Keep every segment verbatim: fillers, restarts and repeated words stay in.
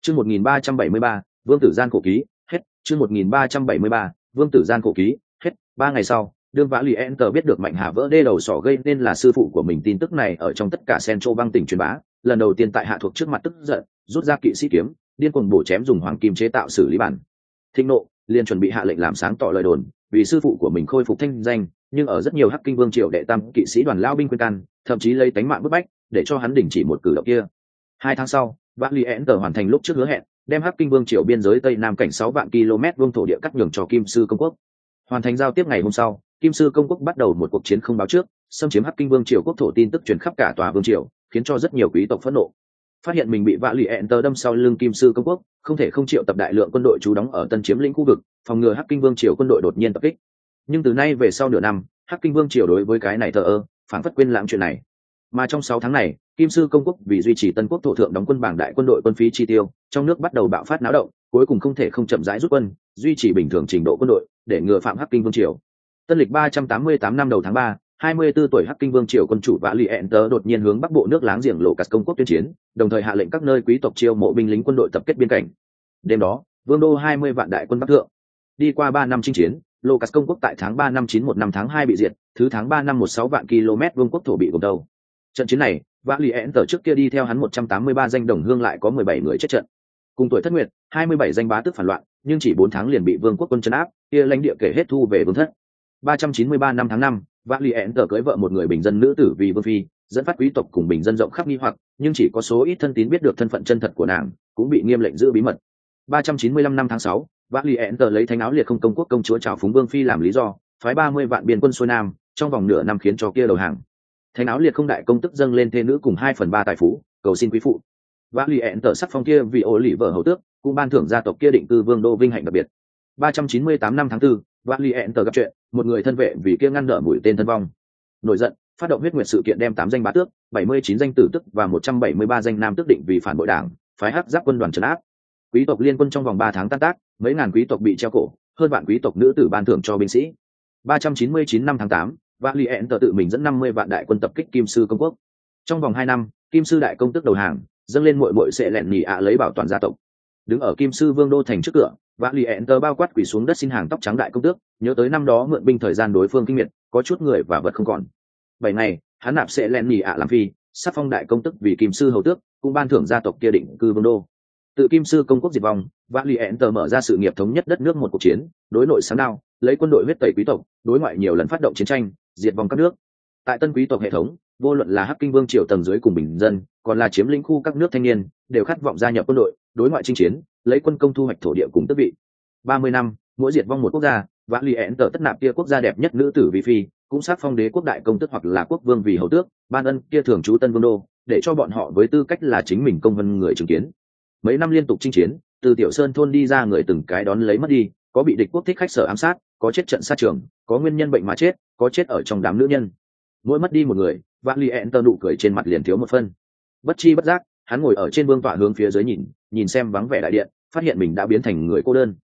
Chương một nghìn ba trăm bảy mươi ba, Vương tử gian khổ ký, hết. Chương một nghìn ba trăm bảy mươi ba, Vương tử gian khổ ký, hết. Ba ngày sau, đương vã lì enter biết được Mạnh Hà vỡ đê đầu sỏ gây nên là sư phụ của mình tin tức này ở trong tất cả Central bang tỉnh truyền bá, lần đầu tiên tại hạ thuộc trước mặt tức giận, rút ra kỵ sĩ kiếm, điên cuồng bổ chém dùng hoàng kim chế tạo xử lý bản. Thịnh nộ, liền chuẩn bị hạ lệnh làm sáng tỏ lời đồn, vì sư phụ của mình khôi phục thanh danh, nhưng ở rất nhiều Hắc Kinh Vương triều đệ tam kỵ sĩ đoàn lao binh khuyên can, thậm chí lấy tánh mạng bức bách, để cho hắn đình chỉ một cử động kia. Hai tháng sau, vã lì enter hoàn thành lúc trước hứa hẹn, đem Hắc Kinh Vương triều biên giới tây nam cảnh sáu vạn km vuông thổ địa cắt nhường cho Kim Sư công quốc. Hoàn thành giao tiếp ngày hôm sau, Kim Sư công quốc bắt đầu một cuộc chiến không báo trước, xâm chiếm Hắc Kinh Vương triều quốc thổ tin tức truyền khắp cả tòa vương triều, khiến cho rất nhiều quý tộc phẫn nộ. Phát hiện mình bị vã lì enter đâm sau lưng Kim Sư công quốc, không thể không triệu tập đại lượng quân đội trú đóng ở tân chiếm lĩnh khu vực, phòng ngừa Hắc Kinh Vương triều quân đội đột nhiên tập kích. Nhưng từ nay về sau nửa năm, Hắc Kinh Vương triều đối với cái này thờ ơ, phản phất quên lãng chuyện này. Mà trong sáu tháng này, Kim Sư công quốc vì duy trì tân quốc thổ thượng đóng quân bảng đại quân đội quân phí chi tiêu, trong nước bắt đầu bạo phát náo động, cuối cùng không thể không chậm rãi rút quân, duy trì bình thường trình độ quân đội, để ngừa phạm Hắc Kinh Vương triều. Tân lịch ba trăm tám mươi tám năm đầu tháng ba, hai mươi tư tuổi Hắc Kinh Vương triều quân chủ vã lì enter đột nhiên hướng bắc bộ nước láng giềng Lộ Cắt công quốc tuyên chiến, đồng thời hạ lệnh các nơi quý tộc chiêu mộ binh lính quân đội tập kết biên cảnh. Đêm đó, vương đô hai mươi vạn đại quân bắc thượng. Đi qua ba năm chinh chiến, Lộ Cắt công quốc tại tháng ba năm chín một năm tháng hai bị diệt, thứ tháng ba năm một sáu vạn km vương quốc thổ bị gồm đầu. Trận chiến này, vã lì enter trước kia đi theo hắn một trăm tám mươi ba danh đồng hương lại có mười bảy người chết trận. Cùng tuổi thất nguyệt, hai mươi bảy danh bá tước phản loạn, nhưng chỉ bốn tháng liền bị vương quốc quân trấn áp, kia lãnh địa kể hết thu về vương thất. ba trăm chín mươi ba năm tháng năm, vã lì enter cưới vợ một người bình dân nữ tử vì vương phi, dẫn phát quý tộc cùng bình dân rộng khắp nghi hoặc, nhưng chỉ có số ít thân tín biết được thân phận chân thật của nàng, cũng bị nghiêm lệnh giữ bí mật. ba trăm chín mươi lăm năm tháng sáu, vã lì enter lấy thánh áo liệt không công quốc công chúa trào phúng vương phi làm lý do, phái ba mươi vạn biên quân xuôi nam, trong vòng nửa năm khiến cho kia đầu hàng. Thánh áo liệt không đại công tức dâng lên thê nữ cùng hai phần ba tài phú, cầu xin quý phụ. Vã lì enter sắc phong kia vì ổ lì vợ hầu tước, cũng ban thưởng gia tộc kia định cư vương đô vinh hạnh đặc biệt. ba trăm chín mươi tám năm tháng tư, vã lì enter gặp chuyện, một người thân vệ vì kia ngăn đỡ mũi tên thân vong. Nổi giận, phát động huyết nguyệt sự kiện đem tám danh bá tước, bảy mươi chín danh tử tức và một trăm bảy mươi ba danh nam tước định vì phản bội đảng, phái Hắc Giáp quân đoàn trấn áp. Quý tộc liên quân trong vòng ba tháng tan tác, mấy ngàn quý tộc bị treo cổ, hơn vạn quý tộc nữ tử ban thưởng cho binh sĩ. ba trăm chín mươi chín năm tháng tám, vã lì enter tự mình dẫn năm mươi vạn đại quân tập kích Kim Sư công quốc. Trong vòng hai năm, Kim Sư đại công tước đầu hàng, dâng lên muội muội sẽ lẹn nhì ạ lấy bảo toàn gia tộc. Đứng ở Kim Sư vương đô thành trước cửa, vã lì enter bao quát quỳ xuống đất xin hàng tóc trắng đại công tước, nhớ tới năm đó mượn binh thời gian đối phương kinh miệt, có chút người và vật không còn. Bảy ngày, hắn nạp sẽ lẹn nhì ạ làm phi, sắc phong đại công tước vì Kim Sư hầu tước, cũng ban thưởng gia tộc kia định cư vương đô. Tự Kim Sư công quốc diệt vong, vã lì enter mở ra sự nghiệp thống nhất đất nước một cuộc chiến, đối nội sáng đao, lấy quân đội huyết tẩy quý tộc, đối ngoại nhiều lần phát động chiến tranh, diệt vong các nước. Tại tân quý tộc hệ thống, vô luận là Hắc Kinh Vương triều tầng dưới cùng bình dân, còn là chiếm lĩnh khu các nước thanh niên, đều khát vọng gia nhập quân đội, đối ngoại chinh chiến, lấy quân công thu hoạch thổ địa cùng tước vị. ba mươi năm, mỗi diệt vong một quốc gia, vã lì enter tất nạp kia quốc gia đẹp nhất nữ tử vì phi, cũng sát phong đế quốc đại công tước hoặc là quốc vương vì hầu tước, ban ân kia thường trú tân vương đô, để cho bọn họ với tư cách là chính mình công vân người chứng kiến. Mấy năm liên tục chinh chiến, từ tiểu sơn thôn đi ra người từng cái đón lấy mất đi, có bị địch quốc thích khách sở ám sát, có chết trận sát trường, có nguyên nhân bệnh mà chết, có chết ở trong đám nữ nhân. Mỗi mất đi một người, vã lì enter nụ cười trên mặt liền thiếu một phân. Bất chi bất giác, hắn ngồi ở trên vương tọa hướng phía dưới nhìn, nhìn xem vắng vẻ đại điện, phát hiện mình đã biến thành người cô đơn.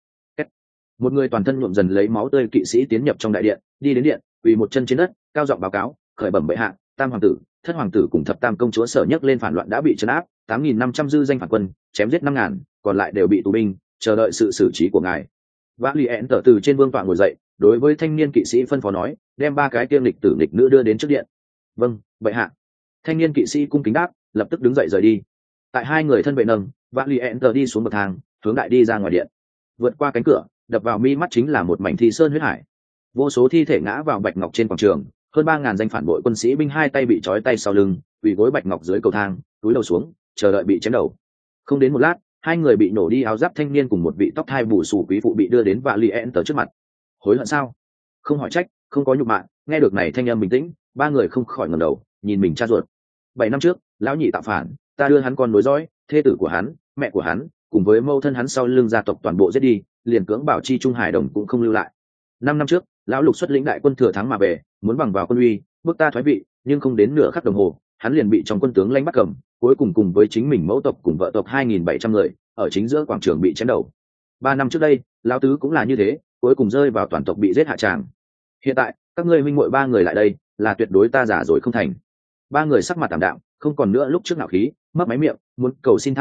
Một người toàn thân nhuộm dần lấy máu tươi kỵ sĩ tiến nhập trong đại điện, đi đến điện, quỳ một chân trên đất, cao giọng báo cáo, khởi bẩm bệ hạ, tam hoàng tử, thất hoàng tử cùng thập tam công chúa sở nhấc lên phản loạn đã bị trấn áp, tám nghìn năm trăm dư danh phản quân, chém giết năm ngàn, còn lại đều bị tù binh, chờ đợi sự xử trí của ngài. Vã lì enter từ trên vương tọa ngồi dậy, đối với thanh niên kỵ sĩ phân phó nói, đem ba cái tiêm lịch tử lịch nữ đưa đến trước điện. Vâng, bệ hạ. Thanh niên kỵ sĩ cung kính đáp, lập tức đứng dậy rời đi. Tại hai người thân vệ nâng, vã lì enter đi xuống bậc thang, hướng đại đi ra ngoài điện. Vượt qua cánh cửa, đập vào mi mắt chính là một mảnh thi sơn huyết hải. Vô số thi thể ngã vào bạch ngọc trên quảng trường, hơn ba ngàn danh phản bội quân sĩ binh hai tay bị trói tay sau lưng, quỳ gối bạch ngọc dưới cầu thang, túi đầu xuống, chờ đợi bị chém đầu. Không đến một lát, hai người bị nổ đi áo giáp thanh niên cùng một vị tóc thai bù xù quý phụ bị đưa đến vã lì enter trước mặt. Hối hận sao? Không hỏi trách, không có nhục mạ. Nghe được này thanh âm bình tĩnh, ba người không khỏi ngẩng đầu, nhìn mình cha ruột. Bảy năm trước, lão nhị tạo phản, ta đưa hắn con nối dõi, thê tử của hắn, mẹ của hắn, cùng với mâu thân hắn sau lưng gia tộc toàn bộ giết đi, liền cưỡng bảo chi trung hải đồng cũng không lưu lại. Năm năm trước, lão lục xuất lĩnh đại quân thừa thắng mà về, muốn bằng vào quân uy, bước ta thoái vị, nhưng không đến nửa khắc đồng hồ, hắn liền bị trong quân tướng lãnh bắt cầm, cuối cùng cùng với chính mình mẫu tộc cùng vợ tộc hai nghìn bảy trăm người, ở chính giữa quảng trường bị chém đầu. Ba năm trước đây, lão tứ cũng là như thế, cuối cùng rơi vào toàn tộc bị giết hạ tràng. Hiện tại, các ngươi huynh muội ba người lại đây, là tuyệt đối ta giả rồi không thành. Ba người sắc mặt tạm đạm, không còn nữa lúc trước ngạo khí, mấp máy miệng, muốn cầu xin tha thứ,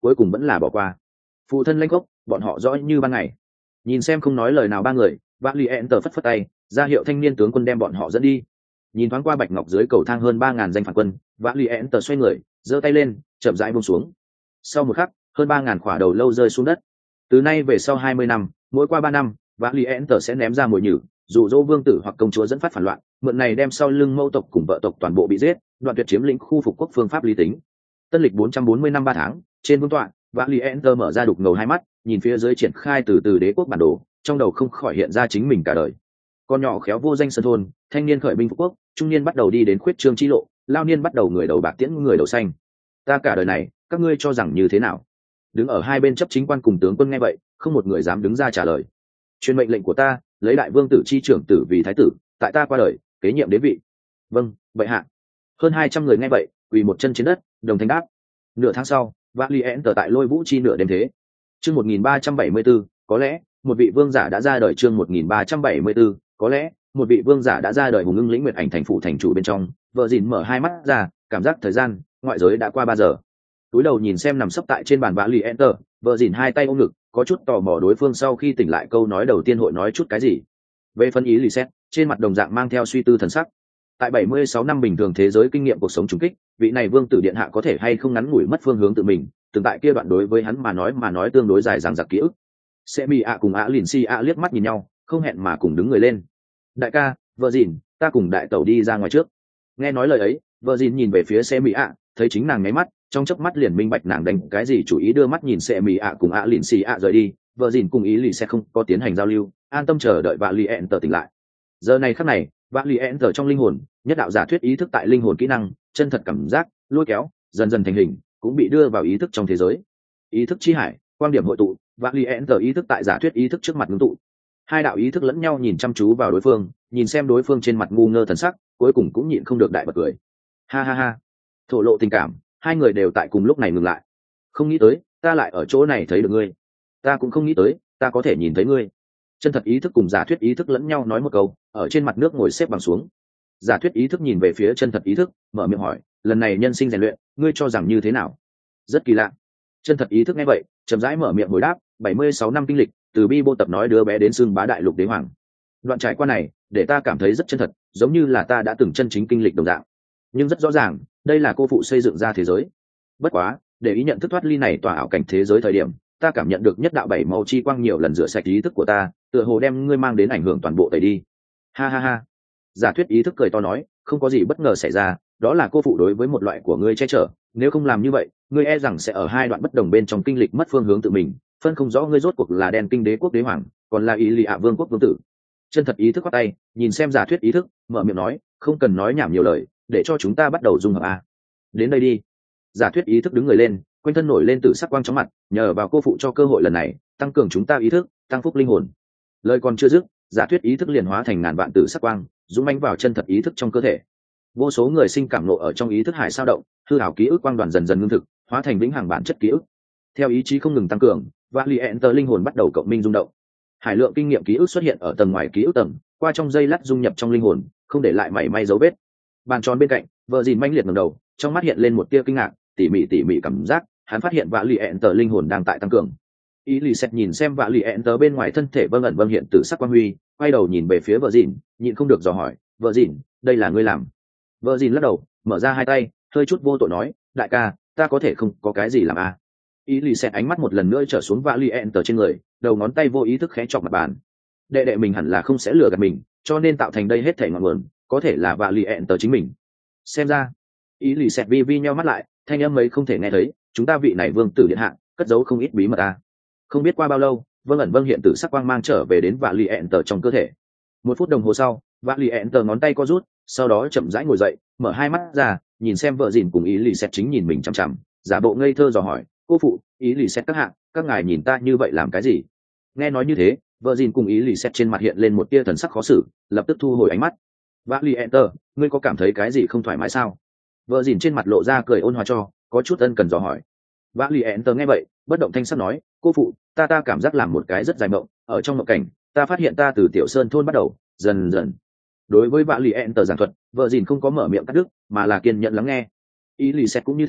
cuối cùng vẫn là bỏ qua. Phụ thân lãnh gốc, bọn họ rõ như ban ngày. Nhìn xem không nói lời nào ba người, vã li enter phất phất tay ra hiệu thanh niên tướng quân đem bọn họ dẫn đi. Nhìn thoáng qua bạch ngọc dưới cầu thang hơn ba ngàn danh phản quân, vã li enter xoay người giơ tay lên chậm rãi buông xuống. Sau một khắc, hơn ba ngàn quả đầu lâu rơi xuống đất. Từ nay về sau hai mươi năm, mỗi qua ba năm, vã li enter sẽ ném ra mồi nhử, dụ dỗ vương tử hoặc công chúa dẫn phát phản loạn, mượn này đem sau lưng mẫu tộc cùng vợ tộc toàn bộ bị giết, đoạn tuyệt chiếm lĩnh khu phục quốc phương pháp lý tính. Tân lịch bốn trăm bốn mươi năm ba tháng, trên vương tọa, vã li enter mở ra đục ngầu hai mắt, nhìn phía dưới triển khai từ từ đế quốc bản đồ, trong đầu không khỏi hiện ra chính mình cả đời. Con nhỏ khéo vô danh sơn thôn, thanh niên khởi binh phục quốc, trung niên bắt đầu đi đến khuyết trương chi lộ, lao niên bắt đầu người đầu bạc tiễn người đầu xanh. Ta cả đời này, các ngươi cho rằng như thế nào? Đứng ở hai bên chấp chính quan cùng tướng quân nghe vậy, không một người dám đứng ra trả lời. Truyền mệnh lệnh của ta, lấy đại vương tử chi trưởng tử vì thái tử, tại ta qua đời, kế nhiệm đế vị. Vâng, bệ hạ. Hơn hai trăm người nghe vậy, quỳ một chân trên đất, đồng thanh đáp. Nửa tháng sau, vã li enter tại lôi vũ chi nửa đêm thế. Chương một nghìn ba trăm bảy mươi b ố, có lẽ một vị vương giả đã ra đời. Chương một nghìn ba trăm bảy mươi b ố, có lẽ một vị vương giả đã ra đời. Hùng ưng lĩnh nguyệt ảnh thành phủ thành chủ bên trong, vợ dìn mở hai mắt ra, cảm giác thời gian ngoại giới đã qua ba giờ. Túi đầu nhìn xem nằm sấp tại trên bàn vã li enter, vợ dìn hai tay ôm ngực, có chút tò mò đối phương sau khi tỉnh lại câu nói đầu tiên hội nói chút cái gì. Về phân ý lì xét, trên mặt đồng dạng mang theo suy tư thần sắc. Tại bảy mươi sáu năm bình thường thế giới kinh nghiệm cuộc sống trùng kích, vị này vương tử điện hạ có thể hay không ngắn ngủi mất phương hướng tự mình, từng tại kia đoạn đối với hắn mà nói mà nói tương đối dài dằng dặc ký ức. Sẽ mi ạ cùng ạ lìn si ạ liếc mắt nhìn nhau, không hẹn mà cùng đứng người lên. Đại ca, vợ dìn, ta cùng đại tẩu đi ra ngoài trước. Nghe nói lời ấy, vợ dìn nhìn về phía Sẽ mi ạ, thấy chính nàng nháy mắt, trong chớp mắt liền minh bạch nàng đánh cái gì chủ ý, đưa mắt nhìn Sẽ mi ạ cùng ạ lìn si ạ rời đi. Vợ dìn cùng ý lì sẽ không có tiến hành giao lưu, an tâm chờ đợi vạ li enter tỉnh lại. Giờ này khắc này, vạ li enter trong linh hồn, nhất đạo giả thuyết ý thức tại linh hồn kỹ năng, chân thật cảm giác, lôi kéo, dần dần thành hình, cũng bị đưa vào ý thức trong thế giới. Ý thức chi hải, quan điểm hội tụ, vạ li enter ý thức tại giả thuyết ý thức trước mặt ngưng tụ. Hai đạo ý thức lẫn nhau nhìn chăm chú vào đối phương, nhìn xem đối phương trên mặt ngu ngơ thần sắc, cuối cùng cũng nhịn không được đại bật cười. Ha ha ha. Thổ lộ tình cảm, hai người đều tại cùng lúc này ngừng lại. Không nghĩ tới, ta lại ở chỗ này thấy được ngươi. Ta cũng không nghĩ tới, ta có thể nhìn thấy ngươi. Chân thật ý thức cùng giả thuyết ý thức lẫn nhau nói một câu, ở trên mặt nước ngồi xếp bằng xuống. Giả thuyết ý thức nhìn về phía chân thật ý thức, mở miệng hỏi, lần này nhân sinh rèn luyện, ngươi cho rằng như thế nào? Rất kỳ lạ. Chân thật ý thức nghe vậy, chậm rãi mở miệng hồi đáp, bảy mươi sáu năm kinh lịch, từ bi bô tập nói đứa bé đến xưng bá đại lục đế hoàng. Đoạn trải qua này, để ta cảm thấy rất chân thật, giống như là ta đã từng chân chính kinh lịch đồng dạng. Nhưng rất rõ ràng, đây là cô phụ xây dựng ra thế giới. Bất quá, để ý nhận thức thoát ly này tỏa ảo cảnh thế giới thời điểm, ta cảm nhận được nhất đạo bảy màu chi quang nhiều lần rửa sạch ý thức của ta, tựa hồ đem ngươi mang đến ảnh hưởng toàn bộ tẩy đi. Ha ha ha. Giả thuyết ý thức cười to nói, không có gì bất ngờ xảy ra, đó là cô phụ đối với một loại của ngươi che chở, nếu không làm như vậy, ngươi e rằng sẽ ở hai đoạn bất đồng bên trong kinh lịch mất phương hướng tự mình, phân không rõ ngươi rốt cuộc là đen kinh đế quốc đế hoàng, còn là ý lì ạ vương quốc vương tử. Chân thật ý thức quát tay, nhìn xem giả thuyết ý thức, mở miệng nói, không cần nói nhảm nhiều lời, để cho chúng ta bắt đầu dung hợp a. Đến đây đi. Giả thuyết ý thức đứng người lên, quanh thân nổi lên từ sắc quang chóng mặt, nhờ vào cô phụ cho cơ hội lần này, tăng cường chúng ta ý thức, tăng phúc linh hồn. Lời còn chưa dứt, giả thuyết ý thức liền hóa thành ngàn vạn tử sắc quang, dũng mãnh vào chân thật ý thức trong cơ thể. Vô số người sinh cảm nộ ở trong ý thức hải sao động, hư ảo ký ức quang đoàn dần dần ngưng thực, hóa thành vĩnh hằng bản chất ký ức. Theo ý chí không ngừng tăng cường, vạ li enter linh hồn bắt đầu cộng minh rung động. Hải lượng kinh nghiệm ký ức xuất hiện ở tầng ngoài ký ức tầng, qua trong dây lát dung nhập trong linh hồn, không để lại mảy may dấu vết. Bàn tròn bên cạnh, vợ dìn manh liệt ngẩng đầu, trong mắt hiện lên một tia kinh ngạc, tỉ mỉ tỉ mỉ cảm giác, hắn phát hiện vạ li enter linh hồn đang tại tăng cường. Ý lì xét nhìn xem vạ li enter bên ngoài thân thể vâng ẩn vâng hiện tử sắc quang huy, quay đầu nhìn về phía vợ dìn, nhịn không được dò hỏi, vợ dìn, đây là ngươi làm? Vợ dìn lắc đầu, mở ra hai tay, hơi chút vô tội nói, đại ca, ta có thể không có cái gì làm à? Ý lì xét ánh mắt một lần nữa trở xuống vạ li enter trên người, đầu ngón tay vô ý thức khẽ chọc mặt bàn. Đệ đệ mình hẳn là không sẽ lừa gạt mình, cho nên tạo thành đây hết thảy ngọn nguồn, có thể là vạ li enter chính mình. Xem ra, ý lì xét vi vi nheo mắt lại, thanh âm ấy không thể nghe thấy, chúng ta vị này vương tử điện hạ, cất giấu không ít bí mật à? Không biết qua bao lâu, vâng ẩn vâng hiện tử sắc quang mang trở về đến vạ li enter trong cơ thể. Một phút đồng hồ sau, vạ li enter ngón tay co rút, sau đó chậm rãi ngồi dậy, mở hai mắt ra, nhìn xem vợ dìn cùng ý lì xét chính nhìn mình chằm chằm, giả bộ ngây thơ dò hỏi, cô phụ, ý lì xét các hạng, các ngài nhìn ta như vậy làm cái gì? Nghe nói như thế, vợ dìn cùng ý lì xét trên mặt hiện lên một tia thần sắc khó xử, lập tức thu hồi ánh mắt. Vạ li enter, ngươi có cảm thấy cái gì không thoải mái sao? Vợ dìn trên mặt lộ ra cười ôn hòa cho, có chút ân cần dò hỏi. Vạ li enter nghe vậy, bất động thanh sắc nói, cô phụ, ta ta cảm giác làm một cái rất dài mộng, ở trong mộng cảnh, ta phát hiện ta từ tiểu sơn thôn bắt đầu, dần dần. Đối với vạ li enter giảng thuật, vợ dìn không có mở miệng cắt đứt, mà là kiên nhẫn lắng nghe. Ý lì xét cũng như thế,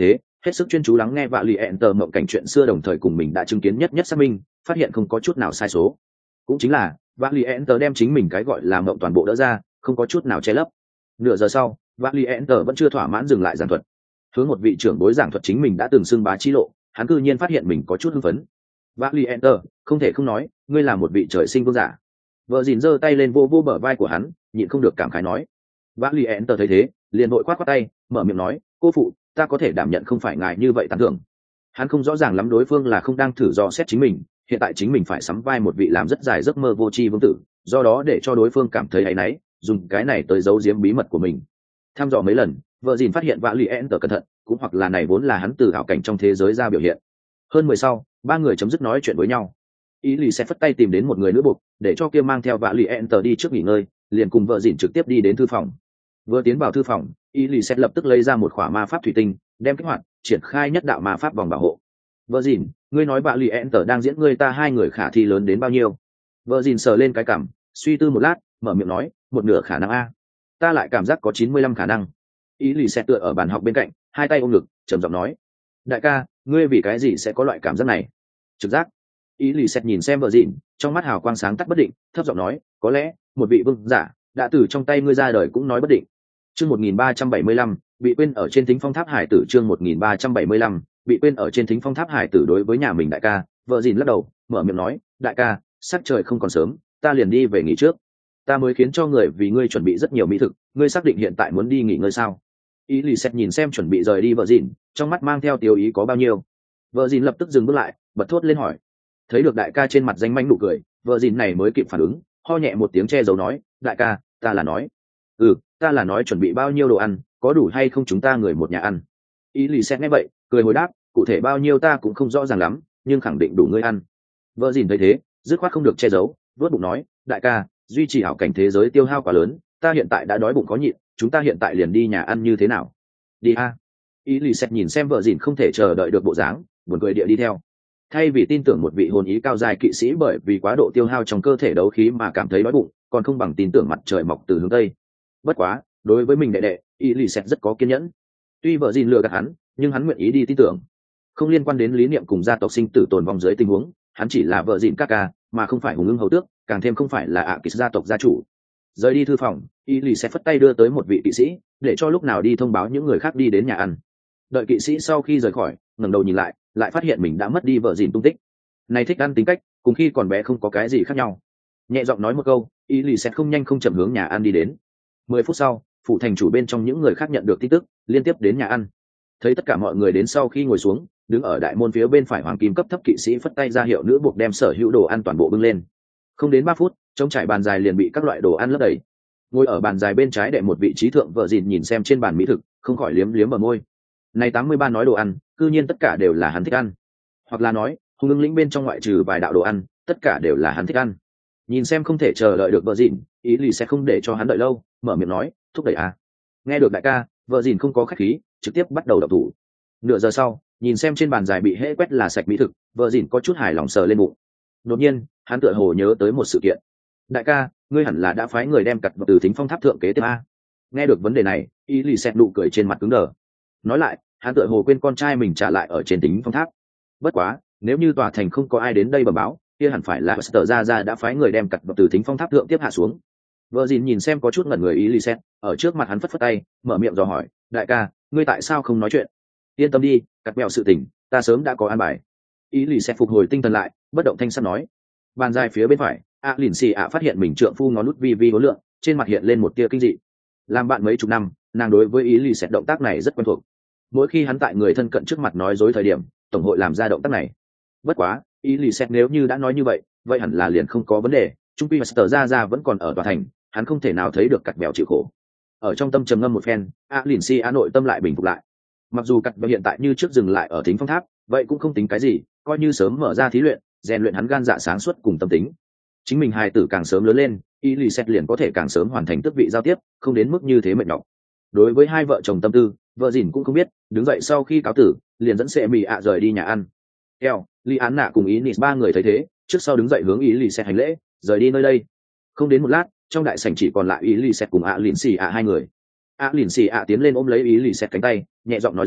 hết sức chuyên chú lắng nghe vạ lì ẹn tờ mộng cảnh chuyện xưa, đồng thời cùng mình đã chứng kiến nhất nhất xác minh, phát hiện không có chút nào sai số. Cũng chính là vạ lì ẹn tờ đem chính mình cái gọi là mộng toàn bộ đỡ ra, không có chút nào che lấp. Nửa giờ sau, vạ lì ẹn tờ vẫn chưa thỏa mãn dừng lại giảng thuật, hướng một vị trưởng bối giảng thuật chính mình đã từng xưng bá chi lộ. Hắn cư nhiên phát hiện mình có chút hưng phấn. vạ lì ẹn tờ, không thể không nói, ngươi là một vị trời sinh vương giả. Vợ dìn giơ tay lên vô vô bờ vai của hắn, nhịn không được cảm khái nói. vạ lì ẹn tờ thấy thế, liền vội khoát khoát tay, mở miệng nói, cô phụ, ta có thể đảm nhận không phải ngài như vậy tán thưởng. Hắn không rõ ràng lắm đối phương là không đang thử dò xét chính mình, hiện tại chính mình phải sắm vai một vị làm rất dài giấc mơ vô tri vương tử, do đó để cho đối phương cảm thấy áy náy, dùng cái này tới giấu giếm bí mật của mình. Tham dò mấy lần, vợ dìn phát hiện vạ lì ẹn tờ cẩn thận, cũng hoặc là này vốn là hắn từ ảo cảnh trong thế giới ra biểu hiện. Hơn mười sau, ba người chấm dứt nói chuyện với nhau. Ý lì sẽ phất tay tìm đến một người nữ buộc, để cho kia mang theo vạ lì ẹn tờ đi trước nghỉ ngơi, liền cùng vợ dìn trực tiếp đi đến thư phòng. Vừa tiến vào thư phòng, ý lì sẽ lập tức lấy ra một khỏa ma pháp thủy tinh, đem kích hoạt, triển khai nhất đạo ma pháp vòng bảo hộ. Vợ dìn, ngươi nói vạ lì ẹn tờ đang diễn ngươi ta hai người khả thi lớn đến bao nhiêu? Vợ dìn sờ lên cái cằm, suy tư một lát, mở miệng nói, một nửa khả năng a. Ta lại cảm giác có chín mươi lăm khả năng. Ý lì sẽ tựa ở bàn học bên cạnh, hai tay ôm ngực, trầm giọng nói, đại ca, ngươi vì cái gì sẽ có loại cảm giác này? Trực giác. Ý lì sẽ nhìn xem vợ dìn, trong mắt hào quang sáng tắt bất định, thấp giọng nói, có lẽ một vị vương giả đã từ trong tay ngươi ra đời cũng nói bất định. Chương một nghìn ba trăm bảy mươi lăm, bị quên ở trên thính phong tháp hải tử. Chương một nghìn ba trăm bảy mươi lăm, bị quên ở trên thính phong tháp hải tử. Đối với nhà mình đại ca, vợ dìn lắc đầu, mở miệng nói, đại ca, sắc trời không còn sớm, ta liền đi về nghỉ trước. Ta mới khiến cho người vì ngươi chuẩn bị rất nhiều mỹ thực, ngươi xác định hiện tại muốn đi nghỉ ngơi sao? Ý lì xét nhìn xem chuẩn bị rời đi vợ dìn, trong mắt mang theo tiêu ý có bao nhiêu. Vợ dìn lập tức dừng bước lại, bật thốt lên hỏi. Thấy được đại ca trên mặt danh manh nụ cười, vợ dìn này mới kịp phản ứng, ho nhẹ một tiếng che giấu nói, đại ca, ta là nói, ừ, ta là nói chuẩn bị bao nhiêu đồ ăn, có đủ hay không chúng ta người một nhà ăn. Ý lì xét nghe vậy, cười hồi đáp, cụ thể bao nhiêu ta cũng không rõ ràng lắm, nhưng khẳng định đủ ngươi ăn. Vợ dìn thấy thế, dứt khoát không được che giấu, vớt bụng nói, đại ca, duy trì hảo cảnh thế giới tiêu hao quá lớn, ta hiện tại đã đói bụng có nhịn, chúng ta hiện tại liền đi nhà ăn như thế nào? Đi a. Ý lì xét nhìn xem vợ dìn không thể chờ đợi được bộ dáng, buồn cười địa đi theo. Thay vì tin tưởng một vị hồn ý cao dài kỵ sĩ bởi vì quá độ tiêu hao trong cơ thể đấu khí mà cảm thấy đói bụng, còn không bằng tin tưởng mặt trời mọc từ hướng tây. Bất quá, đối với mình đệ đệ, ý lì xét rất có kiên nhẫn. Tuy vợ dìn lừa gạt hắn, nhưng hắn nguyện ý đi tin tưởng. Không liên quan đến lý niệm cùng gia tộc sinh tử tồn vong dưới tình huống, hắn chỉ là vợ dìn ca ca, mà không phải hùng ưng hầu tước, càng thêm không phải là ạ kỵ gia tộc gia chủ. Rời đi thư phòng, ý lì xét phất tay đưa tới một vị kỵ sĩ, để cho lúc nào đi thông báo những người khác đi đến nhà ăn. Đợi kỵ sĩ sau khi rời khỏi, ngẩng đầu nhìn lại, lại phát hiện mình đã mất đi vợ dìn tung tích. Này thích ăn tính cách, cùng khi còn bé không có cái gì khác nhau. Nhẹ giọng nói một câu, ý lì xét không nhanh không chậm hướng nhà ăn đi đến. Mười phút sau, phụ thành chủ bên trong những người khác nhận được tin tức, liên tiếp đến nhà ăn. Thấy tất cả mọi người đến sau khi ngồi xuống, đứng ở đại môn phía bên phải hoàng kim cấp thấp kỵ sĩ phất tay ra hiệu nữ buộc đem sở hữu đồ ăn toàn bộ bưng lên. Không đến ba phút, trống trải bàn dài liền bị các loại đồ ăn lấp đầy. Ngồi ở bàn dài bên trái đệ một vị trí thượng vợ dìn nhìn xem trên bàn mỹ thực, không khỏi liếm liếm bờ môi. Này tám mươi ba nói đồ ăn, cư nhiên tất cả đều là hắn thích ăn. Hoặc là nói, hùng ưng lĩnh bên trong ngoại trừ vài đạo đồ ăn, tất cả đều là hắn thích ăn. Nhìn xem không thể chờ đợi được vợ dìn, ý lì sẽ không để cho hắn đợi lâu, mở miệng nói, thúc đẩy à. Nghe được đại ca, vợ dìn không có khách khí, trực tiếp bắt đầu đập thủ. Nửa giờ sau, nhìn xem trên bàn dài bị hễ quét là sạch mỹ thực, vợ dìn có chút hài lòng sờ lên bụng. Đột nhiên, hắn tựa hồ nhớ tới một sự kiện. Đại ca, ngươi hẳn là đã phái người đem cặt vật từ thính phong tháp thượng kế tiếp a. Nghe được vấn đề này, ý lì xẹt nụ cười trên mặt cứng đờ. Nói lại, hắn tựa hồ quên con trai mình trả lại ở trên thính phong tháp. Bất quá, nếu như tòa thành không có ai đến đây bẩm báo, kia hẳn phải là Sở Gia Gia đã phái người đem cặt vật từ thính phong tháp thượng tiếp hạ xuống. Vợ dìn nhìn xem có chút ngẩn người ý lì xẹt, ở trước mặt hắn phất phất tay, mở miệng dò hỏi, đại ca, ngươi tại sao không nói chuyện? Yên tâm đi, cắt bèo sự tình, ta sớm đã có an bài. Ý lì xẹt phục hồi tinh thần lại, bất động thanh sắc nói. Bàn dài phía bên phải, a lìn xì ạ phát hiện mình trượng phu ngón nút vi vi hối lượng, trên mặt hiện lên một tia kinh dị. Làm bạn mấy chục năm, nàng đối với ý lì xẹt động tác này rất quen thuộc. Mỗi khi hắn tại người thân cận trước mặt nói dối thời điểm, tổng hội làm ra động tác này. Bất quá, ý lì xẹt nếu như đã nói như vậy, vậy hẳn là liền không có vấn đề. Trung quy Master ra ra vẫn còn ở tòa thành, hắn không thể nào thấy được cặt bèo chịu khổ. Ở trong tâm trầm ngâm một phen, a lìn xì ạ nội tâm lại bình phục lại. Mặc dù cặt bèo hiện tại như trước dừng lại ở thính phong tháp, vậy cũng không tính cái gì, coi như sớm mở ra thí luyện, rèn luyện hắn gan dạ sáng suốt cùng tâm tính. Chính mình hài tử càng sớm lớn lên, y lì xét liền có thể càng sớm hoàn thành tước vị giao tiếp, không đến mức như thế mệt nhọc. Đối với hai vợ chồng tâm tư, vợ dìn cũng không biết, đứng dậy sau khi cáo tử, liền dẫn xe mì ạ rời đi nhà ăn. Theo, Lý Án Nạ cùng ý Nis ba người thấy thế, trước sau đứng dậy hướng ý lì xét hành lễ, rời đi nơi đây. Không đến một lát, trong đại sảnh chỉ còn lại ý lì xét cùng ạ lìn xì ạ hai người. ạ lìn xì ạ tiến lên ôm lấy ý lì xét cánh tay, nhẹ giọng nói ra,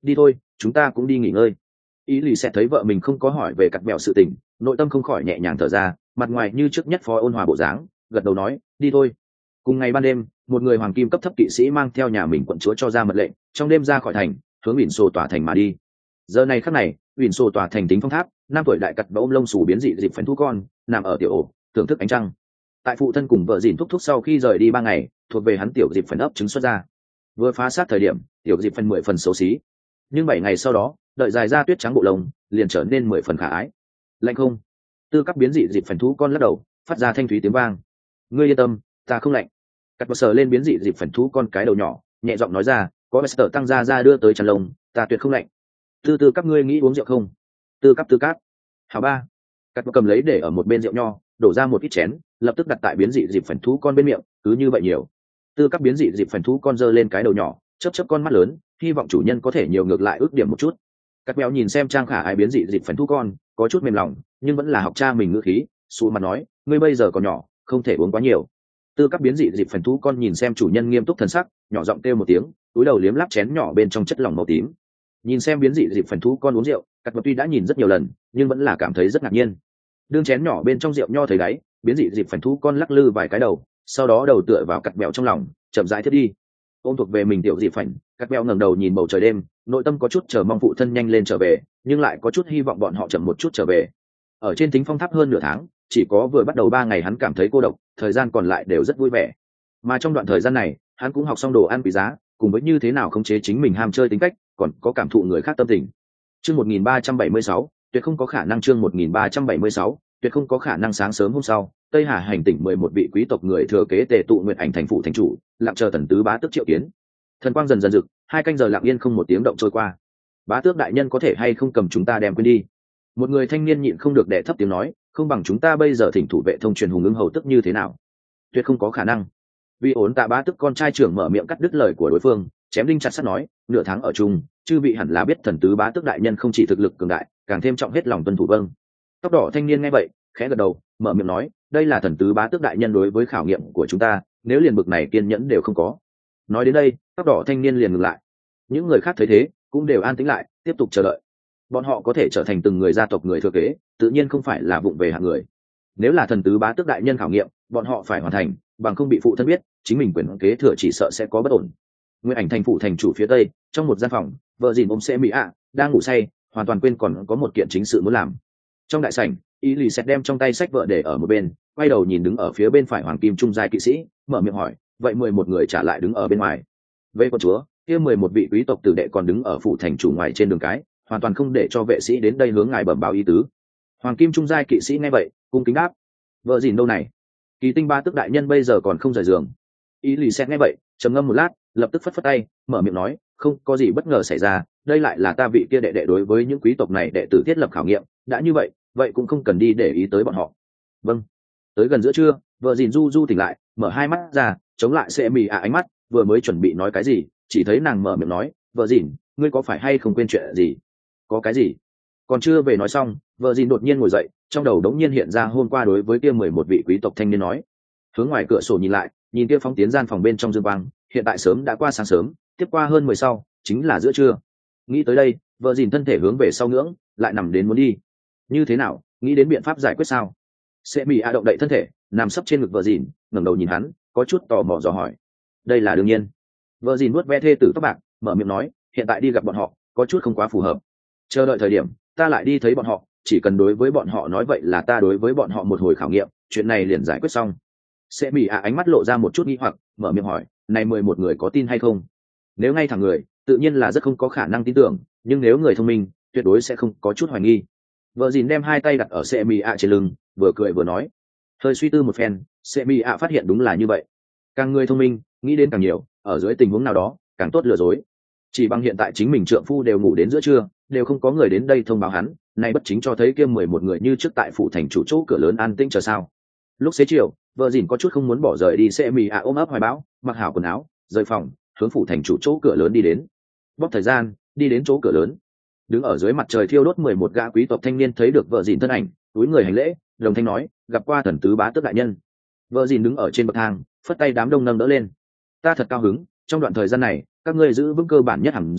đi thôi, chúng ta cũng đi nghỉ ngơi. Ý lì sẽ thấy vợ mình không có hỏi về cặt bèo sự tình, nội tâm không khỏi nhẹ nhàng thở ra, mặt ngoài như trước nhất phó ôn hòa bộ dáng, gật đầu nói, đi thôi. Cùng ngày ban đêm, một người hoàng kim cấp thấp kỵ sĩ mang theo nhà mình quận chúa cho ra mật lệnh, trong đêm ra khỏi thành, hướng Uỳnh Sô tòa thành mà đi. Giờ này khắc này, Uỳnh Sô tòa thành tính phong tháp, năm tuổi đại cặt và ôm lông xù biến dị dịp phấn thú con, nằm ở tiểu ổ, thưởng thức ánh trăng. Tại phụ thân cùng vợ dìn thúc thúc sau khi rời đi ba ngày, thuộc về hắn tiểu dịp phấn ấp trứng xuất ra. Vừa phá sát thời điểm, tiểu dịp phấn mười phần xấu xí, nhưng bảy ngày sau đó, đợi dài ra tuyết trắng bộ lông, liền trở nên mười phần khả ái. Lạnh không? Tư cấp biến dị dịp phấn thú con lắc đầu, phát ra thanh thúy tiếng vang. Ngươi yên tâm, ta không lạnh. Cắt bờ sờ lên biến dị dịp phấn thú con cái đầu nhỏ, nhẹ giọng nói ra, có Esther tăng ra ra đưa tới chăn lông, ta tuyệt không lạnh. Tư tư các ngươi nghĩ uống rượu không? Tư cấp tư cát. Hảo ba. Cắt bờ cầm lấy để ở một bên rượu nho, đổ ra một ít chén, lập tức đặt tại biến dị dịp phấn thú con bên miệng, cứ như vậy nhiều. Tư cấp biến dị dịp phấn thú con giơ lên cái đầu nhỏ, chớp chớp con mắt lớn, hy vọng chủ nhân có thể nhiều ngược lại ước điểm một chút. Cắt béo nhìn xem trang khả ai biến dị dịp phấn thú con, có chút mềm lòng, nhưng vẫn là học cha mình ngữ khí, sụ mặt nói, ngươi bây giờ còn nhỏ, không thể uống quá nhiều. Tư cấp biến dị dịp phấn thú con nhìn xem chủ nhân nghiêm túc thần sắc, nhỏ giọng kêu một tiếng, túi đầu liếm láp chén nhỏ bên trong chất lỏng màu tím. Nhìn xem biến dị dịp phấn thú con uống rượu, Cắt béo tuy đã nhìn rất nhiều lần, nhưng vẫn là cảm thấy rất ngạc nhiên. Đương chén nhỏ bên trong rượu nho thấy đáy, biến dị dịp phấn thú con lắc lư vài cái đầu, sau đó đầu tựa vào Cắt béo trong lòng, chậm rãi thiết đi. Ôm thuộc về mình tiểu dịp phảnh, Cắt béo ngẩng đầu nhìn bầu trời đêm, nội tâm có chút chờ mong phụ thân nhanh lên trở về, nhưng lại có chút hy vọng bọn họ chậm một chút trở về. Ở trên tính phong tháp hơn nửa tháng, chỉ có vừa bắt đầu ba ngày hắn cảm thấy cô độc, thời gian còn lại đều rất vui vẻ. Mà trong đoạn thời gian này, hắn cũng học xong đồ ăn quý giá, cùng với như thế nào khống chế chính mình ham chơi tính cách, còn có cảm thụ người khác tâm tình. Chương một nghìn ba trăm bảy mươi sáu, tuyệt không có khả năng chương một nghìn ba trăm bảy mươi sáu, tuyệt không có khả năng sáng sớm hôm sau, Tây Hà hành tỉnh mười một vị quý tộc người thừa kế tề tụ nguyện ảnh thành phủ thành chủ, lặng chờ Tần tứ bá tước triệu kiến. Thần quang dần dần rực, hai canh giờ lặng yên không một tiếng động trôi qua. Bá tước đại nhân có thể hay không cầm chúng ta đem quên đi? Một người thanh niên nhịn không được đè thấp tiếng nói, không bằng chúng ta bây giờ thỉnh thủ vệ thông truyền hùng ứng hầu tức như thế nào? Tuyệt không có khả năng. Vì ổn tạ bá tước con trai trưởng mở miệng cắt đứt lời của đối phương, chém đinh chặt sắt nói, nửa tháng ở chung, chư vị hẳn là biết thần tứ bá tước đại nhân không chỉ thực lực cường đại, càng thêm trọng hết lòng tuân thủ vâng. Tóc đỏ thanh niên nghe vậy, khẽ gật đầu, mở miệng nói, đây là thần tứ bá tước đại nhân đối với khảo nghiệm của chúng ta, nếu liền bực này kiên nhẫn đều không có. Nói đến đây, tóc đỏ thanh niên liền ngừng lại. Những người khác thấy thế, cũng đều an tĩnh lại, tiếp tục chờ đợi. Bọn họ có thể trở thành từng người gia tộc người thừa kế, tự nhiên không phải là vụng về hạng người. Nếu là thần tứ bá tước đại nhân khảo nghiệm, bọn họ phải hoàn thành, bằng không bị phụ thân biết, chính mình quyền kế thừa chỉ sợ sẽ có bất ổn. Nguyên ảnh thành phủ thành chủ phía tây, trong một gian phòng, vợ dìn ôm xe mỹ ạ, đang ngủ say, hoàn toàn quên còn có một kiện chính sự muốn làm. Trong đại sảnh, y lì xét đem trong tay sách vợ để ở một bên, quay đầu nhìn đứng ở phía bên phải hoàng kim trung giai kỵ sĩ, mở miệng hỏi, vậy mười một người trả lại đứng ở bên ngoài. Vậy con chúa, kia mười một vị quý tộc tử đệ còn đứng ở phủ thành chủ ngoài trên đường cái, hoàn toàn không để cho vệ sĩ đến đây hướng ngài bẩm báo ý tứ. Hoàng kim trung giai kỵ sĩ nghe vậy, cung kính đáp, vợ dìn đâu này? Kỳ tinh ba tước đại nhân bây giờ còn không rời giường. Y lì xét nghe vậy, trầm ngâm một lát, lập tức phất phất tay, mở miệng nói, không có gì bất ngờ xảy ra, đây lại là ta vị kia đệ đệ đối với những quý tộc này đệ tử thiết lập khảo nghiệm, đã như vậy, vậy cũng không cần đi để ý tới bọn họ. Vâng. Tới gần giữa trưa, vợ dìn du du tỉnh lại, mở hai mắt ra, chống lại xe mì à ánh mắt, vừa mới chuẩn bị nói cái gì, chỉ thấy nàng mở miệng nói, vợ dìn, ngươi có phải hay không quên chuyện gì? Có cái gì? Còn chưa về nói xong, vợ dìn đột nhiên ngồi dậy, trong đầu đống nhiên hiện ra hôm qua đối với kia mười một vị quý tộc thanh niên nói. Hướng ngoài cửa sổ nhìn lại, nhìn kia phóng tiến gian phòng bên trong dương quang, hiện tại sớm đã qua sáng sớm, tiếp qua hơn mười sau, chính là giữa trưa. Nghĩ tới đây, vợ dìn thân thể hướng về sau ngưỡng, lại nằm đến muốn đi. Như thế nào, nghĩ đến biện pháp giải quyết sao? Sẽ bị a động đậy thân thể, nằm sấp trên ngực vợ dìn, ngẩng đầu nhìn hắn, có chút tò mò dò hỏi. Đây là đương nhiên. Vợ dìn nuốt ve thê tử tóc bạc, mở miệng nói, hiện tại đi gặp bọn họ, có chút không quá phù hợp. Chờ đợi thời điểm, ta lại đi thấy bọn họ, chỉ cần đối với bọn họ nói vậy là ta đối với bọn họ một hồi khảo nghiệm, chuyện này liền giải quyết xong. Sẽ bị a ánh mắt lộ ra một chút nghi hoặc, mở miệng hỏi, này mười một người có tin hay không? Nếu ngay thẳng người, tự nhiên là rất không có khả năng tin tưởng, nhưng nếu người thông minh, tuyệt đối sẽ không có chút hoài nghi. Vợ dìn đem hai tay đặt ở xe mì ạ trên lưng, vừa cười vừa nói. Hơi suy tư một phen, xe mì ạ phát hiện đúng là như vậy. Càng người thông minh, nghĩ đến càng nhiều, ở dưới tình huống nào đó, càng tốt lừa dối. Chỉ bằng hiện tại chính mình trượng phu đều ngủ đến giữa trưa, đều không có người đến đây thông báo hắn, này bất chính cho thấy kia mười một người như trước tại phủ thành chủ chỗ cửa lớn an tĩnh chờ sao. Lúc xế chiều, vợ dìn có chút không muốn bỏ rời đi xe mì ạ ôm ấp hoài bão, mặc hảo quần áo, rời phòng, hướng phủ thành chủ chỗ cửa lớn đi đến. Bóc thời gian, đi đến chỗ cửa lớn. Đứng ở dưới mặt trời thiêu đốt mười một gã quý tộc thanh niên thấy được vợ dìn thân ảnh, túi người hành lễ, đồng thanh nói, gặp qua thần tứ bá tước đại nhân. Vợ dìn đứng ở trên bậc thang, phất tay đám đông nâng đỡ lên. Ta thật cao hứng, trong đoạn thời gian này, các ngươi giữ vững cơ bản nhất hàm dưỡng,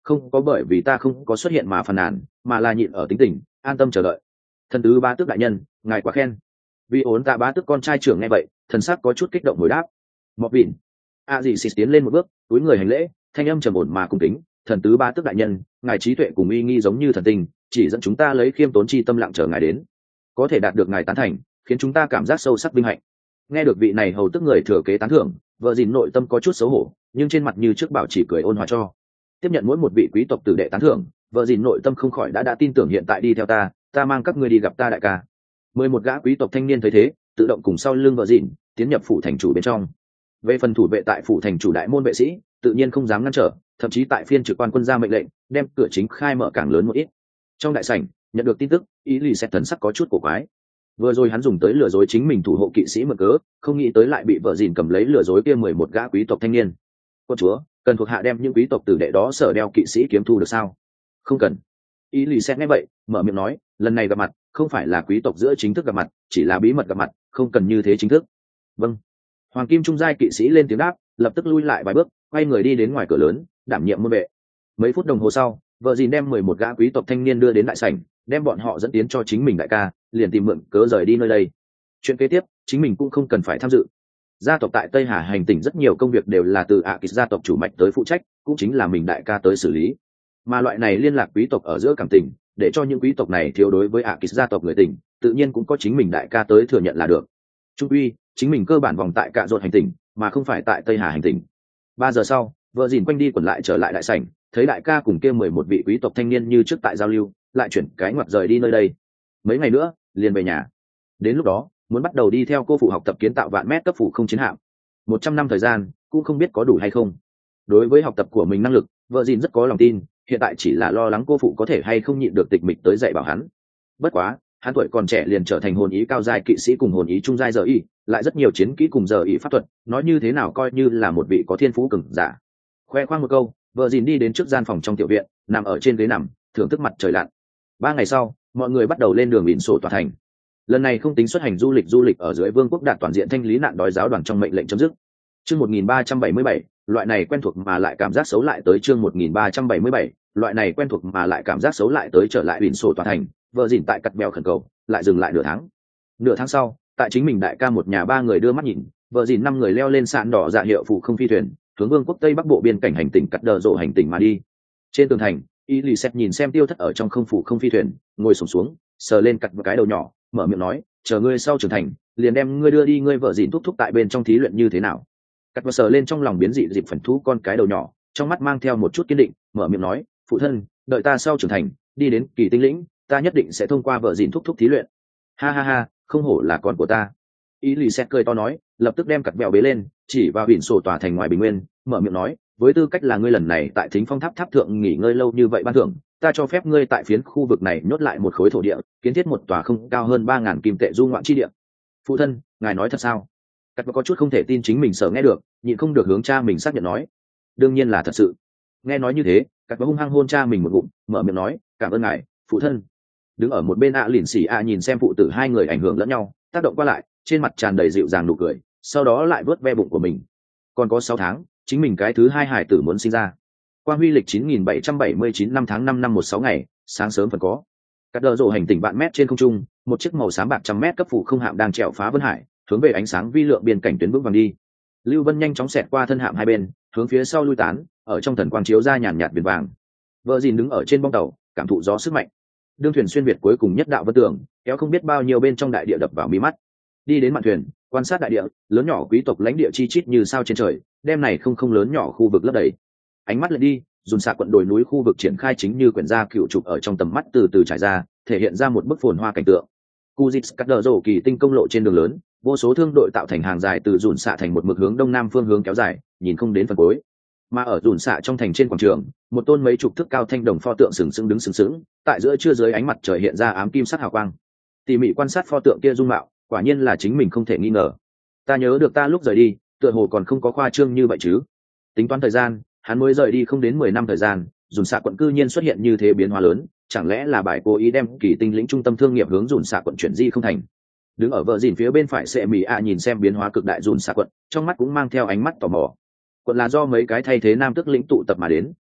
không có bởi vì ta không có xuất hiện mà phàn nàn, mà là nhịn ở tính tình, an tâm chờ đợi. Thần tứ bá tước đại nhân, ngài quá khen. Vì ổn tạ bá tước con trai trưởng nghe vậy, thần sắc có chút kích động hồi đáp. Mọc vịn. A dị xịt tiến lên một bước, túi người hành lễ, thanh âm trầm ổn mà cung kính. Thần tứ bá tước đại nhân, ngài trí tuệ cùng uy nghi giống như thần tinh, chỉ dẫn chúng ta lấy khiêm tốn chi tâm lặng chờ ngài đến, có thể đạt được ngài tán thành, khiến chúng ta cảm giác sâu sắc vinh hạnh. Nghe được vị này hầu tức người thừa kế tán thưởng, vợ dìn nội tâm có chút xấu hổ, nhưng trên mặt như trước bảo chỉ cười ôn hòa cho. Tiếp nhận mỗi một vị quý tộc tử đệ tán thưởng, vợ dìn nội tâm không khỏi đã đã tin tưởng hiện tại đi theo ta, ta mang các ngươi đi gặp ta đại ca. Mười một gã quý tộc thanh niên thấy thế, tự động cùng sau lưng vợ dìn tiến nhập phủ thành chủ bên trong. Về phần thủ vệ tại phủ thành chủ đại môn vệ sĩ, tự nhiên không dám ngăn trở, thậm chí tại phiên trực quan quân ra mệnh lệnh, đem cửa chính khai mở càng lớn một ít. Trong đại sảnh, nhận được tin tức, ý lì xét thần sắc có chút cổ quái. Vừa rồi hắn dùng tới lừa dối chính mình thủ hộ kỵ sĩ mượn cớ, không nghĩ tới lại bị vợ dìn cầm lấy lừa dối kia mười một gã quý tộc thanh niên. Quân chúa, cần thuộc hạ đem những quý tộc tử đệ đó sở đeo kỵ sĩ kiếm thu được sao? Không cần. Ý lì xét nghe vậy, mở miệng nói, lần này gặp mặt không phải là quý tộc giữa chính thức gặp mặt, chỉ là bí mật gặp mặt, không cần như thế chính thức. Vâng. Hoàng kim trung giai kỵ sĩ lên tiếng đáp, lập tức lui lại vài bước, quay người đi đến ngoài cửa lớn, đảm nhiệm môn vệ. Mấy phút đồng hồ sau, vợ dìn đem mười một gã quý tộc thanh niên đưa đến đại sảnh, đem bọn họ dẫn tiến cho chính mình đại ca, liền tìm mượn cớ rời đi nơi đây. Chuyện kế tiếp, chính mình cũng không cần phải tham dự. Gia tộc tại Tây Hà hành tỉnh rất nhiều công việc đều là từ ạ kịch gia tộc chủ mạch tới phụ trách, cũng chính là mình đại ca tới xử lý. Mà loại này liên lạc quý tộc ở giữa cảm tình, để cho những quý tộc này thiếu đối với ạ kịch gia tộc người tình, tự nhiên cũng có chính mình đại ca tới thừa nhận là được. Trung quy, chính mình cơ bản vòng tại cạ ruột hành tỉnh, mà không phải tại Tây Hà hành tỉnh. Ba giờ sau, vợ dìn quanh đi quẩn lại trở lại đại sảnh, thấy đại ca cùng kia mười một vị quý tộc thanh niên như trước tại giao lưu, lại chuyển cái ngoặt rời đi nơi đây. Mấy ngày nữa, liền về nhà. Đến lúc đó, muốn bắt đầu đi theo cô phụ học tập kiến tạo vạn mét cấp phụ không chiến hạm. Một trăm năm thời gian, cũng không biết có đủ hay không. Đối với học tập của mình năng lực, vợ dìn rất có lòng tin, hiện tại chỉ là lo lắng cô phụ có thể hay không nhịn được tịch mịch tới dạy bảo hắn. Bất quá, hắn tuổi còn trẻ liền trở thành hồn ý cao giai kỵ sĩ cùng hồn ý trung giai giờ y, lại rất nhiều chiến kỹ cùng giờ y pháp thuật, nói như thế nào coi như là một vị có thiên phú cường giả. Khoe khoang một câu, vợ dìn đi đến trước gian phòng trong tiểu viện, nằm ở trên ghế nằm, thưởng thức mặt trời lặn. Ba ngày sau, mọi người bắt đầu lên đường bỉn sổ tòa thành. Lần này không tính xuất hành du lịch du lịch ở dưới vương quốc đạt toàn diện thanh lý nạn đói giáo đoàn trong mệnh lệnh chấm dứt. Chương một nghìn ba trăm bảy mươi bảy, loại này quen thuộc mà lại cảm giác xấu lại tới chương một nghìn ba trăm bảy mươi bảy, loại này quen thuộc mà lại cảm giác xấu lại tới trở lại bỉn sổ tòa thành, vợ dìn tại cắt bèo khẩn cầu, lại dừng lại nửa tháng. Nửa tháng sau, tại chính mình đại ca một nhà ba người đưa mắt nhìn, vợ dìn năm người leo lên sạn đỏ dạ hiệu phụ không phi thuyền, hướng vương quốc tây bắc bộ biên cảnh hành tỉnh cắt đờ rộ hành tỉnh mà đi. Trên tường thành, y lì xẹt nhìn xem tiêu thất ở trong không phủ không phi thuyền, ngồi sổm xuống, sờ lên cặt một cái đầu nhỏ, mở miệng nói, chờ ngươi sau trưởng thành, liền đem ngươi đưa đi ngươi vợ dìn thúc thúc tại bên trong thí luyện như thế nào. Cắt và sờ lên trong lòng biến dị dịp phần thú con cái đầu nhỏ, trong mắt mang theo một chút kiên định, mở miệng nói, phụ thân, đợi ta sau trưởng thành, đi đến kỳ tinh lĩnh, ta nhất định sẽ thông qua vợ dìn thúc thúc thí luyện. Ha ha ha, không hổ là con của ta. Y lì xẹt cười to nói, lập tức đem cặt bèo bế lên, chỉ vào biển sổ tòa thành ngoài bình nguyên, mở miệng nói, với tư cách là ngươi lần này tại thính phong tháp tháp thượng nghỉ ngơi lâu như vậy ban thưởng, ta cho phép ngươi tại phiến khu vực này nhốt lại một khối thổ địa, kiến thiết một tòa không cao hơn ba ngàn kim tệ du ngoạn chi địa. Phụ thân, ngài nói thật sao? Cắt có chút không thể tin chính mình sợ nghe được, nhịn không được hướng cha mình xác nhận nói, đương nhiên là thật sự. Nghe nói như thế, cắt hung hăng hôn cha mình một ngụm, mở miệng nói, cảm ơn ngài, phụ thân. Đứng ở một bên ạ lìn xì ạ nhìn xem phụ tử hai người ảnh hưởng lẫn nhau, tác động qua lại, trên mặt tràn đầy dịu dàng nụ cười, sau đó lại vớt ve bụng của mình. Còn có sáu tháng, chính mình cái thứ hai hải tử muốn sinh ra. Quang huy lịch chín nghìn bảy trăm bảy mươi chín năm tháng năm năm một sáu ngày, sáng sớm phần có. Cắt đờ rộ hành tỉnh vạn mét trên không trung, một chiếc màu xám bạc trăm mét cấp phụ không hạm đang trèo phá vân hải, hướng về ánh sáng vi lượng biên cảnh tuyến bước vàng đi. Lưu Vân nhanh chóng xẹt qua thân hạm hai bên, hướng phía sau lui tán, ở trong thần quang chiếu ra nhàn nhạt viền vàng. Vợ dìn đứng ở trên bong tàu, cảm thụ gió sức mạnh. Đương thuyền xuyên việt cuối cùng nhất đạo vân tường, kéo không biết bao nhiêu bên trong đại địa đập vào mí mắt. Đi đến mạn thuyền, quan sát đại địa, lớn nhỏ quý tộc lãnh địa chi chít như sao trên trời, đem này không không lớn nhỏ khu vực lấp đầy. Ánh mắt lại đi, dùn xạ quận đồi núi khu vực triển khai chính như quyển gia cựu trục ở trong tầm mắt từ từ trải ra, thể hiện ra một bức phồn hoa cảnh tượng. Kuzits cắt đờ rổ kỳ tinh công lộ trên đường lớn, vô số thương đội tạo thành hàng dài từ dùn xạ thành một mực hướng đông nam phương hướng kéo dài, nhìn không đến phần cuối. Mà ở dùn xạ trong thành trên quảng trường, một tôn mấy chục thước cao thanh đồng pho tượng sừng sững đứng sừng sững, tại giữa trưa dưới ánh mặt trời hiện ra ám kim sắc hào quang. Tỉ mỉ quan sát pho tượng kia dung mạo, quả nhiên là chính mình không thể nghi ngờ. Ta nhớ được ta lúc rời đi, tựa hồ còn không có khoa trương như vậy chứ. Tính toán thời gian, hắn mới rời đi không đến mười năm thời gian, dùn xạ quận cư nhiên xuất hiện như thế biến hóa lớn, chẳng lẽ là bài cố ý đem kỳ tinh lĩnh trung tâm thương nghiệp hướng dùn xạ quận chuyển di không thành. Đứng ở vợ dìn phía bên phải sẽ mỹ ạ nhìn xem biến hóa cực đại dùn xạ quận, trong mắt cũng mang theo ánh mắt tò mò. Quận là do mấy cái thay thế nam tức lĩnh tụ tập mà đến,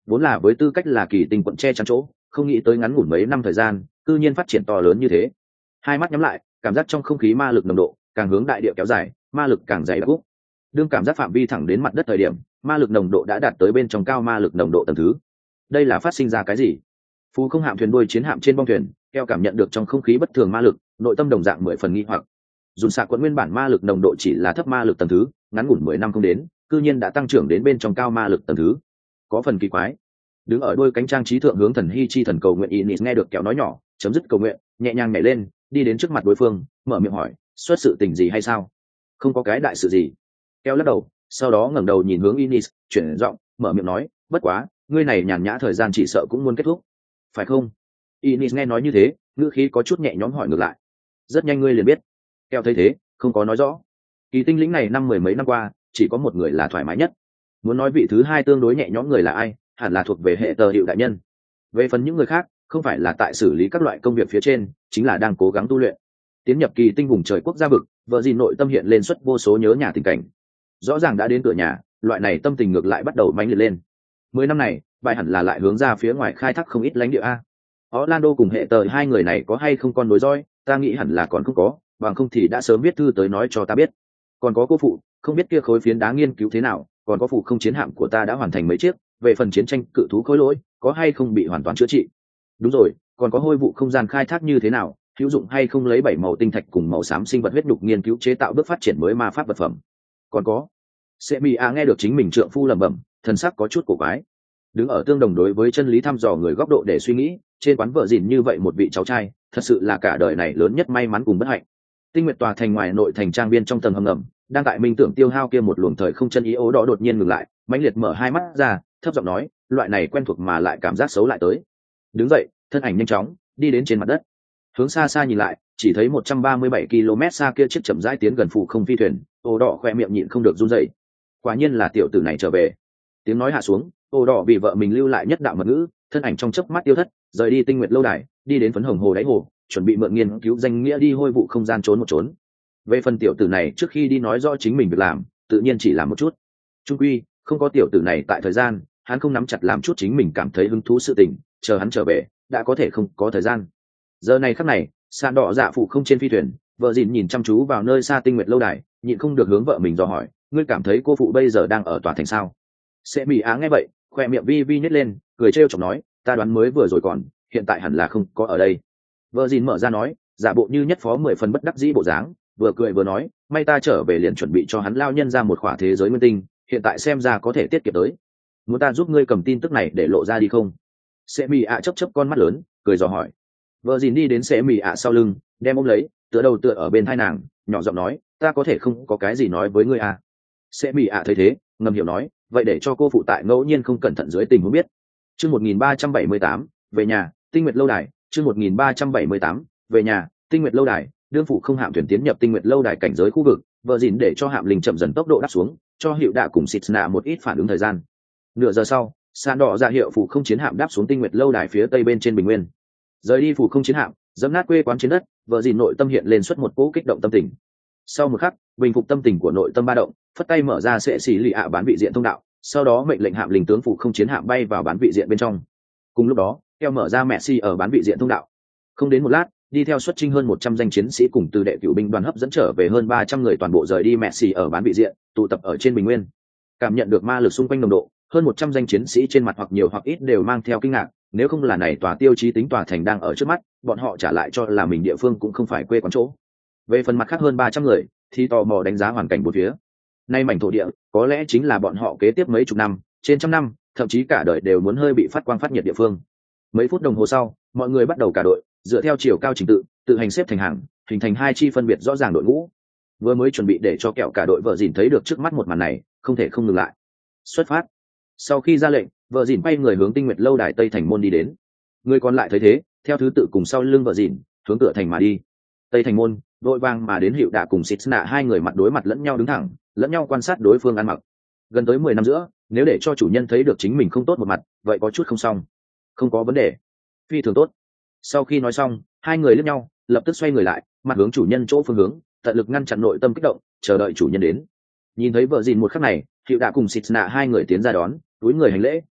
vốn là với tư cách là kỳ tinh quận che chắn chỗ, không nghĩ tới ngắn ngủn mấy năm thời gian cư nhiên phát triển to lớn như thế. Hai mắt nhắm lại, cảm giác trong không khí ma lực nồng độ càng hướng đại địa kéo dài, ma lực càng dày đặc úc. Đương cảm giác phạm vi thẳng đến mặt đất thời điểm, ma lực nồng độ đã đạt tới bên trong cao ma lực nồng độ tầng thứ. Đây là phát sinh ra cái gì? Phú không hạm thuyền đuôi chiến hạm trên bong thuyền, keo cảm nhận được trong không khí bất thường ma lực, nội tâm đồng dạng mười phần nghi hoặc. Dùn xạ quận nguyên bản ma lực nồng độ chỉ là thấp ma lực tầng thứ, ngắn ngủn mười năm không đến, cư nhiên đã tăng trưởng đến bên trong cao ma lực tầng thứ, có phần kỳ quái. Đứng ở đôi cánh trang trí thượng hướng thần hy chi thần cầu nguyện Inis nghe được kẹo nói nhỏ, chấm dứt cầu nguyện, nhẹ nhàng nhảy lên, đi đến trước mặt đối phương, mở miệng hỏi, xuất sự tình gì hay sao? Không có cái đại sự gì. Kẹo lắc đầu, sau đó ngẩng đầu nhìn hướng Inis, chuyển giọng, mở miệng nói, bất quá, ngươi này nhàn nhã thời gian chỉ sợ cũng muốn kết thúc, phải không? Inis nghe nói như thế, ngữ khí có chút nhẹ nhõm hỏi ngược lại. Rất nhanh ngươi liền biết. Kẹo thấy thế, không có nói rõ. Kỳ tinh lĩnh này năm mười mấy năm qua, chỉ có một người là thoải mái nhất. Muốn nói vị thứ hai tương đối nhẹ nhõm người là ai, hẳn là thuộc về hệ tờ hiệu đại nhân. Về phần những người khác, không phải là tại xử lý các loại công việc phía trên, chính là đang cố gắng tu luyện. Tiến nhập kỳ tinh vùng trời quốc gia vực, vợ gì nội tâm hiện lên suất vô số nhớ nhà tình cảnh. Rõ ràng đã đến cửa nhà, loại này tâm tình ngược lại bắt đầu mãnh liệt lên. Mười năm này, bài hẳn là lại hướng ra phía ngoài khai thác không ít lãnh địa a. Orlando cùng hệ tờ hai người này có hay không con nối roi, ta nghĩ hẳn là còn không có, bằng không thì đã sớm viết thư tới nói cho ta biết. Còn có cô phụ, không biết kia khối phiến đá nghiên cứu thế nào, còn có phụ không chiến hạm của ta đã hoàn thành mấy chiếc, về phần chiến tranh cự thú khối lỗi, có hay không bị hoàn toàn chữa trị. Đúng rồi, còn có hôi vụ không gian khai thác như thế nào, hữu dụng hay không lấy bảy màu tinh thạch cùng màu xám sinh vật huyết nhục nghiên cứu chế tạo bước phát triển mới ma pháp vật phẩm. Còn có, Semi A nghe được chính mình trượng phu lẩm bẩm, thần sắc có chút cổ quái. Đứng ở tương đồng đối với chân lý thăm dò người góc độ để suy nghĩ, trên quán vợ dìn như vậy một vị cháu trai, thật sự là cả đời này lớn nhất may mắn cùng bất hạnh. Tinh Nguyệt tòa thành ngoài nội thành trang viên trong tầng hầm ngầm, đang tại minh tưởng tiêu hao kia một luồng thời không chân ý ố đó đột nhiên ngừng lại, mãnh liệt mở hai mắt ra, thấp giọng nói, loại này quen thuộc mà lại cảm giác xấu lại tới. Đứng dậy, thân ảnh nhanh chóng đi đến trên mặt đất, hướng xa xa nhìn lại, chỉ thấy một trăm ba mươi bảy ki lô mét xa kia chiếc chậm rãi tiến gần phụ không phi thuyền, ố đỏ khoe miệng nhịn không được run rẩy. Quả nhiên là tiểu tử này trở về. Tiếng nói hạ xuống, ố đỏ vì vợ mình lưu lại nhất đạo mật ngữ, thân ảnh trong chớp mắt tiêu thất, rời đi Tinh Nguyệt lâu đài, đi đến phấn hồng hồ đáy hồ, chuẩn bị mượn nghiên cứu danh nghĩa đi hôi vụ không gian trốn một trốn. Về phần tiểu tử này trước khi đi nói rõ chính mình việc làm, tự nhiên chỉ làm một chút. Trung quy, không có tiểu tử này tại thời gian, hắn không nắm chặt làm chút chính mình cảm thấy hứng thú sự tình, chờ hắn trở về, đã có thể không có thời gian. Giờ này khắc này, sàn đỏ dạ phụ không trên phi thuyền, vợ dìn nhìn chăm chú vào nơi xa Tinh Nguyệt lâu đài, nhịn không được hướng vợ mình dò hỏi, ngươi cảm thấy cô phụ bây giờ đang ở tòa thành sao? Sẽ bị á nghe vậy, khoe miệng vi vi nhếch lên, cười trêu chọc nói, ta đoán mới vừa rồi còn, hiện tại hẳn là không có ở đây. Vợ dìn mở ra nói, giả bộ như nhất phó mười phần bất đắc dĩ bộ dáng, vừa cười vừa nói, may ta trở về liền chuẩn bị cho hắn lao nhân ra một khỏa thế giới nguyên tinh, hiện tại xem ra có thể tiết kiệm tới. Muốn ta giúp ngươi cầm tin tức này để lộ ra đi không? Sẽ mì ạ chớp chớp con mắt lớn, cười dò hỏi. Vợ dìn đi đến sẽ mì ạ sau lưng, đem ôm lấy, tựa đầu tựa ở bên thai nàng, nhỏ giọng nói, ta có thể không có cái gì nói với ngươi à? Sẽ mì ạ thấy thế, ngầm hiểu nói, vậy để cho cô phụ tại ngẫu nhiên không cẩn thận dưới tình huống biết. Chương một nghìn ba trăm bảy mươi tám, về nhà, Tinh Nguyệt lâu đài. Chương một nghìn ba trăm bảy mươi tám, về nhà, Tinh Nguyệt lâu đài. Đương phụ không hạm thuyền tiến nhập Tinh Nguyệt lâu đài cảnh giới khu vực, vợ dìn để cho hạm linh chậm dần tốc độ đáp xuống, cho hiệu đạ cùng xịt nạ một ít phản ứng thời gian. Nửa giờ sau, sàn đỏ ra hiệu phụ không chiến hạm đáp xuống Tinh Nguyệt lâu đài phía tây bên trên bình nguyên. Rời đi phụ không chiến hạm, dẫm nát quê quán trên đất, vợ dìn nội tâm hiện lên suốt một cỗ kích động tâm tình. Sau một khắc, bình phục tâm tình của nội tâm ba động, phất tay mở ra sẽ xỉ lì ạ bán vị diện thông đạo, sau đó mệnh lệnh hạm linh tướng phụ không chiến hạm bay vào bán vị diện bên trong. Cùng lúc đó, theo mở ra Messi ở bán vị diện thông đạo. Không đến một lát, đi theo xuất chinh hơn một trăm danh chiến sĩ cùng từ đệ cửu binh đoàn hấp dẫn trở về hơn ba trăm người toàn bộ rời đi Messi ở bán vị diện, tụ tập ở trên bình nguyên. Cảm nhận được ma lực xung quanh nồng độ, hơn một trăm danh chiến sĩ trên mặt hoặc nhiều hoặc ít đều mang theo kinh ngạc, nếu không là này tòa tiêu chí tính tòa thành đang ở trước mắt, bọn họ trả lại cho là mình địa phương cũng không phải quê quán chỗ. Về phần mặt khác hơn ba trăm người, thì tò mò đánh giá hoàn cảnh bốn phía. Nay mảnh thổ địa, có lẽ chính là bọn họ kế tiếp mấy chục năm, trên trăm năm, thậm chí cả đời đều muốn hơi bị phát quang phát nhiệt địa phương. Mấy phút đồng hồ sau, mọi người bắt đầu cả đội, dựa theo chiều cao trình tự, tự hành xếp thành hàng, hình thành hai chi phân biệt rõ ràng đội ngũ. Vừa mới chuẩn bị để cho kẹo cả đội vợ dìn thấy được trước mắt một màn này, không thể không ngừng lại. Xuất phát. Sau khi ra lệnh, vợ dìn bay người hướng Tinh Nguyệt lâu đài tây thành môn đi đến. Người còn lại thấy thế, theo thứ tự cùng sau lưng vợ dìn, hướng cửa thành mà đi. Tây thành môn, đội vàng mà đến hiệu đạ cùng xịt nạ hai người mặt đối mặt lẫn nhau đứng thẳng, lẫn nhau quan sát đối phương ăn mặc. Gần tới mười năm giữa, nếu để cho chủ nhân thấy được chính mình không tốt một mặt, vậy có chút không xong. Không có vấn đề, phi thường tốt. Sau khi nói xong, hai người liếc nhau, lập tức xoay người lại, mặt hướng chủ nhân chỗ phương hướng, tận lực ngăn chặn nội tâm kích động, chờ đợi chủ nhân đến. Nhìn thấy vợ dìn một khắc này, hiệu đạ cùng xịt nạ hai người tiến ra đón, túi người hành lễ,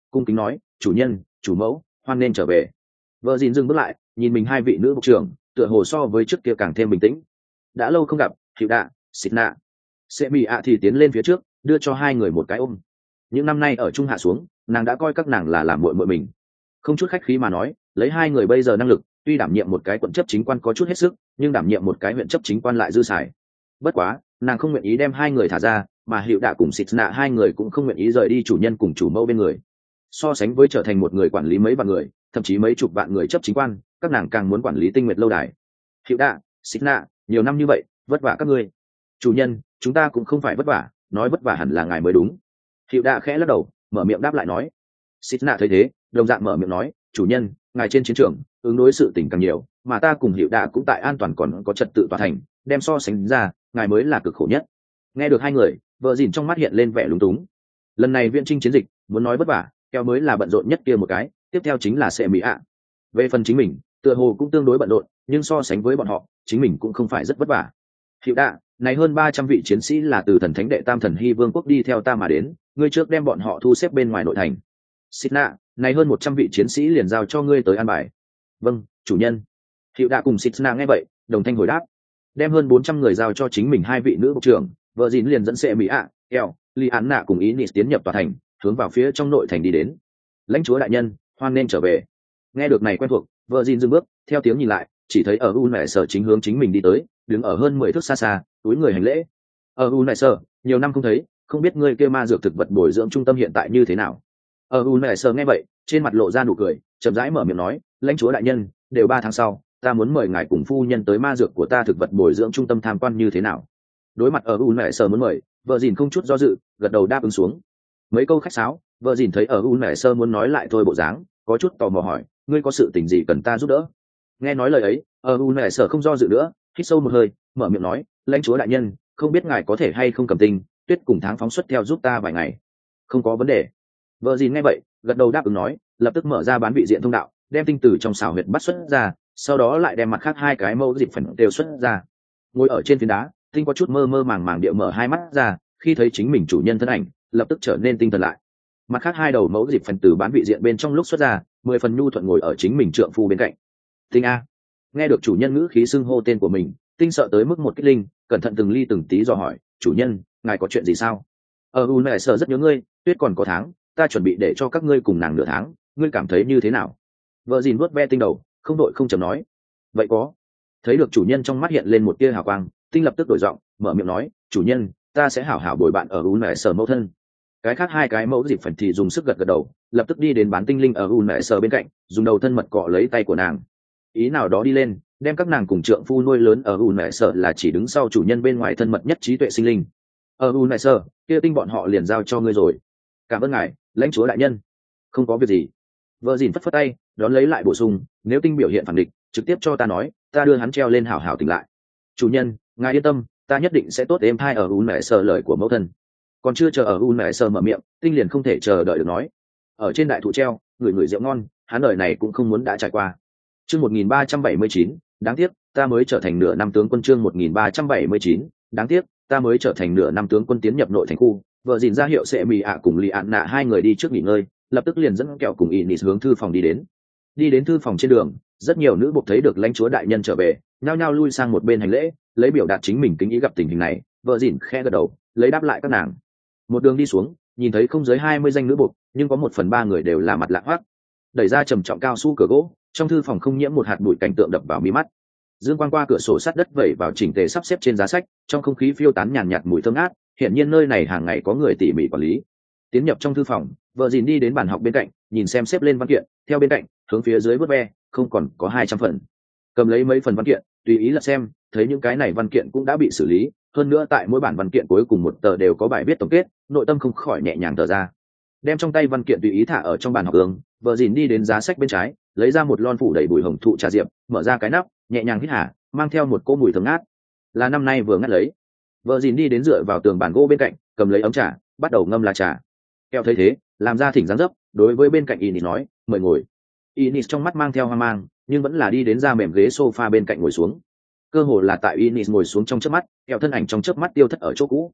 cung kính nói chủ nhân chủ mẫu hoan nên trở về. Vợ dìn dừng bước lại nhìn mình hai vị nữ bộ trưởng, tựa hồ so với trước kia càng thêm bình tĩnh. Đã lâu không gặp, hiệu đạ xịt nạ. Sẽ bị ạ thì tiến lên phía trước đưa cho hai người một cái ôm. Những năm nay ở trung hạ xuống, nàng đã coi các nàng là làm muội muội mình. Không chút khách khí mà nói, lấy hai người bây giờ năng lực, tuy đảm nhiệm một cái quận chấp chính quan có chút hết sức, nhưng đảm nhiệm một cái huyện chấp chính quan lại dư xài. Bất quá, nàng không nguyện ý đem hai người thả ra, mà hiệu đạ cùng xịt nạ hai người cũng không nguyện ý rời đi chủ nhân cùng chủ mẫu bên người. So sánh với trở thành một người quản lý mấy vạn người, thậm chí mấy chục vạn người chấp chính quan, các nàng càng muốn quản lý tinh nguyệt lâu đài. Hiệu đạ, xịt nạ, nhiều năm như vậy, vất vả các ngươi. Chủ nhân, chúng ta cũng không phải vất vả, nói vất vả hẳn là ngài mới đúng. Hiệu đạ khẽ lắc đầu, mở miệng đáp lại nói. Xịt nạ thấy thế, đồng dạng mở miệng nói, chủ nhân, ngài trên chiến trường ứng đối sự tình càng nhiều, mà ta cùng hiệu đạ cũng tại an toàn còn có trật tự tòa thành, đem so sánh ra, ngài mới là cực khổ nhất. Nghe được hai người, vợ dìn trong mắt hiện lên vẻ lúng túng. Lần này viện trinh chiến dịch, muốn nói vất vả, keo mới là bận rộn nhất kia một cái, tiếp theo chính là sẽ mỹ ạ. Về phần chính mình, tựa hồ cũng tương đối bận rộn, nhưng so sánh với bọn họ, chính mình cũng không phải rất vất vả. Hiệu đạ, này hơn ba trăm vị chiến sĩ là từ thần thánh đệ tam thần hy vương quốc đi theo ta mà đến, ngươi trước đem bọn họ thu xếp bên ngoài nội thành. Xịt nạ, này hơn một trăm vị chiến sĩ liền giao cho ngươi tới an bài. Vâng, chủ nhân. Hiệu đạ cùng xịt nạ nghe vậy, đồng thanh hồi đáp. Đem hơn bốn trăm người giao cho chính mình hai vị nữ bộ trưởng, vợ dìn liền dẫn xe mỹ ạ, eo, li án nạ cùng ý nịt tiến nhập tòa thành, hướng vào phía trong nội thành đi đến. Lãnh chúa đại nhân, hoan nên trở về. Nghe được này quen thuộc, vợ dìn dừng bước, theo tiếng nhìn lại, chỉ thấy ở u nại sở chính hướng chính mình đi tới, đứng ở hơn mười thước xa xa, túi người hành lễ. Ở u nại sở, nhiều năm không thấy, không biết ngươi kia ma dược thực vật bồi dưỡng trung tâm hiện tại như thế nào. Ở u nại sở nghe vậy, trên mặt lộ ra nụ cười, chậm rãi mở miệng nói, lãnh chúa đại nhân, đều ba tháng sau, ta muốn mời ngài cùng phu nhân tới ma dược của ta thực vật bồi dưỡng trung tâm tham quan như thế nào. Đối mặt ở u nại sở muốn mời, vợ dìn không chút do dự, gật đầu đáp ứng xuống. Mấy câu khách sáo, vợ dìn thấy ở u nại sơ muốn nói lại thôi bộ dáng, có chút tò mò hỏi, ngươi có sự tình gì cần ta giúp đỡ. Nghe nói lời ấy, ở u nại sơ không do dự nữa, hít sâu một hơi, mở miệng nói, lãnh chúa đại nhân, không biết ngài có thể hay không cầm tinh tuyết cùng tháng phóng xuất theo giúp ta vài ngày. Không có vấn đề. Vợ dìn nghe vậy, gật đầu đáp ứng nói, lập tức mở ra bán vị diện thông đạo, đem tinh tử trong xào huyệt bắt xuất ra, sau đó lại đem mặt khác hai cái mẫu dịp phần đều xuất ra. Ngồi ở trên phiến đá, tinh có chút mơ mơ màng màng địa mở hai mắt ra, khi thấy chính mình chủ nhân thân ảnh, lập tức trở nên tinh thần lại. Mặt khác hai đầu mẫu dịp phần từ bán vị diện bên trong lúc xuất ra, mười phần nhu thuận ngồi ở chính mình trượng phu bên cạnh. Tinh a. Nghe được chủ nhân ngữ khí xưng hô tên của mình, tinh sợ tới mức một kích linh, cẩn thận từng ly từng tí dò hỏi, chủ nhân, ngài có chuyện gì sao? Ở u này sợ rất nhớ ngươi, tuyết còn có tháng, ta chuẩn bị để cho các ngươi cùng nàng nửa tháng, ngươi cảm thấy như thế nào? Vợ dìn vuốt ve tinh đầu, không đội không chầm nói, vậy có. Thấy được chủ nhân trong mắt hiện lên một tia hào quang, tinh lập tức đổi giọng, mở miệng nói, chủ nhân, ta sẽ hảo hảo bồi bạn ở u này sở mẫu thân. Cái khác hai cái mẫu dịp phần thì dùng sức gật gật đầu, lập tức đi đến bán tinh linh ở u này sở bên cạnh, dùng đầu thân mật cọ lấy tay của nàng. Ý nào đó đi lên, đem các nàng cùng trượng phu nuôi lớn ở u này sở là chỉ đứng sau chủ nhân bên ngoài thân mật nhất trí tuệ sinh linh. Ở u này sở, kia tinh bọn họ liền giao cho ngươi rồi. Cảm ơn ngài, lãnh chúa đại nhân. Không có việc gì. Vợ dìn phất phất tay, đón lấy lại bổ sung, nếu tinh biểu hiện phản địch, trực tiếp cho ta nói, ta đưa hắn treo lên hảo hảo tỉnh lại. Chủ nhân, ngài yên tâm, ta nhất định sẽ tốt êm thai ở u nại sờ lời của mẫu thân. Còn chưa chờ ở u nại sờ mở miệng, tinh liền không thể chờ đợi được nói. Ở trên đại thụ treo, người người rượu ngon, hắn đời này cũng không muốn đã trải qua. Chương một nghìn ba trăm bảy mươi chín, đáng tiếc, ta mới trở thành nửa năm tướng quân. Chương một nghìn ba trăm bảy mươi chín, đáng tiếc, ta mới trở thành nửa năm tướng quân tiến nhập nội thành khu. Vợ dìn ra hiệu sẽ mì ạ cùng lì ạn nạ hai người đi trước nghỉ ngơi, lập tức liền dẫn kẹo cùng Inis hướng thư phòng đi đến. Đi đến thư phòng trên đường, rất nhiều nữ buộc thấy được lãnh chúa đại nhân trở về, nhao nhao lui sang một bên hành lễ, lấy biểu đạt chính mình kính ý gặp tình hình này. Vợ dìn khe gật đầu, lấy đáp lại các nàng. Một đường đi xuống, nhìn thấy không dưới hai mươi danh nữ buộc, nhưng có một phần ba người đều là mặt lạ hoắc. Đẩy ra trầm trọng cao su cửa gỗ, trong thư phòng không nhiễm một hạt bụi, cảnh tượng đập vào mi mắt. Dương quang qua cửa sổ sắt đất vẩy vào chỉnh tề sắp xếp trên giá sách, trong không khí phiêu tán nhàn nhạt mùi thơm ngát, hiện nhiên nơi này hàng ngày có người tỉ mỉ quản lý. Tiến nhập trong thư phòng, vợ dìn đi đến bàn học bên cạnh, nhìn xem xếp lên văn kiện, theo bên cạnh hướng phía dưới vớt ve, không còn có hai trăm phần. Cầm lấy mấy phần văn kiện, tùy ý lật xem, thấy những cái này văn kiện cũng đã bị xử lý, hơn nữa tại mỗi bản văn kiện cuối cùng một tờ đều có bài viết tổng kết, nội tâm không khỏi nhẹ nhàng thở ra. Đem trong tay văn kiện tùy ý thả ở trong bàn học hướng, vợ dìn đi đến giá sách bên trái, lấy ra một lon phủ đầy bụi hồng thụ trà diệp, mở ra cái nắp, nhẹ nhàng hít hà, mang theo một cỗ mùi thơm ngát. Là năm nay vừa ngắt lấy. Vợ dìn đi đến dựa vào tường bàn gỗ bên cạnh, cầm lấy ấm trà, bắt đầu ngâm lá trà. Keo thấy thế, làm ra thỉnh dáng dấp, đối với bên cạnh Inis nói, mời ngồi. Inis trong mắt mang theo hoang mang, nhưng vẫn là đi đến ra mềm ghế sofa bên cạnh ngồi xuống. Cơ hồ là tại Inis ngồi xuống trong chớp mắt, Keo thân ảnh trong chớp mắt tiêu thất ở chỗ cũ.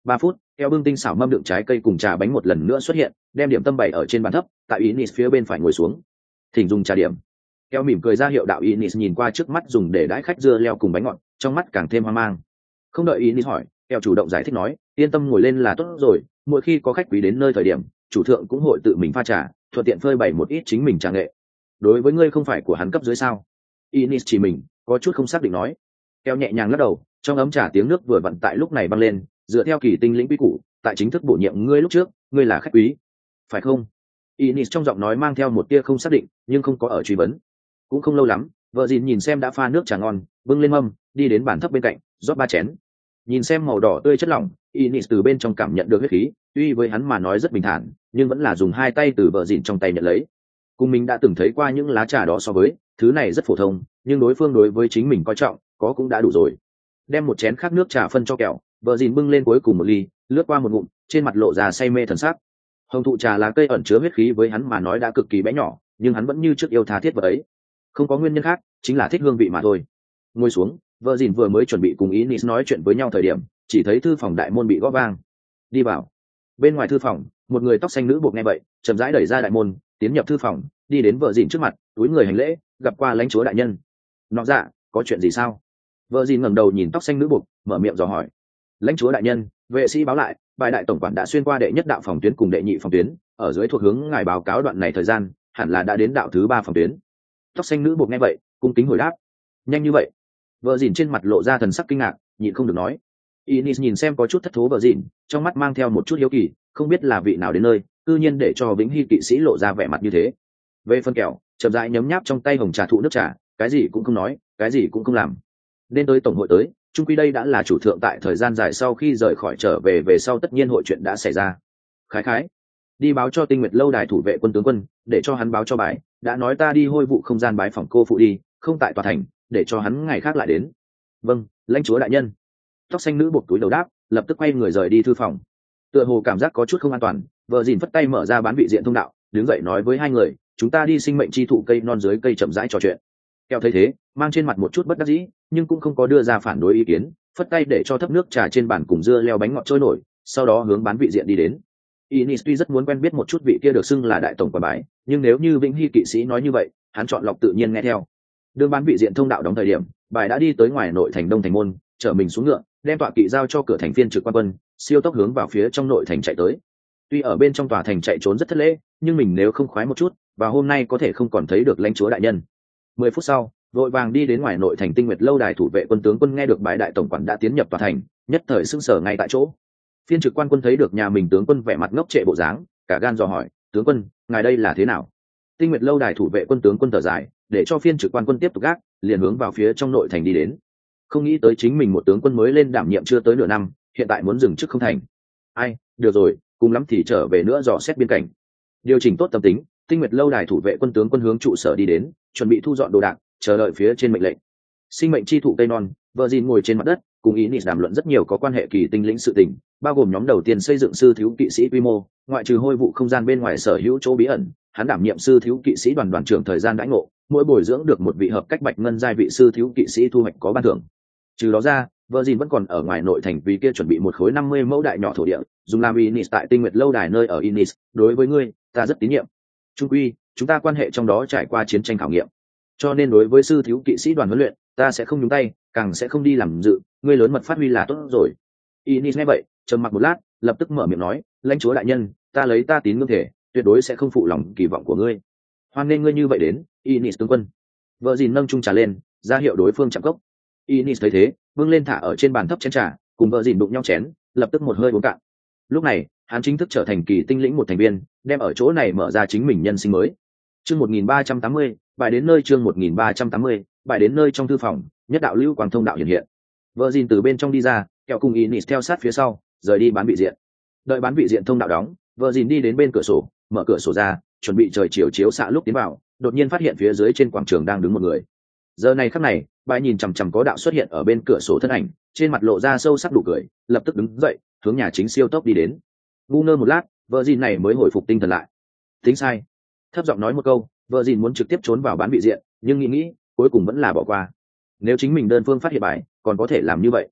Ba phút, keo bưng tinh xảo mâm đựng trái cây cùng trà bánh một lần nữa xuất hiện, đem điểm tâm bày ở trên bàn thấp, tại Inis phía bên phải ngồi xuống. Thỉnh dùng trà điểm. Keo mỉm cười ra hiệu đạo Inis nhìn qua trước mắt dùng để đãi khách dưa leo cùng bánh ngọt, trong mắt càng thêm hoang mang. Không đợi Inis hỏi, keo chủ động giải thích nói, yên tâm ngồi lên là tốt rồi, mỗi khi có khách quý đến nơi thời điểm, chủ thượng cũng hội tự mình pha trà, thuận tiện phơi bày một ít chính mình trà nghệ. Đối với ngươi không phải của hắn cấp dưới sao? Inis chỉ mình, có chút không xác định nói. Keo nhẹ nhàng lắc đầu, trong ấm trà tiếng nước vừa vặn tại lúc này băng lên, dựa theo kỳ tinh lĩnh quy củ, tại chính thức bổ nhiệm ngươi lúc trước, ngươi là khách quý, phải không? Inis trong giọng nói mang theo một tia không xác định, nhưng không có ở truy vấn. Cũng không lâu lắm, vợ dìn nhìn xem đã pha nước trà ngon, bưng lên mâm, đi đến bàn thấp bên cạnh, rót ba chén. Nhìn xem màu đỏ tươi chất lỏng, Inis từ bên trong cảm nhận được huyết khí, tuy với hắn mà nói rất bình thản, nhưng vẫn là dùng hai tay từ vợ dìn trong tay nhận lấy. Cùng mình đã từng thấy qua những lá trà đó so với, thứ này rất phổ thông, nhưng đối phương đối với chính mình coi trọng, có cũng đã đủ rồi. Đem một chén khác nước trà phân cho kẹo, vợ dìn bưng lên cuối cùng một ly, lướt qua một ngụm, trên mặt lộ ra say mê thần sắc. Hồng thụ trà là cây ẩn chứa huyết khí với hắn mà nói đã cực kỳ bé nhỏ, nhưng hắn vẫn như trước yêu tha thiết vật ấy. Không có nguyên nhân khác, chính là thích hương vị mà thôi. Ngồi xuống, vợ dìn vừa mới chuẩn bị cùng Inis nói chuyện với nhau thời điểm, chỉ thấy thư phòng đại môn bị gõ vang. Đi vào. Bên ngoài thư phòng, một người tóc xanh nữ buộc nghe vậy, chậm rãi đẩy ra đại môn, tiến nhập thư phòng, đi đến vợ dìn trước mặt, túi người hành lễ, gặp qua lãnh chúa đại nhân. Nọ dạ, có chuyện gì sao? Vợ dìn ngẩng đầu nhìn tóc xanh nữ buộc, mở miệng dò hỏi. Lãnh chúa đại nhân, vệ sĩ báo lại, bài đại tổng quản đã xuyên qua đệ nhất đạo phòng tuyến cùng đệ nhị phòng tuyến, ở dưới thuộc hướng ngài báo cáo đoạn này thời gian, hẳn là đã đến đạo thứ ba phòng tuyến. Tóc xanh nữ buộc nghe vậy, cung kính hồi đáp. Nhanh như vậy? Vợ dìn trên mặt lộ ra thần sắc kinh ngạc, nhịn không được nói. Inis nhìn xem có chút thất thố vợ dìn, trong mắt mang theo một chút hiếu kỳ, không biết là vị nào đến nơi, tự nhiên để cho Vĩnh Hy kỵ sĩ lộ ra vẻ mặt như thế. Về phân kẹo, chậm rãi nhấm nháp trong tay hồng trà thụ nước trà, cái gì cũng không nói, cái gì cũng không làm. Nên tới tổng hội tới, chung quy đây đã là chủ thượng tại thời gian dài sau khi rời khỏi trở về về sau tất nhiên hội chuyện đã xảy ra. Khái khái, đi báo cho Tinh Nguyệt lâu đài thủ vệ quân tướng quân, để cho hắn báo cho bài, đã nói ta đi hôi vụ không gian bái phòng cô phụ đi, không tại tòa thành, để cho hắn ngày khác lại đến. Vâng, lãnh chúa đại nhân. Tóc xanh nữ buộc túi đầu đáp, lập tức quay người rời đi thư phòng. Tựa hồ cảm giác có chút không an toàn, vợ dìn phất tay mở ra bán vị diện thông đạo, đứng dậy nói với hai người, chúng ta đi sinh mệnh chi thụ cây non dưới cây chậm rãi trò chuyện. Keo thấy thế, mang trên mặt một chút bất đắc dĩ, nhưng cũng không có đưa ra phản đối ý kiến, phất tay để cho thấp nước trà trên bàn cùng dưa leo bánh ngọt trôi nổi, sau đó hướng bán vị diện đi đến. Inis tuy rất muốn quen biết một chút vị kia được xưng là đại tổng quản bái, nhưng nếu như Vĩnh Hy kỵ sĩ nói như vậy, hắn chọn lọc tự nhiên nghe theo. Đường bán vị diện thông đạo đóng thời điểm, bài đã đi tới ngoài nội thành đông thành môn, chở mình xuống ngựa, đem tọa kỵ giao cho cửa thành phiên trực quan quân, siêu tốc hướng vào phía trong nội thành chạy tới. Tuy ở bên trong tòa thành chạy trốn rất thất lễ, nhưng mình nếu không khoái một chút, và hôm nay có thể không còn thấy được lãnh chúa đại nhân. Mười phút sau, vội vàng đi đến ngoài nội thành Tinh Nguyệt lâu đài thủ vệ quân tướng quân nghe được bái đại tổng quản đã tiến nhập tòa thành, nhất thời sững sờ ngay tại chỗ. Phiên trực quan quân thấy được nhà mình tướng quân vẻ mặt ngốc trệ bộ dáng, cả gan dò hỏi, tướng quân, ngài đây là thế nào? Tinh Nguyệt lâu đài thủ vệ quân tướng quân thở dài, để cho phiên trực quan quân tiếp tục gác, liền hướng vào phía trong nội thành đi đến. Không nghĩ tới chính mình một tướng quân mới lên đảm nhiệm chưa tới nửa năm, hiện tại muốn dừng chức không thành. Ai, được rồi, cùng lắm thì trở về nữa dò xét biên cảnh. Điều chỉnh tốt tâm tính, Tinh Nguyệt lâu đài thủ vệ quân tướng quân hướng trụ sở đi đến, chuẩn bị thu dọn đồ đạc, chờ đợi phía trên mệnh lệnh. Sinh mệnh chi thụ cây non, vợ dìn ngồi trên mặt đất, cùng Inis đàm luận rất nhiều có quan hệ kỳ tinh lĩnh sự tình, bao gồm nhóm đầu tiên xây dựng sư thiếu kỵ sĩ quy mô, ngoại trừ hôi vụ không gian bên ngoài sở hữu chỗ bí ẩn, hắn đảm nhiệm sư thiếu kỵ sĩ đoàn đoàn trưởng thời gian đãi ngộ, mỗi bồi dưỡng được một vị hợp cách bạch ngân giai vị sư thiếu kỵ sĩ thu hoạch có ban thưởng. Trừ đó ra, vợ dìn vẫn còn ở ngoài nội thành vì kia chuẩn bị một khối năm mươi mẫu đại nhỏ thổ địa, dùng làm Inis tại Tinh Nguyệt lâu đài nơi ở Inis, đối với ngươi, ta rất tín nhiệm. Trung quy, chúng ta quan hệ trong đó trải qua chiến tranh khảo nghiệm, cho nên đối với sư thiếu kỵ sĩ đoàn huấn luyện, ta sẽ không nhúng tay, càng sẽ không đi làm dự, ngươi lớn mật phát huy là tốt rồi. Inis nghe vậy, trầm mặc một lát, lập tức mở miệng nói, lãnh chúa đại nhân, ta lấy ta tín ngưỡng thể, tuyệt đối sẽ không phụ lòng kỳ vọng của ngươi. Hoan nên ngươi như vậy đến, Inis tướng quân. Vợ dìn nâng chung trà lên, ra hiệu đối phương chạm cốc. Inis thấy thế, vâng lên thả ở trên bàn thấp chén trà, cùng vợ dìn đụng nhau chén, lập tức một hơi uống cạn. Lúc này, hắn chính thức trở thành kỳ tinh lĩnh một thành viên, đem ở chỗ này mở ra chính mình nhân sinh mới. Chương một nghìn ba trăm tám mươi, bài đến nơi chương một nghìn ba trăm tám mươi, bài đến nơi trong thư phòng, nhất đạo lưu quang thông đạo hiện hiện. Vợ dìn từ bên trong đi ra, kẹo cùng Inis theo sát phía sau, rời đi bán vị diện. Đợi bán vị diện thông đạo đóng, vợ dìn đi đến bên cửa sổ, mở cửa sổ ra, chuẩn bị trời chiều chiếu xạ lúc tiến vào, đột nhiên phát hiện phía dưới trên quảng trường đang đứng một người. Giờ này khắc này, bài nhìn chằm chằm có đạo xuất hiện ở bên cửa sổ thân ảnh, trên mặt lộ ra sâu sắc đủ cười, lập tức đứng dậy, hướng nhà chính siêu tốc đi đến. Ngu ngơ một lát, vợ dìn này mới hồi phục tinh thần lại. Tính sai, thấp giọng nói một câu, vợ dìn muốn trực tiếp trốn vào bán vị diện, nhưng nghĩ nghĩ, cuối cùng vẫn là bỏ qua. Nếu chính mình đơn phương phát hiện bài, còn có thể làm như vậy,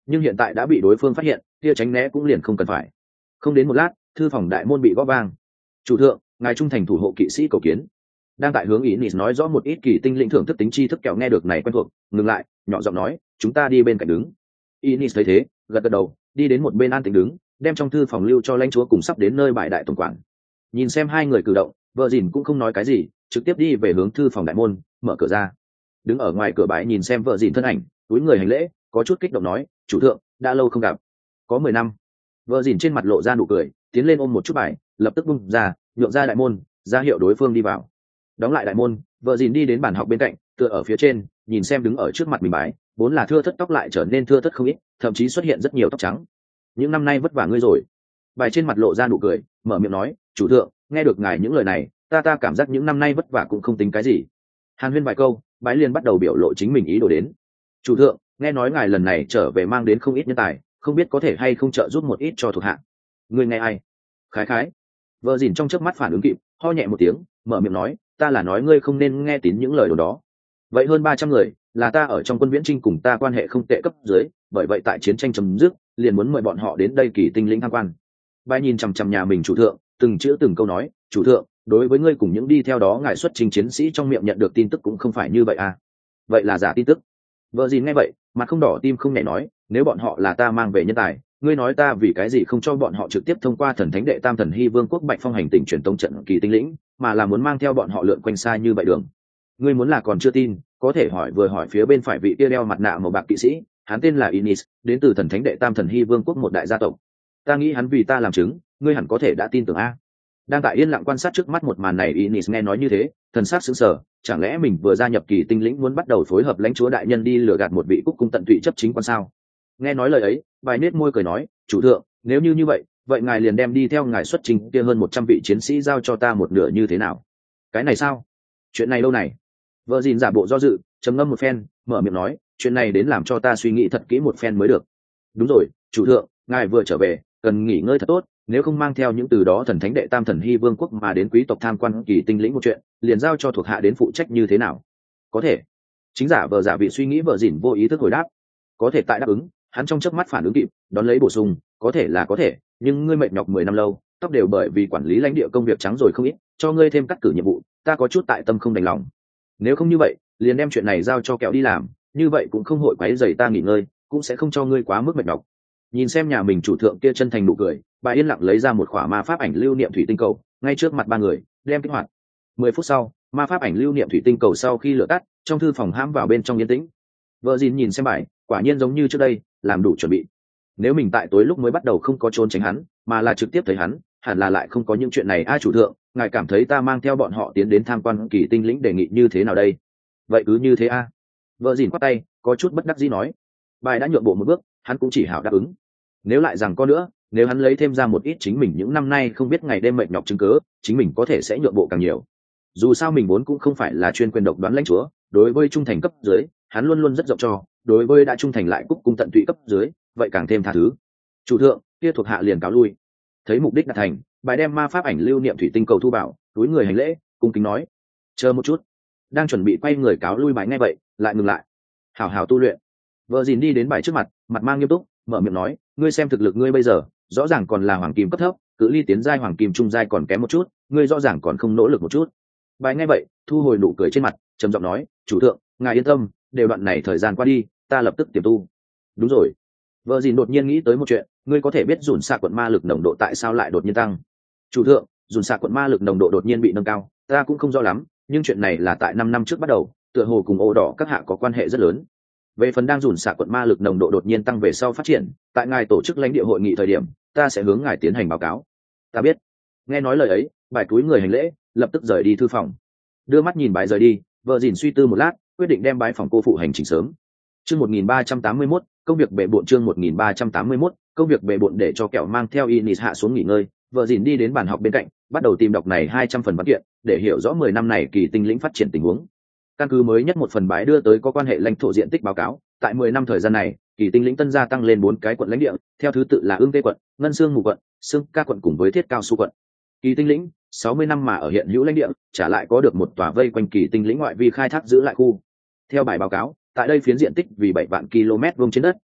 nhưng hiện tại đã bị đối phương phát hiện, kia tránh né cũng liền không cần phải. Không đến một lát, thư phòng đại môn bị gõ vang. Chủ thượng, ngài trung thành thủ hộ kỵ sĩ cầu kiến. Đang tại hướng ý nịt nói rõ một ít kỳ tinh lĩnh thưởng thức tính chi thức kẹo nghe được này quen thuộc, ngừng lại, nhỏ giọng nói, chúng ta đi bên cạnh đứng. Inis thấy thế, gật gật đầu, đi đến một bên an tĩnh đứng, đem trong thư phòng lưu cho lãnh chúa cùng sắp đến nơi bại đại tổng quản. Nhìn xem hai người cử động, vợ dìn cũng không nói cái gì, trực tiếp đi về hướng thư phòng đại môn, mở cửa ra. Đứng ở ngoài cửa bãi nhìn xem vợ dìn thân ảnh, túi người hành lễ, có chút kích động nói, chủ thượng, đã lâu không gặp. Có mười năm. Vợ dìn trên mặt lộ ra nụ cười, tiến lên ôm một chút bài, lập tức bung ra, nhượng ra đại môn, ra hiệu đối phương đi vào. Đóng lại đại môn, vợ dìn đi đến bàn học bên cạnh, tựa ở phía trên, nhìn xem đứng ở trước mặt mình bái, vốn là thưa thất tóc lại trở nên thưa thất không ít, thậm chí xuất hiện rất nhiều tóc trắng. Những năm nay vất vả ngươi rồi. Bài trên mặt lộ ra nụ cười, mở miệng nói, chủ thượng, nghe được ngài những lời này, ta ta cảm giác những năm nay vất vả cũng không tính cái gì. Hàn huyên vài câu, bái liền bắt đầu biểu lộ chính mình ý đồ đến. Chủ thượng, nghe nói ngài lần này trở về mang đến không ít nhân tài, không biết có thể hay không trợ giúp một ít cho thuộc hạ. Ngươi nghe ai? Khái khái. Vợ dìn trong chớp mắt phản ứng kịp, ho nhẹ một tiếng, mở miệng nói, ta là nói ngươi không nên nghe tín những lời đồ đó. Vậy hơn ba trăm người là ta ở trong quân viễn trinh cùng ta quan hệ không tệ cấp dưới, bởi vậy tại chiến tranh chấm dứt liền muốn mời bọn họ đến đây kỳ tinh lĩnh tham quan. Bài nhìn chằm chằm nhà mình chủ thượng, từng chữ từng câu nói, chủ thượng, đối với ngươi cùng những đi theo đó ngài xuất trình chiến sĩ trong miệng nhận được tin tức cũng không phải như vậy à? Vậy là giả tin tức. Vợ gì nghe vậy, mặt không đỏ tim không nhảy nói, nếu bọn họ là ta mang về nhân tài, ngươi nói ta vì cái gì không cho bọn họ trực tiếp thông qua thần thánh đệ tam thần hy vương quốc bạch phong hành tỉnh truyền tống trận kỳ tinh lĩnh, mà là muốn mang theo bọn họ lượn quanh xa như vậy đường. Ngươi muốn là còn chưa tin, có thể hỏi vừa hỏi phía bên phải vị kia đeo mặt nạ màu bạc kỵ sĩ, hắn tên là Inis, đến từ thần thánh đệ tam thần hy vương quốc một đại gia tộc. Ta nghĩ hắn vì ta làm chứng, ngươi hẳn có thể đã tin tưởng a. Đang tại yên lặng quan sát trước mắt một màn này, Inis nghe nói như thế, thần sắc sững sờ, chẳng lẽ mình vừa gia nhập kỳ tinh lĩnh muốn bắt đầu phối hợp lãnh chúa đại nhân đi lừa gạt một vị cúc cung tận tụy chấp chính quan sao? Nghe nói lời ấy, bài nết môi cười nói, chủ thượng, nếu như như vậy, vậy ngài liền đem đi theo ngài xuất trình kia hơn một trăm vị chiến sĩ giao cho ta một nửa như thế nào? Cái này sao? Chuyện này lâu này. Vợ dìn giả bộ do dự, trầm ngâm một phen, mở miệng nói, chuyện này đến làm cho ta suy nghĩ thật kỹ một phen mới được. Đúng rồi, chủ thượng, ngài vừa trở về, cần nghỉ ngơi thật tốt, nếu không mang theo những từ đó thần thánh đệ tam thần hy vương quốc mà đến quý tộc tham quan kỳ tinh lĩnh một chuyện, liền giao cho thuộc hạ đến phụ trách như thế nào? Có thể. Chính giả vờ giả vị suy nghĩ vợ dìn vô ý thức hồi đáp. Có thể tại đáp ứng, hắn trong chớp mắt phản ứng kịp, đón lấy bổ sung, có thể là có thể, nhưng ngươi mệt nhọc mười năm lâu, tóc đều bởi vì quản lý lãnh địa công việc trắng rồi không ít, cho ngươi thêm cắt cử nhiệm vụ, ta có chút tại tâm không đành lòng. Nếu không như vậy, liền đem chuyện này giao cho kẹo đi làm, như vậy cũng không hội quấy rầy ta nghỉ ngơi, cũng sẽ không cho ngươi quá mức mệt nhọc. Nhìn xem nhà mình chủ thượng kia chân thành nụ cười, bà yên lặng lấy ra một khỏa ma pháp ảnh lưu niệm thủy tinh cầu, ngay trước mặt ba người, đem kích hoạt. Mười phút sau, ma pháp ảnh lưu niệm thủy tinh cầu sau khi lửa tắt, trong thư phòng hãm vào bên trong yên tĩnh. Vợ dìn nhìn xem bài, quả nhiên giống như trước đây, làm đủ chuẩn bị. Nếu mình tại tối lúc mới bắt đầu không có trốn tránh hắn, mà là trực tiếp thấy hắn, hẳn là lại không có những chuyện này. A chủ thượng, ngài cảm thấy ta mang theo bọn họ tiến đến tham quan kỳ tinh lĩnh đề nghị như thế nào đây? Vậy cứ như thế a. Vợ dìn quát tay, có chút bất đắc dĩ nói. Bài đã nhượng bộ một bước, hắn cũng chỉ hảo đáp ứng. Nếu lại rằng có nữa, nếu hắn lấy thêm ra một ít chính mình những năm nay không biết ngày đêm mệt nhọc chứng cớ, chính mình có thể sẽ nhượng bộ càng nhiều. Dù sao mình vốn cũng không phải là chuyên quyền độc đoán lãnh chúa, đối với trung thành cấp dưới, hắn luôn luôn rất rộng cho, đối với đã trung thành lại cúc cung tận tụy cấp dưới, vậy càng thêm tha thứ. Chủ thượng, kia thuộc hạ liền cáo lui. Thấy mục đích đạt thành, bài đem ma pháp ảnh lưu niệm thủy tinh cầu thu bảo, túi người hành lễ, cung kính nói, chờ một chút. Đang chuẩn bị quay người cáo lui bài ngay vậy, lại ngừng lại. Hảo hảo tu luyện. Vợ dìn đi đến bài trước mặt, mặt mang nghiêm túc, mở miệng nói, ngươi xem thực lực ngươi bây giờ, rõ ràng còn là hoàng kim cấp thấp, cự ly tiến giai hoàng kim trung giai còn kém một chút, ngươi rõ ràng còn không nỗ lực một chút. Bài ngay vậy, thu hồi nụ cười trên mặt, trầm giọng nói, chủ thượng, ngài yên tâm, đều đoạn này thời gian qua đi, ta lập tức tiềm tu. Đúng rồi. Vợ dìn đột nhiên nghĩ tới một chuyện, ngươi có thể biết dùn xạ quận ma lực nồng độ tại sao lại đột nhiên tăng? Chủ thượng, dùn xạ quận ma lực nồng độ đột nhiên bị nâng cao, ta cũng không rõ lắm, nhưng chuyện này là tại năm năm trước bắt đầu, tựa hồ cùng ổ đỏ các hạ có quan hệ rất lớn. Về phần đang dùn xạ quận ma lực nồng độ đột nhiên tăng về sau phát triển, tại ngài tổ chức lãnh địa hội nghị thời điểm, ta sẽ hướng ngài tiến hành báo cáo. Ta biết. Nghe nói lời ấy, bài túi người hành lễ, lập tức rời đi thư phòng. Đưa mắt nhìn bài rời đi, vợ dìn suy tư một lát, quyết định đem bái phòng cô phụ hành trình sớm. Chương một nghìn ba trăm tám mươi mốt, công việc bệ bộn. Chương một nghìn ba trăm tám mươi mốt, công việc bệ bộn. Để cho kẹo mang theo Inis hạ xuống nghỉ ngơi, vợ dìn đi đến bàn học bên cạnh, bắt đầu tìm đọc này hai trăm phần văn kiện, để hiểu rõ mười năm này kỳ tinh lĩnh phát triển tình huống. Căn cứ mới nhất một phần bái đưa tới có quan hệ lãnh thổ diện tích báo cáo, tại mười năm thời gian này, kỳ tinh lĩnh tân gia tăng lên bốn cái quận lãnh địa, theo thứ tự là Ương Tê quận, Ngân Sương Mù quận, Sương Ca quận cùng với Thiết Cao Su quận. Kỳ tinh lĩnh sáu mươi năm mà ở hiện hữu lãnh địa, trả lại có được một tòa vây quanh kỳ tinh lĩnh ngoại vi khai thác giữ lại khu. Theo bài báo cáo, tại đây phiến diện tích vì bảy vạn ki lô mét vuông trên đất,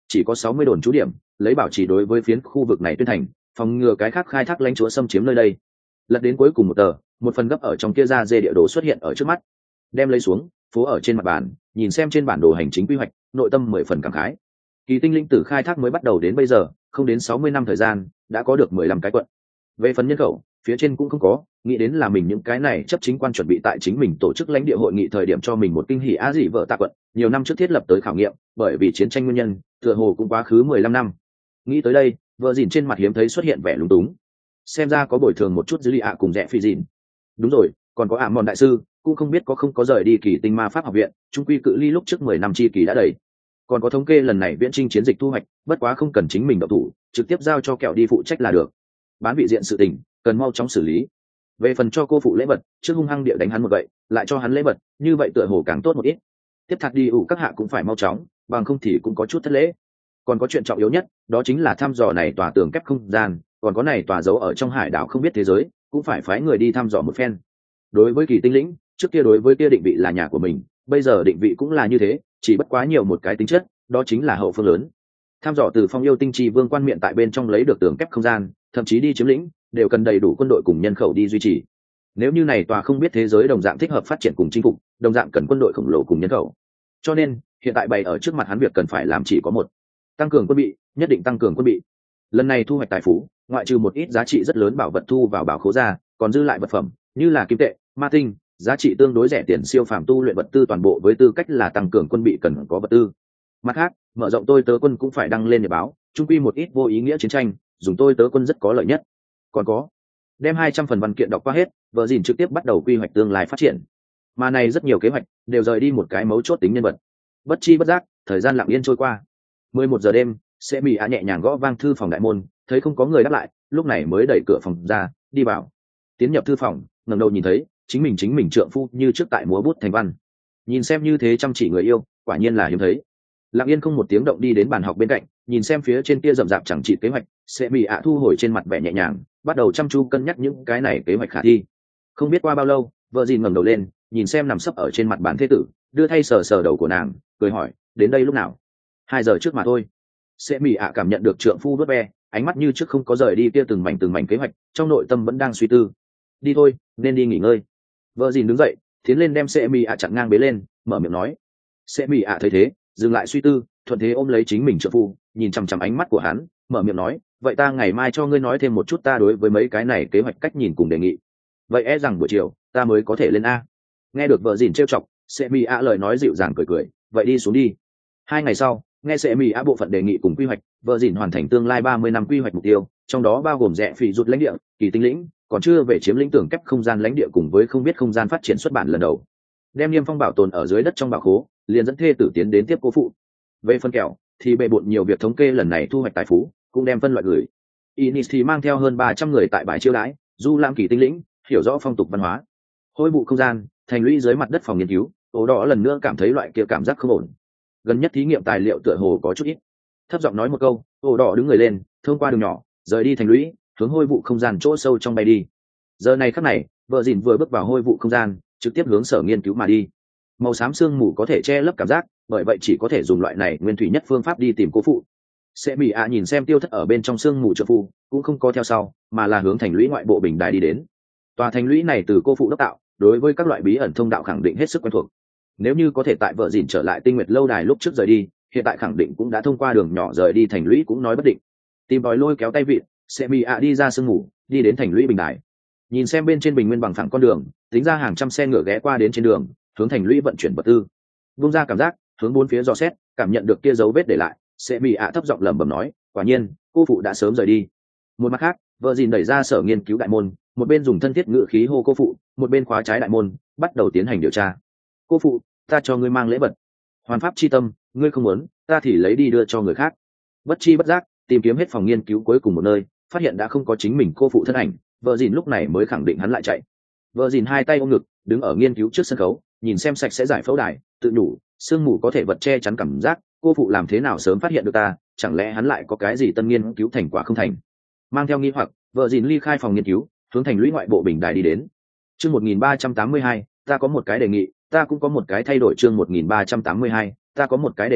chỉ có sáu mươi đồn trú điểm, lấy bảo trì đối với phiến khu vực này tuyên thành, phòng ngừa cái khác khai thác lãnh chúa xâm chiếm nơi đây. Lật đến cuối cùng một tờ, một phần gấp ở trong kia ra dê địa đồ xuất hiện ở trước mắt. Đem lấy xuống, phố ở trên mặt bàn, nhìn xem trên bản đồ hành chính quy hoạch, nội tâm mười phần cảm khái. Kỳ Tinh Linh từ khai thác mới bắt đầu đến bây giờ, không đến sáu mươi năm thời gian, đã có được mười lăm cái quận. Về phần nhân khẩu, phía trên cũng không có, nghĩ đến là mình những cái này chấp chính quan chuẩn bị tại chính mình tổ chức lãnh địa hội nghị thời điểm cho mình một kinh hỉ á dị vợ tạ quận, nhiều năm trước thiết lập tới khảo nghiệm, bởi vì chiến tranh nguyên nhân, tựa hồ cũng quá khứ mười lăm năm. Nghĩ tới đây, vợ dìn trên mặt hiếm thấy xuất hiện vẻ lúng túng. Xem ra có bồi thường một chút dữ liệu ạ cùng rẻ phi dìn. Đúng rồi, còn có ạ mòn đại sư, cũng không biết có không có rời đi Kỳ Tinh Ma Pháp học viện, trung quy cự ly lúc trước mười năm chi kỳ đã đầy. Còn có thống kê lần này viễn trinh chiến dịch thu hoạch, bất quá không cần chính mình động thủ, trực tiếp giao cho kẹo đi phụ trách là được. Bán vị diện sự tình, cần mau chóng xử lý. Về phần cho cô phụ lễ vật, trước hung hăng địa đánh hắn một vậy, lại cho hắn lễ vật, như vậy tựa hồ càng tốt một ít. Tiếp thật đi ủ các hạ cũng phải mau chóng, bằng không thì cũng có chút thất lễ. Còn có chuyện trọng yếu nhất, đó chính là thăm dò này tòa tường kép không gian, còn có này tòa giấu ở trong hải đảo không biết thế giới, cũng phải phái người đi thăm dò một phen. Đối với Kỳ Tinh Lĩnh, trước kia đối với kia định vị là nhà của mình, bây giờ định vị cũng là như thế, chỉ bất quá nhiều một cái tính chất, đó chính là hậu phương lớn. Thăm dò từ Phong Yêu Tinh Chi Vương quan miệng tại bên trong lấy được tường kép không gian, thậm chí đi chiếm lĩnh, đều cần đầy đủ quân đội cùng nhân khẩu đi duy trì. Nếu như này tòa không biết thế giới đồng dạng thích hợp phát triển cùng chinh phục, đồng dạng cần quân đội khổng lồ cùng nhân khẩu. Cho nên, hiện tại bày ở trước mặt hắn việc cần phải làm chỉ có một: tăng cường quân bị, nhất định tăng cường quân bị. Lần này thu hoạch tài phú, ngoại trừ một ít giá trị rất lớn bảo vật thu vào bảo khố ra, còn dư lại vật phẩm, như là kim tệ, ma tinh, giá trị tương đối rẻ tiền siêu phàm tu luyện vật tư toàn bộ với tư cách là tăng cường quân bị cần có vật tư. Mặt khác, mở rộng tôi tớ quân cũng phải đăng lên để báo, trung quy một ít vô ý nghĩa chiến tranh, dùng tôi tớ quân rất có lợi nhất. Còn có, đem hai trăm phần văn kiện đọc qua hết, vợ dìn trực tiếp bắt đầu quy hoạch tương lai phát triển. Mà này rất nhiều kế hoạch đều rời đi một cái mấu chốt tính nhân vật. Bất chi bất giác, thời gian lặng yên trôi qua. mười một giờ đêm, sẽ mì ạ nhẹ nhàng gõ vang thư phòng đại môn, thấy không có người đáp lại, lúc này mới đẩy cửa phòng ra, đi vào. Tiến nhập thư phòng, ngẩng đầu nhìn thấy, chính mình chính mình trượng phu như trước tại múa bút thành văn. Nhìn xem như thế chăm chỉ người yêu, quả nhiên là hiếm thấy. Lặng yên không một tiếng động đi đến bàn học bên cạnh, nhìn xem phía trên kia rậm rạp chẳng trị kế hoạch, sẽ mì ạ thu hồi trên mặt vẻ nhẹ nhàng, bắt đầu chăm chú cân nhắc những cái này kế hoạch khả thi. Không biết qua bao lâu, vợ dìn ngẩng đầu lên, nhìn xem nằm sấp ở trên mặt bàn thế tử, đưa thay sờ sờ đầu của nàng, cười hỏi, đến đây lúc nào? Hai giờ trước mà thôi. Sẽ mì ạ cảm nhận được trượng phu vớt ve, ánh mắt như trước không có rời đi kia từng mảnh từng mảnh kế hoạch, trong nội tâm vẫn đang suy tư. Đi thôi, nên đi nghỉ ngơi. Vợ dìn đứng dậy, tiến lên đem sẽ mì ạ chặn ngang bế lên, mở miệng nói. Sẽ mì ạ thấy thế, dừng lại suy tư, thuận thế ôm lấy chính mình trượng phu, nhìn chằm chằm ánh mắt của hắn, mở miệng nói, vậy ta ngày mai cho ngươi nói thêm một chút ta đối với mấy cái này kế hoạch cách nhìn cùng đề nghị. Vậy e rằng buổi chiều ta mới có thể lên a. Nghe được vợ dìn trêu chọc, sẽ mì ạ lời nói dịu dàng cười cười, vậy đi xuống đi. Hai ngày sau, nghe sẽ mì ạ bộ phận đề nghị cùng quy hoạch, vợ dìn hoàn thành tương lai ba mươi năm quy hoạch mục tiêu, trong đó bao gồm rẽ phỉ rút lãnh địa, Kỳ Tinh Lĩnh, còn chưa về chiếm lĩnh tưởng kép không gian lãnh địa cùng với không biết không gian phát triển xuất bản lần đầu. Đem niêm phong bảo tồn ở dưới đất trong bảo khố, liền dẫn thê tử tiến đến tiếp cô phụ. Về phân kẹo thì bệ bộn nhiều việc thống kê lần này thu hoạch tài phú, cũng đem phân loại gửi. Inis thì mang theo hơn ba trăm người tại bãi chiêu đãi, du lãm Kỳ Tinh Lĩnh, hiểu rõ phong tục văn hóa. Hôi vụ không gian, thành lũy dưới mặt đất phòng nghiên cứu, ổ đỏ lần nữa cảm thấy loại kia cảm giác không ổn. Gần nhất thí nghiệm tài liệu tựa hồ có chút ít. Thấp giọng nói một câu, ổ đỏ đứng người lên, thông qua đường nhỏ, rời đi thành lũy, hướng hôi vụ không gian chỗ sâu trong bay đi. Giờ này khắc này, vợ dìn vừa bước vào hôi vụ không gian, trực tiếp hướng sở nghiên cứu mà đi. Màu xám sương mù có thể che lấp cảm giác, bởi vậy chỉ có thể dùng loại này nguyên thủy nhất phương pháp đi tìm cô phụ. Sẽ bị ạ nhìn xem tiêu thất ở bên trong sương mù trợ phu, cũng không có theo sau, mà là hướng thành lũy ngoại bộ bình đài đi đến. Tòa thành lũy này từ cô phụ đốc tạo, đối với các loại bí ẩn thông đạo khẳng định hết sức quen thuộc. Nếu như có thể tại vợ dìn trở lại Tinh Nguyệt lâu đài lúc trước rời đi, hiện tại khẳng định cũng đã thông qua đường nhỏ rời đi thành lũy cũng nói bất định. Tìm bòi lôi kéo tay vịt, sẽ bị ạ đi ra sương mù, đi đến thành lũy bình đài. Nhìn xem bên trên bình nguyên bằng phẳng con đường, tính ra hàng trăm xe ngựa ghé qua đến trên đường, hướng thành lũy vận chuyển vật tư. Vung ra cảm giác, hướng bốn phía dò xét, cảm nhận được kia dấu vết để lại, sẽ bị ạ thấp giọng lẩm bẩm nói, quả nhiên, cô phụ đã sớm rời đi. Một mặt khác, vợ dìn đẩy ra sở nghiên cứu đại môn, một bên dùng thân thiết ngữ khí hô cô phụ, một bên khóa trái đại môn, bắt đầu tiến hành điều tra. Cô phụ, ta cho ngươi mang lễ vật. Hoàn pháp chi tâm, ngươi không muốn, ta thì lấy đi đưa cho người khác. Bất chi bất giác, tìm kiếm hết phòng nghiên cứu cuối cùng một nơi, phát hiện đã không có chính mình cô phụ thân ảnh, vợ dìn lúc này mới khẳng định hắn lại chạy. Vợ dìn hai tay ôm ngực, đứng ở nghiên cứu trước sân khấu, nhìn xem sạch sẽ giải phẫu đài, tự nhủ, sương mù có thể vật che chắn cảm giác, cô phụ làm thế nào sớm phát hiện được ta, chẳng lẽ hắn lại có cái gì tân nghiên cứu thành quả không thành. Mang theo nghi hoặc, vợ dìn ly khai phòng nghiên cứu, hướng thành lũy ngoại bộ bình đài đi đến. Chương một nghìn ba trăm tám mươi hai, ta có một cái đề nghị, ta cũng có một cái thay đổi. Chương một nghìn ba trăm tám mươi hai, ta có một cái đề nghị,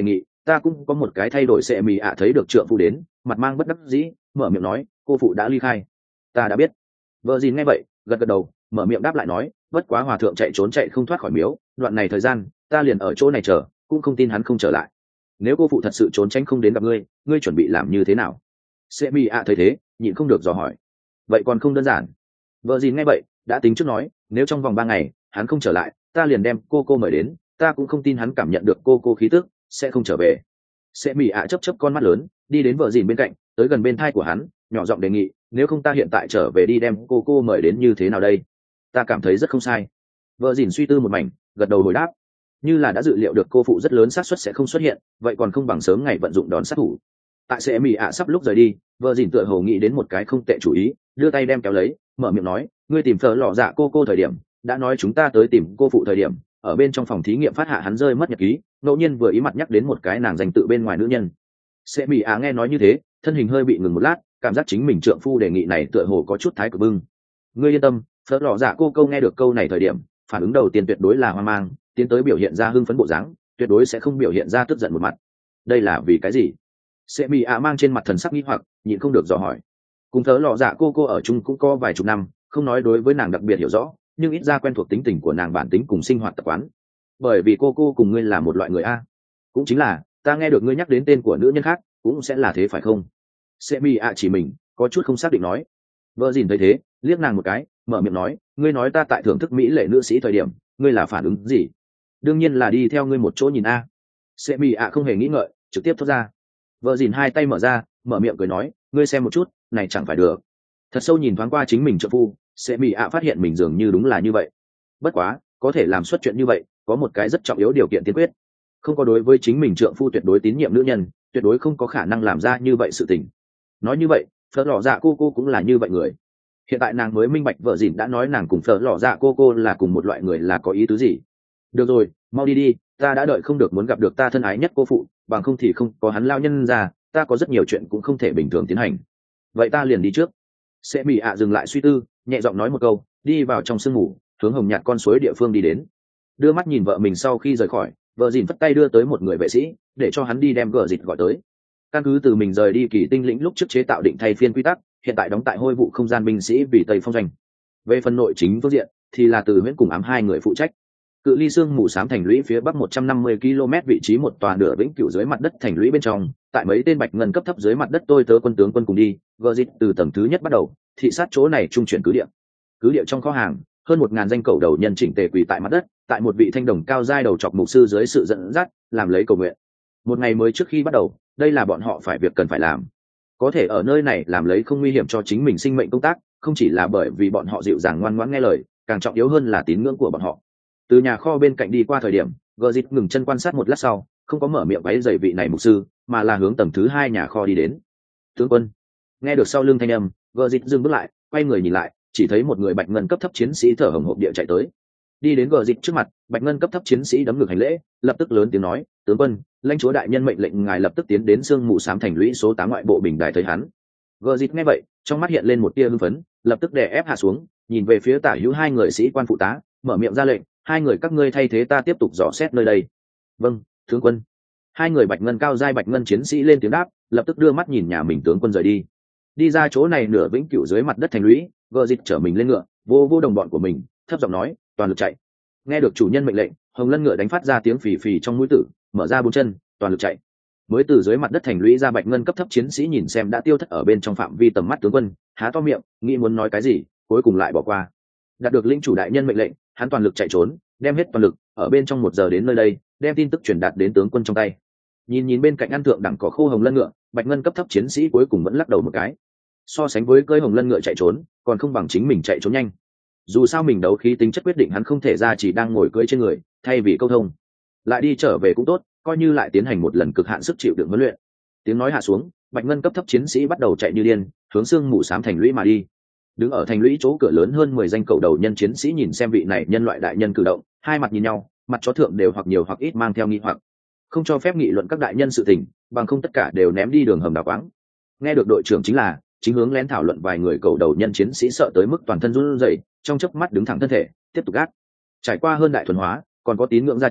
ta cũng có một cái thay đổi. Sẽ mì ạ thấy được trượng phu đến, mặt mang bất đắc dĩ, mở miệng nói, cô phụ đã ly khai. Ta đã biết. Vợ dìn nghe vậy gật gật đầu, mở miệng đáp lại nói, bất quá hòa thượng chạy trốn chạy không thoát khỏi miếu, đoạn này thời gian ta liền ở chỗ này chờ, cũng không tin hắn không trở lại. Nếu cô phụ thật sự trốn tránh không đến gặp ngươi, ngươi chuẩn bị làm như thế nào? Sẽ mì ạ thấy thế nhịn không được dò hỏi. Vậy còn không đơn giản. Vợ dìn nghe vậy đã tính trước nói, nếu trong vòng ba ngày hắn không trở lại, ta liền đem cô cô mời đến, ta cũng không tin hắn cảm nhận được cô cô khí tức sẽ không trở về. Sẽ mì ạ chấp chấp con mắt lớn, đi đến vợ dìn bên cạnh, tới gần bên thai của hắn, nhỏ giọng đề nghị, nếu không ta hiện tại trở về đi đem cô cô mời đến như thế nào đây? Ta cảm thấy rất không sai. Vợ dìn suy tư một mảnh, gật đầu hồi đáp, như là đã dự liệu được cô phụ rất lớn xác suất sẽ không xuất hiện, vậy còn không bằng sớm ngày vận dụng đòn sát thủ. Tại Sẽ mì ạ sắp lúc rời đi, vợ dìn tựa hồ nghĩ đến một cái không tệ chủ ý, đưa tay đem kéo lấy, mở miệng nói, ngươi tìm phở lọ dạ cô cô thời điểm đã nói chúng ta tới tìm cô phụ thời điểm ở bên trong phòng thí nghiệm phát hạ hắn rơi mất nhật ký, ngẫu nhiên vừa ý mặt nhắc đến một cái nàng danh tự bên ngoài nữ nhân. Sẽ mì ạ nghe nói như thế, thân hình hơi bị ngừng một lát, cảm giác chính mình trượng phu đề nghị này tựa hồ có chút thái cực bưng. Ngươi yên tâm. Phở lọ dạ cô câu nghe được câu này thời điểm phản ứng đầu tiên tuyệt đối là hoang mang, tiến tới biểu hiện ra hưng phấn bộ dáng, tuyệt đối sẽ không biểu hiện ra tức giận một mặt. Đây là vì cái gì? Sẽ mì ạ mang trên mặt thần sắc nghi hoặc, nhịn không được dò hỏi. Cùng thớ lọ dạ cô cô ở chung cũng có vài chục năm, không nói đối với nàng đặc biệt hiểu rõ, nhưng ít ra quen thuộc tính tình của nàng, bản tính cùng sinh hoạt tập quán. Bởi vì cô cô cùng ngươi là một loại người a. Cũng chính là ta nghe được ngươi nhắc đến tên của nữ nhân khác cũng sẽ là thế phải không? Sẽ mì ạ chỉ mình có chút không xác định nói. Vợ dìn thấy thế liếc nàng một cái, mở miệng nói, ngươi nói ta tại thưởng thức mỹ lệ nữ sĩ thời điểm ngươi là phản ứng gì? Đương nhiên là đi theo ngươi một chỗ nhìn a. Sẽ mì ạ không hề nghĩ ngợi trực tiếp thốt ra. Vợ dìn hai tay mở ra, mở miệng cười nói, ngươi xem một chút, này chẳng phải được. Thật sâu nhìn thoáng qua chính mình trợ phu, Sẽ mì ạ phát hiện mình dường như đúng là như vậy. Bất quá có thể làm xuất chuyện như vậy có một cái rất trọng yếu điều kiện tiên quyết, không có đối với chính mình trượng phu tuyệt đối tín nhiệm nữ nhân, tuyệt đối không có khả năng làm ra như vậy sự tình. Nói như vậy Phở lò dạ cô cô cũng là như vậy người. Hiện tại nàng mới minh bạch vợ dìn đã nói nàng cùng Phở lò dạ cô cô là cùng một loại người là có ý tứ gì. Được rồi, mau đi đi, ta đã đợi không được muốn gặp được ta thân ái nhất cô phụ, bằng không thì không có hắn lao nhân ra, ta có rất nhiều chuyện cũng không thể bình thường tiến hành. Vậy ta liền đi trước. Sẽ mì ạ dừng lại suy tư, nhẹ giọng nói một câu, đi vào trong sương mù, hướng hồng nhạt con suối địa phương đi đến. Đưa mắt nhìn vợ mình sau khi rời khỏi, vợ dìn phất tay đưa tới một người vệ sĩ, để cho hắn đi đem gờ dịt gọi tới. Căn cứ từ mình rời đi kỳ tinh lĩnh lúc trước chế tạo định thay phiên quy tắc, hiện tại đóng tại hôi vụ không gian binh sĩ vì tây phong doanh. Về phần nội chính phương diện thì là từ huyễn cùng ám hai người phụ trách. Cự ly sương mù xám thành lũy phía bắc một trăm năm mươi ki lô mét vị trí một tòa nửa vĩnh cửu dưới mặt đất thành lũy bên trong, tại mấy tên bạch ngân cấp thấp dưới mặt đất tôi tớ quân tướng quân cùng đi, gờ dịt từ tầng thứ nhất bắt đầu, thị sát chỗ này trung chuyển cứ địa. Cứ địa trong kho hàng, hơn một ngàn danh cầu đầu nhân chỉnh tề quỳ tại mặt đất, tại một vị thanh đồng cao giai đầu chọc mục sư dưới sự dẫn dắt, làm lấy cầu nguyện. Một ngày mới trước khi bắt đầu, đây là bọn họ phải việc cần phải làm. Có thể ở nơi này làm lấy không nguy hiểm cho chính mình sinh mệnh công tác, không chỉ là bởi vì bọn họ dịu dàng ngoan ngoãn nghe lời, càng trọng yếu hơn là tín ngưỡng của bọn họ. Từ nhà kho bên cạnh đi qua thời điểm, gờ dịt ngừng chân quan sát một lát sau, không có mở miệng váy dày vị này mục sư, mà là hướng tầng thứ hai nhà kho đi đến. Tướng quân. Nghe được sau lưng thanh âm, gờ dịt dừng bước lại, quay người nhìn lại, chỉ thấy một người bạch ngân cấp thấp chiến sĩ thở hổn hển địa chạy tới. Đi đến gờ dịt trước mặt, bạch ngân cấp thấp chiến sĩ đấm ngực hành lễ, lập tức lớn tiếng nói, tướng quân, lãnh chúa đại nhân mệnh lệnh ngài lập tức tiến đến sương mù xám thành lũy số tám ngoại bộ bình đài thấy hắn. Gờ dịt nghe vậy, trong mắt hiện lên một tia hưng phấn, lập tức đè ép hạ xuống, nhìn về phía tả hữu hai người sĩ quan phụ tá, mở miệng ra lệnh, hai người các ngươi thay thế ta tiếp tục dò xét nơi đây. Vâng, tướng quân. Hai người bạch ngân cao giai bạch ngân chiến sĩ lên tiếng đáp, lập tức đưa mắt nhìn nhà mình tướng quân rời đi. Đi ra chỗ này nửa vĩnh cửu dưới mặt đất thành lũy, gờ dịt trở mình lên ngựa, vô vô đồng bọn của mình, thấp giọng nói, toàn lực chạy. Nghe được chủ nhân mệnh lệnh, hồng lân ngựa đánh phát ra tiếng phì phì trong mũi tử, mở ra bốn chân, toàn lực chạy. Mới từ dưới mặt đất thành lũy ra bạch ngân cấp thấp chiến sĩ nhìn xem đã tiêu thất ở bên trong phạm vi tầm mắt tướng quân, há to miệng, nghĩ muốn nói cái gì, cuối cùng lại bỏ qua. Đạt được linh chủ đại nhân mệnh lệnh, hắn toàn lực chạy trốn, đem hết toàn lực, ở bên trong một giờ đến nơi đây, đem tin tức truyền đạt đến tướng quân trong tay. Nhìn nhìn bên cạnh ăn thượng đẳng cỏ khô hồng lân ngựa, bạch ngân cấp thấp chiến sĩ cuối cùng vẫn lắc đầu một cái. So sánh với cưỡi hồng lân ngựa chạy trốn, còn không bằng chính mình chạy trốn nhanh. Dù sao mình đấu khí tính chất quyết định hắn không thể ra chỉ đang ngồi cưỡi trên người, thay vì câu thông. Lại đi trở về cũng tốt, coi như lại tiến hành một lần cực hạn sức chịu đựng huấn luyện. Tiếng nói hạ xuống, bạch ngân cấp thấp chiến sĩ bắt đầu chạy như điên, hướng sương mù xám thành lũy mà đi. Đứng ở thành lũy chỗ cửa lớn hơn mười danh cầu đầu nhân chiến sĩ nhìn xem vị này nhân loại đại nhân cử động, hai mặt nhìn nhau, mặt chó thượng đều hoặc nhiều hoặc ít mang theo nghi hoặc. Không cho phép nghị luận các đại nhân sự tình, bằng không tất cả đều ném đi đường hầm đào quáng. Nghe được đội trưởng chính là chính hướng lén thảo luận vài người cầu đầu nhân chiến sĩ sợ tới mức toàn thân run rẩy, trong chớp mắt đứng thẳng thân thể, tiếp tục gác. Trải qua hơn đại thuần hóa, còn có tín ngưỡng gia trì,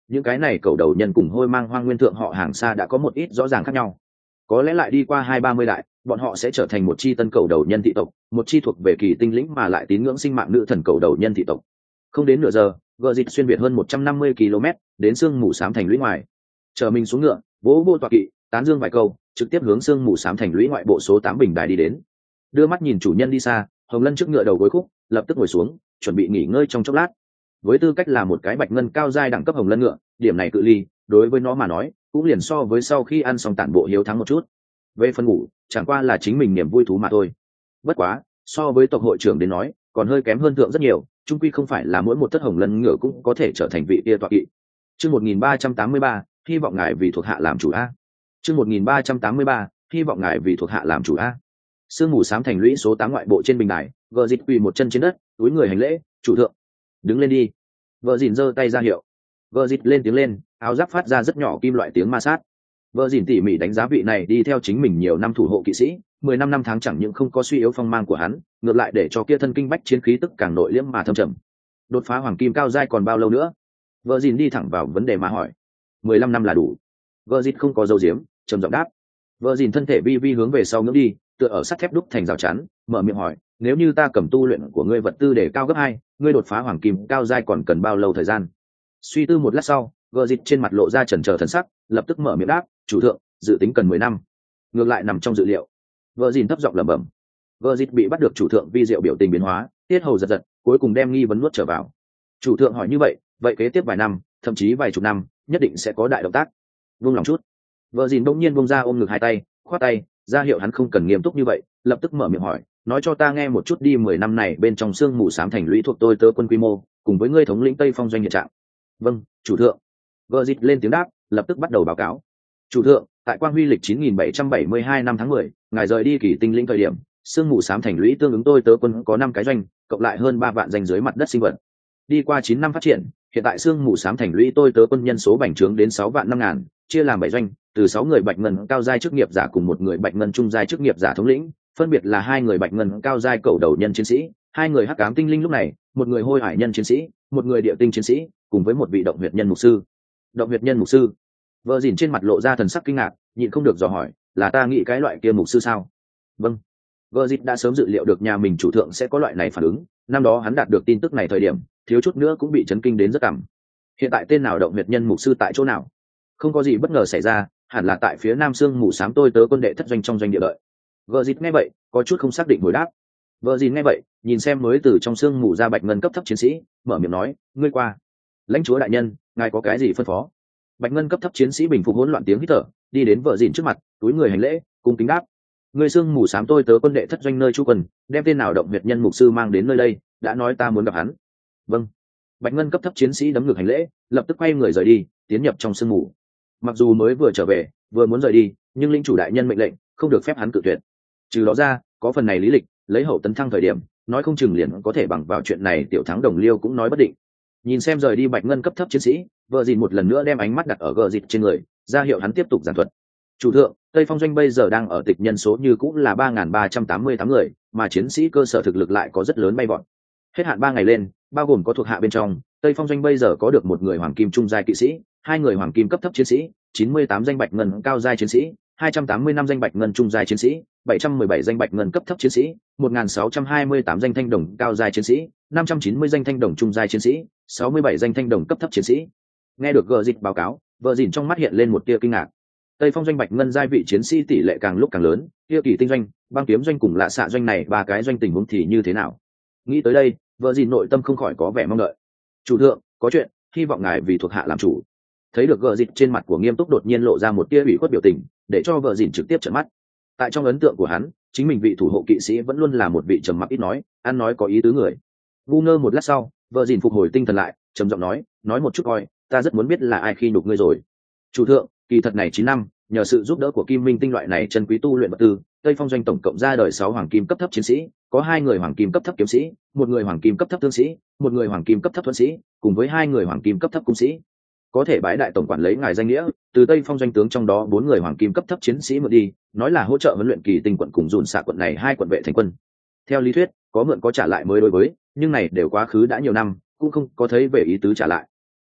những cái này cầu đầu nhân cùng hôi mang hoang nguyên thượng họ hàng xa đã có một ít rõ ràng khác nhau. Có lẽ lại đi qua hai ba mươi đại, bọn họ sẽ trở thành một chi tân cầu đầu nhân thị tộc, một chi thuộc về kỳ tinh lĩnh mà lại tín ngưỡng sinh mạng nữ thần cầu đầu nhân thị tộc. Không đến nửa giờ, gờ dịch xuyên việt hơn một trăm năm mươi ki lô mét, đến sương mù xám thành lũy ngoài. Chờ mình xuống ngựa, vỗ vô tọa kỵ, tán dương vài câu, trực tiếp hướng sương mù xám thành lũy ngoại bộ số tám bình đài đi đến. Đưa mắt nhìn chủ nhân đi xa, Hồng Lân trước ngựa đầu gối khúc, lập tức ngồi xuống, chuẩn bị nghỉ ngơi trong chốc lát. Với tư cách là một cái bạch ngân cao giai đẳng cấp Hồng Lân ngựa, điểm này cự ly đối với nó mà nói cũng liền so với sau khi ăn xong tản bộ hiếu thắng một chút. Về phần ngủ, chẳng qua là chính mình niềm vui thú mà thôi. Bất quá, so với tộc hội trưởng đến nói, còn hơi kém hơn thượng rất nhiều, chung quy không phải là mỗi một thất Hồng Lân ngựa cũng có thể trở thành vị tia tọa kỵ. Chương một nghìn ba trăm tám mươi ba, hy vọng ngài vì thuộc hạ làm chủ a. Chương một nghìn ba trăm tám mươi ba, hy vọng ngài vì thuộc hạ làm chủ a. Sương mù xám thành lũy số tám ngoại bộ trên bình đài, vợ dịch quỳ một chân trên đất, túi người hành lễ, "Chủ thượng, đứng lên đi." Vợ dìn giơ tay ra hiệu. Vợ dịch lên tiếng lên, áo giáp phát ra rất nhỏ kim loại tiếng ma sát. Vợ dìn tỉ mỉ đánh giá vị này đi theo chính mình nhiều năm thủ hộ kỵ sĩ, mười năm năm tháng chẳng những không có suy yếu phong mang của hắn, ngược lại để cho kia thân kinh bách chiến khí tức càng nội liễm mà thâm trầm. Đột phá hoàng kim cao giai còn bao lâu nữa? Vợ dìn đi thẳng vào vấn đề mà hỏi. Mười lăm năm là đủ. Vợ dìn không có dấu diếm, trầm giọng đáp. Vợ dìn thân thể vi vi hướng về sau ngưỡng đi, tựa ở sắt thép đúc thành rào chắn, mở miệng hỏi, nếu như ta cầm tu luyện của ngươi vật tư để cao gấp hai, ngươi đột phá hoàng kim cao giai còn cần bao lâu thời gian? Suy tư một lát sau, vợ dịch trên mặt lộ ra chần chờ thần sắc, lập tức mở miệng đáp, "Chủ thượng, dự tính cần mười năm." Ngược lại nằm trong dự liệu. Vợ dìn thấp giọng lẩm bẩm. Vợ dịch bị bắt được chủ thượng vi diệu biểu tình biến hóa, tiết hầu giật giật, cuối cùng đem nghi vấn nuốt trở vào. Chủ thượng hỏi như vậy, vậy kế tiếp vài năm, thậm chí vài chục năm, nhất định sẽ có đại động tác. Buông lòng chút. Vợ dìn bỗng nhiên buông ra ôm ngực hai tay, khoát tay, ra hiệu hắn không cần nghiêm túc như vậy, lập tức mở miệng hỏi, nói cho ta nghe một chút đi, mười năm này bên trong sương mù xám thành lũy thuộc tôi tớ quân quy mô, cùng với ngươi thống lĩnh Tây Phong doanh hiện trạng. Vâng, chủ thượng. Vợ dịch lên tiếng đáp, lập tức bắt đầu báo cáo. Chủ thượng, tại quang huy lịch chín nghìn bảy trăm bảy mươi hai năm tháng mười, ngài rời đi kỳ tinh lĩnh thời điểm, sương mù xám thành lũy tương ứng tôi tớ quân có năm cái doanh, cộng lại hơn ba vạn danh dưới mặt đất sinh vật. Đi qua chín năm phát triển, hiện tại sương mù xám thành lũy tôi tớ quân nhân số bành trướng đến sáu vạn năm ngàn, chia làm bảy doanh, từ sáu người bạch ngân cao giai chức nghiệp giả cùng một người bạch ngân trung giai chức nghiệp giả thống lĩnh, phân biệt là hai người bạch ngân cao giai cầu đầu nhân chiến sĩ, hai người hắc ám tinh linh lúc này, một người hôi hải nhân chiến sĩ, một người địa tinh chiến sĩ, cùng với một vị động huyệt nhân mục sư. Động huyệt nhân mục sư? Vợ dìn trên mặt lộ ra thần sắc kinh ngạc, nhịn không được dò hỏi, là ta nghĩ cái loại kia mục sư sao? Vâng. Vợ dìn đã sớm dự liệu được nhà mình chủ thượng sẽ có loại này phản ứng, năm đó hắn đạt được tin tức này thời điểm, thiếu chút nữa cũng bị chấn kinh đến rất cảm. Hiện tại tên nào động huyệt nhân mục sư tại chỗ nào? Không có gì bất ngờ xảy ra, hẳn là tại phía nam sương mù xám tôi tớ quân đệ thất doanh trong doanh địa đợi. Vợ dìn nghe vậy, có chút không xác định hồi đáp. Vợ dìn nghe vậy, nhìn xem mới từ trong sương mù ra bạch ngân cấp thấp chiến sĩ, mở miệng nói, ngươi qua. Lãnh chúa đại nhân, ngài có cái gì phân phó? Bạch ngân cấp thấp chiến sĩ bình phục hỗn loạn tiếng hít thở, đi đến vợ dìn trước mặt, túi người hành lễ, cung kính đáp. Ngươi sương mù xám tôi tớ quân đệ thất doanh nơi chu quân, đem tên nào động huyệt nhân mục sư mang đến nơi đây, đã nói ta muốn gặp hắn. Vâng. Bạch ngân cấp thấp chiến sĩ đấm ngực hành lễ, lập tức quay người rời đi, tiến nhập trong sương mù. Mặc dù mới vừa trở về, vừa muốn rời đi, nhưng linh chủ đại nhân mệnh lệnh, không được phép hắn cự tuyệt. Trừ đó ra, có phần này lý lịch, lấy hậu tấn thăng thời điểm, nói không chừng liền có thể bằng vào chuyện này tiểu thắng đồng liêu cũng nói bất định. Nhìn xem rời đi bạch ngân cấp thấp chiến sĩ, vợ dìn một lần nữa đem ánh mắt đặt ở gờ dịt trên người, ra hiệu hắn tiếp tục giảng thuật. Chủ thượng, Tây Phong doanh bây giờ đang ở tịch nhân số như cũng là ba nghìn ba trăm tám mươi tám người, mà chiến sĩ cơ sở thực lực lại có rất lớn bay vọt. Hết hạn ba ngày lên, bao gồm có thuộc hạ bên trong, Tây Phong doanh bây giờ có được một người hoàng kim trung giai kỵ sĩ, hai người hoàng kim cấp thấp chiến sĩ, chín mươi tám danh bạch ngân cao giai chiến sĩ, hai trăm tám mươi lăm danh bạch ngân trung giai chiến sĩ, bảy trăm mười bảy danh bạch ngân cấp thấp chiến sĩ, một nghìn sáu trăm hai mươi tám danh thanh đồng cao giai chiến sĩ, năm trăm chín mươi danh thanh đồng trung giai chiến sĩ, sáu mươi bảy danh thanh đồng cấp thấp chiến sĩ. Nghe được gờ dịch báo cáo, vợ dìn trong mắt hiện lên một tia kinh ngạc. Tây Phong doanh bạch ngân giai vị chiến sĩ tỷ lệ càng lúc càng lớn, kia kỳ tinh doanh, băng kiếm doanh cùng lạ xạ doanh này ba cái doanh tình huống thì như thế nào? Nghĩ tới đây, vợ dìn nội tâm không khỏi có vẻ mong đợi. Chủ thượng, có chuyện, hy vọng ngài vì thuộc hạ làm chủ. Thấy được gờ dịch trên mặt của nghiêm túc đột nhiên lộ ra một tia ủy khuất biểu tình, để cho vợ dìn trực tiếp trợn mắt. Tại trong ấn tượng của hắn, chính mình vị thủ hộ kỵ sĩ vẫn luôn là một vị trầm mặc ít nói, ăn nói có ý tứ người. Ngu ngơ một lát sau, vợ dìn phục hồi tinh thần lại, trầm giọng nói, nói một chút coi, ta rất muốn biết là ai khi nhục ngươi rồi. Chủ thượng, kỳ thật này chín năm, nhờ sự giúp đỡ của Kim Minh tinh loại này chân quý tu luyện vật tư, Tây Phong doanh tổng cộng ra đời sáu hoàng kim cấp thấp chiến sĩ, có hai người hoàng kim cấp thấp kiếm sĩ, một người hoàng kim cấp thấp thương sĩ, một người hoàng kim cấp thấp thuẫn sĩ, cùng với hai người hoàng kim cấp thấp cung sĩ. Có thể bái đại tổng quản lấy ngài danh nghĩa, từ Tây Phong doanh tướng trong đó bốn người hoàng kim cấp thấp chiến sĩ mượn đi, nói là hỗ trợ huấn luyện kỳ tinh quận cùng dùn xạ quận này hai quận vệ thành quân. Theo lý thuyết, có mượn có trả lại mới đối với, nhưng này đều quá khứ đã nhiều năm, cũng không có thấy về ý tứ trả lại.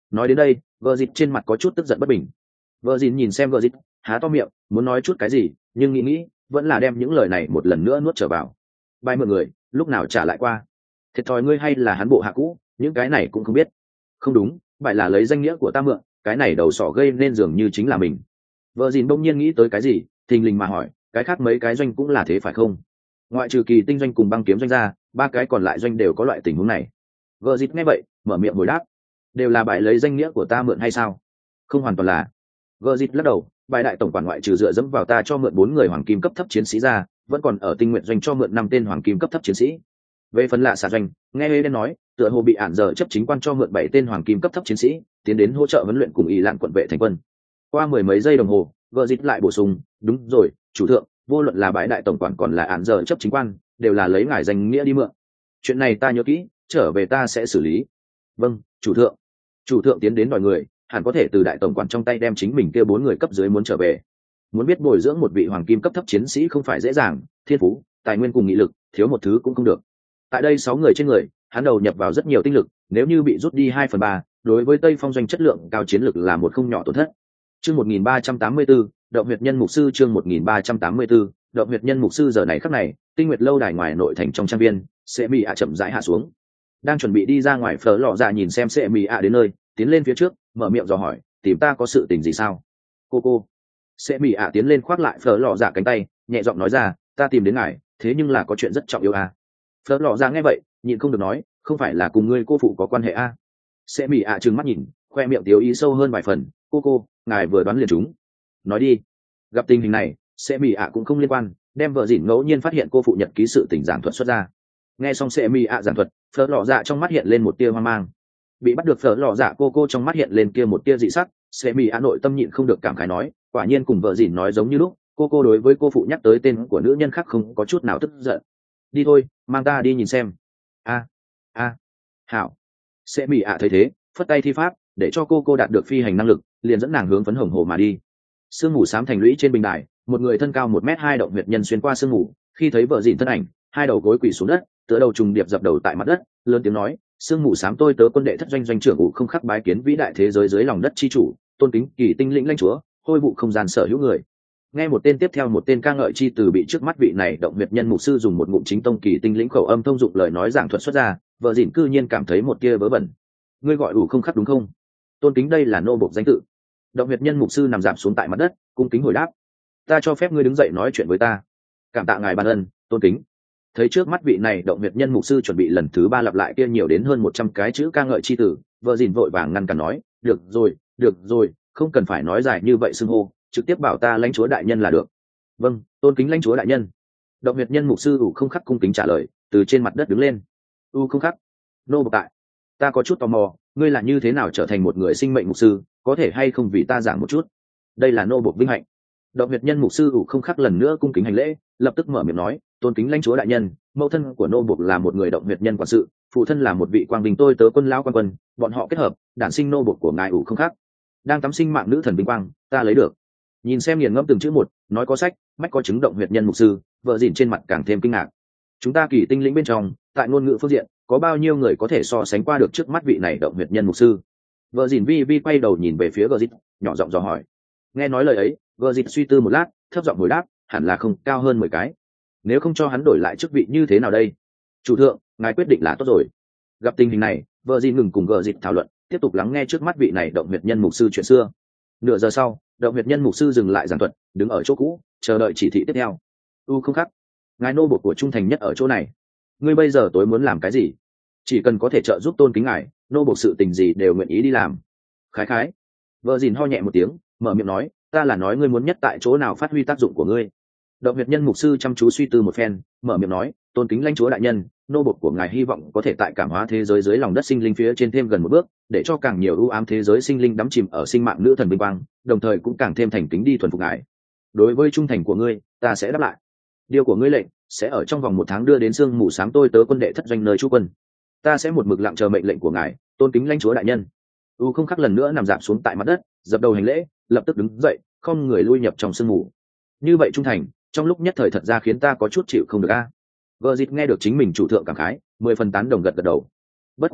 Nói đến đây vợ dịt trên mặt có chút tức giận bất bình. Vợ dịt nhìn xem vợ dịt, há to miệng muốn nói chút cái gì, nhưng nghĩ nghĩ vẫn là đem những lời này một lần nữa nuốt trở vào. Bài mượn người lúc nào trả lại qua? Thiệt thòi ngươi hay là hắn bộ hạ cũ, những cái này cũng không biết. Không đúng, bài là lấy danh nghĩa của ta mượn, cái này đầu sỏ gây nên dường như chính là mình. Vợ dịn đông nhiên nghĩ tới cái gì, thình lình mà hỏi, cái khác mấy cái doanh cũng là thế phải không? Ngoại trừ Kỳ Tinh doanh cùng Băng Kiếm doanh ra, ba cái còn lại doanh đều có loại tình huống này. Vợ dịt nghe vậy mở miệng hồi đáp, đều là bài lấy danh nghĩa của ta mượn hay sao? Không hoàn toàn là. Vợ dịt lắc đầu, bài đại tổng quản ngoại trừ dựa dẫm vào ta cho mượn bốn người hoàng kim cấp thấp chiến sĩ ra, vẫn còn ở Tinh Nguyện doanh cho mượn năm tên hoàng kim cấp thấp chiến sĩ. Về phần lạ xạ doanh, nghe Eden nói tựa hồ bị ản giờ chấp chính quan cho mượn bảy tên hoàng kim cấp thấp chiến sĩ tiến đến hỗ trợ huấn luyện cùng y lạn quận vệ thành quân. Qua mười mấy giây đồng hồ vợ dịt lại bổ sung, đúng rồi chủ thượng, vô luận là bãi đại tổng quản còn là ản giờ chấp chính quan đều là lấy ngài danh nghĩa đi mượn. Chuyện này ta nhớ kỹ, trở về ta sẽ xử lý. Vâng chủ thượng. Chủ thượng tiến đến đòi người, hẳn có thể từ đại tổng quản trong tay đem chính mình kia bốn người cấp dưới muốn trở về. Muốn biết bồi dưỡng một vị hoàng kim cấp thấp chiến sĩ không phải dễ dàng, thiên phú, tài nguyên cùng nghị lực, thiếu một thứ cũng không được. Tại đây sáu người trên người, hắn đầu nhập vào rất nhiều tinh lực, nếu như bị rút đi hai phần ba, đối với Tây Phong doanh chất lượng cao chiến lực là một không nhỏ tổn thất. Chương một nghìn ba trăm tám mươi tư, Động huyệt nhân mục sư chương một nghìn ba trăm tám mươi tư, Động huyệt nhân mục sư giờ này khắc này, Tinh Nguyệt lâu đài ngoài nội thành trong trang viên, Sẽ Mị ạ chậm rãi hạ xuống. Đang chuẩn bị đi ra ngoài Phở Lọ Dạ nhìn xem Sẽ Mị ạ đến nơi, tiến lên phía trước, mở miệng dò hỏi, tìm ta có sự tình gì sao? Cô cô. Sẽ Mị ạ tiến lên khoác lại Phở Lọ Dạ cánh tay, nhẹ giọng nói ra, ta tìm đến ngài, thế nhưng là có chuyện rất trọng yếu à. Phở Lọ Dạ nghe vậy, nhịn không được nói, không phải là cùng ngươi cô phụ có quan hệ à? Sẽ Mị ạ trừng mắt nhìn, khoe miệng tiếu ý sâu hơn vài phần, cô cô, ngài vừa đoán liền chúng. Nói đi. Gặp tình hình này, Sẽ Mị ạ cũng không liên quan, đem vợ dỉn ngẫu nhiên phát hiện cô phụ nhật ký sự tình giảng thuật xuất ra. Nghe xong Sẽ Mị ạ giảng thuật, Phở Lọ Dạ trong mắt hiện lên một tia hoang mang. Bị bắt được Phở Lọ Dạ cô cô trong mắt hiện lên kia một tia dị sắc, Sẽ Mị ạ nội tâm nhịn không được cảm khái nói, quả nhiên cùng vợ dỉn nói giống như lúc, cô cô đối với cô phụ nhắc tới tên của nữ nhân khác không có chút nào tức giận. Đi thôi, mang ta đi nhìn xem. A a hảo. Sẽ Mị ạ thấy thế, phất tay thi pháp để cho cô cô đạt được phi hành năng lực, liền dẫn nàng hướng phấn hồng hồ mà đi. Sương mù xám thành lũy trên bình đài, một người thân cao một mét hai động huyệt nhân xuyên qua sương mù, khi thấy vợ dịn thân ảnh, hai đầu gối quỳ xuống đất, tựa đầu trùng điệp dập đầu tại mặt đất, lớn tiếng nói, sương mù xám tôi tớ quân đệ thất doanh doanh trưởng ủ không khắc bái kiến vĩ đại thế giới dưới lòng đất chi chủ, tôn kính kỳ tinh lĩnh lãnh chúa, hôi vụ không gian sở hữu người. Nghe một tên tiếp theo một tên ca ngợi chi từ bị trước mắt vị này động huyệt nhân mục sư dùng một ngụm chính tông kỳ tinh lĩnh khẩu âm thông dụng lời nói giảng thuật xuất ra, vợ dịn cư nhiên cảm thấy một tia vớ vẩn. Ngươi gọi ủ không khắc đúng không? Tôn kính đây là nô bộc danh tự. Động huyệt nhân mục sư nằm dạp xuống tại mặt đất, cung kính hồi đáp, ta cho phép ngươi đứng dậy nói chuyện với ta. Cảm tạ ngài ban ân, tôn kính. Thấy trước mắt vị này động huyệt nhân mục sư chuẩn bị lần thứ ba lặp lại kia nhiều đến hơn một trăm cái chữ ca ngợi chi tử, vợ dìn vội vàng ngăn cản nói, được rồi được rồi, không cần phải nói dài như vậy xưng hô, trực tiếp bảo ta lãnh chúa đại nhân là được. Vâng, tôn kính lãnh chúa đại nhân. Động huyệt nhân mục sư ủ không khắc cung kính trả lời, từ trên mặt đất đứng lên. U không khắc, nô bộc tại, ta có chút tò mò, ngươi là như thế nào trở thành một người sinh mệnh mục sư, có thể hay không vì ta giảng một chút? Đây là nô bộc vinh hạnh. Động huyệt nhân mục sư ủ không khắc lần nữa cung kính hành lễ, lập tức mở miệng nói, tôn kính lãnh chúa đại nhân, mẫu thân của nô bộc là một người động huyệt nhân quản sự, phụ thân là một vị quang vinh tôi tớ quân lão quan quân, bọn họ kết hợp đản sinh nô bộc của ngài ủ không khắc. Đang tắm sinh mạng nữ thần vinh quang, ta lấy được. Nhìn xem nghiền ngẫm từng chữ một, nói có sách, mách có chứng động huyệt nhân mục sư, vợ dìn trên mặt càng thêm kinh ngạc. Chúng ta kỳ tinh lĩnh bên trong, tại ngôn ngữ phương diện, có bao nhiêu người có thể so sánh qua được trước mắt vị này động huyệt nhân mục sư? Vợ dìn vi vi quay đầu nhìn về phía vợ dìn, nhỏ giọng dò hỏi. Nghe nói lời ấy, vợ dìn suy tư một lát, thấp giọng hồi đáp, hẳn là không cao hơn mười cái. Nếu không cho hắn đổi lại chức vị như thế nào đây? Chủ thượng, ngài quyết định là tốt rồi. Gặp tình hình này, vợ dìn ngừng cùng vợ dìn thảo luận, tiếp tục lắng nghe trước mắt vị này động huyệt nhân mục sư chuyện xưa. Nửa giờ sau, động huyệt nhân mục sư dừng lại giảng thuật, đứng ở chỗ cũ, chờ đợi chỉ thị tiếp theo. U không khắc, ngài nô bộc của trung thành nhất ở chỗ này. Ngươi bây giờ tối muốn làm cái gì? Chỉ cần có thể trợ giúp tôn kính ngài, nô bộc sự tình gì đều nguyện ý đi làm. Khái khái. Vợ dìn ho nhẹ một tiếng, mở miệng nói, ta là nói ngươi muốn nhất tại chỗ nào phát huy tác dụng của ngươi. Động huyệt nhân mục sư chăm chú suy tư một phen, mở miệng nói, tôn kính lãnh chúa đại nhân, nô bộc của ngài hy vọng có thể tại cảm hóa thế giới dưới lòng đất sinh linh phía trên thêm gần một bước, để cho càng nhiều ưu ám thế giới sinh linh đắm chìm ở sinh mạng nữ thần vinh quang, đồng thời cũng càng thêm thành kính đi thuần phục ngài. Đối với trung thành của ngươi, ta sẽ đáp lại. Điều của ngươi lệnh sẽ ở trong vòng một tháng đưa đến sương mù sáng tôi tớ quân đệ thất doanh nơi trú quân. Ta sẽ một mực lặng chờ mệnh lệnh của ngài, tôn kính lãnh chúa đại nhân. U không khắc lần nữa nằm dạp xuống tại mặt đất, dập đầu hành lễ, lập tức đứng dậy, không người lui nhập trong sương mù. Như vậy trung thành, trong lúc nhất thời thật ra khiến ta có chút chịu không được a. Vợ dịt nghe được chính mình chủ thượng cảm khái, mười phần tán đồng gật gật đầu. Bất quá,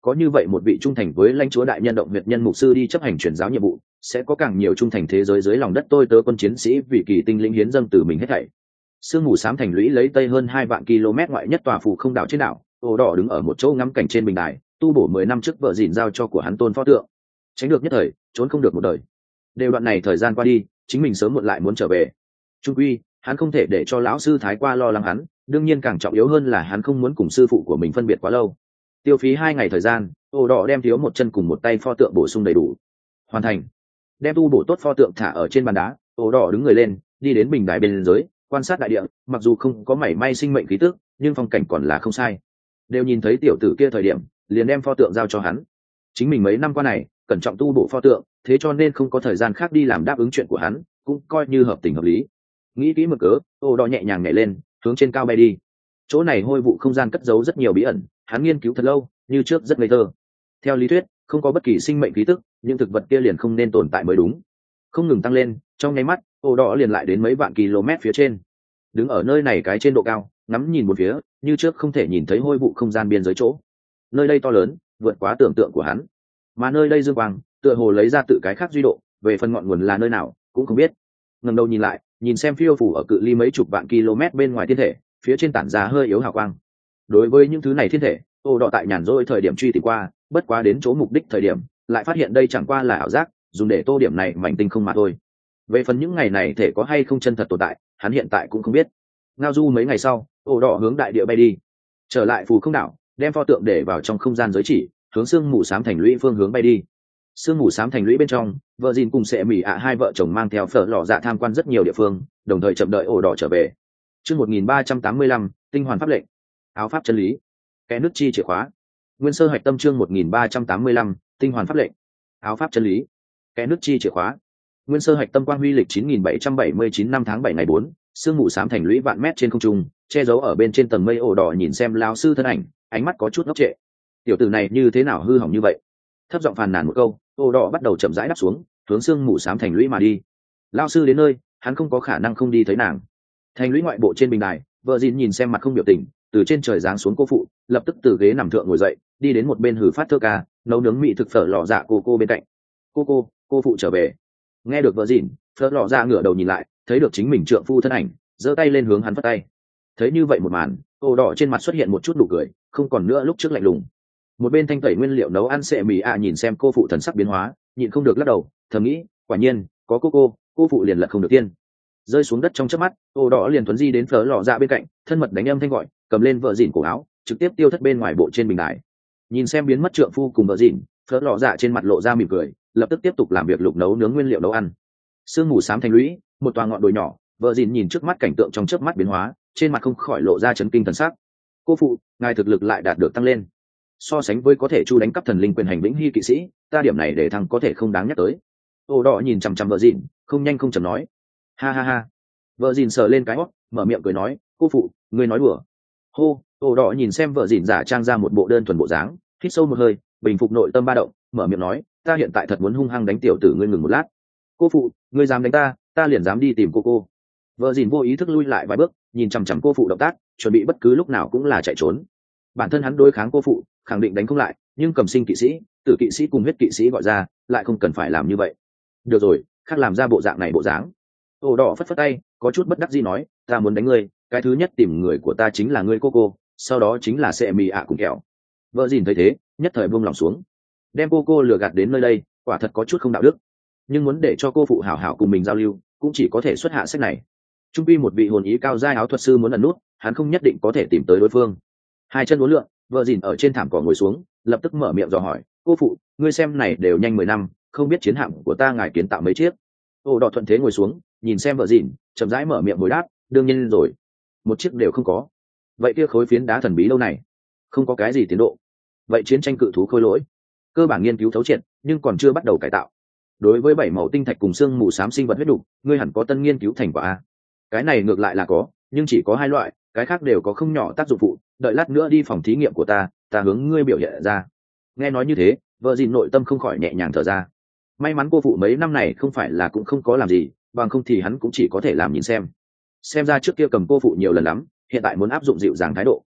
Có như vậy một vị trung thành với lãnh chúa đại nhân động huyệt nhân mục sư đi chấp hành truyền giáo nhiệm vụ, sẽ có càng nhiều trung thành thế giới dưới lòng đất tôi tớ quân chiến sĩ vì kỳ tinh linh hiến dâng từ mình hết thảy. Sương mù xám thành lũy lấy tây hơn hai vạn km ngoại nhất tòa phù không đảo trên đảo, ổ đỏ đứng ở một chỗ ngắm cảnh trên bình đài, tu bổ mười năm trước vợ dìn giao cho của hắn tôn pho tượng. Tránh được nhất thời, trốn không được một đời. Đều đoạn này thời gian qua đi, chính mình sớm muộn lại muốn trở về. Trung quy, hắn không thể để cho lão sư thái qua lo lắng hắn, đương nhiên càng trọng yếu hơn là hắn không muốn cùng sư phụ của mình phân biệt quá lâu. Tiêu phí hai ngày thời gian, ổ đỏ đem thiếu một chân cùng một tay pho tượng bổ sung đầy đủ. Hoàn thành. Đem tu bổ tốt pho tượng thả ở trên bàn đá, ổ đỏ đứng người lên, đi đến bình đài bên dưới, quan sát đại địa, mặc dù không có mảy may sinh mệnh khí tức, nhưng phong cảnh còn là không sai. Đều nhìn thấy tiểu tử kia thời điểm, liền đem pho tượng giao cho hắn. Chính mình mấy năm qua này, cẩn trọng tu bổ pho tượng, thế cho nên không có thời gian khác đi làm đáp ứng chuyện của hắn, cũng coi như hợp tình hợp lý. Nghĩ kỹ một cớ, ổ đỏ nhẹ nhàng nhảy lên, hướng trên cao bay đi. Chỗ này hôi vụ không gian cất giấu rất nhiều bí ẩn, hắn nghiên cứu thật lâu, như trước rất ngây thơ. Theo lý thuyết, không có bất kỳ sinh mệnh khí tức, nhưng thực vật kia liền không nên tồn tại mới đúng. Không ngừng tăng lên, trong nháy mắt, ổ đỏ liền lại đến mấy vạn km phía trên. Đứng ở nơi này cái trên độ cao, ngắm nhìn một phía, như trước không thể nhìn thấy hôi vụ không gian biên giới chỗ. Nơi đây to lớn, vượt quá tưởng tượng của hắn. Mà nơi đây dương quang, tựa hồ lấy ra tự cái khác duy độ, về phần ngọn nguồn là nơi nào, cũng không biết. Ngẩng đầu nhìn lại, nhìn xem phiêu phủ ở cự ly mấy chục vạn km bên ngoài thiên thể, phía trên tản ra hơi yếu hào quang. Đối với những thứ này thiên thể, ổ đỏ tại nhàn rỗi thời điểm truy tìm qua, bất quá đến chỗ mục đích thời điểm, lại phát hiện đây chẳng qua là ảo giác, dùng để tô điểm này mảnh tinh không mà thôi. Về phần những ngày này thể có hay không chân thật tồn tại, hắn hiện tại cũng không biết. Ngao du mấy ngày sau, ổ đỏ hướng đại địa bay đi, trở lại phù không đảo, đem pho tượng để vào trong không gian giới chỉ, hướng sương mù xám thành lũy phương hướng bay đi. Sương mù xám thành lũy bên trong, vợ dìn cùng sệ mỉ ạ hai vợ chồng mang theo phở lò dạ tham quan rất nhiều địa phương, đồng thời chậm đợi ổ đỏ trở về. Chương một nghìn ba trăm tám mươi lăm, tinh hoàn pháp lệnh, áo pháp chân lý, kẽ nước chi chìa khóa. Nguyên sơ hạch tâm chương một nghìn ba trăm tám mươi lăm, tinh hoàn pháp lệnh, áo pháp chân lý, kẽ nước chi chìa khóa. Nguyên sơ hạch tâm quang huy lịch chín nghìn bảy trăm bảy mươi chín năm tháng bảy ngày bốn, sương mù xám thành lũy vạn mét trên không trung, che giấu ở bên trên tầng mây. Ổ đỏ nhìn xem lão sư thân ảnh, ánh mắt có chút ngốc trệ. Tiểu tử này như thế nào hư hỏng như vậy? Thấp giọng phàn nàn một câu, ổ đỏ bắt đầu chậm rãi đáp xuống, hướng sương mù xám thành lũy mà đi. Lão sư đến nơi, hắn không có khả năng không đi thấy nàng. Thành lũy ngoại bộ trên bình đài, vợ dìn nhìn xem mặt không biểu tình, từ trên trời giáng xuống cô phụ, lập tức từ ghế nằm thượng ngồi dậy, đi đến một bên hử phát thơ ca, nấu nướng mỹ thực phở lò dạ cô cô bên cạnh. Cô cô, cô phụ trở về. Nghe được vợ dìn, phở lò dạ ngửa đầu nhìn lại, thấy được chính mình trượng phu thân ảnh, giơ tay lên hướng hắn phất tay. Thấy như vậy một màn, ổ đỏ trên mặt xuất hiện một chút nụ cười, không còn nữa lúc trước lạnh lùng. Một bên thanh tẩy nguyên liệu nấu ăn sệ mì ạ nhìn xem cô phụ thần sắc biến hóa, nhịn không được lắc đầu, thầm nghĩ, quả nhiên có cô cô, cô phụ liền lật không được tiên. Rơi xuống đất trong chớp mắt, ổ đỏ liền thuấn di đến phở lò dạ bên cạnh, thân mật đánh âm thanh gọi, cầm lên vợ dìn cổ áo, trực tiếp tiêu thất bên ngoài bộ trên bình đài. Nhìn xem biến mất trượng phu cùng vợ dìn, phở lò dạ trên mặt lộ ra mỉm cười, lập tức tiếp tục làm việc lục nấu nướng nguyên liệu nấu ăn. Sương mù xám thành lũy, một tòa ngọn đồi nhỏ, vợ dìn nhìn trước mắt cảnh tượng trong chớp mắt biến hóa, trên mặt không khỏi lộ ra chấn kinh thần sắc. Cô phụ, ngài thực lực lại đạt được tăng lên. So sánh với có thể chu đánh cắp thần linh quyền hành vĩnh hy kỵ sĩ, ta điểm này để thằng có thể không đáng nhắc tới. Ổ đỏ nhìn chằm chằm vợ dìn, không nhanh không chậm nói, ha ha ha. Vợ dìn sờ lên cái hót, mở miệng cười nói, cô phụ, ngươi nói đùa. Hô. Ổ đỏ nhìn xem vợ dìn giả trang ra một bộ đơn thuần bộ dáng, hít sâu một hơi, bình phục nội tâm ba động, mở miệng nói, ta hiện tại thật muốn hung hăng đánh tiểu tử ngươi, ngừng một lát. Cô phụ, ngươi dám đánh ta, ta liền dám đi tìm cô cô. Vợ dìn vô ý thức lui lại vài bước, nhìn chằm chằm cô phụ động tác, chuẩn bị bất cứ lúc nào cũng là chạy trốn. Bản thân hắn đối kháng cô phụ, khẳng định đánh không lại, nhưng cầm sinh kỵ sĩ, tử kỵ sĩ cùng huyết kỵ sĩ gọi ra, lại không cần phải làm như vậy. Được rồi, khác làm ra bộ dạng này bộ dáng. Ổ đỏ phất phất tay, có chút bất đắc dĩ nói, ta muốn đánh ngươi, cái thứ nhất tìm người của ta chính là ngươi cô cô, sau đó chính là sệ mì ạ cùng kẹo. Vợ dìn thấy thế, nhất thời buông lòng xuống, đem cô cô lừa gạt đến nơi đây, quả thật có chút không đạo đức. Nhưng muốn để cho cô phụ hảo hảo cùng mình giao lưu, cũng chỉ có thể xuất hạ sách này. Trung pi một vị hồn ý cao giai áo thuật sư muốn ẩn nút, hắn không nhất định có thể tìm tới đối phương. Hai chân uốn lượn, vợ dìn ở trên thảm cỏ ngồi xuống, lập tức mở miệng dò hỏi, cô phụ, ngươi xem này đều nhanh mười năm, không biết chiến hạm của ta ngài kiến tạo mấy chiếc? Ổ đỏ thuận thế ngồi xuống, nhìn xem vợ dìn, chậm rãi mở miệng hồi đáp, đương nhiên rồi, một chiếc đều không có. Vậy kia khối phiến đá thần bí lâu này, không có cái gì tiến độ. Vậy chiến tranh cự thú khôi lỗi, cơ bản nghiên cứu thấu triệt, nhưng còn chưa bắt đầu cải tạo. Đối với bảy màu tinh thạch cùng xương mù xám sinh vật huyết đục, ngươi hẳn có tân nghiên cứu thành quả a. Cái này ngược lại là có, nhưng chỉ có hai loại, cái khác đều có không nhỏ tác dụng phụ, đợi lát nữa đi phòng thí nghiệm của ta, ta hướng ngươi biểu hiện ra. Nghe nói như thế, vợ dìn nội tâm không khỏi nhẹ nhàng thở ra. May mắn cô phụ mấy năm này không phải là cũng không có làm gì, bằng không thì hắn cũng chỉ có thể làm nhìn xem. Xem ra trước kia cầm cô phụ nhiều lần lắm, hiện tại muốn áp dụng dịu dàng thái độ.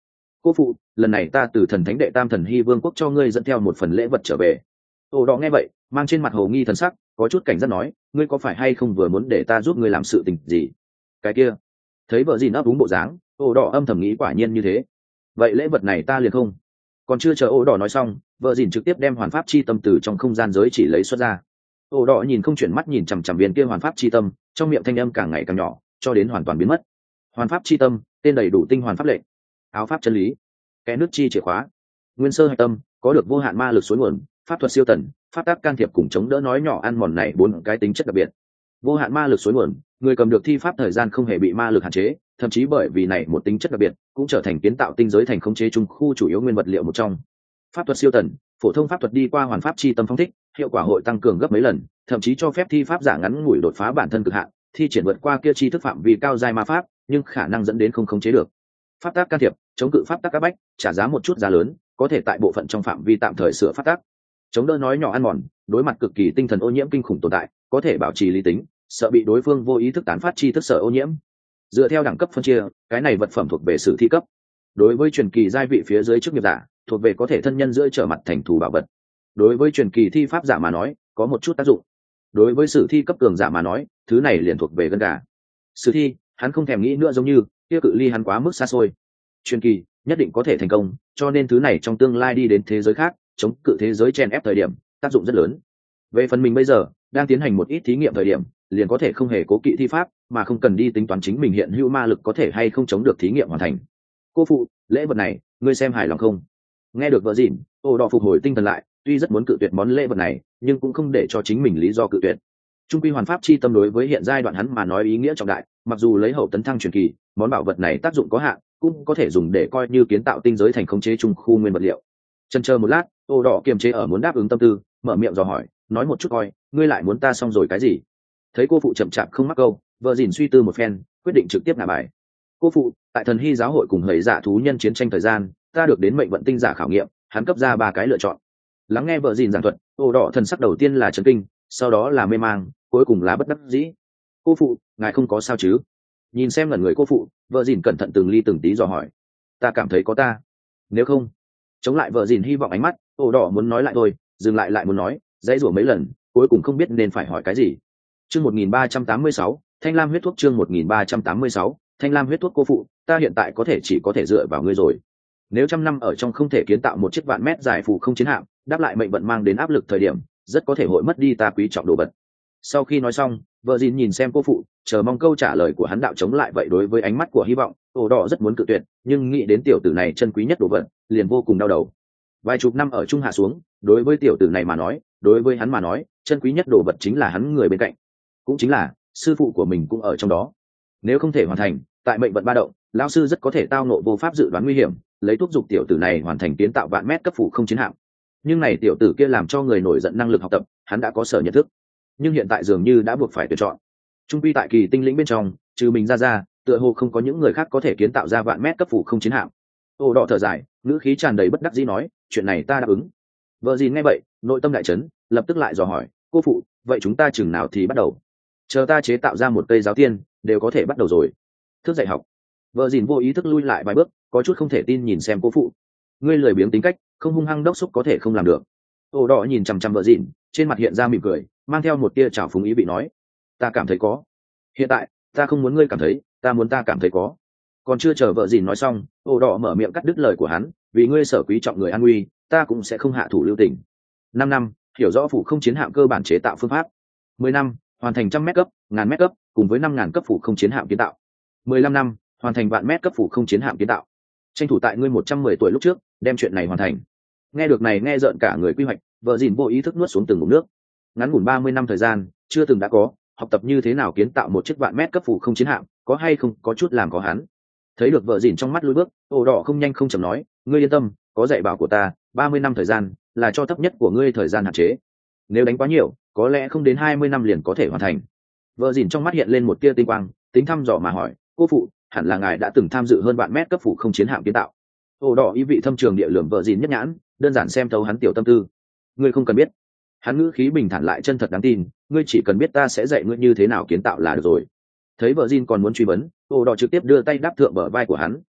Cô phụ, lần này ta từ thần thánh đệ tam thần hy vương quốc cho ngươi dẫn theo một phần lễ vật trở về. Ổ đỏ nghe vậy mang trên mặt hồ nghi thần sắc, có chút cảnh giác nói, ngươi có phải hay không vừa muốn để ta giúp ngươi làm sự tình gì? Cái kia, thấy vợ dìn ấp úng bộ dáng, ổ đỏ âm thầm nghĩ quả nhiên như thế. Vậy lễ vật này ta liền không. Còn chưa chờ ổ đỏ nói xong, vợ dìn trực tiếp đem hoàn pháp chi tâm từ trong không gian giới chỉ lấy xuất ra. Ổ đỏ nhìn không chuyển mắt nhìn chằm chằm viên kia hoàn pháp chi tâm, trong miệng thanh âm càng ngày càng nhỏ, cho đến hoàn toàn biến mất. Hoàn pháp chi tâm, tên đầy đủ tinh hoàn pháp lệnh, áo pháp chân lý, kẽ nước chi chìa khóa, nguyên sơ hạch tâm, có được vô hạn ma lực suối nguồn, pháp thuật siêu tần, pháp tác can thiệp cùng chống đỡ nói nhỏ ăn mòn này bốn cái tính chất đặc biệt. Vô hạn ma lực suối nguồn, người cầm được thi pháp thời gian không hề bị ma lực hạn chế, thậm chí bởi vì này một tính chất đặc biệt cũng trở thành kiến tạo tinh giới thành khống chế trung khu chủ yếu nguyên vật liệu một trong. Pháp thuật siêu tần, phổ thông pháp thuật đi qua hoàn pháp chi tâm phong thích, hiệu quả hội tăng cường gấp mấy lần, thậm chí cho phép thi pháp giả ngắn ngủi đột phá bản thân cực hạn, thi triển vượt qua kia chi thức phạm vi cao giai ma pháp, nhưng khả năng dẫn đến không khống chế được. Pháp tác can thiệp, chống cự pháp tác các bách, trả giá một chút giá lớn, có thể tại bộ phận trong phạm vi tạm thời sửa pháp tác. Chống đỡ nói nhỏ ăn mòn, đối mặt cực kỳ tinh thần ô nhiễm kinh khủng tồn tại, có thể bảo trì lý tính, sợ bị đối phương vô ý thức tán phát chi thức sở ô nhiễm. Dựa theo đẳng cấp phân chia, cái này vật phẩm thuộc về sử thi cấp. Đối với truyền kỳ giai vị phía dưới chức nghiệp giả, thuộc về có thể thân nhân giữa trở mặt thành thù bảo vật. Đối với truyền kỳ thi pháp giả mà nói, có một chút tác dụng. Đối với sử thi cấp cường giả mà nói, thứ này liền thuộc về gân gà. Sử thi, hắn không thèm nghĩ nữa, giống như kia cự ly hắn quá mức xa xôi. Truyền kỳ nhất định có thể thành công, cho nên thứ này trong tương lai đi đến thế giới khác, chống cự thế giới chen ép thời điểm, tác dụng rất lớn. Về phần mình bây giờ đang tiến hành một ít thí nghiệm thời điểm, liền có thể không hề cố kỵ thi pháp, mà không cần đi tính toán chính mình hiện hữu ma lực có thể hay không chống được thí nghiệm hoàn thành. Cô phụ, lễ vật này ngươi xem hài lòng không? Nghe được vợ dìn, Ổ đỏ phục hồi tinh thần lại, tuy rất muốn cự tuyệt món lễ vật này, nhưng cũng không để cho chính mình lý do cự tuyệt. Trung quy hoàn pháp chi tâm đối với hiện giai đoạn hắn mà nói ý nghĩa trọng đại, mặc dù lấy hậu tấn thăng truyền kỳ, món bảo vật này tác dụng có hạn, cũng có thể dùng để coi như kiến tạo tinh giới thành khống chế trung khu nguyên vật liệu. Chần chờ một lát, Ổ đỏ kiềm chế ở muốn đáp ứng tâm tư, mở miệng dò hỏi, nói một chút coi, ngươi lại muốn ta xong rồi cái gì? Thấy cô phụ chậm chạp không mắc câu, vợ dìn suy tư một phen, quyết định trực tiếp ngả bài. Cô phụ, tại thần hy giáo hội cùng hầy dạ thú nhân chiến tranh thời gian, ta được đến mệnh vận tinh giả khảo nghiệm, hắn cấp ra ba cái lựa chọn. Lắng nghe vợ dìn giảng thuật, Ổ đỏ thần sắc đầu tiên là chấn kinh, sau đó là mê mang, cuối cùng là bất đắc dĩ. Cô phụ, ngài không có sao chứ? Nhìn xem lần người cô phụ, vợ dìn cẩn thận từng ly từng tí dò hỏi. Ta cảm thấy có ta. Nếu không, chống lại vợ dìn hy vọng ánh mắt, Ổ đỏ muốn nói lại thôi, dừng lại lại muốn nói, dãy rủa mấy lần, cuối cùng không biết nên phải hỏi cái gì. Chương một nghìn ba trăm tám mươi sáu, Thanh Lam huyết thuốc. Chương một nghìn ba trăm tám mươi sáu, Thanh Lam huyết thuốc. Cô phụ, ta hiện tại có thể chỉ có thể dựa vào ngươi rồi. Nếu trăm năm ở trong không thể kiến tạo một chiếc vạn mét dài phù không chiến hạm, đáp lại mệnh vận mang đến áp lực thời điểm, rất có thể hội mất đi ta quý trọng đồ vật. Sau khi nói xong, vợ dìn nhìn xem cô phụ, chờ mong câu trả lời của hắn đạo chống lại vậy. Đối với ánh mắt của hy vọng, Ổ đỏ rất muốn cự tuyệt, nhưng nghĩ đến tiểu tử này chân quý nhất đồ vật, liền vô cùng đau đầu. Vài chục năm ở trung hạ xuống, đối với tiểu tử này mà nói, đối với hắn mà nói, chân quý nhất đồ vật chính là hắn người bên cạnh, cũng chính là sư phụ của mình cũng ở trong đó. Nếu không thể hoàn thành, tại mệnh vận ba động, lão sư rất có thể tao nộ vô pháp dự đoán nguy hiểm, lấy thúc giục tiểu tử này hoàn thành kiến tạo vạn mét cấp phủ không chiến hạm. Nhưng này tiểu tử kia làm cho người nổi giận năng lực học tập, hắn đã có sở nhận thức, nhưng hiện tại dường như đã buộc phải tuyển chọn. Trung quy tại kỳ tinh lĩnh bên trong, trừ mình ra ra, tựa hồ không có những người khác có thể kiến tạo ra vạn mét cấp phủ không chiến hạm. Ổ đỏ thở dài, ngữ khí tràn đầy bất đắc dĩ nói, chuyện này ta đáp ứng. Vợ dìn nghe vậy, nội tâm đại chấn, lập tức lại dò hỏi, cô phụ, vậy chúng ta chừng nào thì bắt đầu? Chờ ta chế tạo ra một cây giáo tiên, đều có thể bắt đầu rồi. Thức dạy học. Vợ dìn vô ý thức lui lại vài bước, có chút không thể tin nhìn xem cô phụ. Ngươi lười biếng tính cách, không hung hăng đốc xúc có thể không làm được. Ổ đỏ nhìn chằm chằm vợ dìn, trên mặt hiện ra mỉm cười, mang theo một tia trào phúng ý vị nói, ta cảm thấy có. Hiện tại, ta không muốn ngươi cảm thấy, ta muốn ta cảm thấy có. Còn chưa chờ vợ dìn nói xong, Ổ đỏ mở miệng cắt đứt lời của hắn, vì ngươi sở quý trọng người an nguy, ta cũng sẽ không hạ thủ lưu tình. Năm năm, hiểu rõ phủ không chiến hạm cơ bản chế tạo phương pháp. Mười năm, hoàn thành trăm mét cấp, ngàn mét cấp, cùng với năm ngàn cấp phủ không chiến hạm kiến tạo. Mười lăm năm, hoàn thành vạn mét cấp phủ không chiến hạm kiến tạo. Tranh thủ tại ngươi một trăm mười tuổi lúc trước, đem chuyện này hoàn thành. Nghe được này nghe rợn cả người quy hoạch, vợ dìn vô ý thức nuốt xuống từng ngụm nước. Ngắn ngủn ba mươi năm thời gian, chưa từng đã có, học tập như thế nào kiến tạo một chiếc vạn mét cấp phủ không chiến hạm, có hay không có chút làm có hắn. Thấy được vợ dìn trong mắt lùi bước, Ổ đỏ không nhanh không chậm nói, ngươi yên tâm, có dạy bảo của ta, ba mươi năm thời gian là cho thấp nhất của ngươi thời gian hạn chế. Nếu đánh quá nhiều, có lẽ không đến hai mươi năm liền có thể hoàn thành. Vợ dìn trong mắt hiện lên một tia tinh quang, tính thăm dò mà hỏi, cô phụ, hẳn là ngài đã từng tham dự hơn vạn mét cấp phủ không chiến hạm kiến tạo. Ổ đỏ ý vị thâm trường địa lượng vợ dìn nhất nhãn, đơn giản xem thấu hắn tiểu tâm tư. Ngươi không cần biết. Hắn ngữ khí bình thản lại chân thật đáng tin, ngươi chỉ cần biết ta sẽ dạy ngươi như thế nào kiến tạo là được rồi. Thấy vợ dìn còn muốn truy vấn, Ổ đỏ trực tiếp đưa tay đáp thượng bờ vai của hắn.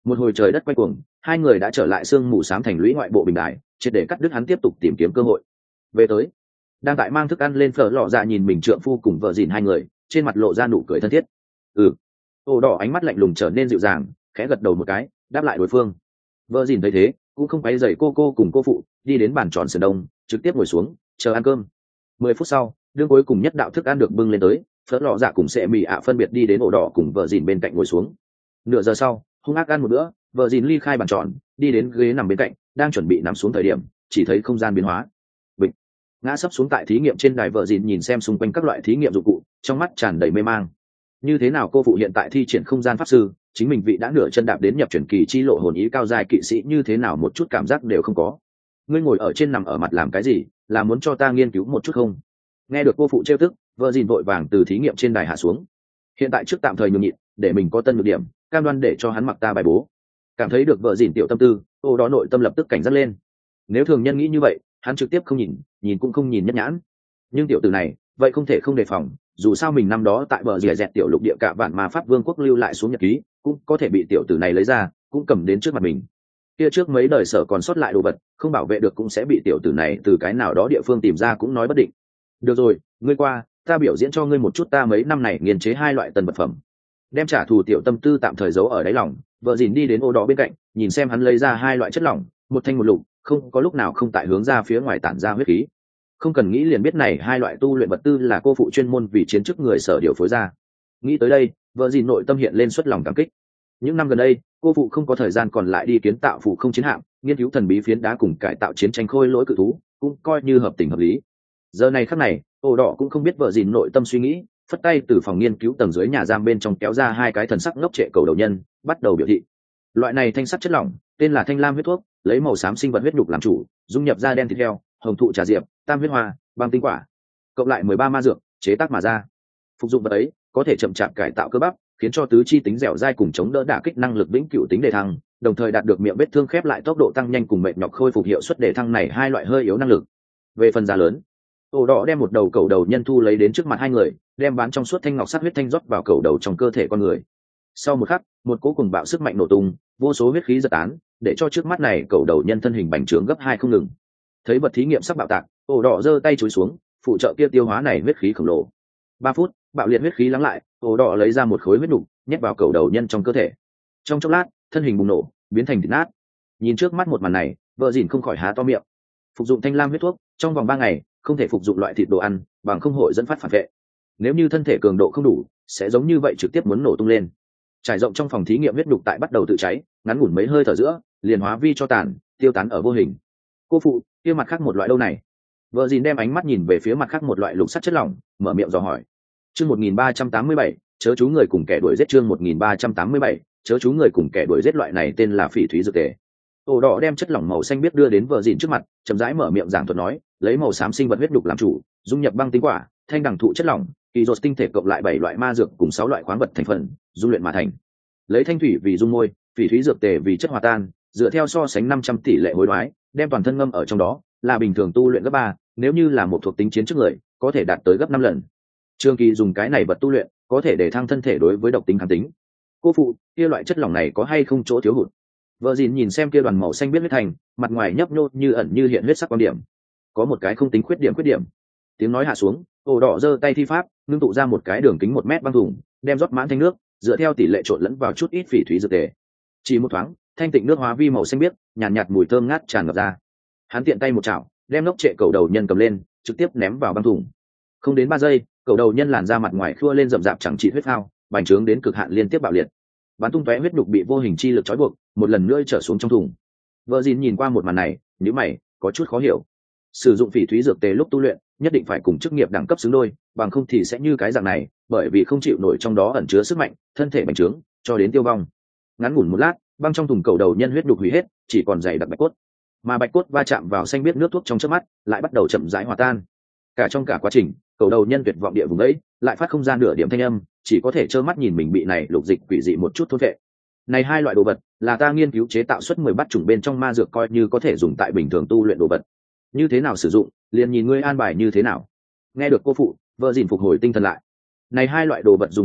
Một hồi trời đất quay cuồng, hai người đã trở lại sương mù xám thành lũy ngoại bộ bình đài, triệt để cắt đứt hắn tiếp tục tìm kiếm cơ hội. Về tới, đang tại mang thức ăn lên phở lọ dạ nhìn mình trượng phu cùng vợ dìn hai người, trên mặt lộ ra nụ cười thân thiết. Ừ. Ổ đỏ ánh mắt lạnh lùng trở nên dịu dàng, khẽ gật đầu một cái, đáp lại đối phương. Vợ dìn thấy thế, cũng không quấy rầy cô cô cùng cô phụ, đi đến bàn tròn sườn đông, trực tiếp ngồi xuống, chờ ăn cơm. Mười phút sau, đương cuối cùng nhất đạo thức ăn được bưng lên tới, phở lọ dạ cùng sẽ mì ạ phân biệt đi đến ổ đỏ cùng vợ dìn bên cạnh ngồi xuống. Nửa giờ sau, hung ác ăn một bữa, vợ dìn ly khai bàn tròn, đi đến ghế nằm bên cạnh, đang chuẩn bị nằm xuống thời điểm, chỉ thấy không gian biến hóa. Bịch. Ngã sấp xuống tại thí nghiệm trên đài, vợ dìn nhìn xem xung quanh các loại thí nghiệm dụng cụ, trong mắt tràn đầy mê mang. Như thế nào cô phụ hiện tại thi triển không gian pháp sư, chính mình vị đã nửa chân đạp đến nhập chuyển kỳ chi lộ hồn ý cao dài kỵ sĩ như thế nào một chút cảm giác đều không có. Ngươi ngồi ở trên nằm ở mặt làm cái gì, là muốn cho ta nghiên cứu một chút không? Nghe được cô phụ trêu tức, vợ dìn vội vàng từ thí nghiệm trên đài hạ xuống. Hiện tại trước tạm thời nhường nhịn, để mình có tân nhược điểm, cam đoan để cho hắn mặc ta bài bố. Cảm thấy được vợ dìn tiểu tâm tư, ô đó nội tâm lập tức cảnh giác lên. Nếu thường nhân nghĩ như vậy, hắn trực tiếp không nhìn, nhìn cũng không nhìn nhất nhãn. Nhưng tiểu tử này, vậy không thể không đề phòng, dù sao mình năm đó tại bờ rìa dẹt tiểu lục địa cả vạn ma pháp vương quốc lưu lại xuống nhật ký, cũng có thể bị tiểu tử này lấy ra, cũng cầm đến trước mặt mình. Kia trước mấy đời sở còn sót lại đồ vật, không bảo vệ được cũng sẽ bị tiểu tử này từ cái nào đó địa phương tìm ra cũng nói bất định. Được rồi, ngươi qua, ta biểu diễn cho ngươi một chút ta mấy năm này nghiên chế hai loại tân vật phẩm. Đem trả thù tiểu tâm tư tạm thời giấu ở đáy lòng, vợ dìn đi đến ô đó bên cạnh, nhìn xem hắn lấy ra hai loại chất lỏng, một thanh một lục, không có lúc nào không tại hướng ra phía ngoài tản ra huyết khí. Không cần nghĩ liền biết này hai loại tu luyện vật tư là cô phụ chuyên môn vì chiến chức người sở điều phối ra. Nghĩ tới đây, vợ dìn nội tâm hiện lên xuất lòng cảm kích. Những năm gần đây, cô phụ không có thời gian còn lại đi kiến tạo phụ không chiến hạm, nghiên cứu thần bí phiến đá cùng cải tạo chiến tranh khôi lỗi cự thú, cũng coi như hợp tình hợp lý. Giờ này khắc này, Ổ đỏ cũng không biết vợ dìn nội tâm suy nghĩ, phất tay từ phòng nghiên cứu tầng dưới nhà giam bên trong kéo ra hai cái thần sắc ngốc trệ cầu đầu nhân, bắt đầu biểu thị. Loại này thanh sắt chất lỏng, tên là thanh lam huyết thuốc, lấy màu xám sinh vật huyết nhục làm chủ, dung nhập da đen thịt heo, hồng thụ trà diệp, tam huyết hoa, băng tinh quả, cộng lại mười ba ma dược, chế tác mà ra. Phục dụng vật ấy, có thể chậm chạp cải tạo cơ bắp, khiến cho tứ chi tính dẻo dai cùng chống đỡ đả kích năng lực vĩnh cửu tính đề thăng, đồng thời đạt được miệng vết thương khép lại tốc độ tăng nhanh cùng mệt nhọc khôi phục hiệu suất đề thăng này hai loại hơi yếu năng lực. Về phần giá lớn, Ổ đỏ đem một đầu cầu đầu nhân thu lấy đến trước mặt hai người, đem bán trong suốt thanh ngọc sắt huyết thanh rót vào cầu đầu trong cơ thể con người. Sau một khắc, một cỗ cùng bạo sức mạnh nổ tung, vô số huyết khí giật tán, để cho trước mắt này cầu đầu nhân thân hình bành trướng gấp hai không ngừng. Thấy vật thí nghiệm sắp bạo tạc, Ổ đỏ giơ tay chối xuống, phụ trợ kia tiêu hóa này huyết khí khổng lồ. Ba phút, bạo liệt huyết khí lắng lại, Ổ đỏ lấy ra một khối huyết nục, nhét vào cầu đầu nhân trong cơ thể. Trong chốc lát, thân hình bùng nổ, biến thành thịt nát. Nhìn trước mắt một màn này, vợ dìn không khỏi há to miệng. Phục dụng thanh lam huyết thuốc, trong vòng ba ngày, không thể phục dụng loại thịt đồ ăn, bằng không hội dẫn phát phản vệ. Nếu như thân thể cường độ không đủ, sẽ giống như vậy trực tiếp muốn nổ tung lên. Trải rộng trong phòng thí nghiệm huyết nhục tại bắt đầu tự cháy, ngắn ngủn mấy hơi thở giữa, liền hóa vi cho tàn, tiêu tán ở vô hình. Cô phụ, kia mặt khác một loại đâu này? Vợ dìn đem ánh mắt nhìn về phía mặt khác một loại lục sắt chất lỏng, mở miệng dò hỏi. Chương một nghìn ba trăm tám mươi bảy, chớ chú người cùng kẻ đuổi giết chương một nghìn ba trăm tám mươi bảy, chớ chú người cùng kẻ đuổi giết loại này tên là phỉ thúy dược tề. Ổ đỏ đem chất lỏng màu xanh biết đưa đến vợ dìn trước mặt, chậm rãi mở miệng giảng thuật nói, lấy màu xám sinh vật huyết nhục làm chủ, dung nhập băng tinh quả, thanh đẳng thụ chất lỏng, kỳ rốt tinh thể cộng lại bảy loại ma dược cùng sáu loại khoáng vật thành phần, dung luyện mà thành. Lấy thanh thủy vì dung môi, phỉ thúy dược tề vì chất hòa tan, dựa theo so sánh năm trăm tỷ lệ hối đoái, đem toàn thân ngâm ở trong đó, là bình thường tu luyện gấp ba, nếu như là một thuộc tính chiến trước người, có thể đạt tới gấp năm lần. Trương Kỳ dùng cái này vật tu luyện, có thể để thăng thân thể đối với độc tính kháng tính. Cô phụ, kia loại chất lỏng này có hay không chỗ thiếu hụt? Vợ dìn nhìn xem kia đoàn màu xanh biết huyết thành, mặt ngoài nhấp nhô như ẩn như hiện huyết sắc quan điểm. Có một cái không tính khuyết điểm khuyết điểm. Tiếng nói hạ xuống, Ổ đỏ giơ tay thi pháp, ngưng tụ ra một cái đường kính một mét băng thùng, đem rót mãn thanh nước, dựa theo tỷ lệ trộn lẫn vào chút ít phỉ thúy dược tề. Chỉ một thoáng, thanh tịnh nước hóa vi màu xanh biếc, nhàn nhạt, nhạt mùi thơm ngát tràn ngập ra. Hắn tiện tay một chảo, đem lốc trệ cầu đầu nhân cầm lên, trực tiếp ném vào băng thùng. Không đến ba giây, cầu đầu nhân làn ra mặt ngoài khua lên rậm rạp chẳng trị huyết phao, bành trướng đến cực hạn liên tiếp bạo liệt. Bắn tung tóe huyết đục bị vô hình chi lực trói buộc, một lần nữa trở xuống trong thùng. Vợ dìn nhìn qua một màn này, nhíu mày, có chút khó hiểu. Sử dụng phỉ thúy dược tề lúc tu luyện, nhất định phải cùng chức nghiệp đẳng cấp xứng đôi, bằng không thì sẽ như cái dạng này, bởi vì không chịu nổi trong đó ẩn chứa sức mạnh, thân thể bành trướng, cho đến tiêu vong. Ngắn ngủn một lát, băng trong thùng cầu đầu nhân huyết đục hủy hết, chỉ còn dày đặc bạch cốt. Mà bạch cốt va chạm vào xanh biết nước thuốc trong chớp mắt, lại bắt đầu chậm rãi hòa tan. Cả trong cả quá trình, cầu đầu nhân tuyệt vọng địa vùng ấy, lại phát không ra nửa điểm thanh âm, chỉ có thể trơ mắt nhìn mình bị này lục dịch quỷ dị một chút thôn vệ. Này hai loại đồ vật, là ta nghiên cứu chế tạo xuất mười bát chủng bên trong ma dược coi như có thể dùng tại bình thường tu luyện đồ vật. Như thế nào sử dụng, liền nhìn ngươi an bài như thế nào. Nghe được cô phụ, vợ dìn phục hồi tinh thần lại. Này hai loại đồ vật dùng được rồi,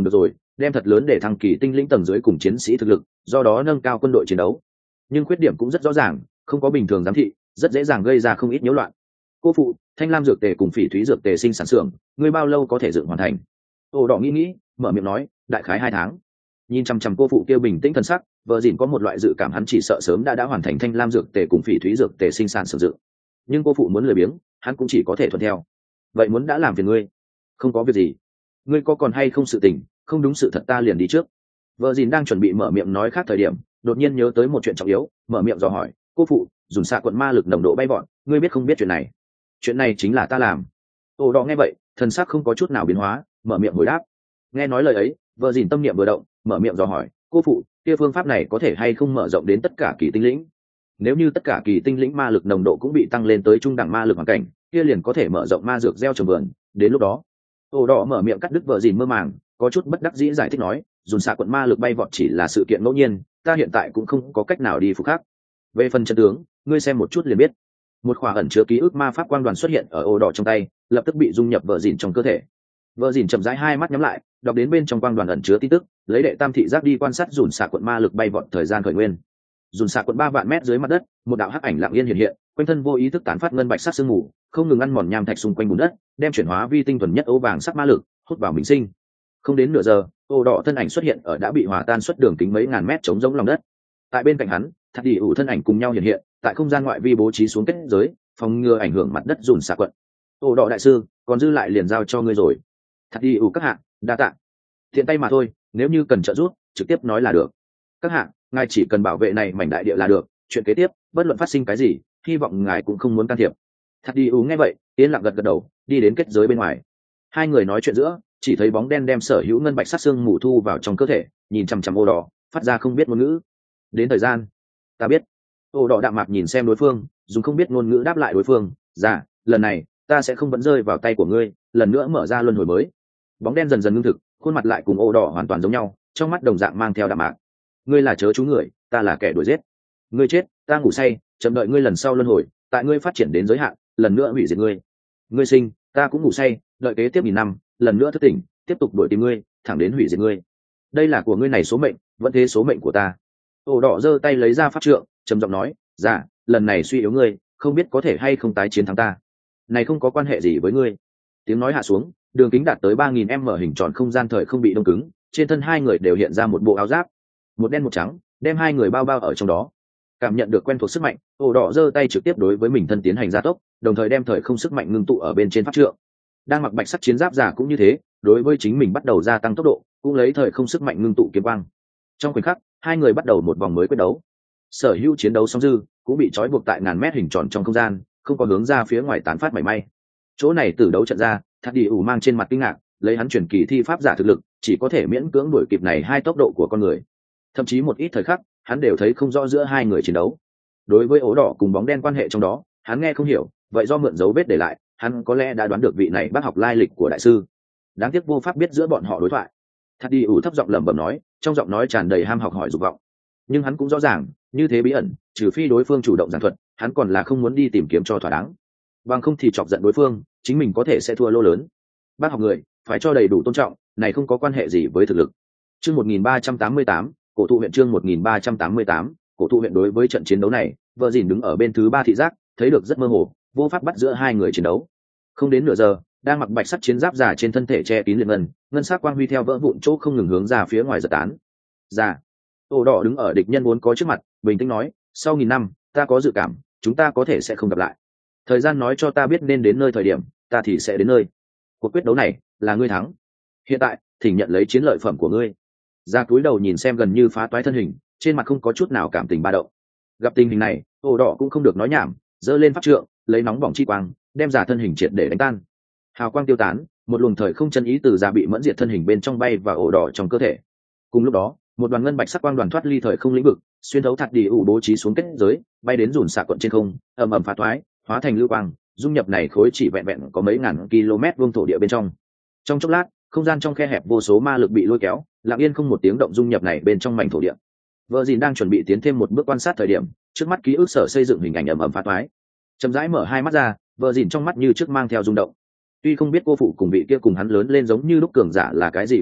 đem thật lớn để thăng kỳ tinh lĩnh tầng dưới cùng chiến sĩ thực lực, do đó nâng cao quân đội chiến đấu. Nhưng khuyết điểm cũng rất rõ ràng, không có bình thường giám thị, rất dễ dàng gây ra không ít nhiễu loạn. Cô phụ, thanh lam dược tề cùng phỉ thúy dược tề sinh sản xưởng, ngươi bao lâu có thể dựng hoàn thành? Ổ đỏ nghĩ nghĩ, mở miệng nói, đại khái hai tháng. Nhìn chăm chăm cô phụ kêu bình tĩnh thần sắc, vợ dìn có một loại dự cảm hắn chỉ sợ sớm đã đã hoàn thành thanh lam dược tề cùng phỉ thúy dược tề sinh sản sử dụng. Nhưng cô phụ muốn lười biếng, hắn cũng chỉ có thể thuận theo. Vậy muốn đã làm phiền ngươi? Không có việc gì. Ngươi có còn hay không sự tình, không đúng sự thật ta liền đi trước. Vợ dìn đang chuẩn bị mở miệng nói khác thời điểm, đột nhiên nhớ tới một chuyện trọng yếu, mở miệng dò hỏi, cô phụ, dùng xạ quận ma lực nồng độ bay vọt, ngươi biết không biết chuyện này? Chuyện này chính là ta làm. Ổ đỏ nghe vậy, thần sắc không có chút nào biến hóa, mở miệng hồi đáp. Nghe nói lời ấy, vợ dìn tâm niệm vừa động, mở miệng dò hỏi, cô phụ, kia phương pháp này có thể hay không mở rộng đến tất cả kỳ tinh lĩnh? Nếu như tất cả kỳ tinh lĩnh ma lực nồng độ cũng bị tăng lên tới trung đẳng ma lực hoàn cảnh, kia liền có thể mở rộng ma dược gieo trồng vườn. Đến lúc đó, Ổ đỏ mở miệng cắt đứt vợ dìn mơ màng, có chút bất đắc dĩ giải thích nói, dùng xạ quận ma lực bay vọt chỉ là sự kiện ngẫu nhiên, ta hiện tại cũng không có cách nào đi phục khắc. Về phần chân tướng, ngươi xem một chút liền biết. Một khỏa ẩn chứa ký ức ma pháp quang đoàn xuất hiện ở Ổ đỏ trong tay, lập tức bị dung nhập vợ dìn trong cơ thể. Vợ dìn chậm rãi hai mắt nhắm lại, đọc đến bên trong quang đoàn ẩn chứa tin tức, lấy đệ tam thị giác đi quan sát dùn xạ quận ma lực bay vọt thời gian khởi nguyên. Dùn xạ quận ba vạn mét dưới mặt đất, một đạo hắc ảnh lặng yên hiện hiện, quanh thân vô ý thức tán phát ngân bạch sắc sương mù, không ngừng ăn mòn nham thạch xung quanh bùn đất, đem chuyển hóa vi tinh thuần nhất ấu vàng sắc ma lực hút vào mình sinh. Không đến nửa giờ, Ổ đỏ thân ảnh xuất hiện ở đã bị hòa tan xuất đường kính mấy ngàn mét trống rỗng lòng đất. Tại bên cạnh hắn, Thạch Đi ủ thân ảnh cùng nhau hiện hiện, tại không gian ngoại vi bố trí xuống kết giới, phòng ngừa ảnh hưởng mặt đất dùn xạ quận. Ổ đỏ đại sư, còn dư lại liền giao cho ngươi rồi. Thạch Đi ủ các hạng, đa tạ. Thiện tay mà thôi, nếu như cần trợ giúp, trực tiếp nói là được. Các hạng, ngài chỉ cần bảo vệ này mảnh đại địa là được, chuyện kế tiếp, bất luận phát sinh cái gì, hy vọng ngài cũng không muốn can thiệp. Thạch Đi ủ nghe vậy, yên lặng gật gật đầu, đi đến kết giới bên ngoài. Hai người nói chuyện giữa, chỉ thấy bóng đen đem sở hữu ngân bạch sát xương mù thu vào trong cơ thể, nhìn chằm chằm Ổ đỏ, phát ra không biết ngôn ngữ. Đến thời gian, ta biết. Ổ đỏ đạm mạc nhìn xem đối phương, dùng không biết ngôn ngữ đáp lại đối phương, dạ, lần này ta sẽ không vẫn rơi vào tay của ngươi, lần nữa mở ra luân hồi mới. Bóng đen dần dần ngưng thực, khuôn mặt lại cùng Ổ đỏ hoàn toàn giống nhau, trong mắt đồng dạng mang theo đạm mạc. Ngươi là chớ chú người, ta là kẻ đuổi giết. Ngươi chết, ta ngủ say, chậm đợi ngươi lần sau luân hồi, tại ngươi phát triển đến giới hạn, lần nữa hủy diệt ngươi. Ngươi sinh, ta cũng ngủ say, đợi kế tiếp nghìn năm, lần nữa thức tỉnh, tiếp tục đuổi tìm ngươi, thẳng đến hủy diệt ngươi. Đây là của ngươi này số mệnh, vẫn thế số mệnh của ta. Ổ đỏ giơ tay lấy ra pháp trượng, trầm giọng nói, dạ, lần này suy yếu ngươi, không biết có thể hay không tái chiến thắng ta. Này không có quan hệ gì với ngươi. Tiếng nói hạ xuống, đường kính đạt tới ba nghìn m hình tròn không gian thời không bị đông cứng, trên thân hai người đều hiện ra một bộ áo giáp, một đen một trắng, đem hai người bao bao ở trong đó. Cảm nhận được quen thuộc sức mạnh, Ổ đỏ giơ tay trực tiếp đối với mình thân tiến hành gia tốc, đồng thời đem thời không sức mạnh ngưng tụ ở bên trên pháp trượng. Đang mặc bạch sắc chiến giáp giả cũng như thế, đối với chính mình bắt đầu gia tăng tốc độ, cũng lấy thời không sức mạnh ngưng tụ kiếm quang. Trong khoảnh khắc, hai người bắt đầu một vòng mới quyết đấu. Sở hữu chiến đấu song dư cũng bị trói buộc tại ngàn mét hình tròn trong không gian, không có hướng ra phía ngoài tán phát mảy may. Chỗ này từ đấu trận ra, Thạch Đi ủ mang trên mặt kinh ngạc, lấy hắn truyền kỳ thi pháp giả thực lực, chỉ có thể miễn cưỡng đuổi kịp này hai tốc độ của con người. Thậm chí một ít thời khắc, hắn đều thấy không rõ giữa hai người chiến đấu. Đối với ố đỏ cùng bóng đen quan hệ trong đó, hắn nghe không hiểu, vậy do mượn dấu vết để lại, hắn có lẽ đã đoán được vị này bác học lai lịch của đại sư. Đáng tiếc vô pháp biết giữa bọn họ đối thoại. Thạch Đi ủ thấp giọng lẩm bẩm nói, trong giọng nói tràn đầy ham học hỏi dục vọng. Nhưng hắn cũng rõ ràng, như thế bí ẩn, trừ phi đối phương chủ động giảng thuật, hắn còn là không muốn đi tìm kiếm cho thỏa đáng. Bằng không thì chọc giận đối phương, chính mình có thể sẽ thua lô lớn. Bác học người, phải cho đầy đủ tôn trọng, này không có quan hệ gì với thực lực. Chương một nghìn ba trăm tám mươi tám, cổ thụ huyện chương một nghìn ba trăm tám mươi tám, cổ thụ huyện đối với trận chiến đấu này, vợ dìn đứng ở bên thứ ba thị giác, thấy được rất mơ hồ, vô pháp bắt giữa hai người chiến đấu. Không đến nửa giờ, đang mặc bạch sắt chiến giáp giả trên thân thể che kín liệt ngân, ngân sắc quang huy theo vỡ vụn chỗ không ngừng hướng ra phía ngoài giật tán. Ra, Ô đỏ đứng ở địch nhân muốn có trước mặt, bình tĩnh nói, sau nghìn năm, ta có dự cảm, chúng ta có thể sẽ không gặp lại. Thời gian nói cho ta biết nên đến nơi thời điểm, ta thì sẽ đến nơi. Cuộc quyết đấu này là ngươi thắng. Hiện tại, thỉnh nhận lấy chiến lợi phẩm của ngươi. Ra cúi đầu nhìn xem gần như phá toái thân hình, trên mặt không có chút nào cảm tình ba động. Gặp tình hình này, Ô đỏ cũng không được nói nhảm, giơ lên pháp trượng, lấy nóng bỏng chi quang, đem giả thân hình triệt để đánh tan. Hào quang tiêu tán, một luồng thời không chân ý từ giả bị mẫn diệt thân hình bên trong bay và ổ đỏ trong cơ thể. Cùng lúc đó, một đoàn ngân bạch sắc quang đoàn thoát ly thời không lĩnh vực, xuyên thấu Thạch Đi ủ bố trí xuống kết giới, bay đến dùn xạ quận trên không, ầm ầm phá toái, hóa thành lưu quang, dung nhập này khối chỉ vẹn vẹn có mấy ngàn km vuông thổ địa bên trong. Trong chốc lát, không gian trong khe hẹp vô số ma lực bị lôi kéo, lặng yên không một tiếng động dung nhập này bên trong mảnh thổ địa. Vợ dìn đang chuẩn bị tiến thêm một bước quan sát thời điểm, trước mắt ký ức sở xây dựng hình ảnh ầm ầm phá toái. Chậm rãi mở hai mắt ra, vợ dìn trong mắt như trước mang theo rung động. Tuy không biết cô phụ cùng vị kia cùng hắn lớn lên giống như lúc cường giả là cái gì quan hệ,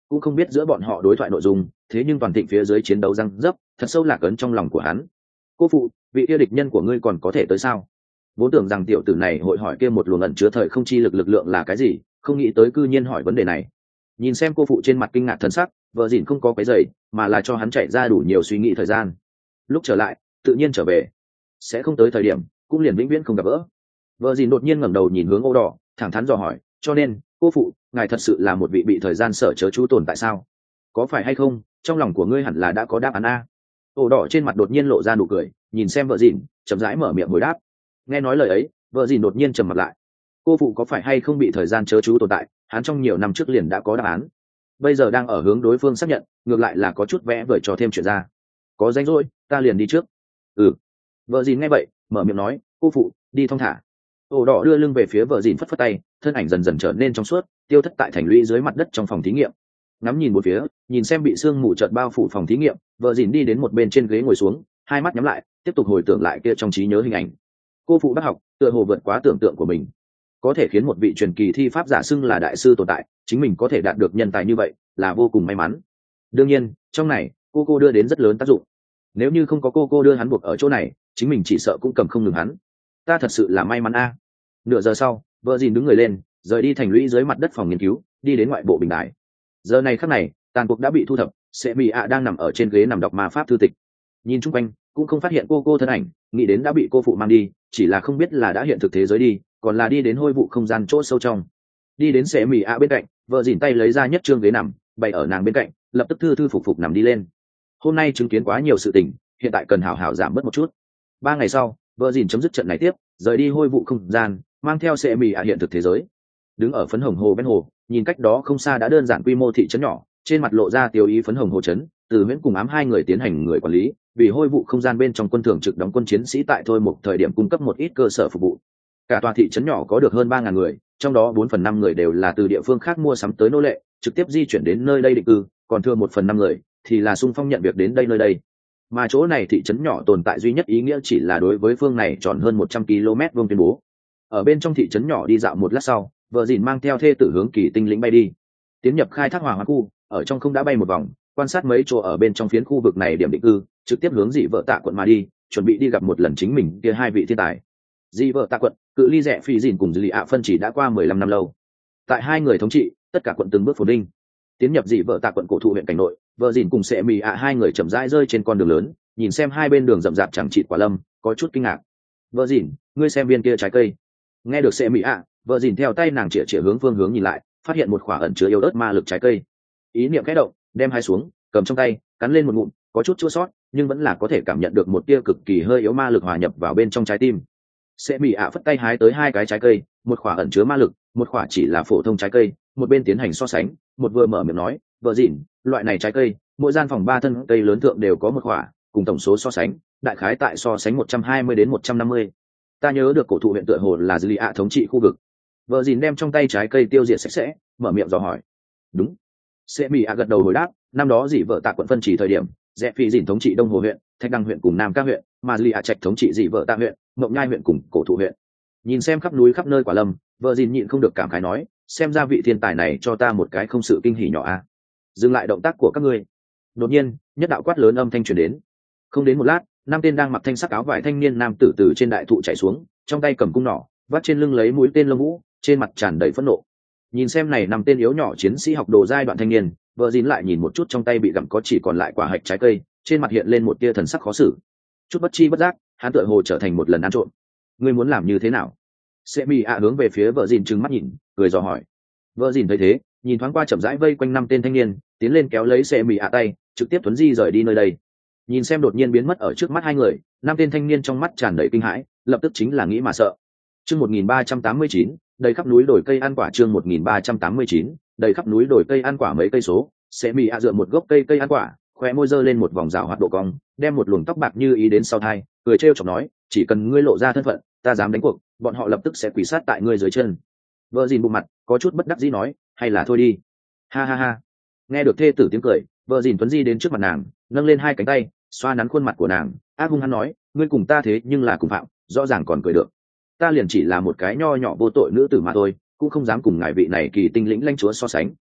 cũng không biết giữa bọn họ đối thoại nội dung, thế nhưng toàn thịnh phía dưới chiến đấu răng dấp thật sâu lạc ấn trong lòng của hắn. Cô phụ, vị kia địch nhân của ngươi còn có thể tới sao? Vốn tưởng rằng tiểu tử này hội hỏi kia một luồng ẩn chứa thời không chi lực lực lượng là cái gì, không nghĩ tới cư nhiên hỏi vấn đề này. Nhìn xem cô phụ trên mặt kinh ngạc thần sắc, vợ dìn không có cái giày, mà là cho hắn chạy ra đủ nhiều suy nghĩ thời gian. Lúc trở lại, tự nhiên trở về, sẽ không tới thời điểm cũng liền vĩnh viễn không gặp gỡ. Vợ dìn đột nhiên ngẩng đầu nhìn hướng Ô Đỏ, thẳng thắn dò hỏi, cho nên cô phụ, ngài thật sự là một vị bị thời gian sở chớ chú tồn tại sao? Có phải hay không, trong lòng của ngươi hẳn là đã có đáp án a. Ô Đỏ trên mặt đột nhiên lộ ra nụ cười, nhìn xem vợ dìn, chậm rãi mở miệng hồi đáp. Nghe nói lời ấy, vợ dìn đột nhiên trầm mặt lại. Cô phụ có phải hay không bị thời gian chớ chú tồn tại, hắn trong nhiều năm trước liền đã có đáp án, bây giờ đang ở hướng đối phương xác nhận, ngược lại là có chút vẽ vời cho thêm chuyện ra. Có rảnh rỗi, ta liền đi trước. Ừ. Vợ dìn nghe vậy, mở miệng nói, cô phụ, đi thong thả. Ổ Đỏ đưa lưng về phía vợ dìn phất phất tay, thân ảnh dần dần trở nên trong suốt, tiêu thất tại thành lũy dưới mặt đất trong phòng thí nghiệm. Ngắm nhìn một phía, nhìn xem bị sương mù chợt bao phủ phòng thí nghiệm, vợ dìn đi đến một bên trên ghế ngồi xuống, hai mắt nhắm lại, tiếp tục hồi tưởng lại kia trong trí nhớ hình ảnh. Cô phụ bác học, tựa hồ vượt quá tưởng tượng của mình, có thể khiến một vị truyền kỳ thi pháp giả xưng là đại sư tồn tại, chính mình có thể đạt được nhân tài như vậy là vô cùng may mắn. Đương nhiên trong này cô cô đưa đến rất lớn tác dụng, nếu như không có cô cô đưa hắn buộc ở chỗ này, chính mình chỉ sợ cũng cầm không ngừng hắn. Ta thật sự là may mắn a. Nửa giờ sau, vợ dìn đứng người lên, rời đi thành lũy dưới mặt đất phòng nghiên cứu, đi đến ngoại bộ bình đài. Giờ này khắc này, tàn cuộc đã bị thu thập, sẽ bị ạ đang nằm ở trên ghế nằm đọc ma pháp thư tịch. Nhìn chung quanh cũng không phát hiện cô cô thân ảnh, nghĩ đến đã bị cô phụ mang đi, chỉ là không biết là đã hiện thực thế giới đi, còn là đi đến hôi vụ không gian chỗ sâu trong. Đi đến sẽ mì ạ bên cạnh, vợ dìn tay lấy ra nhất trương ghế nằm, bày ở nàng bên cạnh, lập tức thư thư phục phục nằm đi lên. Hôm nay chứng kiến quá nhiều sự tình, hiện tại cần hảo hảo giảm bớt một chút. Ba ngày sau, vợ dìn chấm dứt trận này tiếp, rời đi hôi vụ không gian, mang theo sẽ mì ạ hiện thực thế giới. Đứng ở phấn hồng hồ bên hồ, nhìn cách đó không xa đã đơn giản quy mô thị trấn nhỏ, trên mặt lộ ra tiêu ý phấn hồng hồ trấn, từ Huyễn cùng Ám hai người tiến hành người quản lý, vì hôi vụ không gian bên trong quân thường trực đóng quân chiến sĩ tại thôi một thời điểm cung cấp một ít cơ sở phục vụ. Cả tòa thị trấn nhỏ có được hơn ba ngàn người, trong đó bốn phần năm người đều là từ địa phương khác mua sắm tới nô lệ, trực tiếp di chuyển đến nơi đây định cư, còn thừa một phần năm người thì là xung phong nhận việc đến đây nơi đây. Mà chỗ này thị trấn nhỏ tồn tại duy nhất ý nghĩa chỉ là đối với phương này tròn hơn một trăm ki lô mét vuông tuyên bố. Ở bên trong thị trấn nhỏ đi dạo một lát sau, vợ dìn mang theo thê tử hướng Kỳ Tinh lĩnh bay đi, tiến nhập khai thác hỏa hoạn khu, ở trong không đã bay một vòng, quan sát mấy chỗ ở bên trong phiến khu vực này điểm định cư, trực tiếp hướng dị vợ tạ quận mà đi, chuẩn bị đi gặp một lần chính mình kia hai vị thiên tài. Dị vợ tạ quận, cự ly rẻ phi dìn cùng dì ạ phân chỉ đã qua mười lăm năm lâu. Tại hai người thống trị, tất cả quận từng bước phồn vinh. Tiến nhập dị vợ tạ quận cổ thụ huyện cảnh nội, vợ dìn cùng sẽ mì ạ hai người chậm rãi rơi trên con đường lớn, nhìn xem hai bên đường rậm rạp chẳng chịt quả lâm, có chút kinh ngạc. Vợ dìn, ngươi xem viên kia trái cây. Nghe được sẽ mì ạ, vợ dìn theo tay nàng chĩa chĩa hướng phương hướng nhìn lại, phát hiện một quả ẩn chứa yếu ớt ma lực trái cây. Ý niệm khẽ động, đem hai xuống, cầm trong tay, cắn lên một ngụm, có chút chua sót, nhưng vẫn là có thể cảm nhận được một tia cực kỳ hơi yếu ma lực hòa nhập vào bên trong trái tim. Sẽ bị ạ phất tay hái tới hai cái trái cây, một quả ẩn chứa ma lực, một quả chỉ là phổ thông trái cây, một bên tiến hành so sánh, một vừa mở miệng nói, vợ dìn, loại này trái cây, mỗi gian phòng ba thân cây lớn thượng đều có một quả, cùng tổng số so sánh, đại khái tại so sánh một trăm hai mươi đến một trăm năm mươi. Ta nhớ được cổ thụ huyện tựa hồ là dư ạ thống trị khu vực. Vợ dìn đem trong tay trái cây tiêu diệt sạch sẽ, mở miệng dò hỏi. Đúng. Sẽ bị ạ gật đầu hồi đáp, năm đó dì vợ tạ quận phân chỉ thời điểm, rẽ phi dìn thống trị đông hồ huyện, thạch đăng huyện cùng nam các huyện, mà dì ạ trạch thống trị dì vợ tạ huyện, mộng nhai huyện cùng cổ thụ huyện. Nhìn xem khắp núi khắp nơi quả lâm, vợ dìn nhịn không được cảm khái nói, xem ra vị thiên tài này cho ta một cái không sự kinh hỉ nhỏ a. À. Dừng lại động tác của các ngươi. Đột nhiên, nhất đạo quát lớn âm thanh truyền đến. Không đến một lát, năm tên đang mặc thanh sắc áo vải thanh niên nam tử từ trên đại thụ chạy xuống, trong tay cầm cung nỏ, vắt trên lưng lấy mũi tên lông vũ, trên mặt tràn đầy phẫn nộ. Nhìn xem này năm tên yếu nhỏ chiến sĩ học đồ giai đoạn thanh niên, vợ dìn lại nhìn một chút trong tay bị gặm có chỉ còn lại quả hạch trái cây, trên mặt hiện lên một tia thần sắc khó xử. Chút bất chi bất giác, hắn tựa hồ trở thành một lần ăn trộm. Ngươi muốn làm như thế nào? Sẽ mi ạ hướng về phía vợ dìn trừng mắt nhìn, cười dò hỏi. Vợ dìn thấy thế, nhìn thoáng qua chậm rãi vây quanh năm tên thanh niên, tiến lên kéo lấy sẽ mi ạ tay, trực tiếp tuấn di rời đi nơi đây. Nhìn xem đột nhiên biến mất ở trước mắt hai người, năm tên thanh niên trong mắt tràn đầy kinh hãi, lập tức chính là nghĩ mà sợ. Chương một nghìn ba trăm tám mươi chín, đầy khắp núi đồi cây ăn quả. Chương một nghìn ba trăm tám mươi chín, đầy khắp núi đồi cây ăn quả mấy cây số, sẽ mi ạ dựa một gốc cây cây ăn quả, khoe môi giơ lên một vòng rào hoạt độ cong, đem một luồng tóc bạc như ý đến sau thai, cười trêu chọc nói, chỉ cần ngươi lộ ra thân phận, ta dám đánh cuộc, bọn họ lập tức sẽ quỳ sát tại ngươi dưới chân. Vợ dìn bụng mặt, có chút bất đắc dĩ nói, hay là thôi đi. Ha ha ha. Nghe được thê tử tiếng cười, vợ dìn tuấn di đến trước mặt nàng, nâng lên hai cánh tay, xoa nắn khuôn mặt của nàng, ác hung hăng nói, ngươi cùng ta thế nhưng là cùng phạm, rõ ràng còn cười được. Ta liền chỉ là một cái nho nhỏ vô tội nữ tử mà thôi, cũng không dám cùng ngài vị này kỳ tinh lĩnh lãnh chúa so sánh.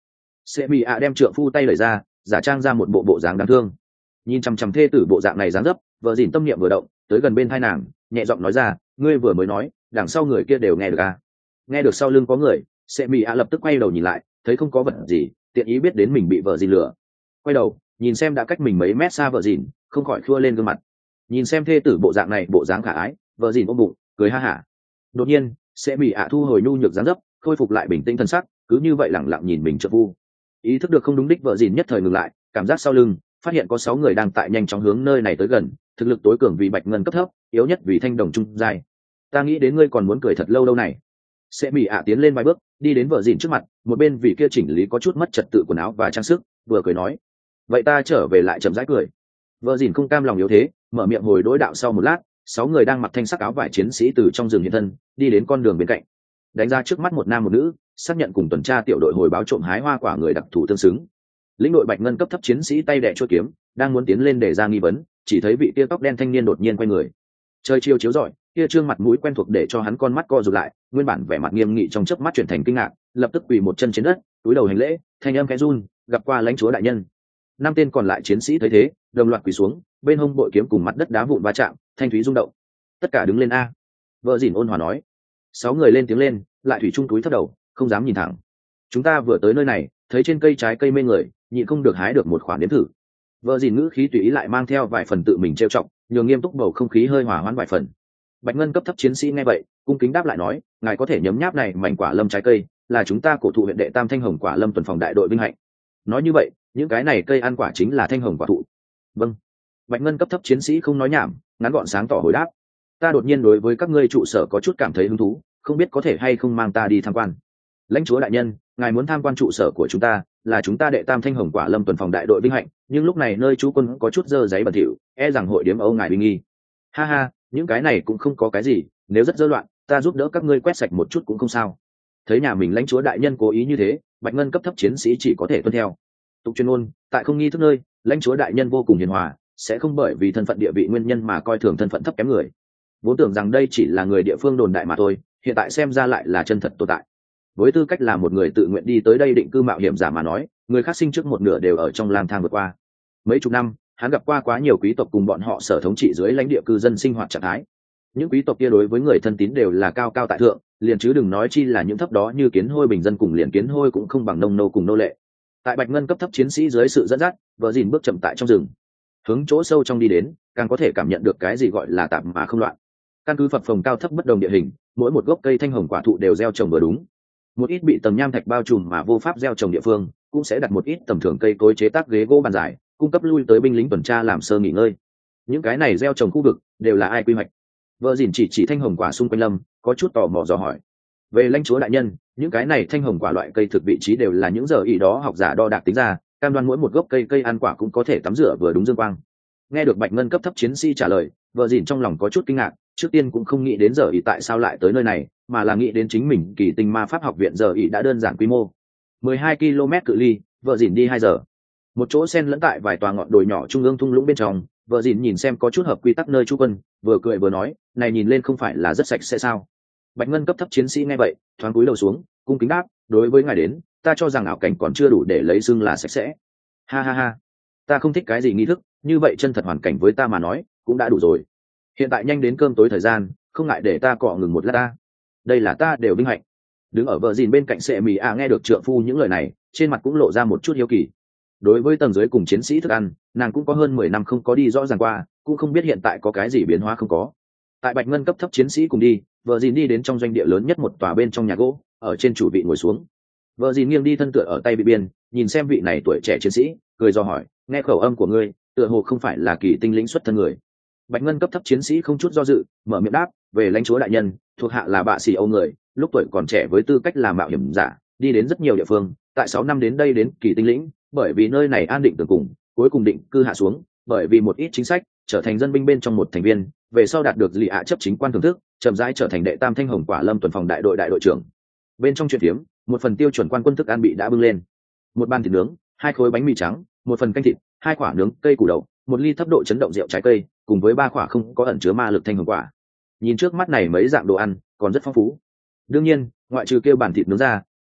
Sẽ bị ạ đem trượng phu tay đẩy ra, giả trang ra một bộ bộ dáng đáng thương. Nhìn chằm chằm thê tử bộ dạng này dáng dấp, vợ dìn tâm niệm vừa động, tới gần bên thai nàng, nhẹ giọng nói ra, ngươi vừa mới nói, đằng sau người kia đều nghe được à? Nghe được sau lưng có người, Sẽ bị ạ lập tức quay đầu nhìn lại, thấy không có vật gì, tiện ý biết đến mình bị vợ dìn lừa. Quay đầu, nhìn xem đã cách mình mấy mét xa vợ dìn, không khỏi khua lên gương mặt. Nhìn xem thê tử bộ dạng này, bộ dáng khả ái, vợ dìn ôm bụng, cười ha hả. Đột nhiên, Sẽ bị ạ thu hồi nhu nhược dáng dấp, khôi phục lại bình tĩnh thân sắc, cứ như vậy lẳng lặng nhìn mình trợ phu. Ý thức được không đúng đích, vợ dìn nhất thời ngừng lại, cảm giác sau lưng phát hiện có sáu người đang tại nhanh chóng hướng nơi này tới gần, thực lực tối cường vì bạch ngân cấp thấp, yếu nhất vì thanh đồng trung giai. Ta nghĩ đến ngươi còn muốn cười thật lâu lâu này. Sẽ bị ạ tiến lên vài bước, đi đến vợ dìn trước mặt, một bên vì kia chỉnh lý có chút mất trật tự quần áo và trang sức, vừa cười nói, vậy ta trở về lại chậm rãi cười. Vợ dìn không cam lòng yếu thế, mở miệng hồi đối đạo. Sau một lát, sáu người đang mặc thanh sắc áo vải chiến sĩ từ trong rừng hiện thân, đi đến con đường bên cạnh, đánh ra trước mắt một nam một nữ, xác nhận cùng tuần tra tiểu đội hồi báo trộm hái hoa quả người đặc thù tương xứng. Lĩnh đội bạch ngân cấp thấp chiến sĩ tay đẻ chuôi kiếm, đang muốn tiến lên để ra nghi vấn, chỉ thấy vị kia tóc đen thanh niên đột nhiên quay người. Trời chiều chiếu rọi, kia trương mặt mũi quen thuộc để cho hắn con mắt co rụt lại, nguyên bản vẻ mặt nghiêm nghị trong chớp mắt chuyển thành kinh ngạc, lập tức quỳ một chân trên đất, túi đầu hành lễ, thanh âm khẽ run, gặp qua lãnh chúa đại nhân. Năm tên còn lại chiến sĩ thấy thế, đồng loạt quỳ xuống, bên hông bội kiếm cùng mặt đất đá vụn va chạm, thanh thúy rung động. Tất cả đứng lên a. Vợ dìn ôn hòa nói. Sáu người lên tiếng lên, lại thủy chung túi thấp đầu, không dám nhìn thẳng. Chúng ta vừa tới nơi này, thấy trên cây trái cây mê người, nhịn không được hái được một khoản nếm thử. Vợ dìn ngữ khí tùy ý lại mang theo vài phần tự mình trêu chọc, nhường nghiêm túc bầu không khí hơi hòa hoãn vài phần. Bạch ngân cấp thấp chiến sĩ nghe vậy, cung kính đáp lại nói, ngài có thể nhấm nháp này mảnh quả lâm trái cây, là chúng ta cổ thụ huyện đệ tam thanh hồng quả lâm tuần phòng đại đội vinh hạnh. Nói như vậy, những cái này cây ăn quả chính là thanh hồng quả thụ. Vâng. Bạch ngân cấp thấp chiến sĩ không nói nhảm, ngắn gọn sáng tỏ hồi đáp. Ta đột nhiên đối với các ngươi trụ sở có chút cảm thấy hứng thú, không biết có thể hay không mang ta đi tham quan. Lãnh chúa đại nhân, ngài muốn tham quan trụ sở của chúng ta, là chúng ta đệ tam thanh hồng quả lâm tuần phòng đại đội vinh hạnh, nhưng lúc này nơi chú quân có chút dơ giấy bẩn thỉu, e rằng hội điếm âu ngài bình nghi. Ha ha, những cái này cũng không có cái gì, nếu rất dơ loạn, ta giúp đỡ các ngươi quét sạch một chút cũng không sao. Thấy nhà mình lãnh chúa đại nhân cố ý như thế, bạch ngân cấp thấp chiến sĩ chỉ có thể tuân theo. Tục chuyên môn, tại không nghi thức nơi, lãnh chúa đại nhân vô cùng hiền hòa, sẽ không bởi vì thân phận địa vị nguyên nhân mà coi thường thân phận thấp kém người. Vốn tưởng rằng đây chỉ là người địa phương đồn đại mà thôi, hiện tại xem ra lại là chân thật tồn tại. Với tư cách là một người tự nguyện đi tới đây định cư mạo hiểm giả mà nói, người khác sinh trước một nửa đều ở trong lang thang vượt qua. Mấy chục năm, hắn gặp qua quá nhiều quý tộc cùng bọn họ sở thống trị dưới lãnh địa cư dân sinh hoạt trạng thái. Những quý tộc kia đối với người thân tín đều là cao cao tại thượng, liền chứ đừng nói chi là những thấp đó như kiến hôi bình dân cùng liền kiến hôi cũng không bằng nông nô cùng nô lệ. Tại bạch ngân cấp thấp chiến sĩ dưới sự dẫn dắt, vợ dìn bước chậm tại trong rừng, hướng chỗ sâu trong đi đến, càng có thể cảm nhận được cái gì gọi là tạm mà không loạn. Căn cứ phập phồng cao thấp bất đồng địa hình, mỗi một gốc cây thanh hồng quả thụ đều gieo trồng vừa đúng. Một ít bị tầng nham thạch bao trùm mà vô pháp gieo trồng địa phương, cũng sẽ đặt một ít tầm thường cây cối chế tác ghế gỗ bàn dài, cung cấp lui tới binh lính tuần tra làm sơ nghỉ ngơi. Những cái này gieo trồng khu vực đều là ai quy hoạch? Vợ dìn chỉ chỉ thanh hồng quả xung quanh lâm, có chút tò mò dò hỏi. Về lãnh chúa đại nhân, những cái này thanh hồng quả loại cây thực vị trí đều là những giờ ý đó học giả đo đạc tính ra, cam đoan mỗi một gốc cây cây ăn quả cũng có thể tắm rửa vừa đúng dương quang. Nghe được bạch ngân cấp thấp chiến sĩ trả lời, vợ dìn trong lòng có chút kinh ngạc, trước tiên cũng không nghĩ đến giờ ý tại sao lại tới nơi này, mà là nghĩ đến chính mình kỳ tinh ma pháp học viện giờ ý đã đơn giản quy mô mười hai ki lô mét cự ly, vợ dìn đi hai giờ. Một chỗ sen lẫn tại vài tòa ngọn đồi nhỏ trung ương thung lũng bên trong, vợ dìn nhìn xem có chút hợp quy tắc nơi trú quân, vừa cười vừa nói, này nhìn lên không phải là rất sạch sẽ sao? Bạch ngân cấp thấp chiến sĩ nghe vậy, thoáng cúi đầu xuống, cung kính đáp, đối với ngài đến, ta cho rằng ảo cảnh còn chưa đủ để lấy xưng là sạch sẽ. Ha ha ha, ta không thích cái gì nghi thức, như vậy chân thật hoàn cảnh với ta mà nói cũng đã đủ rồi. Hiện tại nhanh đến cơm tối thời gian, không ngại để ta cọ ngừng một lát ta. Đây là ta đều vinh hạnh. Đứng ở vợ dìn bên cạnh Sệ Mì A nghe được trượng phu những lời này, trên mặt cũng lộ ra một chút hiếu kỳ. Đối với tầng dưới cùng chiến sĩ thức ăn, nàng cũng có hơn mười năm không có đi rõ ràng qua, cũng không biết hiện tại có cái gì biến hóa không có. Tại bạch ngân cấp thấp chiến sĩ cùng đi, vợ dìn đi đến trong doanh địa lớn nhất một tòa bên trong nhà gỗ, ở trên chủ vị ngồi xuống. Vợ dìn nghiêng đi thân tựa ở tay bị biên, nhìn xem vị này tuổi trẻ chiến sĩ, cười do hỏi, nghe khẩu âm của ngươi, tựa hồ không phải là kỳ tinh lĩnh xuất thân người. Bạch ngân cấp thấp chiến sĩ không chút do dự, mở miệng đáp, về lãnh chúa đại nhân, thuộc hạ là bạ sĩ Âu người, lúc tuổi còn trẻ với tư cách là mạo hiểm giả, đi đến rất nhiều địa phương, tại sáu năm đến đây đến kỳ tinh lĩnh, bởi vì nơi này an định tường cùng, cuối cùng định cư hạ xuống, bởi vì một ít chính sách, trở thành dân binh bên trong một thành viên, về sau đạt được lì ạ chấp chính quan thưởng thức, chậm rãi trở thành đệ tam thanh hồng quả lâm tuần phòng đại đội đại đội trưởng. Bên trong chuyện phiếm, một phần tiêu chuẩn quan quân thức ăn bị đã bưng lên, một bàn thịt nướng, hai khối bánh mì trắng, một phần canh thịt, hai quả nướng cây củ đậu, một ly thấp độ chấn động rượu trái cây, cùng với ba quả không có ẩn chứa ma lực thanh hồng quả. Nhìn trước mắt này mấy dạng đồ ăn, còn rất phong phú. Đương nhiên, ngoại trừ kêu bàn thịt nướng ra,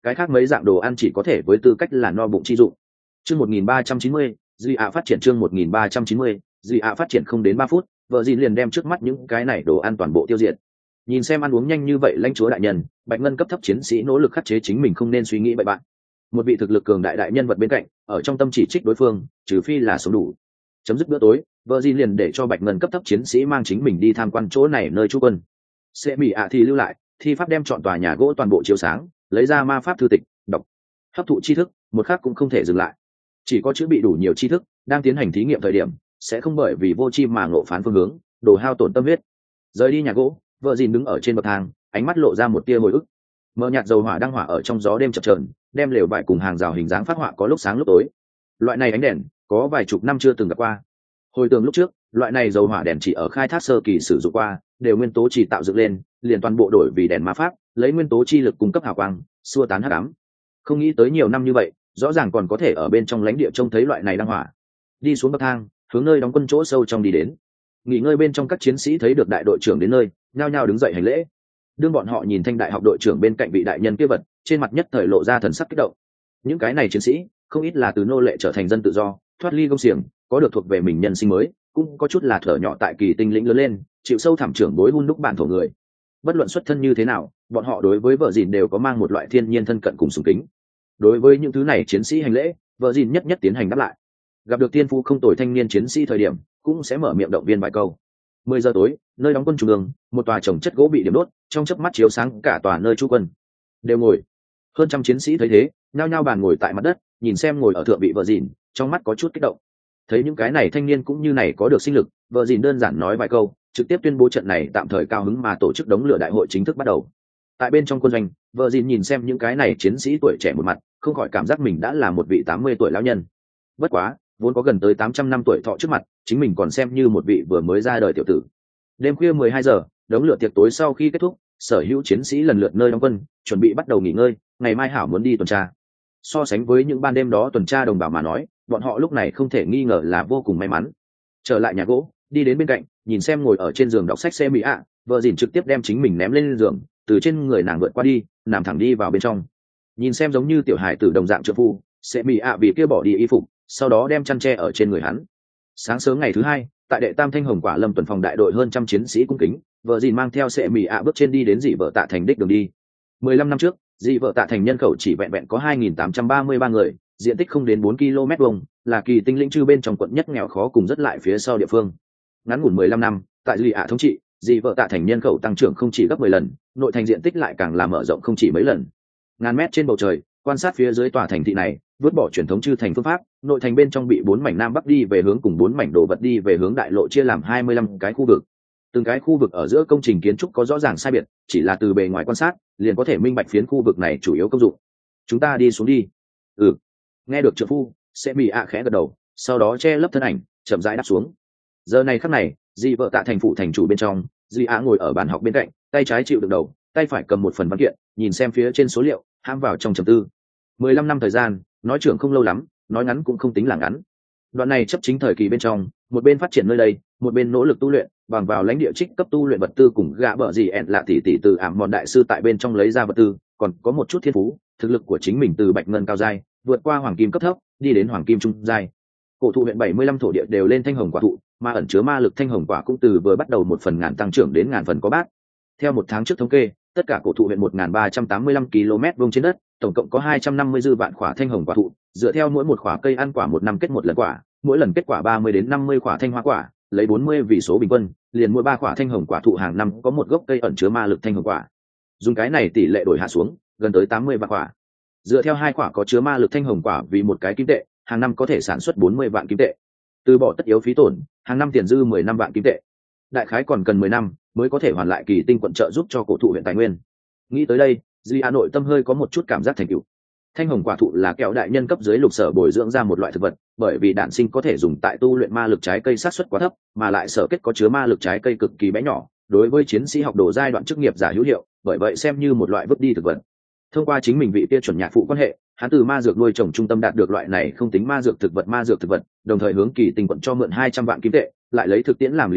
cái khác mấy dạng đồ ăn chỉ có thể với tư cách là no bụng chi dụng. Chương một nghìn ba trăm chín mươi, Duy ạ phát triển chương một nghìn ba trăm chín mươi, Duy ạ phát triển không đến ba phút, vợ dì liền đem trước mắt những cái này đồ ăn toàn bộ tiêu diệt. Nhìn xem ăn uống nhanh như vậy lãnh chúa đại nhân, Bạch Ngân cấp thấp chiến sĩ nỗ lực khắc chế chính mình không nên suy nghĩ bậy bạn. Một vị thực lực cường đại đại nhân vật bên cạnh, ở trong tâm chỉ trích đối phương, trừ phi là sống đủ. Chấm dứt bữa tối, vợ dì liền để cho Bạch Ngân cấp thấp chiến sĩ mang chính mình đi tham quan chỗ này nơi trú quân. Sẽ mỹ ạ thì lưu lại, thi pháp đem chọn tòa nhà gỗ toàn bộ chiếu sáng, lấy ra ma pháp thư tịch, đọc, hấp thụ tri thức, một khắc cũng không thể dừng lại. Chỉ có chữ bị đủ nhiều tri thức, đang tiến hành thí nghiệm thời điểm, sẽ không bởi vì vô tri mà ngộ phán phương hướng, đồ hao tổn tâm huyết. Rời đi nhà gỗ, vợ dìn đứng ở trên bậc thang, ánh mắt lộ ra một tia hồi ức. Mờ nhạt dầu hỏa đang hỏa ở trong gió đêm chập chờn, đem lều vải cùng hàng rào hình dáng phát họa có lúc sáng lúc tối. Loại này ánh đèn có vài chục năm chưa từng gặp qua. Hồi tưởng lúc trước, loại này dầu hỏa đèn chỉ ở khai thác sơ kỳ sử dụng qua, đều nguyên tố chỉ tạo dựng lên, liền toàn bộ đổi vì đèn ma pháp, lấy nguyên tố chi lực cung cấp hào quang, xua tán hắc ám. Không nghĩ tới nhiều năm như vậy, rõ ràng còn có thể ở bên trong lãnh địa trông thấy loại này đang hỏa. Đi xuống bậc thang, hướng nơi đóng quân chỗ sâu trong đi đến. Nghỉ ngơi bên trong các chiến sĩ thấy được đại đội trưởng đến nơi, nhao nhao đứng dậy hành lễ. Đương bọn họ nhìn thanh đại học đội trưởng bên cạnh vị đại nhân kia vật, trên mặt nhất thời lộ ra thần sắc kích động. Những cái này chiến sĩ, không ít là từ nô lệ trở thành dân tự do, thoát ly công xiềng, có được thuộc về mình nhân sinh mới, cũng có chút là thở nhỏ tại kỳ tinh lĩnh lớn lên, chịu sâu thảm trưởng bối hun đúc bản thổ người. Bất luận xuất thân như thế nào, bọn họ đối với vợ dìn đều có mang một loại thiên nhiên thân cận cùng sùng kính. Đối với những thứ này chiến sĩ hành lễ, vợ dìn nhất nhất tiến hành đáp lại. Gặp được tiên phu không tồi thanh niên chiến sĩ thời điểm, cũng sẽ mở miệng động viên vài câu. Mười giờ tối, nơi đóng quân trung ương, một tòa trồng chất gỗ bị điểm đốt, trong chớp mắt chiếu sáng cả tòa nơi trú quân. Đều ngồi. Hơn trăm chiến sĩ thấy thế, nhao nhao bàn ngồi tại mặt đất, nhìn xem ngồi ở thượng vị vợ dìn, trong mắt có chút kích động. Thấy những cái này thanh niên cũng như này có được sinh lực, vợ dìn đơn giản nói vài câu, trực tiếp tuyên bố trận này tạm thời cao hứng mà tổ chức đống lửa đại hội chính thức bắt đầu. Tại bên trong quân doanh, vợ dìn nhìn xem những cái này chiến sĩ tuổi trẻ một mặt, không khỏi cảm giác mình đã là một vị tám mươi tuổi lão nhân. Bất quá, vốn có gần tới tám trăm năm tuổi thọ trước mặt, chính mình còn xem như một vị vừa mới ra đời tiểu tử. Đêm khuya mười hai giờ, đống lửa tiệc tối sau khi kết thúc, sở hữu chiến sĩ lần lượt nơi đóng quân, chuẩn bị bắt đầu nghỉ ngơi, ngày mai hảo muốn đi tuần tra. So sánh với những ban đêm đó tuần tra đồng bào mà nói, bọn họ lúc này không thể nghi ngờ là vô cùng may mắn. Trở lại nhà gỗ, đi đến bên cạnh, nhìn xem ngồi ở trên giường đọc sách xe mỹ ạ, vợ dìn trực tiếp đem chính mình ném lên giường, từ trên người nàng vượt qua đi, nằm thẳng đi vào bên trong. Nhìn xem giống như tiểu hài tử đồng dạng trợ phu, xe mỹ ạ vì kia bỏ đi y phục, sau đó đem chăn tre ở trên người hắn. Sáng sớm ngày thứ hai, tại đệ tam thanh hồng quả lâm tuần phòng đại đội hơn trăm chiến sĩ cung kính, vợ dìn mang theo xe mỹ ạ bước trên đi đến dị vợ tạ thành đích đường đi. Mười lăm năm trước, dị vợ tạ thành nhân khẩu chỉ vẹn vẹn có hai nghìn tám trăm ba mươi ba người, diện tích không đến bốn ki lô mét vuông, là kỳ tinh lĩnh chư bên trong quận nhất nghèo khó cùng rất lại phía sau địa phương. Ngắn ngủn mười lăm năm, tại dị ạ thống trị, dị vợ tạ thành nhân khẩu tăng trưởng không chỉ gấp mười lần, nội thành diện tích lại càng làm mở rộng không chỉ mấy lần. Ngàn mét trên bầu trời, quan sát phía dưới tòa thành thị này, vứt bỏ truyền thống chư thành phương pháp, nội thành bên trong bị bốn mảnh nam bắc đi về hướng cùng bốn mảnh đồ vật đi về hướng đại lộ chia làm hai mươi lăm cái khu vực. Từng cái khu vực ở giữa công trình kiến trúc có rõ ràng sai biệt, chỉ là từ bề ngoài quan sát, liền có thể minh bạch phiến khu vực này chủ yếu công dụng. Chúng ta đi xuống đi. Ừ. Nghe được trợ phu, sẽ bị ạ khẽ gật đầu, sau đó che lấp thân ảnh, chậm rãi đáp xuống. Giờ này khắc này, dị vợ tạ thành phụ thành chủ bên trong, dị ạ ngồi ở bàn học bên cạnh, tay trái chịu đựng đầu, tay phải cầm một phần văn kiện, nhìn xem phía trên số liệu, hãm vào trong trầm tư. Mười lăm năm thời gian, nói trưởng không lâu lắm, nói ngắn cũng không tính là ngắn. Đoạn này chấp chính thời kỳ bên trong, một bên phát triển nơi đây, một bên nỗ lực tu luyện, bằng vào lãnh địa trích cấp tu luyện vật tư cùng gã bợ gì ẹn lạ tỷ tỷ từ ảm mòn đại sư tại bên trong lấy ra vật tư, còn có một chút thiên phú, thực lực của chính mình từ bạch ngân cao giai, vượt qua hoàng kim cấp thấp, đi đến hoàng kim trung giai. Cổ thụ huyện bảy mươi lăm thổ địa đều lên thanh hồng quả thụ, mà ẩn chứa ma lực thanh hồng quả cũng từ vừa bắt đầu một phần ngàn tăng trưởng đến ngàn phần có bát. Theo một tháng trước thống kê, tất cả cổ thụ huyện một nghìn ba trăm tám mươi lăm ki lô mét vuông trên đất, tổng cộng có hai trăm năm mươi dư vạn quả thanh hồng quả thụ, dựa theo mỗi một quả cây ăn quả một năm kết một lần quả, mỗi lần kết quả ba mươi đến năm mươi quả thanh hoa quả, lấy bốn mươi vì số bình quân, liền mỗi ba quả thanh hồng quả thụ hàng năm có một gốc cây ẩn chứa ma lực thanh hồng quả. Dùng cái này tỷ lệ đổi hạ xuống, gần tới tám mươi vạn quả. Dựa theo hai quả có chứa ma lực thanh hồng quả vì một cái kim tệ, hàng năm có thể sản xuất bốn mươi vạn kim tệ. Từ bỏ tất yếu phí tổn, hàng năm tiền dư mười năm vạn kim tệ. Đại khái còn cần mười năm mới có thể hoàn lại kỳ tinh quận trợ giúp cho cổ thụ huyện tài nguyên. Nghĩ tới đây, Di Hà nội tâm hơi có một chút cảm giác thành tựu. Thanh hồng quả thụ là kẹo đại nhân cấp dưới lục sở bồi dưỡng ra một loại thực vật, bởi vì đản sinh có thể dùng tại tu luyện ma lực trái cây sát suất quá thấp, mà lại sở kết có chứa ma lực trái cây cực kỳ bé nhỏ, đối với chiến sĩ học đồ giai đoạn chức nghiệp giả hữu hiệu, bởi vậy xem như một loại vứt đi thực vật. Thông qua chính mình vị tiêu chuẩn nhạc phụ quan hệ, hắn từ ma dược nuôi trồng trung tâm đạt được loại này không tính ma dược thực vật ma dược thực vật, đồng thời hướng kỳ tinh quận cho mượn hai trăm vạn kim tệ, lại lấy thực tiễn làm lý do,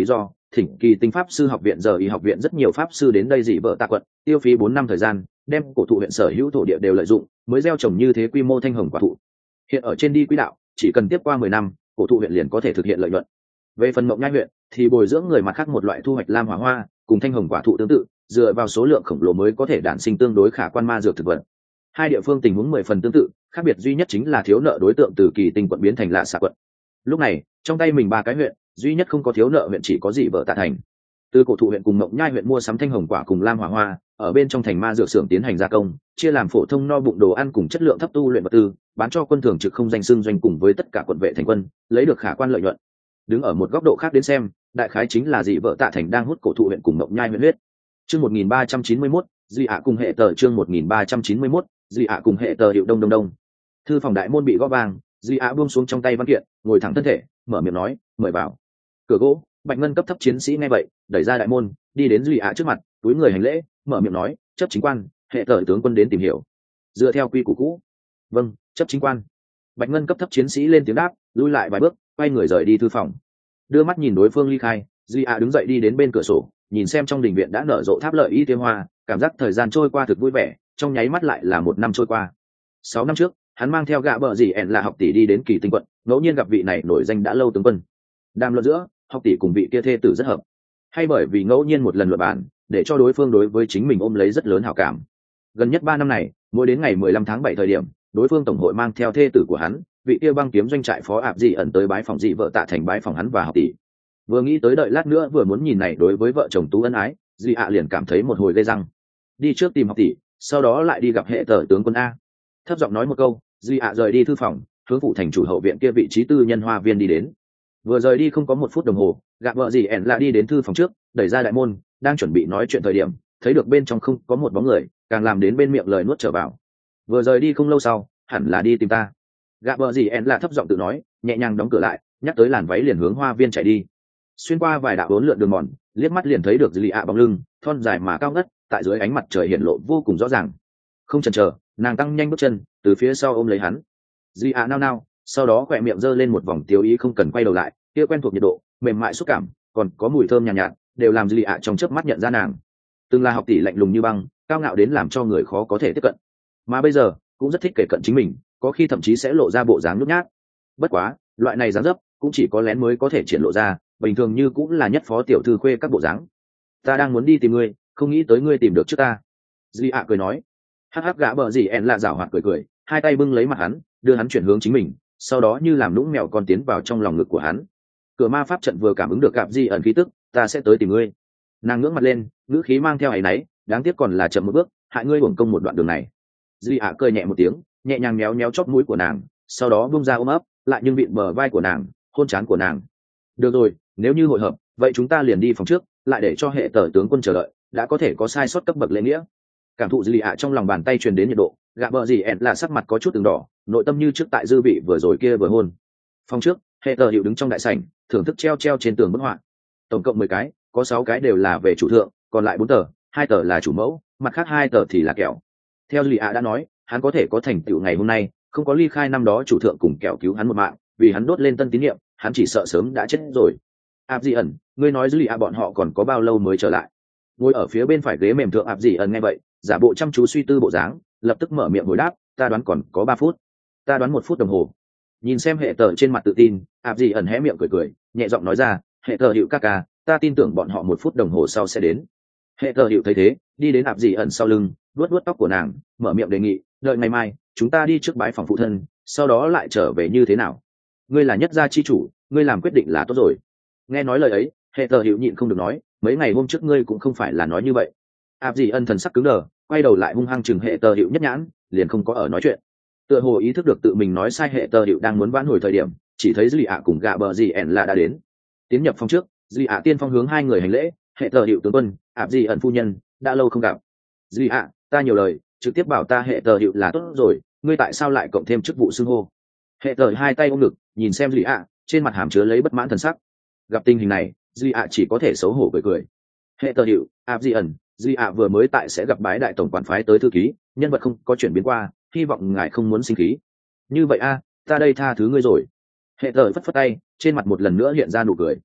thỉnh kỳ tinh pháp sư học viện giờ y học viện rất nhiều pháp sư đến đây dị vợ tạ quận, tiêu phí bốn năm thời gian đem cổ thụ huyện sở hữu thổ địa đều lợi dụng mới gieo trồng như thế quy mô thanh hồng quả thụ. Hiện ở trên đi quỹ đạo, chỉ cần tiếp qua mười năm, cổ thụ huyện liền có thể thực hiện lợi nhuận. Về phần Mộng Nhai huyện thì bồi dưỡng người mặt khác một loại thu hoạch lam hỏa hoa cùng thanh hồng quả thụ tương tự, dựa vào số lượng khổng lồ mới có thể đản sinh tương đối khả quan ma dược thực vật. Hai địa phương tình huống mười phần tương tự, khác biệt duy nhất chính là thiếu nợ đối tượng từ kỳ tinh quận biến thành lạ xạ quận. Lúc này trong tay mình ba cái huyện, duy nhất không có thiếu nợ huyện chỉ có dị vợ tạ thành. Từ cổ thụ huyện cùng Mộng Nhai huyện mua sắm thanh hồng quả cùng lam hỏa hoa, ở bên trong thành ma dược xưởng tiến hành gia công, chia làm phổ thông no bụng đồ ăn cùng chất lượng thấp tu luyện vật tư, bán cho quân thường trực không danh xưng doanh cùng với tất cả quận vệ thành quân, lấy được khả quan lợi nhuận. Đứng ở một góc độ khác đến xem, đại khái chính là dị vợ tạ thành đang hút cổ thụ huyện cùng Mộng Nhai huyện huyết. Chương một nghìn ba trăm chín mươi mốt, dị ạ cùng hệ tờ chương một nghìn ba trăm chín mươi mốt, dị ạ cùng hệ tờ hiệu đông đông đông. Thư phòng đại môn bị gõ vang, dị ạ buông xuống trong tay văn kiện, ngồi thẳng thân thể, mở miệng nói, mời vào. Cửa gỗ, Bạch Ngân cấp thấp chiến sĩ nghe vậy, đẩy ra đại môn, đi đến dị ạ trước mặt, túi người hành lễ, mở miệng nói, chấp chính quan, hệ tờ tướng quân đến tìm hiểu. Dựa theo quy củ cũ. Vâng, chấp chính quan. Bạch Ngân cấp thấp chiến sĩ lên tiếng đáp, lui lại vài bước, quay người rời đi thư phòng. Đưa mắt nhìn đối phương ly khai, dị ạ đứng dậy đi đến bên cửa sổ, nhìn xem trong đình viện đã nở rộ tháp lợi y tiêu hoa, cảm giác thời gian trôi qua thực vui vẻ, trong nháy mắt lại là một năm trôi qua. Sáu năm trước, hắn mang theo gã bợ dì ẻn là học tỷ đi đến kỳ tinh quận, ngẫu nhiên gặp vị này nổi danh đã lâu tướng quân. Đàm luận giữa, học tỷ cùng vị kia thê tử rất hợp, hay bởi vì ngẫu nhiên một lần luận bàn, để cho đối phương đối với chính mình ôm lấy rất lớn hảo cảm. Gần nhất ba năm này, mỗi đến ngày mười lăm tháng bảy thời điểm, đối phương tổng hội mang theo thê tử của hắn, vị kia băng kiếm doanh trại phó ạp dị ẩn tới bái phòng dị vợ tạ thành bái phòng hắn và học tỷ. Vừa nghĩ tới đợi lát nữa vừa muốn nhìn này đối với vợ chồng tú ân ái, dị ạ liền cảm thấy một hồi gây răng. Đi trước tìm học tỷ, sau đó lại đi gặp hệ tờ tướng quân a. Thấp giọng nói một câu, dị ạ rời đi thư phòng, hướng phụ thành chủ hậu viện kia vị trí tư nhân hoa viên đi đến. Vừa rời đi không có một phút đồng hồ, gặp vợ dì ẻn lại đi đến thư phòng trước, đẩy ra đại môn, đang chuẩn bị nói chuyện thời điểm, thấy được bên trong không có một bóng người, càng làm đến bên miệng lời nuốt trở vào. Vừa rời đi không lâu sau, hẳn là đi tìm ta. Gặp vợ dì ẻn là thấp giọng tự nói, nhẹ nhàng đóng cửa lại, nhắc tới làn váy liền hướng hoa viên chạy đi. Xuyên qua vài đạo bốn lượn đường mòn, liếc mắt liền thấy được dì ạ bóng lưng, thon dài mà cao ngất, tại dưới ánh mặt trời hiện lộ vô cùng rõ ràng. Không chần chờ, nàng tăng nhanh bước chân, từ phía sau ôm lấy hắn. Dì ạ nao nao, sau đó khỏe miệng giơ lên một vòng tiêu ý không cần quay đầu lại, kia quen thuộc nhiệt độ, mềm mại xúc cảm, còn có mùi thơm nhàn nhạt, nhạt, đều làm dì ạ trong chớp mắt nhận ra nàng. Từng là học tỷ lạnh lùng như băng, cao ngạo đến làm cho người khó có thể tiếp cận, mà bây giờ cũng rất thích kể cận chính mình, có khi thậm chí sẽ lộ ra bộ dáng nhút nhát. Bất quá, loại này dáng dấp cũng chỉ có lén mới có thể triển lộ ra, bình thường như cũng là nhất phó tiểu thư khuê các bộ dáng. Ta đang muốn đi tìm ngươi, không nghĩ tới ngươi tìm được trước ta. Dì ạ cười nói. Hắc hắc gã bờ dì ẻn lạ giảo hoạt cười cười, hai tay bưng lấy mặt hắn, đưa hắn chuyển hướng chính mình, sau đó như làm lũng mèo con tiến vào trong lòng ngực của hắn. Cửa ma pháp trận vừa cảm ứng được gặp di ẩn khí tức, ta sẽ tới tìm ngươi. Nàng ngước mặt lên, ngữ khí mang theo áy náy, đáng tiếc còn là chậm một bước, hại ngươi uổng công một đoạn đường này. Di ạ cười nhẹ một tiếng, nhẹ nhàng méo méo chóp mũi của nàng, sau đó bung ra ôm ấp, lại nhưng vịn bờ vai của nàng, hôn trán của nàng. Được rồi, nếu như hội hợp, vậy chúng ta liền đi phòng trước, lại để cho hệ tờ tướng quân chờ đợi, đã có thể có sai sót cấp bậc lễ nghĩa. Cảm thụ Di ạ trong lòng bàn tay truyền đến nhiệt độ, gạ bờ gì ẹn là sắc mặt có chút từng đỏ, nội tâm như trước tại dư vị vừa rồi kia vừa hôn. Phòng trước, hệ tờ hiệu đứng trong đại sảnh, thưởng thức treo treo trên tường bức họa. Tổng cộng mười cái, có sáu cái đều là về chủ thượng, còn lại bốn tờ, hai tờ là chủ mẫu, mặt khác hai tờ thì là kẹo. Theo Lý ạ đã nói, hắn có thể có thành tựu ngày hôm nay, không có ly khai năm đó chủ thượng cùng kẹo cứu hắn một mạng, vì hắn đốt lên tân tín niệm, hắn chỉ sợ sớm đã chết rồi. Áp Dị ẩn, ngươi nói Lý ạ bọn họ còn có bao lâu mới trở lại? Ngồi ở phía bên phải ghế mềm thượng Áp Dị ẩn nghe vậy, giả bộ chăm chú suy tư bộ dáng, lập tức mở miệng hồi đáp, ta đoán còn có ba phút. Ta đoán một phút đồng hồ. Nhìn xem hệ tờ trên mặt tự tin, Áp Dị ẩn hé miệng cười cười, nhẹ giọng nói ra, hệ tờ hiệu ca ca, ta tin tưởng bọn họ một phút đồng hồ sau sẽ đến. Hệ tờ hiệu thấy thế, đi đến Áp Dị ẩn sau lưng, vuốt vuốt tóc của nàng, mở miệng đề nghị, đợi ngày mai chúng ta đi trước bái phòng phụ thân, sau đó lại trở về như thế nào? Ngươi là nhất gia chi chủ, ngươi làm quyết định là tốt rồi. Nghe nói lời ấy, hệ tờ hiệu nhịn không được nói, mấy ngày hôm trước ngươi cũng không phải là nói như vậy. Áp Dị ẩn thần sắc cứng đờ, quay đầu lại hung hăng chừng hệ tờ hiệu nhất nhãn, liền không có ở nói chuyện. Tựa hồ ý thức được tự mình nói sai, hệ tờ hiệu đang muốn vãn hồi thời điểm, chỉ thấy Duy ạ cùng gạ bờ gì ẻn là đã đến. Tiến nhập phòng trước, Duy ạ tiên phong hướng hai người hành lễ, hệ tờ hiệu tướng quân, Áp Dị ẩn phu nhân, đã lâu không gặp. Duy ạ, ta nhiều lời, trực tiếp bảo ta hệ tờ hiệu là tốt rồi, ngươi tại sao lại cộng thêm chức vụ xưng hô? Hệ tờ hai tay ôm ngực, nhìn xem Duy ạ, trên mặt hàm chứa lấy bất mãn thần sắc. Gặp tình hình này, Duy ạ chỉ có thể xấu hổ cười cười. Hệ tờ hiệu, Áp Dị ẩn, Duy ạ vừa mới tại sẽ gặp bái đại tổng quản phái tới thư ký, nhân vật không có chuyển biến qua, hy vọng ngài không muốn sinh khí. Như vậy a, ta đây tha thứ ngươi rồi. Hệ tờ phất phất tay, trên mặt một lần nữa hiện ra nụ cười.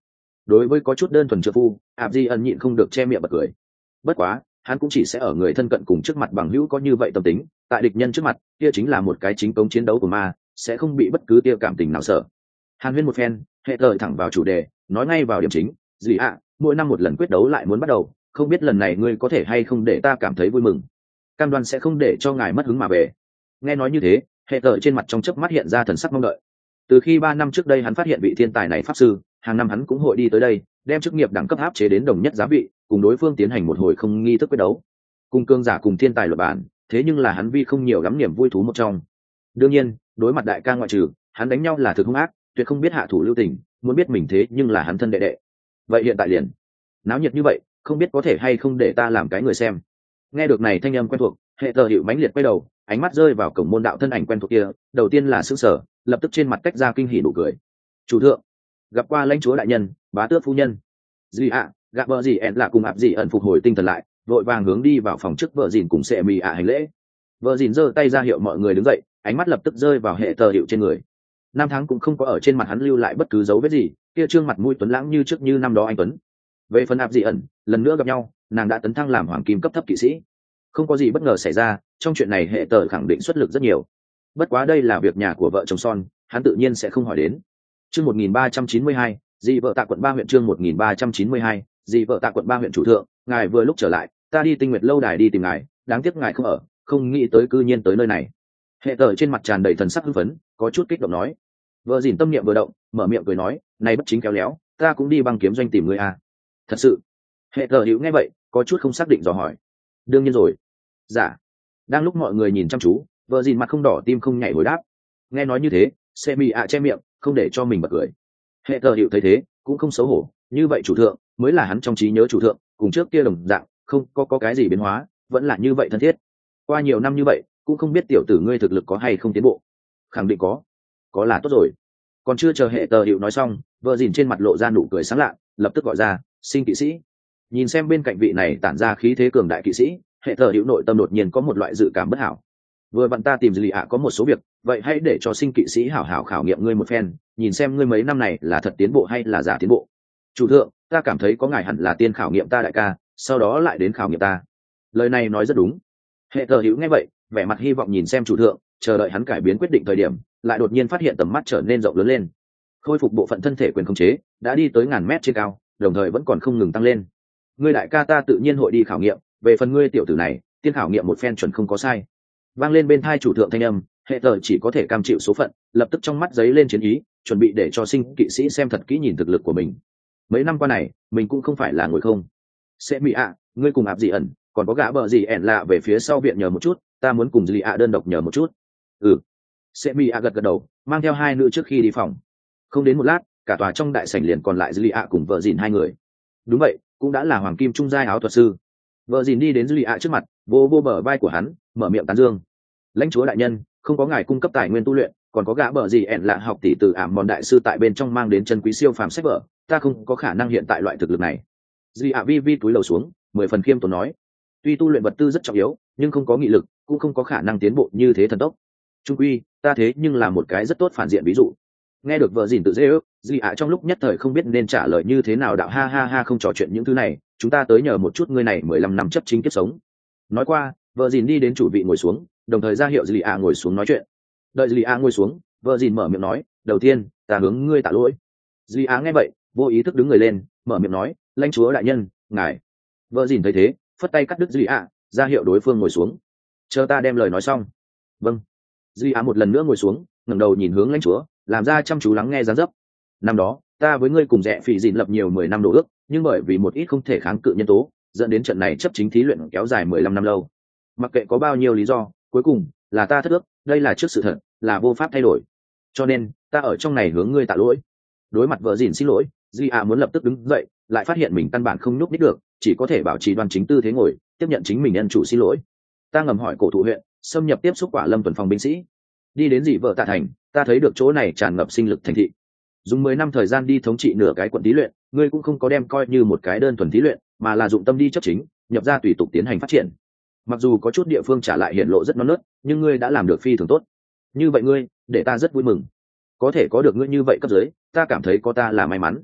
Đối với có chút đơn thuần trợ phu, áp di ẩn nhịn không được che miệng bật cười. Bất quá hắn cũng chỉ sẽ ở người thân cận cùng trước mặt bằng hữu có như vậy tâm tính, tại địch nhân trước mặt kia chính là một cái chính cống chiến đấu của ma, sẽ không bị bất cứ tia cảm tình nào sợ. Hàn Huyên một phen, hệ thời thẳng vào chủ đề, nói ngay vào điểm chính. Gì ạ, mỗi năm một lần quyết đấu lại muốn bắt đầu, không biết lần này ngươi có thể hay không để ta cảm thấy vui mừng. Cam đoan sẽ không để cho ngài mất hứng mà về. Nghe nói như thế, hệ thời trên mặt trong chớp mắt hiện ra thần sắc mong đợi. Từ khi ba năm trước đây hắn phát hiện vị thiên tài này pháp sư, hàng năm hắn cũng hội đi tới đây, đem chức nghiệp đẳng cấp áp chế đến đồng nhất giá vị, cùng đối phương tiến hành một hồi không nghi thức quyết đấu. Cùng cương giả cùng thiên tài luật bản, thế nhưng là hắn vi không nhiều lắm niềm vui thú một trong. Đương nhiên, đối mặt đại ca ngoại trừ, hắn đánh nhau là thực hung ác, tuyệt không biết hạ thủ lưu tình, muốn biết mình thế nhưng là hắn thân đệ đệ. Vậy hiện tại liền náo nhiệt như vậy, không biết có thể hay không để ta làm cái người xem. Nghe được này thanh âm quen thuộc, hệ tờ hiệu mãnh liệt quay đầu, ánh mắt rơi vào cổng môn đạo thân ảnh quen thuộc kia, đầu tiên là sững sờ, lập tức trên mặt cách ra kinh hỉ nụ cười. Chủ thượng, gặp qua lãnh chúa đại nhân, bá tước phu nhân. Gì ạ, gặp vợ gì ẹn là cùng ạp gì ẩn phục hồi tinh thần lại, vội vàng hướng đi vào phòng trước vợ dìn cùng sệ mì ạ hành lễ. Vợ dìn giơ tay ra hiệu mọi người đứng dậy, ánh mắt lập tức rơi vào hệ tờ hiệu trên người. Năm tháng cũng không có ở trên mặt hắn lưu lại bất cứ dấu vết gì, kia trương mặt mũi tuấn lãng như trước như năm đó anh tuấn. Về phần ạp gì ẩn, lần nữa gặp nhau, nàng đã tấn thăng làm hoàng kim cấp thấp kỵ sĩ. Không có gì bất ngờ xảy ra, trong chuyện này hệ tờ khẳng định xuất lực rất nhiều. Bất quá đây là việc nhà của vợ chồng son, hắn tự nhiên sẽ không hỏi đến. Chương một nghìn ba trăm chín mươi hai, dị vợ tạ quận ba huyện. Chương một nghìn ba trăm chín mươi hai, dị vợ tạ quận ba huyện. Chủ thượng, ngài vừa lúc trở lại, ta đi Tinh Nguyệt lâu đài đi tìm ngài, đáng tiếc ngài không ở, không nghĩ tới cư nhiên tới nơi này. Hệ tờ trên mặt tràn đầy thần sắc hưng phấn, có chút kích động nói. Vợ dìn tâm niệm vừa động, mở miệng cười nói, này bất chính kéo léo, ta cũng đi băng kiếm doanh tìm ngươi à. Thật sự? Hệ tờ hữu nghe vậy, có chút không xác định dò hỏi. Đương nhiên rồi. Dạ. Đang lúc mọi người nhìn chăm chú, vợ dìn mặt không đỏ tim không nhảy hồi đáp. Nghe nói như thế, xe mì ạ che miệng, không để cho mình bật cười. Hệ tờ hữu thấy thế, cũng không xấu hổ, như vậy chủ thượng mới là hắn trong trí nhớ chủ thượng, cùng trước kia đồng dạng, không có có cái gì biến hóa, vẫn là như vậy thân thiết. Qua nhiều năm như vậy, cũng không biết tiểu tử ngươi thực lực có hay không tiến bộ. Khẳng định có, có là tốt rồi. Còn chưa chờ hệ tờ hiệu nói xong, vợ dìn trên mặt lộ ra nụ cười sáng lạ, lập tức gọi ra, sinh kỵ sĩ. Nhìn xem bên cạnh vị này tản ra khí thế cường đại kỵ sĩ, hệ tờ hiệu nội tâm đột nhiên có một loại dự cảm bất hảo. Vừa vặn ta tìm dì ạ có một số việc, vậy hãy để cho sinh kỵ sĩ hảo hảo khảo nghiệm ngươi một phen, nhìn xem ngươi mấy năm này là thật tiến bộ hay là giả tiến bộ. Chủ thượng, ta cảm thấy có ngài hẳn là tiên khảo nghiệm ta đại ca, sau đó lại đến khảo nghiệm ta. Lời này nói rất đúng. Hệ tờ hữu nghe vậy, vẻ mặt hy vọng nhìn xem chủ thượng, chờ đợi hắn cải biến quyết định thời điểm, lại đột nhiên phát hiện tầm mắt trở nên rộng lớn lên. Khôi phục bộ phận thân thể quyền khống chế, đã đi tới ngàn mét trên cao, đồng thời vẫn còn không ngừng tăng lên. Ngươi đại ca ta tự nhiên hội đi khảo nghiệm, về phần ngươi tiểu tử này, tiên khảo nghiệm một phen chuẩn không có sai. Vang lên bên tai chủ thượng thanh âm, hệ tờ chỉ có thể cam chịu số phận, lập tức trong mắt giấy lên chiến ý, chuẩn bị để cho sinh kỵ sĩ xem thật kỹ nhìn thực lực của mình. Mấy năm qua này, mình cũng không phải là ngồi không. Sẽ mỹ ạ, ngươi cùng áp gì ẩn, còn có gã bờ gì ẻn lạ về phía sau viện nhờ một chút, ta muốn cùng dì ạ đơn độc nhờ một chút. Ừ. Sẽ mỹ ạ gật gật đầu, mang theo hai nữ trước khi đi phòng. Không đến một lát, cả tòa trong đại sảnh liền còn lại dì ạ cùng vợ dìn hai người. Đúng vậy, cũng đã là hoàng kim trung giai áo thuật sư. Vợ dìn đi đến dì ạ trước mặt, vô vô bờ vai của hắn, mở miệng tán dương. Lãnh chúa đại nhân, không có ngài cung cấp tài nguyên tu luyện, còn có gã bờ gì ẻn lạ học tỷ từ ảm mòn đại sư tại bên trong mang đến chân quý siêu phàm sách vở, ta không có khả năng hiện tại loại thực lực này. Dì ạ vi vi túi lầu xuống, mười phần khiêm tốn nói. Tuy tu luyện vật tư rất trọng yếu, nhưng không có nghị lực, cũng không có khả năng tiến bộ như thế thần tốc. Trung quy, ta thế nhưng là một cái rất tốt phản diện ví dụ. Nghe được vợ dìn tự dễ ước, dì ạ trong lúc nhất thời không biết nên trả lời như thế nào. Đạo ha ha ha, không trò chuyện những thứ này, chúng ta tới nhờ một chút ngươi này mười lăm năm chấp chính kiếp sống. Nói qua, vợ dìn đi đến chủ vị ngồi xuống, đồng thời ra hiệu dì ạ ngồi xuống nói chuyện. Đợi dì ạ ngồi xuống, vợ dìn mở miệng nói, đầu tiên, ta hướng ngươi tạ lỗi. Dì ạ nghe vậy, vô ý thức đứng người lên, mở miệng nói, lãnh chúa đại nhân, ngài. Vợ dìn thấy thế, phất tay cắt đứt dì ạ, ra hiệu đối phương ngồi xuống. Chờ ta đem lời nói xong. Vâng. Dì ạ một lần nữa ngồi xuống, ngẩng đầu nhìn hướng lãnh chúa, làm ra chăm chú lắng nghe dáng dấp. Năm đó, ta với ngươi cùng rẽ phỉ dìn lập nhiều mười năm đồ ước, nhưng bởi vì một ít không thể kháng cự nhân tố, dẫn đến trận này chấp chính thí luyện kéo dài mười lăm năm lâu. Mặc kệ có bao nhiêu lý do, cuối cùng là ta thất ước, đây là trước sự thật, là vô pháp thay đổi. Cho nên, ta ở trong này hướng ngươi tạ lỗi. Đối mặt vợ dìn xin lỗi, Di A muốn lập tức đứng dậy, lại phát hiện mình căn bản không nhúc nhích được, chỉ có thể bảo trì đoan chính tư thế ngồi, tiếp nhận chính mình nhân chủ xin lỗi. Ta ngầm hỏi cổ thụ huyện, xâm nhập tiếp xúc quả lâm tuần phòng binh sĩ, đi đến dị vợ tạ thành, ta thấy được chỗ này tràn ngập sinh lực thành thị. Dùng mười năm thời gian đi thống trị nửa cái quận thí luyện, ngươi cũng không có đem coi như một cái đơn thuần thí luyện, mà là dụng tâm đi chấp chính, nhập ra tùy tục tiến hành phát triển. Mặc dù có chút địa phương trả lại hiện lộ rất non nớt, nhưng ngươi đã làm được phi thường tốt. Như vậy ngươi, để ta rất vui mừng. Có thể có được ngươi như vậy cấp dưới, ta cảm thấy có ta là may mắn.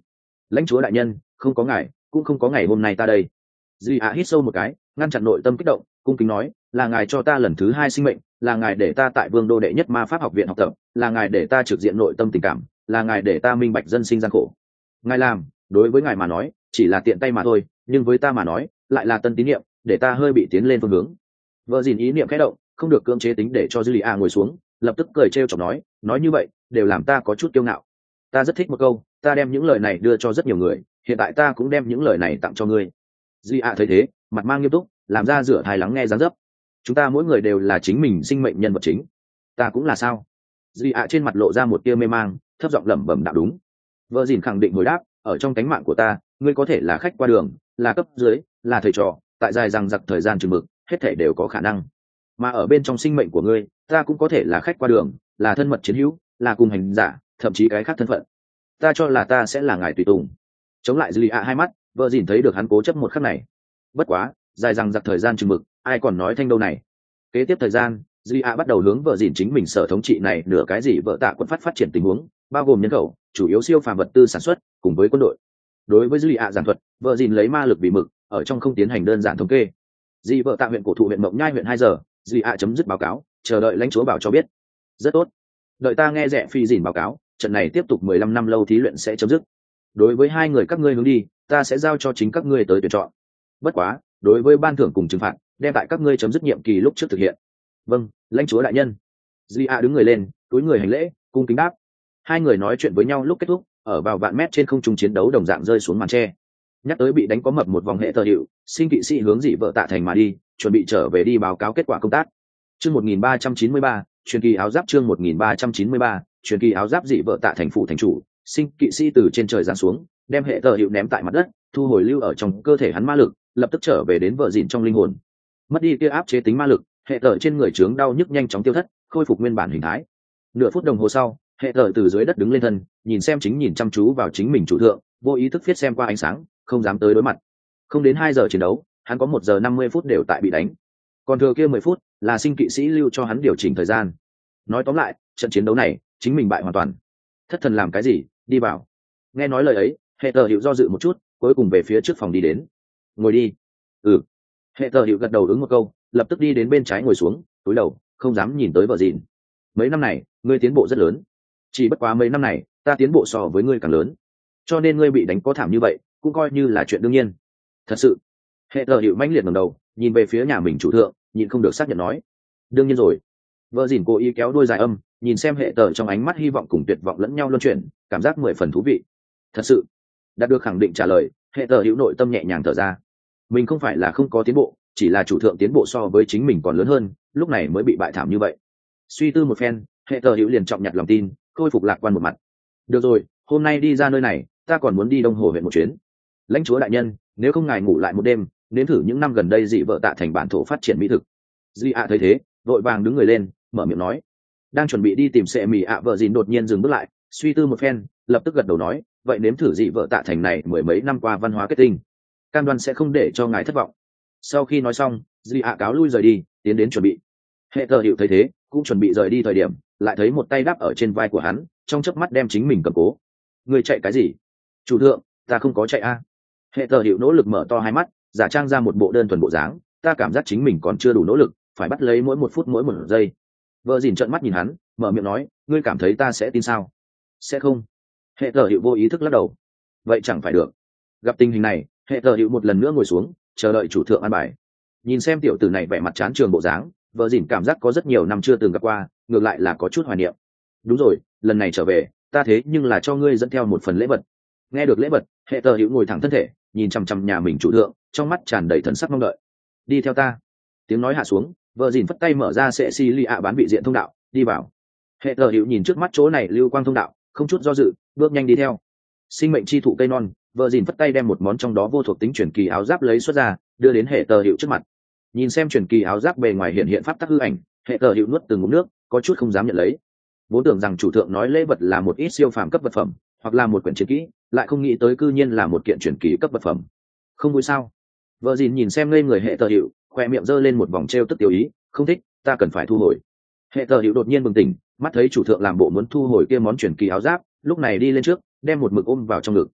Lãnh chúa đại nhân, không có ngài cũng không có ngày hôm nay ta đây. Duy ạ hít sâu một cái, ngăn chặn nội tâm kích động, cung kính nói, là ngài cho ta lần thứ hai sinh mệnh, là ngài để ta tại vương đô đệ nhất ma pháp học viện học tập, là ngài để ta trực diện nội tâm tình cảm, là ngài để ta minh bạch dân sinh gian khổ. Ngài làm, đối với ngài mà nói chỉ là tiện tay mà thôi, nhưng với ta mà nói lại là tân tín niệm, để ta hơi bị tiến lên phương hướng. Vợ dìn ý niệm khẽ động, không được cưỡng chế tính để cho Dư Lì A ngồi xuống, lập tức cười trêu chọc nói, nói như vậy đều làm ta có chút kiêu ngạo. Ta rất thích một câu, ta đem những lời này đưa cho rất nhiều người, hiện tại ta cũng đem những lời này tặng cho ngươi. Dư Lì A thấy thế, mặt mang nghiêm túc, làm ra rửa thai lắng nghe dáng dấp. Chúng ta mỗi người đều là chính mình sinh mệnh nhân vật chính. Ta cũng là sao? Dư Lì A trên mặt lộ ra một tia mê mang, thấp giọng lẩm bẩm đạo đúng. Vợ dìn khẳng định hồi đáp, ở trong cánh mạng của ta, ngươi có thể là khách qua đường, là cấp dưới, là thầy trò, tại dài rằng giặc thời gian chừng mực, hết thể đều có khả năng. Mà ở bên trong sinh mệnh của ngươi, ta cũng có thể là khách qua đường, là thân mật chiến hữu, là cùng hành giả, thậm chí cái khác thân phận. Ta cho là ta sẽ là ngài tùy tùng. Chống lại Dư Lì A hai mắt, vợ dìn thấy được hắn cố chấp một khắc này. Bất quá, dài rằng giặc thời gian chừng mực, ai còn nói thanh đâu này. Kế tiếp thời gian, Dư Lì A bắt đầu hướng vợ dìn chính mình sở thống trị này nửa cái gì vợ tạ quận phát phát triển tình huống, bao gồm nhân khẩu, chủ yếu siêu phàm vật tư sản xuất, cùng với quân đội. Đối với Dư Lì A giảng thuật, vợ dìn lấy ma lực vì mực, ở trong không tiến hành đơn giản thống kê. Dị vợ tạ huyện cổ thụ huyện Mộng Nhai huyện hai giờ, Dư Lì A chấm dứt báo cáo, chờ đợi lãnh chúa bảo cho biết. Rất tốt. Đợi ta nghe rẻ phi dìn báo cáo, trận này tiếp tục mười lăm năm lâu thí luyện sẽ chấm dứt. Đối với hai người các ngươi hướng đi, ta sẽ giao cho chính các ngươi tới tuyển chọn. Bất quá, đối với ban thưởng cùng trừng phạt, đem tại các ngươi chấm dứt nhiệm kỳ lúc trước thực hiện. Vâng, lãnh chúa đại nhân. Dư Lì A đứng người lên, cúi người hành lễ, cung kính đáp. Hai người nói chuyện với nhau lúc kết thúc, ở vào vạn mét trên không trung chiến đấu đồng dạng rơi xuống màn tre. Nhắc tới bị đánh có mập một vòng hệ tờ hiệu, sinh kỵ sĩ hướng dị vợ tạ thành mà đi, chuẩn bị trở về đi báo cáo kết quả công tác. Chương một nghìn ba trăm chín mươi ba, truyền kỳ áo giáp chương một nghìn ba trăm chín mươi ba, truyền kỳ áo giáp dị vợ tạ thành phủ thành chủ, sinh kỵ sĩ từ trên trời giáng xuống, đem hệ tờ hiệu ném tại mặt đất, thu hồi lưu ở trong cơ thể hắn ma lực, lập tức trở về đến vợ dìn trong linh hồn. Mất đi kia áp chế tính ma lực, hệ tờ trên người trướng đau nhức nhanh chóng tiêu thất, khôi phục nguyên bản hình thái. Nửa phút đồng hồ sau, hệ tờ từ dưới đất đứng lên thân, nhìn xem chính nhìn chăm chú vào chính mình chủ thượng, vô ý thức viết xem qua ánh sáng, không dám tới đối mặt. Không đến hai giờ chiến đấu, hắn có một giờ năm mươi phút đều tại bị đánh, còn thừa kia mười phút là sinh kỵ sĩ lưu cho hắn điều chỉnh thời gian. Nói tóm lại, trận chiến đấu này chính mình bại hoàn toàn. Thất thần làm cái gì, đi vào. Nghe nói lời ấy, hệ tờ hiệu do dự một chút, cuối cùng về phía trước phòng đi đến. Ngồi đi. Ừ. Hệ tờ hiệu gật đầu ứng một câu, lập tức đi đến bên trái ngồi xuống, cúi đầu, không dám nhìn tới vợ dìn. Mấy năm này ngươi tiến bộ rất lớn, chỉ bất quá mấy năm này ta tiến bộ so với ngươi càng lớn, cho nên ngươi bị đánh có thảm như vậy cũng coi như là chuyện đương nhiên. Thật sự. Hệ tờ hiệu mãnh liệt ngẩng đầu, nhìn về phía nhà mình chủ thượng, nhịn không được xác nhận nói, đương nhiên rồi. Vợ dìn cố ý kéo đuôi dài âm, nhìn xem hệ tờ trong ánh mắt hy vọng cùng tuyệt vọng lẫn nhau luân chuyển, cảm giác mười phần thú vị. Thật sự. Đạt được khẳng định trả lời, hệ tờ hữu nội tâm nhẹ nhàng thở ra. Mình không phải là không có tiến bộ, chỉ là chủ thượng tiến bộ so với chính mình còn lớn hơn, lúc này mới bị bại thảm như vậy. Suy tư một phen, hệ tờ hữu liền trọng nhặt lòng tin, khôi phục lạc quan một mặt. Được rồi, hôm nay đi ra nơi này, ta còn muốn đi Đông Hồ huyện một chuyến. Lãnh chúa đại nhân, nếu không ngài ngủ lại một đêm, nếm thử những năm gần đây dị vợ tạ thành bản thổ phát triển mỹ thực. Duy ạ thấy thế, vội vàng đứng người lên, mở miệng nói. Đang chuẩn bị đi tìm sệ mì ạ vợ dìn đột nhiên dừng bước lại, suy tư một phen, lập tức gật đầu nói, vậy nếm thử dị vợ tạ thành này mười mấy năm qua văn hóa kết tinh, cam đoan sẽ không để cho ngài thất vọng. Sau khi nói xong, Duy ạ cáo lui rời đi, tiến đến chuẩn bị. Hệ tờ hiệu thấy thế, cũng chuẩn bị rời đi thời điểm, lại thấy một tay đáp ở trên vai của hắn, trong chớp mắt đem chính mình cầm cố. Người chạy cái gì? Chủ thượng, ta không có chạy a. À. Hệ tờ hiệu nỗ lực mở to hai mắt, giả trang ra một bộ đơn thuần bộ dáng, ta cảm giác chính mình còn chưa đủ nỗ lực, phải bắt lấy mỗi một phút mỗi một giây. Vợ dìn trợn mắt nhìn hắn, mở miệng nói, ngươi cảm thấy ta sẽ tin sao? Sẽ không. Hệ tờ hiệu vô ý thức lắc đầu. Vậy chẳng phải được. Gặp tình hình này, hệ tờ hiệu một lần nữa ngồi xuống, chờ đợi chủ thượng an bài. Nhìn xem tiểu tử này vẻ mặt chán trường bộ dáng, vợ dìn cảm giác có rất nhiều năm chưa từng gặp qua, ngược lại là có chút hoài niệm. Đúng rồi, lần này trở về, ta thế nhưng là cho ngươi dẫn theo một phần lễ vật. Nghe được lễ vật, hệ tờ hiệu ngồi thẳng thân thể, nhìn chằm chằm nhà mình chủ thượng, trong mắt tràn đầy thần sắc mong đợi. Đi theo ta. Tiếng nói hạ xuống, vợ dìn phất tay mở ra sệ xi li ạ bán vị diện thông đạo, đi vào. Hệ tờ hiệu nhìn trước mắt chỗ này lưu quang thông đạo, không chút do dự, bước nhanh đi theo. Sinh mệnh chi thụ cây non, vợ dìn phất tay đem một món trong đó vô thuộc tính truyền kỳ áo giáp lấy xuất ra, đưa đến hệ tờ hiệu trước mặt. Nhìn xem truyền kỳ áo giáp bề ngoài hiện hiện pháp tắc hư ảnh, hệ tờ hiệu nuốt từng ngụm nước, có chút không dám nhận lấy. Vốn tưởng rằng chủ thượng nói lễ vật là một ít siêu phàm cấp vật phẩm, hoặc là một quyển chiến kỹ, lại không nghĩ tới cư nhiên là một kiện truyền kỳ cấp vật phẩm. Không vui sao? Vợ dìn nhìn xem ngây người hệ tờ hiệu, khoe miệng giơ lên một vòng trêu tức tiểu ý, không thích, ta cần phải thu hồi. Hệ tờ hiệu đột nhiên bừng tỉnh, mắt thấy chủ thượng làm bộ muốn thu hồi kia món truyền kỳ áo giáp, lúc này đi lên trước, đem một mực ôm vào trong ngực.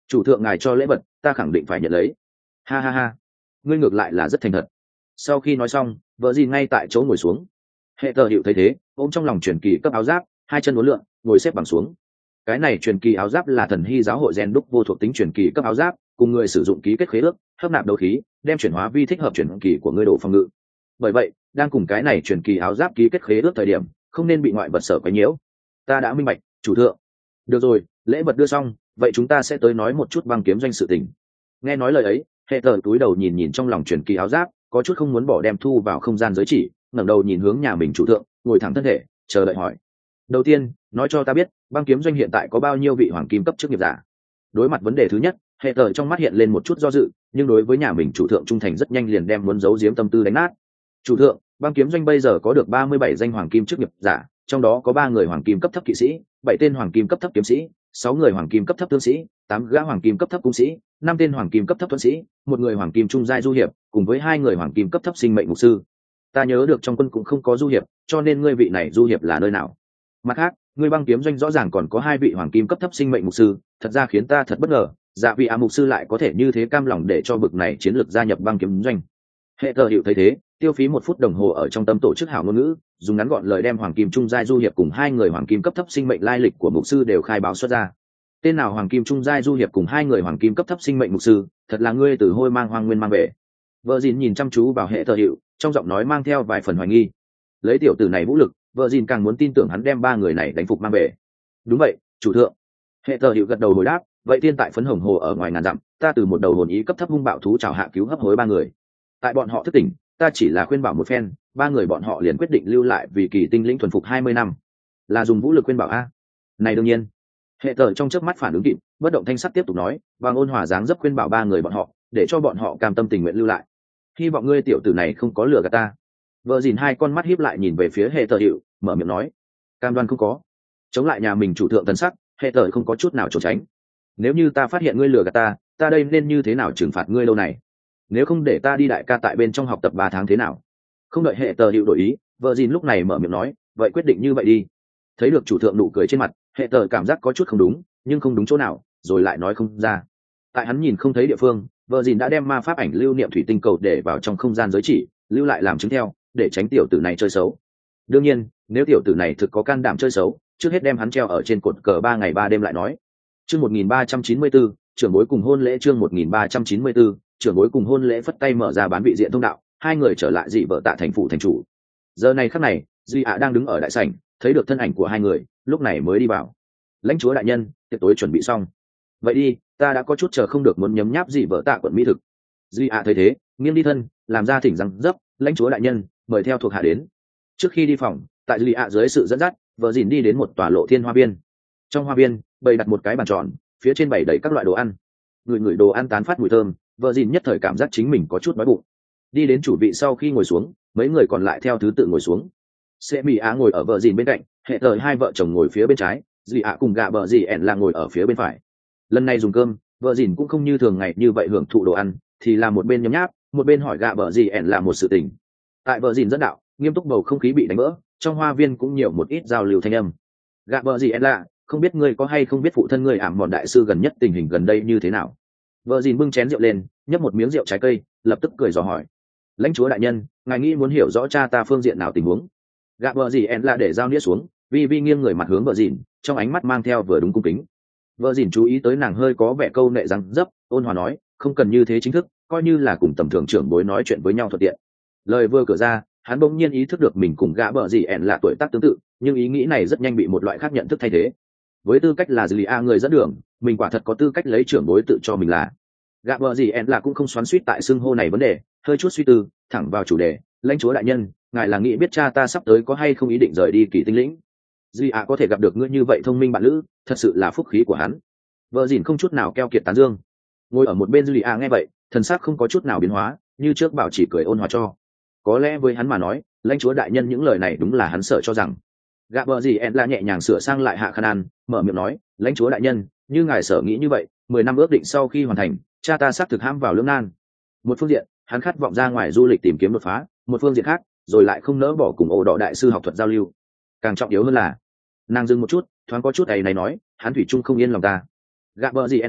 Chủ thượng ngài cho lễ vật ta khẳng định phải nhận lấy. Ha ha ha, ngươi ngược lại là rất thành thật. Sau khi nói xong, vợ gì ngay tại chỗ ngồi xuống. Hệ tờ hiệu thấy thế, ôm trong lòng truyền kỳ cấp áo giáp, hai chân uốn lượn, ngồi xếp bằng xuống. Cái này truyền kỳ áo giáp là thần hy giáo hội gen đúc vô thuộc tính truyền kỳ cấp áo giáp, cùng người sử dụng ký kết khế ước, hấp nạp đấu khí, đem chuyển hóa vi thích hợp truyền kỳ của ngươi độ phòng ngự. Bởi vậy, đang cùng cái này truyền kỳ áo giáp ký kết khế ước thời điểm, không nên bị ngoại vật sở quấy nhiễu. Ta đã minh bạch, chủ thượng. Được rồi, lễ vật đưa xong, vậy chúng ta sẽ tới nói một chút băng kiếm doanh sự tình. Nghe nói lời ấy, hệ tờ túi đầu nhìn nhìn trong lòng truyền kỳ áo giáp, có chút không muốn bỏ đem thu vào không gian giới chỉ, ngẩng đầu nhìn hướng nhà mình chủ thượng, ngồi thẳng thân thể, chờ đợi hỏi. Đầu tiên, nói cho ta biết, băng kiếm doanh hiện tại có bao nhiêu vị hoàng kim cấp chức nghiệp giả? Đối mặt vấn đề thứ nhất, hệ tờ trong mắt hiện lên một chút do dự, nhưng đối với nhà mình chủ thượng trung thành rất nhanh liền đem muốn giấu giếm tâm tư đánh nát. Chủ thượng, băng kiếm doanh bây giờ có được ba mươi bảy danh hoàng kim chức nghiệp giả, trong đó có ba người hoàng kim cấp thấp kỵ sĩ, bảy tên hoàng kim cấp thấp kiếm sĩ, sáu người hoàng kim cấp thấp tướng sĩ, tám gã hoàng kim cấp thấp cung sĩ, năm tên hoàng kim cấp thấp tuấn sĩ, một người hoàng kim trung giai du hiệp, cùng với hai người hoàng kim cấp thấp sinh mệnh mục sư. Ta nhớ được trong quân cũng không có du hiệp, cho nên ngươi vị này du hiệp là nơi nào? Mặt khác, ngươi băng kiếm doanh rõ ràng còn có hai vị hoàng kim cấp thấp sinh mệnh mục sư, thật ra khiến ta thật bất ngờ, dạ vị a mục sư lại có thể như thế cam lòng để cho bực này chiến lược gia nhập băng kiếm doanh. Hệ tờ hiệu thấy thế, tiêu phí một phút đồng hồ ở trong tâm tổ chức hảo ngôn ngữ, dùng ngắn gọn lời đem hoàng kim trung giai du hiệp cùng hai người hoàng kim cấp thấp sinh mệnh lai lịch của mục sư đều khai báo xuất ra. Tên nào hoàng kim trung giai du hiệp cùng hai người hoàng kim cấp thấp sinh mệnh mục sư, thật là ngươi từ hôi mang hoang nguyên mang về. Vợ dìn nhìn chăm chú vào hệ tờ hiệu, trong giọng nói mang theo vài phần hoài nghi. Lấy tiểu tử này vũ lực, vợ dìn càng muốn tin tưởng hắn đem ba người này đánh phục mang về. Đúng vậy, chủ thượng. Hệ tờ hiệu gật đầu hồi đáp, vậy tiên tại phấn hồng hồ ở ngoài ngàn dặm, ta từ một đầu hồn ý cấp thấp hung bạo thú chào hạ cứu hấp hối ba người. Tại bọn họ thức tỉnh, ta chỉ là khuyên bảo một phen, ba người bọn họ liền quyết định lưu lại vì kỳ tinh lĩnh thuần phục hai mươi năm. Là dùng vũ lực khuyên bảo a? Này đương nhiên. Hệ tờ trong chớp mắt phản ứng kịp, bất động thanh sắc tiếp tục nói, bằng ôn hòa dáng dấp khuyên bảo ba người bọn họ, để cho bọn họ cam tâm tình nguyện lưu lại. Hy vọng ngươi tiểu tử này không có lừa gạt ta. Vợ dìn hai con mắt híp lại nhìn về phía hệ tờ hiệu, mở miệng nói, cam đoan không có. Chống lại nhà mình chủ thượng thần sắc, hệ tờ không có chút nào trốn tránh. Nếu như ta phát hiện ngươi lừa gạt ta, ta đây nên như thế nào trừng phạt ngươi lâu này? Nếu không để ta đi đại ca tại bên trong học tập ba tháng thế nào? Không đợi hệ tờ hiệu đổi ý, vợ dìn lúc này mở miệng nói, vậy quyết định như vậy đi. Thấy được chủ thượng nụ cười trên mặt, hệ tờ cảm giác có chút không đúng, nhưng không đúng chỗ nào, rồi lại nói không ra. Tại hắn nhìn không thấy địa phương, vợ dìn đã đem ma pháp ảnh lưu niệm thủy tinh cầu để vào trong không gian giới chỉ, lưu lại làm chứng theo, để tránh tiểu tử này chơi xấu. Đương nhiên, nếu tiểu tử này thực có can đảm chơi xấu, trước hết đem hắn treo ở trên cột cờ ba ngày ba đêm lại nói. Chương một nghìn ba trăm chín mươi bốn, trưởng bối cùng hôn lễ. Chương một nghìn ba trăm chín mươi bốn, trưởng bối cùng hôn lễ phất tay mở ra bán vị diện thông đạo, hai người trở lại dị vợ tạ thành phủ thành chủ. Giờ này khắc này, Duy ạ đang đứng ở đại sảnh, thấy được thân ảnh của hai người, lúc này mới đi vào. Lãnh chúa đại nhân, tiệc tối chuẩn bị xong. Vậy đi, ta đã có chút chờ không được muốn nhấm nháp dị vợ tạ quận mỹ thực. Duy ạ thấy thế, nghiêng đi thân, làm ra thỉnh rằng dấp, lãnh chúa đại nhân, mời theo thuộc hạ đến. Trước khi đi phòng, tại Duy ạ dưới sự dẫn dắt, vợ dìn đi đến một tòa lộ thiên hoa viên. Trong hoa viên, bày đặt một cái bàn tròn, phía trên bày đầy các loại đồ ăn. Người người đồ ăn tán phát mùi thơm, vợ dìn nhất thời cảm giác chính mình có chút đói bụng. Đi đến chủ vị sau khi ngồi xuống, mấy người còn lại theo thứ tự ngồi xuống. Sẽ mỹ á ngồi ở vợ dìn bên cạnh, hệ thời hai vợ chồng ngồi phía bên trái, dì ạ cùng gạ bờ dì ẻn là ngồi ở phía bên phải. Lần này dùng cơm, vợ dìn cũng không như thường ngày như vậy hưởng thụ đồ ăn, thì là một bên nhấm nháp, một bên hỏi gạ bờ dì ẻn là một sự tình. Tại vợ dìn dẫn đạo, nghiêm túc bầu không khí bị đánh vỡ, trong hoa viên cũng nhiều một ít giao lưu thanh âm. Gạ bờ dì ẻn là, không biết ngươi có hay không biết phụ thân ngươi ảm mòn đại sư gần nhất tình hình gần đây như thế nào? Vợ dìn bưng chén rượu lên, nhấp một miếng rượu trái cây, lập tức cười dò hỏi. Lãnh chúa đại nhân, ngài nghĩ muốn hiểu rõ cha ta phương diện nào tình huống? Gạ vợ dì ẻn là để dao nĩa xuống, vi vi nghiêng người mặt hướng vợ dìn, trong ánh mắt mang theo vừa đúng cung kính. Vợ dìn chú ý tới nàng hơi có vẻ câu nệ răng dấp, ôn hòa nói, không cần như thế chính thức, coi như là cùng tầm thường trưởng bối nói chuyện với nhau thuận tiện. Lời vừa cửa ra, hắn bỗng nhiên ý thức được mình cùng gã vợ dì ẻn là tuổi tác tương tự, nhưng ý nghĩ này rất nhanh bị một loại khác nhận thức thay thế. Với tư cách là dì a người dẫn đường, mình quả thật có tư cách lấy trưởng bối tự cho mình là. Gã vợ dì ẻn là cũng không xoắn xuýt tại xưng hô này vấn đề, hơi chút suy tư, thẳng vào chủ đề. Lãnh chúa đại nhân, ngài là nghĩ biết cha ta sắp tới có hay không ý định rời đi Kỳ Tinh lĩnh? Duy ạ có thể gặp được ngươi như vậy thông minh bạn lữ, thật sự là phúc khí của hắn. Vợ dìn không chút nào keo kiệt tán dương. Ngồi ở một bên Duy ạ nghe vậy, thần sắc không có chút nào biến hóa, như trước bảo chỉ cười ôn hòa cho. Có lẽ với hắn mà nói, lãnh chúa đại nhân những lời này đúng là hắn sợ cho rằng. Gạ vợ dì ẹn là nhẹ nhàng sửa sang lại hạ khăn ăn, mở miệng nói, lãnh chúa đại nhân, như ngài sở nghĩ như vậy, mười năm ước định sau khi hoàn thành, cha ta xác thực hãm vào lưỡng nan. Một phương diện, hắn khát vọng ra ngoài du lịch tìm kiếm đột phá, một phương diện khác, rồi lại không nỡ bỏ cùng ổ đỏ đại sư học thuật giao lưu. Càng trọng yếu hơn là, nàng dừng một chút, thoáng có chút ấy này nói, hắn thủy chung không yên lòng ta. Gạ vợ gì em lạ,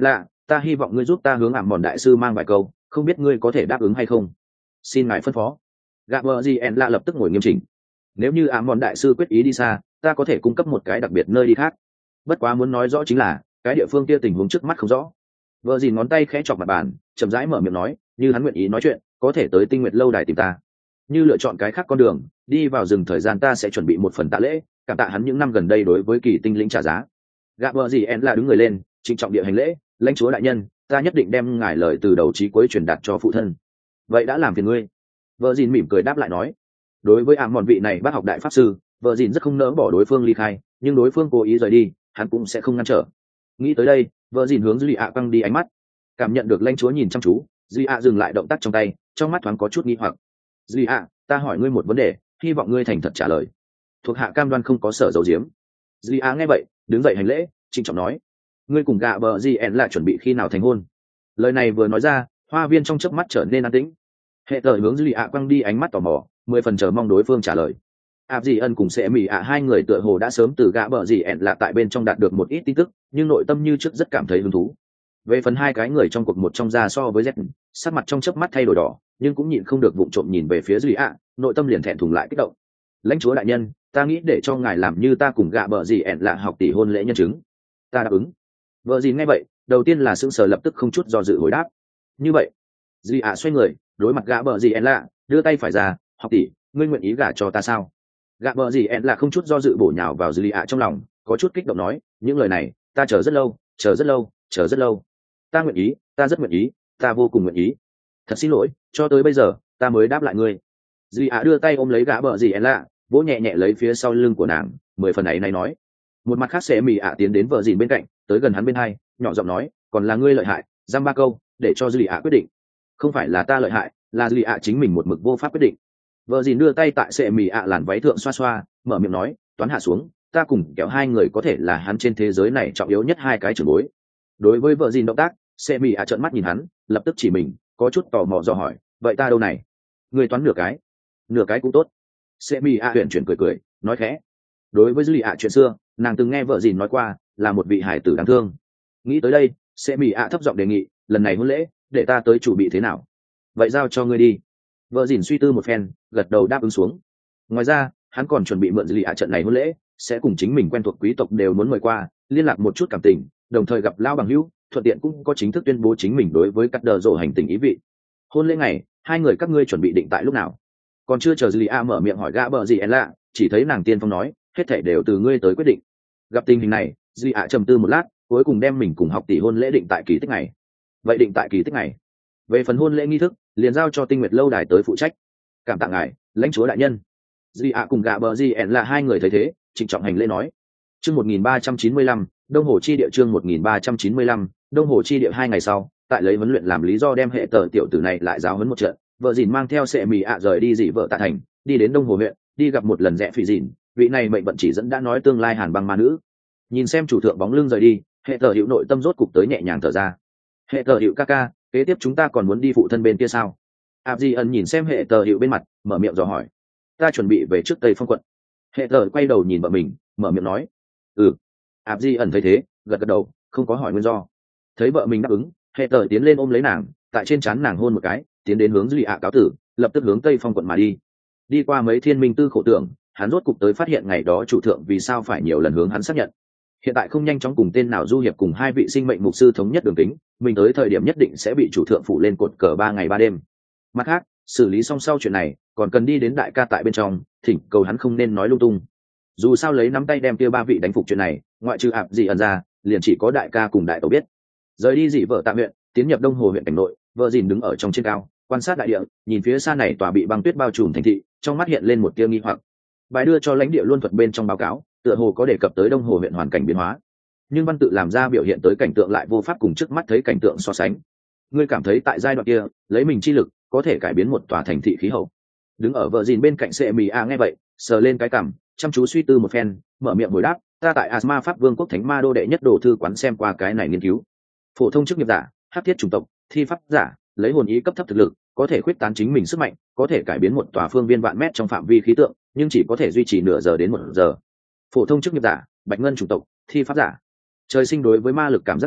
ta hy vọng ngươi giúp ta hướng ảm mòn đại sư mang vài câu, không biết ngươi có thể đáp ứng hay không. Xin ngài phân phó. Gaberzien lạ lập tức ngồi nghiêm chỉnh. Nếu như ảm mòn đại sư quyết ý đi xa, ta có thể cung cấp một cái đặc biệt nơi đi khác. Bất quá muốn nói rõ chính là cái địa phương kia tình huống trước mắt không rõ. Vợ dìn ngón tay khẽ chọc mặt bàn, chậm rãi mở miệng nói, như hắn nguyện ý nói chuyện, có thể tới Tinh Nguyệt lâu đài tìm ta. Như lựa chọn cái khác con đường, đi vào rừng thời gian ta sẽ chuẩn bị một phần tạ lễ, cảm tạ hắn những năm gần đây đối với kỳ tinh lĩnh trả giá. Gaberzien là đứng người lên, trịnh trọng địa hành lễ, lãnh chúa đại nhân, ta nhất định đem ngài lời từ đầu chí cuối truyền đạt cho phụ thân. Vậy đã làm phiền ngươi. Vợ dìn mỉm cười đáp lại nói, đối với ảm mòn vị này bác học đại pháp sư, vợ dìn rất không nỡ bỏ đối phương ly khai, nhưng đối phương cố ý rời đi, hắn cũng sẽ không ngăn trở. Nghĩ tới đây, vợ dìn hướng duy ạ quăng đi ánh mắt, cảm nhận được lãnh chúa nhìn chăm chú, duy ạ dừng lại động tác trong tay, trong mắt thoáng có chút nghi hoặc. Duy ạ, ta hỏi ngươi một vấn đề, hy vọng ngươi thành thật trả lời. Thuộc hạ cam đoan không có sở dầu diếm. Duy ạ nghe vậy, đứng dậy hành lễ, trịnh trọng nói, ngươi cùng gạ bờ gì ẻn lại chuẩn bị khi nào thành hôn? Lời này vừa nói ra, hoa viên trong chớp mắt trở nên an tĩnh. Hệ tờ hướng duy ạ quăng đi ánh mắt tò mò, mười phần chờ mong đối phương trả lời. áp dị ân cùng sẽ mỉ ạ hai người tựa hồ đã sớm từ gã bờ gì ẹn lạ tại bên trong đạt được một ít tin tức, nhưng nội tâm như trước rất cảm thấy hứng thú. Về phần hai cái người trong cuộc một trong ra so với Z, sắc mặt trong chớp mắt thay đổi đỏ, nhưng cũng nhịn không được vụng trộm nhìn về phía duy ạ, nội tâm liền thẹn thùng lại kích động. Lãnh chúa đại nhân, ta nghĩ để cho ngài làm như ta cùng gã bờ gì ẹn lạ học tỷ hôn lễ nhân chứng. Ta đáp ứng. Vợ gì nghe vậy, đầu tiên là sững sờ lập tức không chút do dự hồi đáp. Như vậy, duy ạ xoay người, đối mặt gã bờ gì ẹn lạ, đưa tay phải ra, học tỷ, ngươi nguyện ý gả cho ta sao? Gạ bờ gì ẹn là không chút do dự bổ nhào vào dư lì ạ trong lòng, có chút kích động nói, những lời này ta chờ rất lâu, chờ rất lâu, chờ rất lâu. Ta nguyện ý, ta rất nguyện ý, ta vô cùng nguyện ý. Thật xin lỗi, cho tới bây giờ ta mới đáp lại ngươi. Dư lì ạ đưa tay ôm lấy gạ bờ gì ẹn lạ, vỗ nhẹ nhẹ lấy phía sau lưng của nàng, mười phần ấy này nói. Một mặt khác sẽ mì ạ tiến đến vợ dìn bên cạnh, tới gần hắn bên hai, nhỏ giọng nói, còn là ngươi lợi hại, giam ba câu, để cho dư lì ạ quyết định. Không phải là ta lợi hại, là dư lì ạ chính mình một mực vô pháp quyết định. Vợ dìn đưa tay tại sệ mì ạ làn váy thượng xoa xoa, mở miệng nói, toán hạ xuống, ta cùng kéo hai người có thể là hắn trên thế giới này trọng yếu nhất hai cái trưởng bối. Đối với vợ dìn động tác, sệ mì ạ trợn mắt nhìn hắn, lập tức chỉ mình, có chút tò mò dò hỏi, vậy ta đâu này? Người toán nửa cái, nửa cái cũng tốt. Sệ mì ạ huyện chuyển cười cười, nói khẽ. Đối với dư lì ạ chuyện xưa, nàng từng nghe vợ dìn nói qua, là một vị hải tử đáng thương. Nghĩ tới đây, sệ mì ạ thấp giọng đề nghị, lần này hôn lễ, để ta tới chủ bị thế nào? Vậy giao cho ngươi đi. Vợ dìn suy tư một phen, gật đầu đáp ứng xuống. Ngoài ra, hắn còn chuẩn bị mượn dư lì ạ trận này hôn lễ, sẽ cùng chính mình quen thuộc quý tộc đều muốn mời qua, liên lạc một chút cảm tình, đồng thời gặp lao bằng hữu, thuận tiện cũng có chính thức tuyên bố chính mình đối với cắt đờ rộ hành tình ý vị. Hôn lễ ngày, hai người các ngươi chuẩn bị định tại lúc nào? Còn chưa chờ dư lì ạ mở miệng hỏi gã bờ gì ẻn lạ, chỉ thấy nàng tiên phong nói, hết thảy đều từ ngươi tới quyết định. Gặp tình hình này, dư lì ạ trầm tư một lát, cuối cùng đem mình cùng học tỷ hôn lễ định tại kỳ tích ngày. Vậy định tại kỳ tích ngày. Về phần hôn lễ nghi thức, liền giao cho Tinh Nguyệt lâu đài tới phụ trách. Cảm tạ ngài, lãnh chúa đại nhân. Duy ạ cùng gạ bờ gì ẻn là hai người thấy thế, trịnh trọng hành lễ nói. Chương một nghìn ba trăm chín mươi lăm, Đông Hồ chi địa chương một nghìn ba trăm chín mươi lăm, Đông Hồ chi địa hai ngày sau, tại lấy huấn luyện làm lý do đem hệ tờ tiểu tử này lại giáo huấn một trận, vợ dìn mang theo sệ mì ạ rời đi dị vợ tạ thành, đi đến Đông Hồ huyện, đi gặp một lần rẽ phỉ dìn, vị này mệnh vận chỉ dẫn đã nói tương lai hàn băng ma nữ. Nhìn xem chủ thượng bóng lưng rời đi, hệ tờ hữu nội tâm rốt cục tới nhẹ nhàng thở ra. Hệ tờ hữu ca ca, kế tiếp chúng ta còn muốn đi phụ thân bên kia sao? áp di ẩn nhìn xem hệ tờ hiệu bên mặt, mở miệng dò hỏi. Ta chuẩn bị về trước tây phong quận. Hệ tờ quay đầu nhìn vợ mình, mở miệng nói. Ừ. áp di ẩn thấy thế, gật gật đầu, không có hỏi nguyên do. Thấy vợ mình đáp ứng, hệ tờ tiến lên ôm lấy nàng, tại trên trán nàng hôn một cái, tiến đến hướng duy ạ cáo tử, lập tức hướng tây phong quận mà đi. Đi qua mấy thiên minh tư khổ tưởng, hắn rốt cục tới phát hiện ngày đó chủ thượng vì sao phải nhiều lần hướng hắn xác nhận. Hiện tại không nhanh chóng cùng tên nào du hiệp cùng hai vị sinh mệnh mục sư thống nhất đường tính, mình tới thời điểm nhất định sẽ bị chủ thượng phủ lên cột cờ ba ngày ba đêm. Mặt khác, xử lý xong sau chuyện này, còn cần đi đến đại ca tại bên trong, thỉnh cầu hắn không nên nói lung tung. Dù sao lấy nắm tay đem kia ba vị đánh phục chuyện này, ngoại trừ ạp gì ẩn ra, liền chỉ có đại ca cùng đại tẩu biết. Rời đi dị vợ tạm huyện, tiến nhập Đông Hồ huyện cảnh nội, vợ dìn đứng ở trong trên cao, quan sát đại địa, nhìn phía xa này tòa bị băng tuyết bao trùm thành thị, trong mắt hiện lên một tia nghi hoặc. Bài đưa cho lãnh địa luôn thuật bên trong báo cáo, tựa hồ có đề cập tới Đông Hồ huyện hoàn cảnh biến hóa, nhưng văn tự làm ra biểu hiện tới cảnh tượng lại vô pháp cùng trước mắt thấy cảnh tượng so sánh. Ngươi cảm thấy tại giai đoạn kia, lấy mình chi lực có thể cải biến một tòa thành thị khí hậu? Đứng ở vợ dìn bên cạnh sệ mì a nghe vậy, sờ lên cái cằm, chăm chú suy tư một phen, mở miệng hồi đáp, ta tại Asma Pháp Vương quốc Thánh Ma đô đệ nhất đồ thư quán xem qua cái này nghiên cứu. Phổ thông chức nghiệp giả, hắc thiết chủng tộc, thi pháp giả, lấy hồn ý cấp thấp thực lực, có thể khuyết tán chính mình sức mạnh, có thể cải biến một tòa phương viên vạn mét trong phạm vi khí tượng, nhưng chỉ có thể duy trì nửa giờ đến một giờ. Phổ thông chức nghiệp giả, bạch ngân chủng tộc, thi pháp giả, trời sinh đối với ma lực cảm giác người,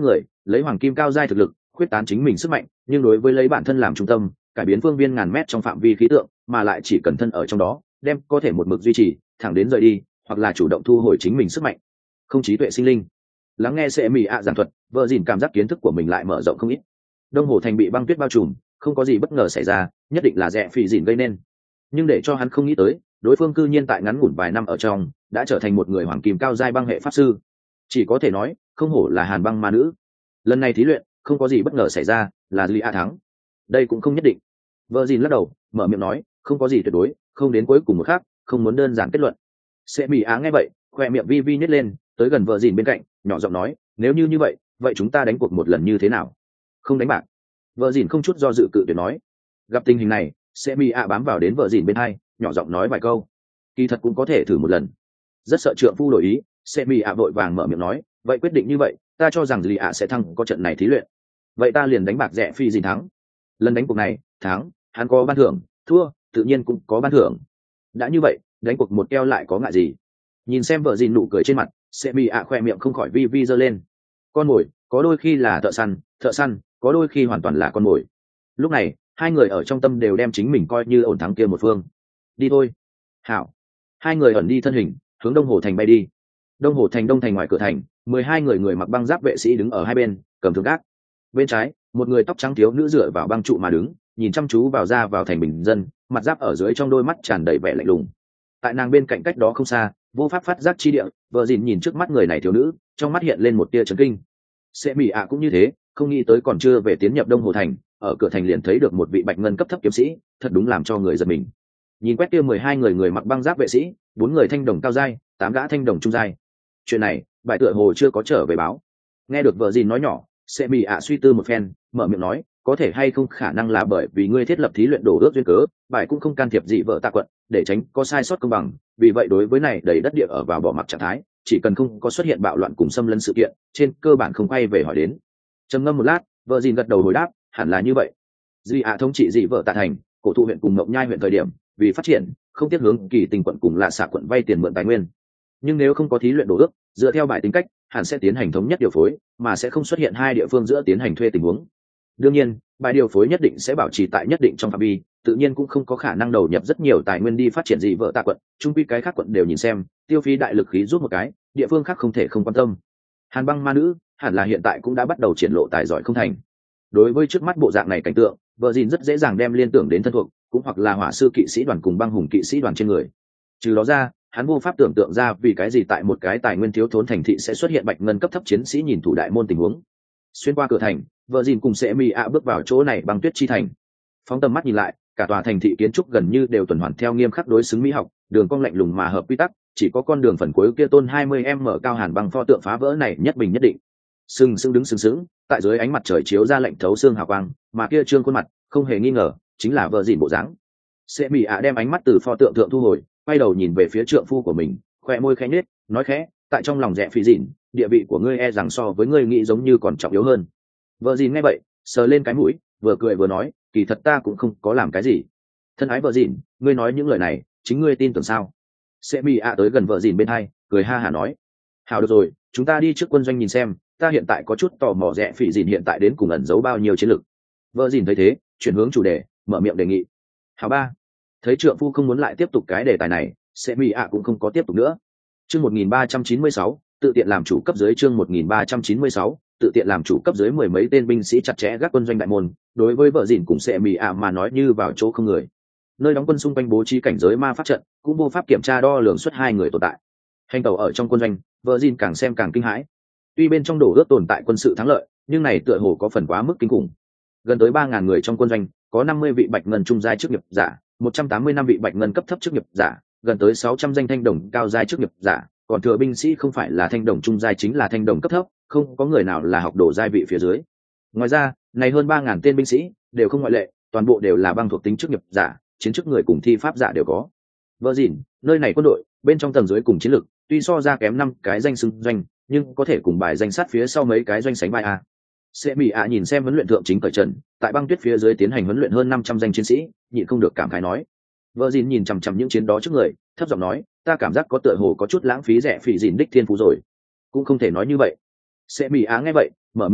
lấy hoàng kim cao giai thực lực khuyết tán chính mình sức mạnh, nhưng đối với lấy bản thân làm trung tâm cải biến phương viên ngàn mét trong phạm vi khí tượng, mà lại chỉ cần thân ở trong đó đem có thể một mực duy trì thẳng đến rời đi, hoặc là chủ động thu hồi chính mình sức mạnh. Không trí tuệ sinh linh. Lắng nghe sẽ mì ạ giảng thuật, vợ dìn cảm giác kiến thức của mình lại mở rộng không ít. Đông hồ thành bị băng tuyết bao trùm, không có gì bất ngờ xảy ra, nhất định là rẽ phỉ dìn gây nên. Nhưng để cho hắn không nghĩ tới, đối phương cư nhiên tại ngắn ngủn vài năm ở trong đã trở thành một người hoàng kim cao giai băng hệ pháp sư. Chỉ có thể nói không hổ là hàn băng ma nữ. Lần này thí luyện không có gì bất ngờ xảy ra, là Lý A thắng. Đây cũng không nhất định. Vợ dìn lắc đầu mở miệng nói, không có gì tuyệt đối, không đến cuối cùng một khắc, không muốn đơn giản kết luận. Sẽ bị á nghe vậy khoe miệng vi vi nhếch lên, tới gần vợ dìn bên cạnh nhỏ giọng nói, nếu như như vậy vậy chúng ta đánh cuộc một lần như thế nào? Không đánh bạc. Vợ dìn không chút do dự cự tuyệt nói. Gặp tình hình này, sẽ bị ạ bám vào đến vợ dìn bên hai nhỏ giọng nói vài câu. Kỳ thật cũng có thể thử một lần. Rất sợ trượng phu đổi ý, sẽ bị ạ vội vàng mở miệng nói, vậy quyết định như vậy, ta cho rằng Lý ạ sẽ thắng có trận này thí luyện. Vậy ta liền đánh bạc rẻ phi dìn thắng. Lần đánh cuộc này thắng, hắn có ban thưởng, thua tự nhiên cũng có ban thưởng. Đã như vậy đánh cuộc một keo lại có ngại gì? Nhìn xem vợ dìn nụ cười trên mặt, sẽ bị ạ khoe miệng không khỏi vi vi giơ lên. Con mồi có đôi khi là thợ săn, thợ săn có đôi khi hoàn toàn là con mồi. Lúc này hai người ở trong tâm đều đem chính mình coi như ổn thắng kia một phương. Đi thôi. Hảo. Hai người ẩn đi thân hình hướng đông hồ thành bay đi. Đông hồ thành đông thành ngoài cửa thành, mười hai người người mặc băng giáp vệ sĩ đứng ở hai bên cầm thương gác. Bên trái một người tóc trắng thiếu nữ dựa vào băng trụ mà đứng, nhìn chăm chú vào ra vào thành bình dân, mặt giáp ở dưới trong đôi mắt tràn đầy vẻ lạnh lùng. Tại nàng bên cạnh cách đó không xa, vô pháp phát giác chi địa, vợ dìn nhìn trước mắt người này thiếu nữ, trong mắt hiện lên một tia chấn kinh. Sẽ mỹ ạ cũng như thế, không nghĩ tới còn chưa về tiến nhập đông hồ thành, ở cửa thành liền thấy được một vị bạch ngân cấp thấp kiếm sĩ, thật đúng làm cho người giật mình. Nhìn quét kia mười hai người người mặc băng giáp vệ sĩ, bốn người thanh đồng cao giai, tám gã thanh đồng trung giai. Chuyện này bài tựa hồ chưa có trở về báo. Nghe được vợ dìn nói nhỏ, sẽ mỹ ạ suy tư một phen, mở miệng nói, có thể hay không khả năng là bởi vì ngươi thiết lập thí luyện đổ ước duyên cớ, bài cũng không can thiệp gì vợ tạ quận, để tránh có sai sót công bằng, vì vậy đối với này đầy đất địa ở vào bỏ mặc trạng thái, chỉ cần không có xuất hiện bạo loạn cùng xâm lấn sự kiện, trên cơ bản không quay về hỏi đến. Trầm ngâm một lát, vợ dìn gật đầu hồi đáp, hẳn là như vậy. Duy ạ thống trị dị vợ tạ thành, cổ thụ huyện cùng mộng nhai huyện thời điểm, vì phát triển không tiếc hướng kỳ tình quận cùng lạ xạ quận vay tiền mượn tài nguyên, nhưng nếu không có thí luyện đổ ước, dựa theo bài tính cách hẳn sẽ tiến hành thống nhất điều phối, mà sẽ không xuất hiện hai địa phương giữa tiến hành thuê tình huống. Đương nhiên bài điều phối nhất định sẽ bảo trì tại nhất định trong phạm vi, tự nhiên cũng không có khả năng đầu nhập rất nhiều tài nguyên đi phát triển dị vợ tạ quận, chung quy cái khác quận đều nhìn xem tiêu phí đại lực khí rút một cái, địa phương khác không thể không quan tâm. Hàn băng ma nữ hẳn là hiện tại cũng đã bắt đầu triển lộ tài giỏi không thành. Đối với trước mắt bộ dạng này cảnh tượng, vợ dìn rất dễ dàng đem liên tưởng đến thân thuộc, cũng hoặc là hỏa sư kỵ sĩ đoàn cùng băng hùng kỵ sĩ đoàn trên người. Trừ đó ra, hắn vô pháp tưởng tượng ra vì cái gì tại một cái tài nguyên thiếu thốn thành thị sẽ xuất hiện bạch ngân cấp thấp chiến sĩ nhìn thủ đại môn tình huống. Xuyên qua cửa thành, vợ dìn cùng sẽ mi ạ bước vào chỗ này băng tuyết chi thành. Phóng tầm mắt nhìn lại, cả tòa thành thị kiến trúc gần như đều tuần hoàn theo nghiêm khắc đối xứng mỹ học, đường cong lạnh lùng mà hợp quy tắc, chỉ có con đường phần cuối kia tôn hai mươi m cao hàn băng pho tượng phá vỡ này nhất bình nhất định. Sừng sững đứng sừng sững, tại dưới ánh mặt trời chiếu ra lạnh thấu xương hào quang, mà kia trương khuôn mặt, không hề nghi ngờ, chính là vợ dìn bộ dáng. Sẽ mỹ ạ đem ánh mắt từ pho tượng thượng thu hồi, quay đầu nhìn về phía trượng phu của mình, khoe môi khẽ nhếch, nói khẽ, tại trong lòng rẽ phỉ dìn, địa vị của ngươi e rằng so với ngươi nghĩ giống như còn trọng yếu hơn. Vợ dìn nghe vậy sờ lên cái mũi, vừa cười vừa nói, kỳ thật ta cũng không có làm cái gì. Thân ái vợ dìn, ngươi nói những lời này chính ngươi tin tưởng sao? Sẽ mỹ ạ tới gần vợ dìn bên hai, cười ha hả nói, hào được rồi, chúng ta đi trước quân doanh nhìn xem, ta hiện tại có chút tò mò rẽ phỉ dìn hiện tại đến cùng ẩn giấu bao nhiêu chiến lực. Vợ dìn thấy thế chuyển hướng chủ đề, mở miệng đề nghị. Hào ba. Thấy trượng phu không muốn lại tiếp tục cái đề tài này, sẽ mỹ ạ cũng không có tiếp tục nữa. Chương một nghìn ba trăm chín mươi sáu, tự tiện làm chủ cấp dưới. Chương một nghìn ba trăm chín mươi sáu, tự tiện làm chủ cấp dưới. Mười mấy tên binh sĩ chặt chẽ gác quân doanh đại môn, đối với vợ dìn cùng sẽ mỹ ạ mà nói như vào chỗ không người. Nơi đóng quân xung quanh bố trí cảnh giới ma pháp trận, cũng vô pháp kiểm tra đo lường suất hai người tồn tại. Hành tàu ở trong quân doanh, vợ dìn càng xem càng kinh hãi. Tuy bên trong đổ ước tồn tại quân sự thắng lợi, nhưng này tựa hồ có phần quá mức kinh khủng. Gần tới ba ngàn người trong quân doanh, có năm mươi vị bạch ngân trung giai chức nghiệp giả, một trăm tám mươi lăm vị bạch ngân cấp thấp chức nghiệp giả, gần tới sáu trăm danh thanh đồng cao giai chức nghiệp giả, còn thừa binh sĩ không phải là thanh đồng trung giai chính là thanh đồng cấp thấp, không có người nào là học đồ giai vị phía dưới. Ngoài ra, này hơn ba ngàn tên binh sĩ đều không ngoại lệ, toàn bộ đều là băng thuộc tính chức nghiệp giả, chiến chức người cùng thi pháp giả đều có. Vợ dìn, nơi này quân đội, bên trong tầng dưới cùng chiến lực, tuy so ra kém năm cái danh xưng doanh, nhưng có thể cùng bài danh sát phía sau mấy cái doanh sánh vai a. Sẽ mỹ ạ nhìn xem huấn luyện thượng chính cởi trần, tại băng tuyết phía dưới tiến hành huấn luyện hơn năm trăm danh chiến sĩ, nhịn không được cảm khái nói. Vợ dìn nhìn chằm chằm những chiến đó trước người, thấp giọng nói, ta cảm giác có tựa hồ có chút lãng phí rẻ phỉ dìn đích thiên phú rồi. Cũng không thể nói như vậy. Sẽ mỹ á nghe vậy mở miệng nói,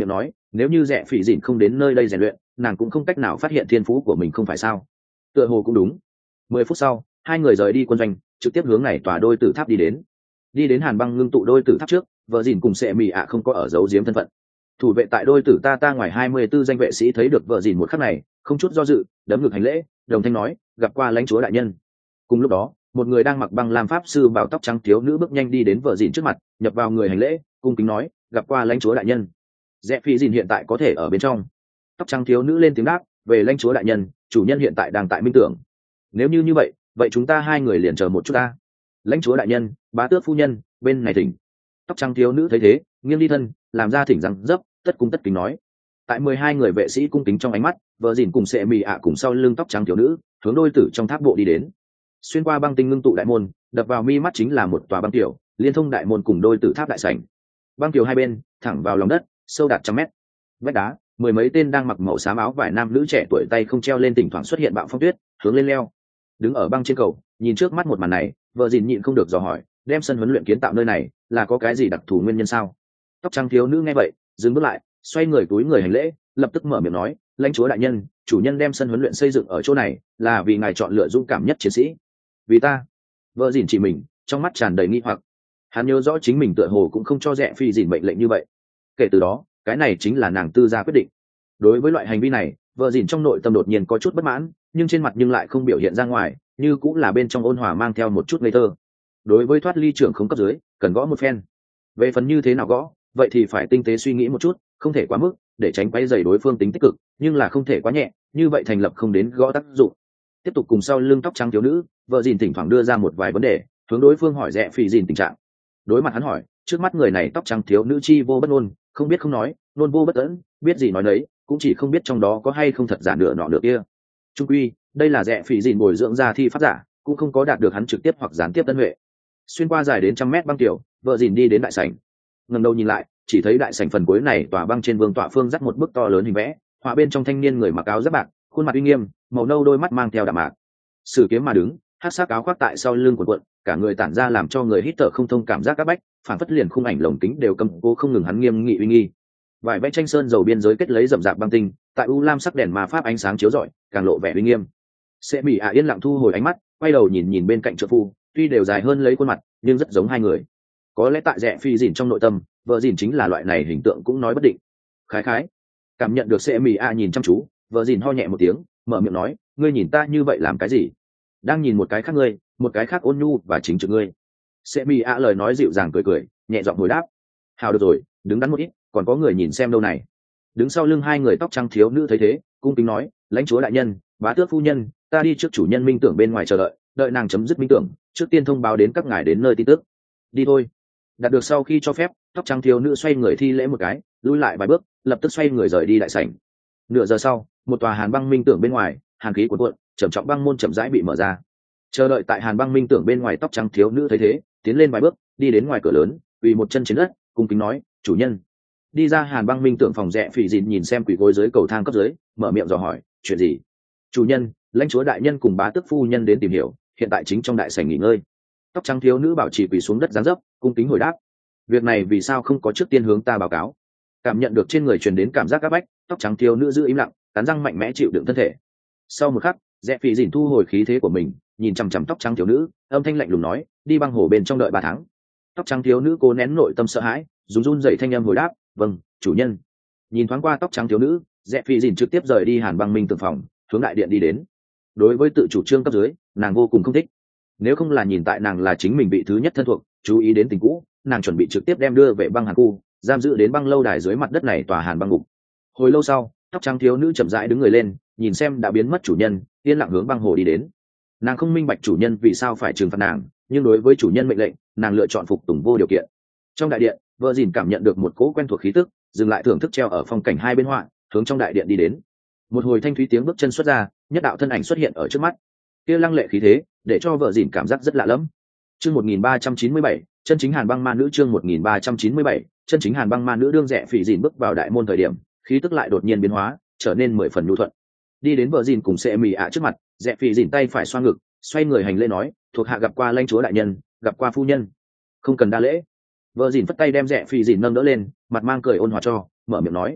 nếu như rẽ phỉ dìn không đến nơi đây rèn luyện, nàng cũng không cách nào phát hiện thiên phú của mình, không phải sao? Tựa hồ cũng đúng. Mười phút sau, hai người rời đi quân doanh, trực tiếp hướng này tòa đôi tử tháp đi đến. Đi đến hàn băng ngưng tụ đôi tử tháp trước, vợ dìn cùng sệ mì ạ không có ở giấu giếm thân phận. Thủ vệ tại đôi tử ta ta ngoài hai mươi 24 danh vệ sĩ thấy được vợ dìn một khắc này, không chút do dự, đấm ngực hành lễ, đồng thanh nói, gặp qua lãnh chúa đại nhân. Cùng lúc đó, một người đang mặc băng lam pháp sư bào tóc trắng thiếu nữ bước nhanh đi đến vợ dìn trước mặt, nhập vào người hành lễ, cung kính nói, gặp qua lãnh chúa đại nhân. Rẽ phi dìn hiện tại có thể ở bên trong. Tóc trắng thiếu nữ lên tiếng đáp, về lãnh chúa đại nhân, chủ nhân hiện tại đang tại minh tưởng. Nếu như như vậy, vậy chúng ta hai người liền chờ một chút ta. Lãnh chúa đại nhân, bá tước phu nhân, bên này thỉnh. Tóc trắng thiếu nữ thấy thế, nghiêng đi thân, làm ra thỉnh rằng dấp, tất cung tất kính nói. Tại mười hai người vệ sĩ cung kính trong ánh mắt, vợ dìn cùng sệ mì ạ cùng sau lưng tóc trắng thiếu nữ, hướng đôi tử trong tháp bộ đi đến. Xuyên qua băng tinh ngưng tụ đại môn, đập vào mi mắt chính là một tòa băng tiểu, liên thông đại môn cùng đôi tử tháp đại sảnh. Băng tiểu hai bên, thẳng vào lòng đất, sâu đạt trăm mét. Vách đá, mười mấy tên đang mặc màu xám áo vải nam nữ trẻ tuổi tay không treo lên, thỉnh thoảng xuất hiện bạo phong tuyết, hướng lên leo. Đứng ở băng trên cầu, nhìn trước mắt một màn này, vợ dìn nhịn không được dò hỏi, đem sân huấn luyện kiến tạo nơi này, là có cái gì đặc thù nguyên nhân sao? Tóc trắng thiếu nữ nghe vậy, dừng bước lại, xoay người túi người hành lễ, lập tức mở miệng nói, lãnh chúa đại nhân, chủ nhân đem sân huấn luyện xây dựng ở chỗ này, là vì ngài chọn lựa dũng cảm nhất chiến sĩ. Vì ta? Vợ dìn chỉ mình, trong mắt tràn đầy nghi hoặc. Hắn nhớ rõ chính mình tựa hồ cũng không cho rẽ phi dìn mệnh lệnh như vậy. Kể từ đó, cái này chính là nàng tư gia quyết định. Đối với loại hành vi này, vợ dìn trong nội tâm đột nhiên có chút bất mãn, nhưng trên mặt nhưng lại không biểu hiện ra ngoài, như cũng là bên trong ôn hòa mang theo một chút ngây thơ. Đối với thoát ly trưởng không cấp dưới, cần gõ một phen. Về phần như thế nào gõ, vậy thì phải tinh tế suy nghĩ một chút, không thể quá mức, để tránh quấy rầy đối phương tính tích cực, nhưng là không thể quá nhẹ, như vậy thành lập không đến gõ tác dụng. Tiếp tục cùng sau lưng tóc trắng thiếu nữ, vợ dìn thỉnh thoảng đưa ra một vài vấn đề, hướng đối phương hỏi rẽ phi dìn tình trạng. Đối mặt hắn hỏi, trước mắt người này tóc trắng thiếu nữ chi vô bất ngôn, không biết không nói, nôn vô bất tẫn, biết gì nói đấy, cũng chỉ không biết trong đó có hay không thật giả nửa nọ nửa kia. Trung quy, đây là rẽ phi dìn bồi dưỡng ra thi pháp giả, cũng không có đạt được hắn trực tiếp hoặc gián tiếp tân huệ. Xuyên qua dài đến trăm mét băng tiểu, vợ dìn đi đến đại sảnh. Ngẩng đầu nhìn lại, chỉ thấy đại sảnh phần cuối này tòa băng trên vương tọa phương dắt một bức to lớn hình vẽ, họa bên trong thanh niên người mặc áo giáp bạc, khuôn mặt uy nghiêm, màu nâu đôi mắt mang theo đạm mạc. Sử kiếm mà đứng, hắc sắc áo khoác tại sau lưng cuộn cuộn, cả người tản ra làm cho người hít thở không thông cảm giác các bách, phản phất liền khung ảnh lồng kính đều cầm cô không ngừng hắn nghiêm nghị uy nghi. Vài vẽ tranh sơn dầu biên giới kết lấy rậm rạp băng tinh, tại u lam sắc đèn ma pháp ánh sáng chiếu rọi, càng lộ vẻ uy nghiêm. Sẽ bị ạ yên lặng thu hồi ánh mắt, quay đầu nhìn nhìn bên cạnh trợ phu, tuy đều dài hơn lấy khuôn mặt, nhưng rất giống hai người. Có lẽ tại rẽ phi dìn trong nội tâm, vợ dìn chính là loại này hình tượng cũng nói bất định. Khái khái, cảm nhận được sẽ mì a nhìn chăm chú, vợ dìn ho nhẹ một tiếng, mở miệng nói, ngươi nhìn ta như vậy làm cái gì? Đang nhìn một cái khác ngươi, một cái khác ôn nhu và chính trực ngươi. Sẽ mì a lời nói dịu dàng cười cười, nhẹ giọng hồi đáp, hào được rồi, đứng đắn một ít, còn có người nhìn xem đâu này. Đứng sau lưng hai người tóc trắng thiếu nữ thấy thế, cung kính nói, lãnh chúa đại nhân, bá tước phu nhân, ta đi trước chủ nhân minh tưởng bên ngoài chờ đợi, đợi nàng chấm dứt minh tưởng, trước tiên thông báo đến các ngài đến nơi tin tức. Đi thôi. Đạt được sau khi cho phép, tóc trắng thiếu nữ xoay người thi lễ một cái, lui lại vài bước, lập tức xoay người rời đi đại sảnh. Nửa giờ sau, một tòa hàn băng minh tưởng bên ngoài, hàn khí cuồn cuộn, trầm trọng băng môn chậm rãi bị mở ra. Chờ đợi tại hàn băng minh tưởng bên ngoài tóc trắng thiếu nữ thấy thế, tiến lên vài bước, đi đến ngoài cửa lớn, quỳ một chân trên đất, cung kính nói, chủ nhân. Đi ra hàn băng minh tưởng phòng rẽ phỉ dìn nhìn xem quỳ gối dưới cầu thang cấp dưới, mở miệng dò hỏi, chuyện gì? Chủ nhân, lãnh chúa đại nhân cùng bá tước phu nhân đến tìm hiểu, hiện tại chính trong đại sảnh nghỉ ngơi. Tóc trắng thiếu nữ bảo trì quỳ xuống đất giáng dấp, cung kính hồi đáp, việc này vì sao không có trước tiên hướng ta báo cáo? Cảm nhận được trên người truyền đến cảm giác áp bách, tóc trắng thiếu nữ giữ im lặng, cắn răng mạnh mẽ chịu đựng thân thể. Sau một khắc, rẽ phỉ dìn thu hồi khí thế của mình, nhìn chằm chằm tóc trắng thiếu nữ, âm thanh lạnh lùng nói, đi băng hồ bên trong đợi ba tháng. Tóc trắng thiếu nữ cố nén nội tâm sợ hãi, dùng run dậy thanh âm hồi đáp, vâng, chủ nhân. Nhìn thoáng qua tóc trắng thiếu nữ, rẽ phỉ dìn trực tiếp rời đi hàn băng minh tưởng phòng, hướng đại điện đi đến. Đối với tự chủ trương cấp dưới, nàng vô cùng không thích. Nếu không là nhìn tại nàng là chính mình vị thứ nhất thân thuộc, chú ý đến tình cũ, nàng chuẩn bị trực tiếp đem đưa về băng hàn khu, giam giữ đến băng lâu đài dưới mặt đất này tòa hàn băng ngục. Hồi lâu sau, tóc trắng thiếu nữ chậm rãi đứng người lên, nhìn xem đã biến mất chủ nhân, yên lặng hướng băng hồ đi đến. Nàng không minh bạch chủ nhân vì sao phải trừng phạt nàng, nhưng đối với chủ nhân mệnh lệnh, nàng lựa chọn phục tùng vô điều kiện. Trong đại điện, vợ dìn cảm nhận được một cỗ quen thuộc khí tức, dừng lại thưởng thức treo ở phong cảnh hai bên họa, hướng trong đại điện đi đến. Một hồi thanh thúy tiếng bước chân xuất ra, nhất đạo thân ảnh xuất hiện ở trước mắt. Kia lăng lệ khí thế, để cho vợ dìn cảm giác rất lạ lẫm. Chương một nghìn ba trăm chín mươi bảy, chân chính hàn băng ma nữ. Chương một nghìn ba trăm chín mươi bảy, chân chính hàn băng ma nữ. Đương rẽ phỉ dìn bước vào đại môn thời điểm, khí tức lại đột nhiên biến hóa, trở nên mười phần nhu thuận. Đi đến vợ dìn cùng sẽ mì ạ trước mặt, rẽ phỉ dìn tay phải xoa ngực, xoay người hành lễ nói, thuộc hạ gặp qua lãnh chúa đại nhân, gặp qua phu nhân. Không cần đa lễ. Vợ dìn phất tay đem rẽ phỉ dìn nâng đỡ lên, mặt mang cười ôn hòa cho, mở miệng nói,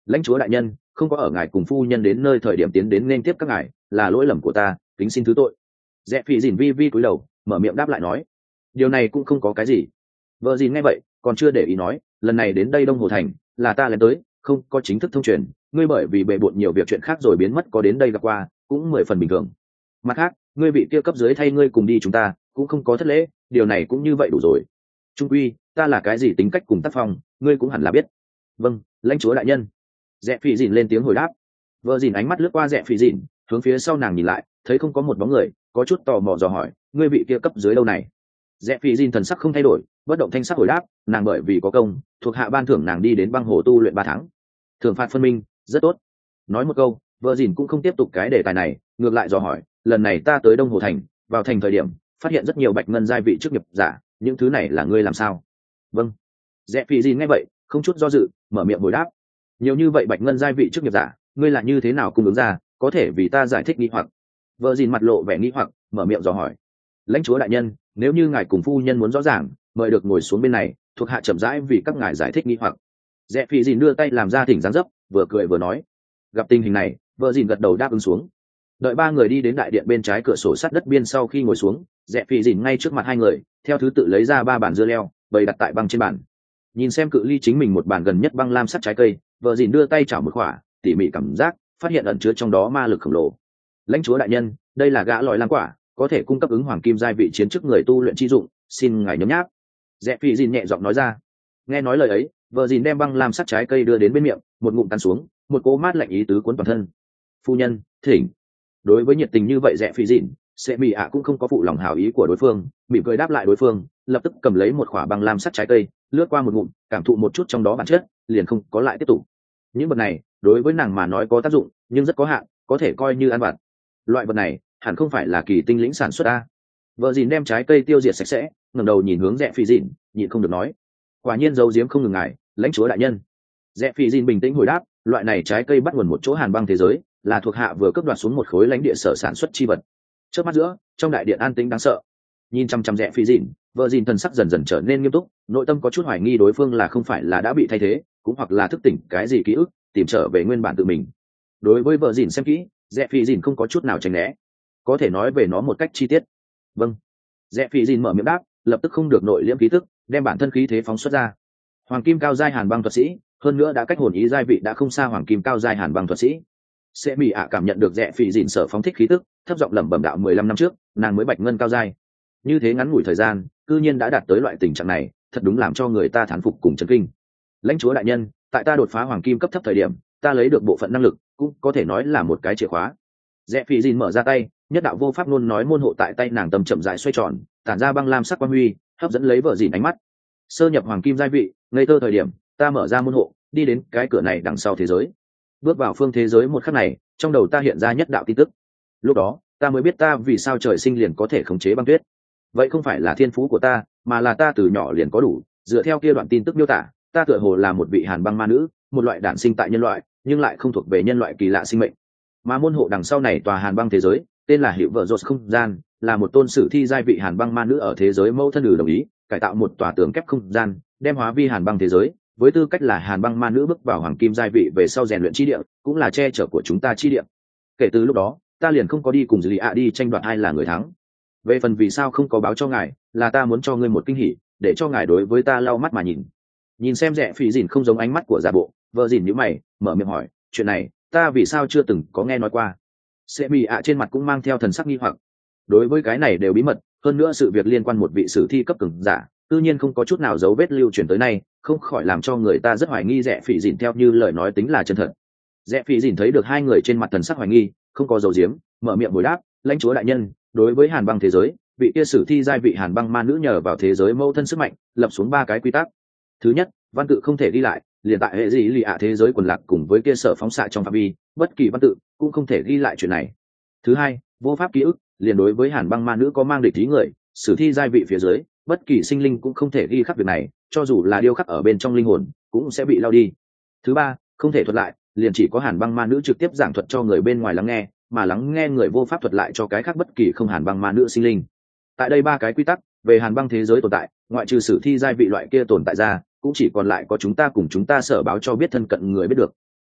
Lãnh chúa đại nhân, không có ở ngài cùng phu nhân đến nơi thời điểm tiến đến nên tiếp các ngài, là lỗi lầm của ta, kính xin thứ tội. Rẽ Phi dìn vi vi cúi đầu, mở miệng đáp lại nói, điều này cũng không có cái gì. Vợ dìn nghe vậy còn chưa để ý nói, lần này đến đây Đông Hồ thành là ta lén tới, không có chính thức thông truyền, ngươi bởi vì bề bộn nhiều việc chuyện khác rồi biến mất có đến đây gặp qua cũng mười phần bình thường. Mặt khác, ngươi bị kia cấp dưới thay ngươi cùng đi chúng ta cũng không có thất lễ, điều này cũng như vậy đủ rồi. Trung quy ta là cái gì tính cách cùng tác phong ngươi cũng hẳn là biết. Vâng, lãnh chúa đại nhân. Rẽ Phi dìn lên tiếng hồi đáp. Vợ dìn ánh mắt lướt qua Rẽ Phi dìn, hướng phía sau nàng nhìn lại, thấy không có một bóng người, có chút tò mò dò hỏi, ngươi bị kia cấp dưới đâu này? Rẽ Phi dìn thần sắc không thay đổi, bất động thanh sắc hồi đáp, nàng bởi vì có công thuộc hạ ban thưởng nàng đi đến băng hồ tu luyện ba tháng, thưởng phạt phân minh, rất tốt. Nói một câu, vợ dìn cũng không tiếp tục cái đề tài này, ngược lại dò hỏi, lần này ta tới Đông Hồ thành, vào thành thời điểm phát hiện rất nhiều bạch ngân giai vị chức nghiệp giả, những thứ này là ngươi làm sao? Vâng. Rẽ Phi dìn nghe vậy không chút do dự, mở miệng hồi đáp, nhiều như vậy bạch ngân giai vị chức nghiệp giả, ngươi là như thế nào cung ứng ra, có thể vì ta giải thích nghi hoặc. Vợ dìn mặt lộ vẻ nghi hoặc, mở miệng dò hỏi, lãnh chúa đại nhân, nếu như ngài cùng phu nhân muốn rõ ràng, mời được ngồi xuống bên này, thuộc hạ chậm rãi vì các ngài giải thích nghi hoặc. Rẽ Phi dìn đưa tay làm ra thỉnh dáng dấp, vừa cười vừa nói. Gặp tình hình này, vợ dìn gật đầu đáp ứng xuống. Đợi ba người đi đến đại điện bên trái cửa sổ sắt đất biên, sau khi ngồi xuống, Rẽ Phi dìn ngay trước mặt hai người theo thứ tự lấy ra ba bàn dưa leo bày đặt tại băng trên bàn. Nhìn xem cự ly chính mình một bàn gần nhất băng lam sắt trái cây, vợ dìn đưa tay chảo một quả, tỉ mỉ cảm giác phát hiện ẩn chứa trong đó ma lực khổng lồ. Lãnh chúa đại nhân, đây là gã lòi lam quả, có thể cung cấp ứng hoàng kim giai vị chiến chức người tu luyện chi dụng, xin ngài nhấm nháp. Rẽ Phi dìn nhẹ giọng nói ra. Nghe nói lời ấy, vợ dìn đem băng lam sắt trái cây đưa đến bên miệng, một ngụm cắn xuống, một cỗ mát lạnh ý tứ cuốn toàn thân. Phu nhân, thỉnh. Đối với nhiệt tình như vậy Rẽ Phi dìn, sẽ mì ạ cũng không có phụ lòng hảo ý của đối phương, mỉm cười đáp lại đối phương, lập tức cầm lấy một quả băng lam sắt trái cây, lướt qua một ngụm, cảm thụ một chút trong đó bản chất, liền không có lại tiếp tục. Những vật này đối với nàng mà nói có tác dụng, nhưng rất có hạn, có thể coi như ăn vặt. Loại vật này hẳn không phải là kỳ tinh lĩnh sản xuất a. Vợ dìn đem trái cây tiêu diệt sạch sẽ, ngẩng đầu nhìn hướng Rẽ Phi dìn, nhịn không được nói, quả nhiên giấu giếm không ngừng ngài, lãnh chúa đại nhân. Rẽ Phi dìn bình tĩnh hồi đáp, loại này trái cây bắt nguồn một chỗ hàn băng thế giới, là thuộc hạ vừa cướp đoạt xuống một khối lãnh địa sở sản xuất chi vật. Trước mắt giữa, trong đại điện an tĩnh đáng sợ. Nhìn chăm chăm Rẽ Phi dìn, vợ dìn thần sắc dần dần trở nên nghiêm túc, nội tâm có chút hoài nghi đối phương là không phải là đã bị thay thế, cũng hoặc là thức tỉnh cái gì ký ức, tìm trở về nguyên bản tự mình. Đối với vợ dìn xem kỹ, Rẽ Phi dìn không có chút nào tránh né, có thể nói về nó một cách chi tiết. Vâng. Rẽ Phi dìn mở miệng đáp, lập tức không được nội liễm khí tức, đem bản thân khí thế phóng xuất ra. Hoàng kim cao giai hàn băng thuật sĩ, hơn nữa đã cách hồn ý giai vị đã không xa hoàng kim cao giai hàn băng thuật sĩ. Sẽ mỉ ạ cảm nhận được Rẽ Phi dìn sở phóng thích khí tức, thấp giọng lẩm bẩm đạo, mười lăm năm trước nàng mới bạch ngân cao giai, như thế ngắn ngủi thời gian cư nhiên đã đạt tới loại tình trạng này, thật đúng làm cho người ta thán phục cùng chấn kinh. Lãnh chúa đại nhân, tại ta đột phá hoàng kim cấp thấp thời điểm, ta lấy được bộ phận năng lực cũng có thể nói là một cái chìa khóa. Rẽ Phi dìn mở ra tay, nhất đạo vô pháp luôn nói môn hộ tại tay nàng tầm chậm rãi xoay tròn, tản ra băng lam sắc quang huy, hấp dẫn lấy vợ dìn ánh mắt. Sơ nhập hoàng kim giai vị, ngây thơ thời điểm, ta mở ra môn hộ, đi đến cái cửa này đằng sau thế giới. Bước vào phương thế giới một khắc này, trong đầu ta hiện ra nhất đạo tin tức. Lúc đó, ta mới biết ta vì sao trời sinh liền có thể khống chế băng tuyết. Vậy không phải là thiên phú của ta, mà là ta từ nhỏ liền có đủ. Dựa theo kia đoạn tin tức miêu tả, ta tựa hồ là một vị hàn băng ma nữ, một loại đản sinh tại nhân loại, nhưng lại không thuộc về nhân loại kỳ lạ sinh mệnh. Mà môn hộ đằng sau này tòa hàn băng thế giới, tên là Hiệu Vợ Rột không gian, là một tôn sử thi giai vị hàn băng ma nữ ở thế giới mẫu thân ừ đồng ý, cải tạo một tòa tường kép không gian, đem hóa vi hàn băng thế giới, với tư cách là hàn băng ma nữ bước vào hoàng kim giai vị về sau rèn luyện chi địa, cũng là che chở của chúng ta chi địa. Kể từ lúc đó, ta liền không có đi cùng Dư Lý ạ đi tranh đoạt ai là người thắng. Về phần vì sao không có báo cho ngài, là ta muốn cho ngươi một kinh hỉ, để cho ngài đối với ta lau mắt mà nhìn. Nhìn xem Rẽ Phi dìn không giống ánh mắt của giả bộ, vợ dìn nhíu mày, mở miệng hỏi, chuyện này ta vì sao chưa từng có nghe nói qua. Sẽ mì ạ trên mặt cũng mang theo thần sắc nghi hoặc. Đối với cái này đều bí mật, hơn nữa sự việc liên quan một vị sử thi cấp cường giả, tự nhiên không có chút nào dấu vết lưu truyền tới nay, không khỏi làm cho người ta rất hoài nghi Rẽ Phi dìn theo như lời nói tính là chân thật. Rẽ Phi dìn thấy được hai người trên mặt thần sắc hoài nghi, không có dấu diếm, mở miệng hồi đáp, lãnh chúa đại nhân, đối với hàn băng thế giới, vị kia sử thi giai vị hàn băng ma nữ nhờ vào thế giới mâu thân sức mạnh, lập xuống ba cái quy tắc. Thứ nhất, văn tự không thể ghi lại, liền tại hệ gì lì ạ thế giới quần lạc cùng với kia sở phóng xạ trong phạm vi, bất kỳ văn tự cũng không thể ghi lại chuyện này. Thứ hai, vô pháp ký ức, liền đối với hàn băng ma nữ có mang địch ý người, sử thi giai vị phía dưới, bất kỳ sinh linh cũng không thể ghi khắc việc này, cho dù là điêu khắc ở bên trong linh hồn cũng sẽ bị lao đi. Thứ ba, không thể thuật lại, liền chỉ có hàn băng ma nữ trực tiếp giảng thuật cho người bên ngoài lắng nghe, mà lắng nghe người vô pháp thuật lại cho cái khác bất kỳ không hàn băng ma nữ sinh linh. Tại đây ba cái quy tắc về hàn băng thế giới tồn tại, ngoại trừ sử thi giai vị loại kia tồn tại ra, cũng chỉ còn lại có chúng ta cùng chúng ta sở báo cho biết thân cận người biết được.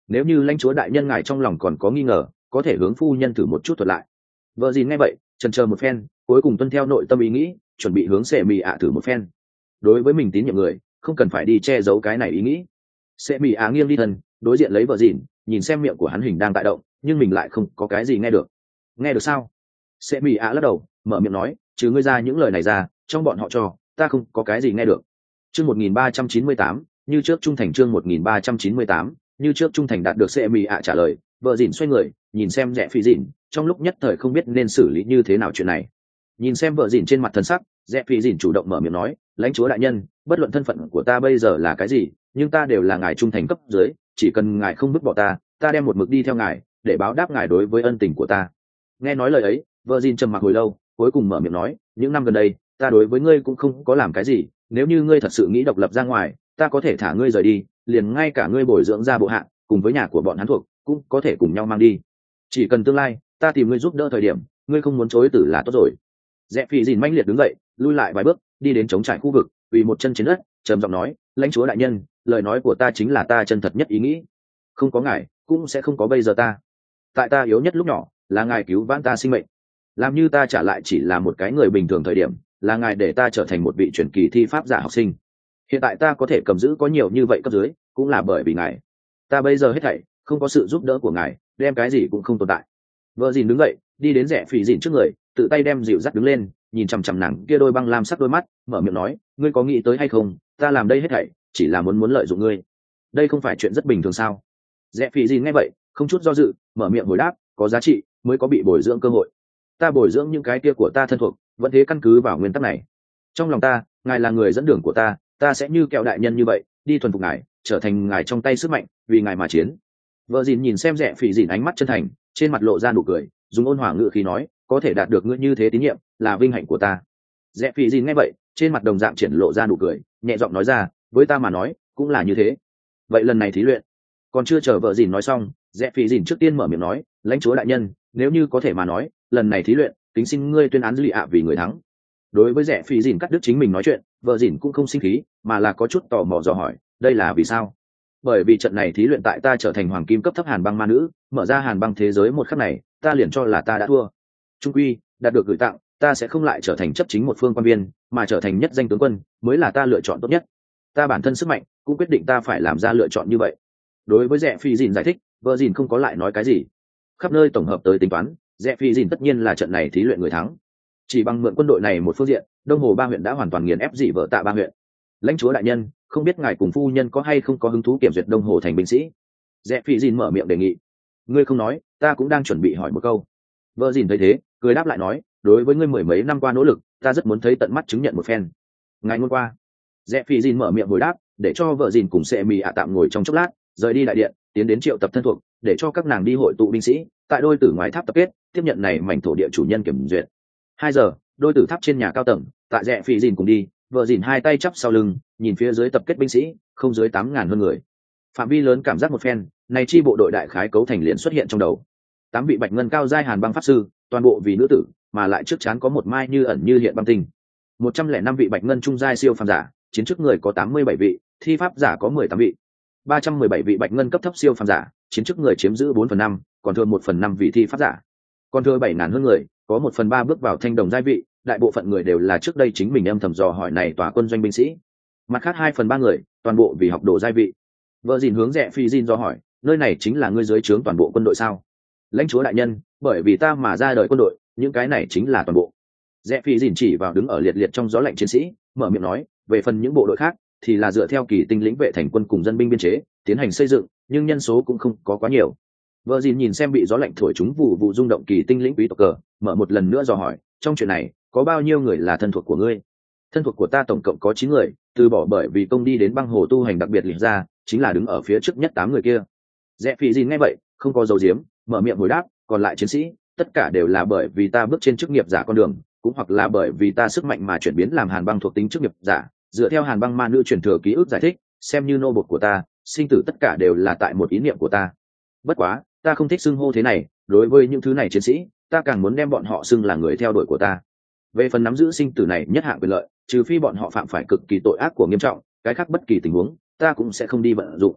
nếu như lãnh chúa đại nhân ngài trong lòng còn có nghi ngờ có thể hướng phu nhân thử một chút thuật lại. Vợ dìn nghe vậy chần chờ một phen, cuối cùng tuân theo nội tâm ý nghĩ, chuẩn bị hướng sệ mì ạ thử một phen. Đối với mình tín nhiệm người không cần phải đi che giấu cái này ý nghĩ. Sệ mì ạ nghiêng đi thân đối diện lấy vợ dìn, nhìn xem miệng của hắn hình đang tại động nhưng mình lại không có cái gì nghe được. Nghe được sao? Sệ mì ạ lắc đầu mở miệng nói, trừ ngươi ra những lời này ra trong bọn họ cho ta không có cái gì nghe được. Chương một nghìn ba trăm chín mươi tám, như trước trung thành. Chương một nghìn ba trăm chín mươi tám, như trước trung thành đạt được Sệ mì ạ trả lời. Vợ dìn xoay người nhìn xem Rẽ Phi dìn, trong lúc nhất thời không biết nên xử lý như thế nào chuyện này. Nhìn xem vợ dìn trên mặt thần sắc, Rẽ Phi dìn chủ động mở miệng nói, lãnh chúa đại nhân, bất luận thân phận của ta bây giờ là cái gì nhưng ta đều là ngài trung thành cấp dưới, chỉ cần ngài không vứt bỏ ta ta đem một mực đi theo ngài để báo đáp ngài đối với ân tình của ta. Nghe nói lời ấy, vợ dìn trầm mặc hồi lâu cuối cùng mở miệng nói, những năm gần đây ta đối với ngươi cũng không có làm cái gì, nếu như ngươi thật sự nghĩ độc lập ra ngoài ta có thể thả ngươi rời đi, liền ngay cả ngươi bồi dưỡng ra bộ hạ cùng với nhà của bọn hắn thuộc cũng có thể cùng nhau mang đi, chỉ cần tương lai ta tìm ngươi giúp đỡ thời điểm ngươi không muốn chối tử là tốt rồi. Rẽ Phi dìn mãnh liệt đứng dậy lui lại vài bước đi đến chống trải khu vực, vì một chân trên đất trầm giọng nói, lãnh chúa đại nhân, lời nói của ta chính là ta chân thật nhất ý nghĩ, không có ngài cũng sẽ không có bây giờ ta. Tại ta yếu nhất lúc nhỏ là ngài cứu vãn ta sinh mệnh, làm như ta trả lại chỉ là một cái người bình thường thời điểm là ngài để ta trở thành một vị truyền kỳ thi pháp giả học sinh, hiện tại ta có thể cầm giữ có nhiều như vậy cấp dưới cũng là bởi vì ngài. Ta bây giờ hết thảy không có sự giúp đỡ của ngài đem cái gì cũng không tồn tại. Vợ dìn đứng dậy đi đến Rẽ Phi dìn trước người, tự tay đem dịu dắt đứng lên, nhìn chằm chằm nàng kia đôi băng lam sắc đôi mắt mở miệng nói, ngươi có nghĩ tới hay không, ta làm đây hết thảy chỉ là muốn muốn lợi dụng ngươi, đây không phải chuyện rất bình thường sao? Rẽ Phi dìn nghe vậy không chút do dự mở miệng hồi đáp, có giá trị mới có bị bồi dưỡng cơ hội, ta bồi dưỡng những cái kia của ta thân thuộc vẫn thế căn cứ vào nguyên tắc này. Trong lòng ta ngài là người dẫn đường của ta, ta sẽ như kẹo đại nhân như vậy đi thuần phục ngài, trở thành ngài trong tay sức mạnh, vì ngài mà chiến. Vợ dìn nhìn xem Rẽ Phi dìn ánh mắt chân thành, trên mặt lộ ra nụ cười, dùng ôn hòa ngữ khí nói, có thể đạt được ngươi như thế tín nhiệm là vinh hạnh của ta. Rẽ Phi dìn nghe vậy trên mặt đồng dạng triển lộ ra nụ cười, nhẹ giọng nói ra, với ta mà nói cũng là như thế. Vậy lần này thí luyện. Còn chưa chờ vợ dìn nói xong, Rẽ Phi dìn trước tiên mở miệng nói, lãnh chúa đại nhân, nếu như có thể mà nói lần này thí luyện kính xin ngươi tuyên án lì ạ vì người thắng. Đối với Rẽ Phi dìn cắt đứt chính mình nói chuyện, vợ dìn cũng không sinh khí mà là có chút tò mò dò hỏi, đây là vì sao? Bởi vì trận này thí luyện tại ta trở thành hoàng kim cấp thấp hàn băng ma nữ, mở ra hàn băng thế giới một khắc này ta liền cho là ta đã thua. Trung quy đạt được gửi tặng, ta sẽ không lại trở thành chấp chính một phương quan viên mà trở thành nhất danh tướng quân mới là ta lựa chọn tốt nhất. Ta bản thân sức mạnh cũng quyết định ta phải làm ra lựa chọn như vậy. Đối với Rẽ Phi dìn giải thích, vợ dìn không có lại nói cái gì. Khắp nơi tổng hợp tới tính toán, Rẽ Phi dìn tất nhiên là trận này thí luyện người thắng. Chỉ bằng mượn quân đội này một phương diện, đông hồ ba huyện đã hoàn toàn nghiền ép dị vợ Tạ ba huyện. Lãnh chúa đại nhân, không biết ngài cùng phu nhân có hay không có hứng thú kiểm duyệt đông hồ thành binh sĩ? Rẽ Phi dìn mở miệng đề nghị. Ngươi không nói ta cũng đang chuẩn bị hỏi một câu. Vợ dìn thấy thế cười đáp lại nói, đối với ngươi mười mấy năm qua nỗ lực ta rất muốn thấy tận mắt chứng nhận một phen. Ngày hôm qua Rẽ Phi dìn mở miệng hồi đáp, để cho vợ dìn cùng Sệ mì ạ tạm ngồi trong chốc lát, rời đi đại điện tiến đến triệu tập thân thuộc, để cho các nàng đi hội tụ binh sĩ tại đôi tử ngoài tháp tập kết, tiếp nhận này mảnh thổ địa chủ nhân kiểm duyệt. Hai giờ đôi tử tháp trên nhà cao tầng, tại Rẽ Phi dìn cùng đi, vợ dìn hai tay chắp sau lưng nhìn phía dưới tập kết binh sĩ không dưới tám ngàn hơn người. Phạm vi lớn cảm giác một phen, này chi bộ đội đại khái cấu thành liền xuất hiện trong đầu. Tám vị bạch ngân cao giai hàn băng pháp sư, toàn bộ vì nữ tử, mà lại trước chán có một mai như ẩn như hiện băng tinh. Một trăm lẻ năm vị bạch ngân trung giai siêu phàm giả, chiến chức người có tám mươi bảy vị, thi pháp giả có mười tám vị. Ba trăm mười bảy vị bạch ngân cấp thấp siêu phàm giả, chiến chức người chiếm giữ bốn phần năm, còn thừa một phần năm vị thi pháp giả. Còn thừa bảy ngàn hơn người, có một phần ba bước vào thanh đồng giai vị, đại bộ phận người đều là trước đây chính mình âm thầm dò hỏi này tòa quân doanh binh sĩ. Mặt khác hai phần ba người, toàn bộ vì học đồ giai vị. Vợ dìn hướng Rẽ Phi dìn dò hỏi, nơi này chính là ngươi dưới trướng toàn bộ quân đội sao? Lãnh chúa đại nhân, bởi vì ta mà ra đời quân đội, những cái này chính là toàn bộ. Rẽ Phi dìn chỉ vào đứng ở liệt liệt trong gió lạnh chiến sĩ, mở miệng nói, về phần những bộ đội khác thì là dựa theo kỳ tinh lĩnh vệ thành quân cùng dân binh biên chế tiến hành xây dựng, nhưng nhân số cũng không có quá nhiều. Vợ dìn nhìn xem bị gió lạnh thổi chúng vụ vụ rung động kỳ tinh lĩnh quý tộc cờ, mở một lần nữa dò hỏi, trong chuyện này có bao nhiêu người là thân thuộc của ngươi? Thân thuộc của ta tổng cộng có chín người, từ bỏ bởi vì công đi đến băng hồ tu hành đặc biệt liệt ra, chính là đứng ở phía trước nhất tám người kia. Rẽ Phi dìn nghe vậy không có dấu diếm, mở miệng hồi đáp, còn lại chiến sĩ tất cả đều là bởi vì ta bước trên chức nghiệp giả con đường, cũng hoặc là bởi vì ta sức mạnh mà chuyển biến làm hàn băng thuộc tính chức nghiệp giả, dựa theo hàn băng ma nữ truyền thừa ký ức giải thích, xem như nô bộc của ta, sinh tử tất cả đều là tại một ý niệm của ta. Bất quá ta không thích xưng hô thế này, đối với những thứ này chiến sĩ ta càng muốn đem bọn họ xưng là người theo đuổi của ta. Về phần nắm giữ sinh tử này nhất hạng quyền lợi, trừ phi bọn họ phạm phải cực kỳ tội ác của nghiêm trọng, cái khác bất kỳ tình huống ta cũng sẽ không đi vận dụng.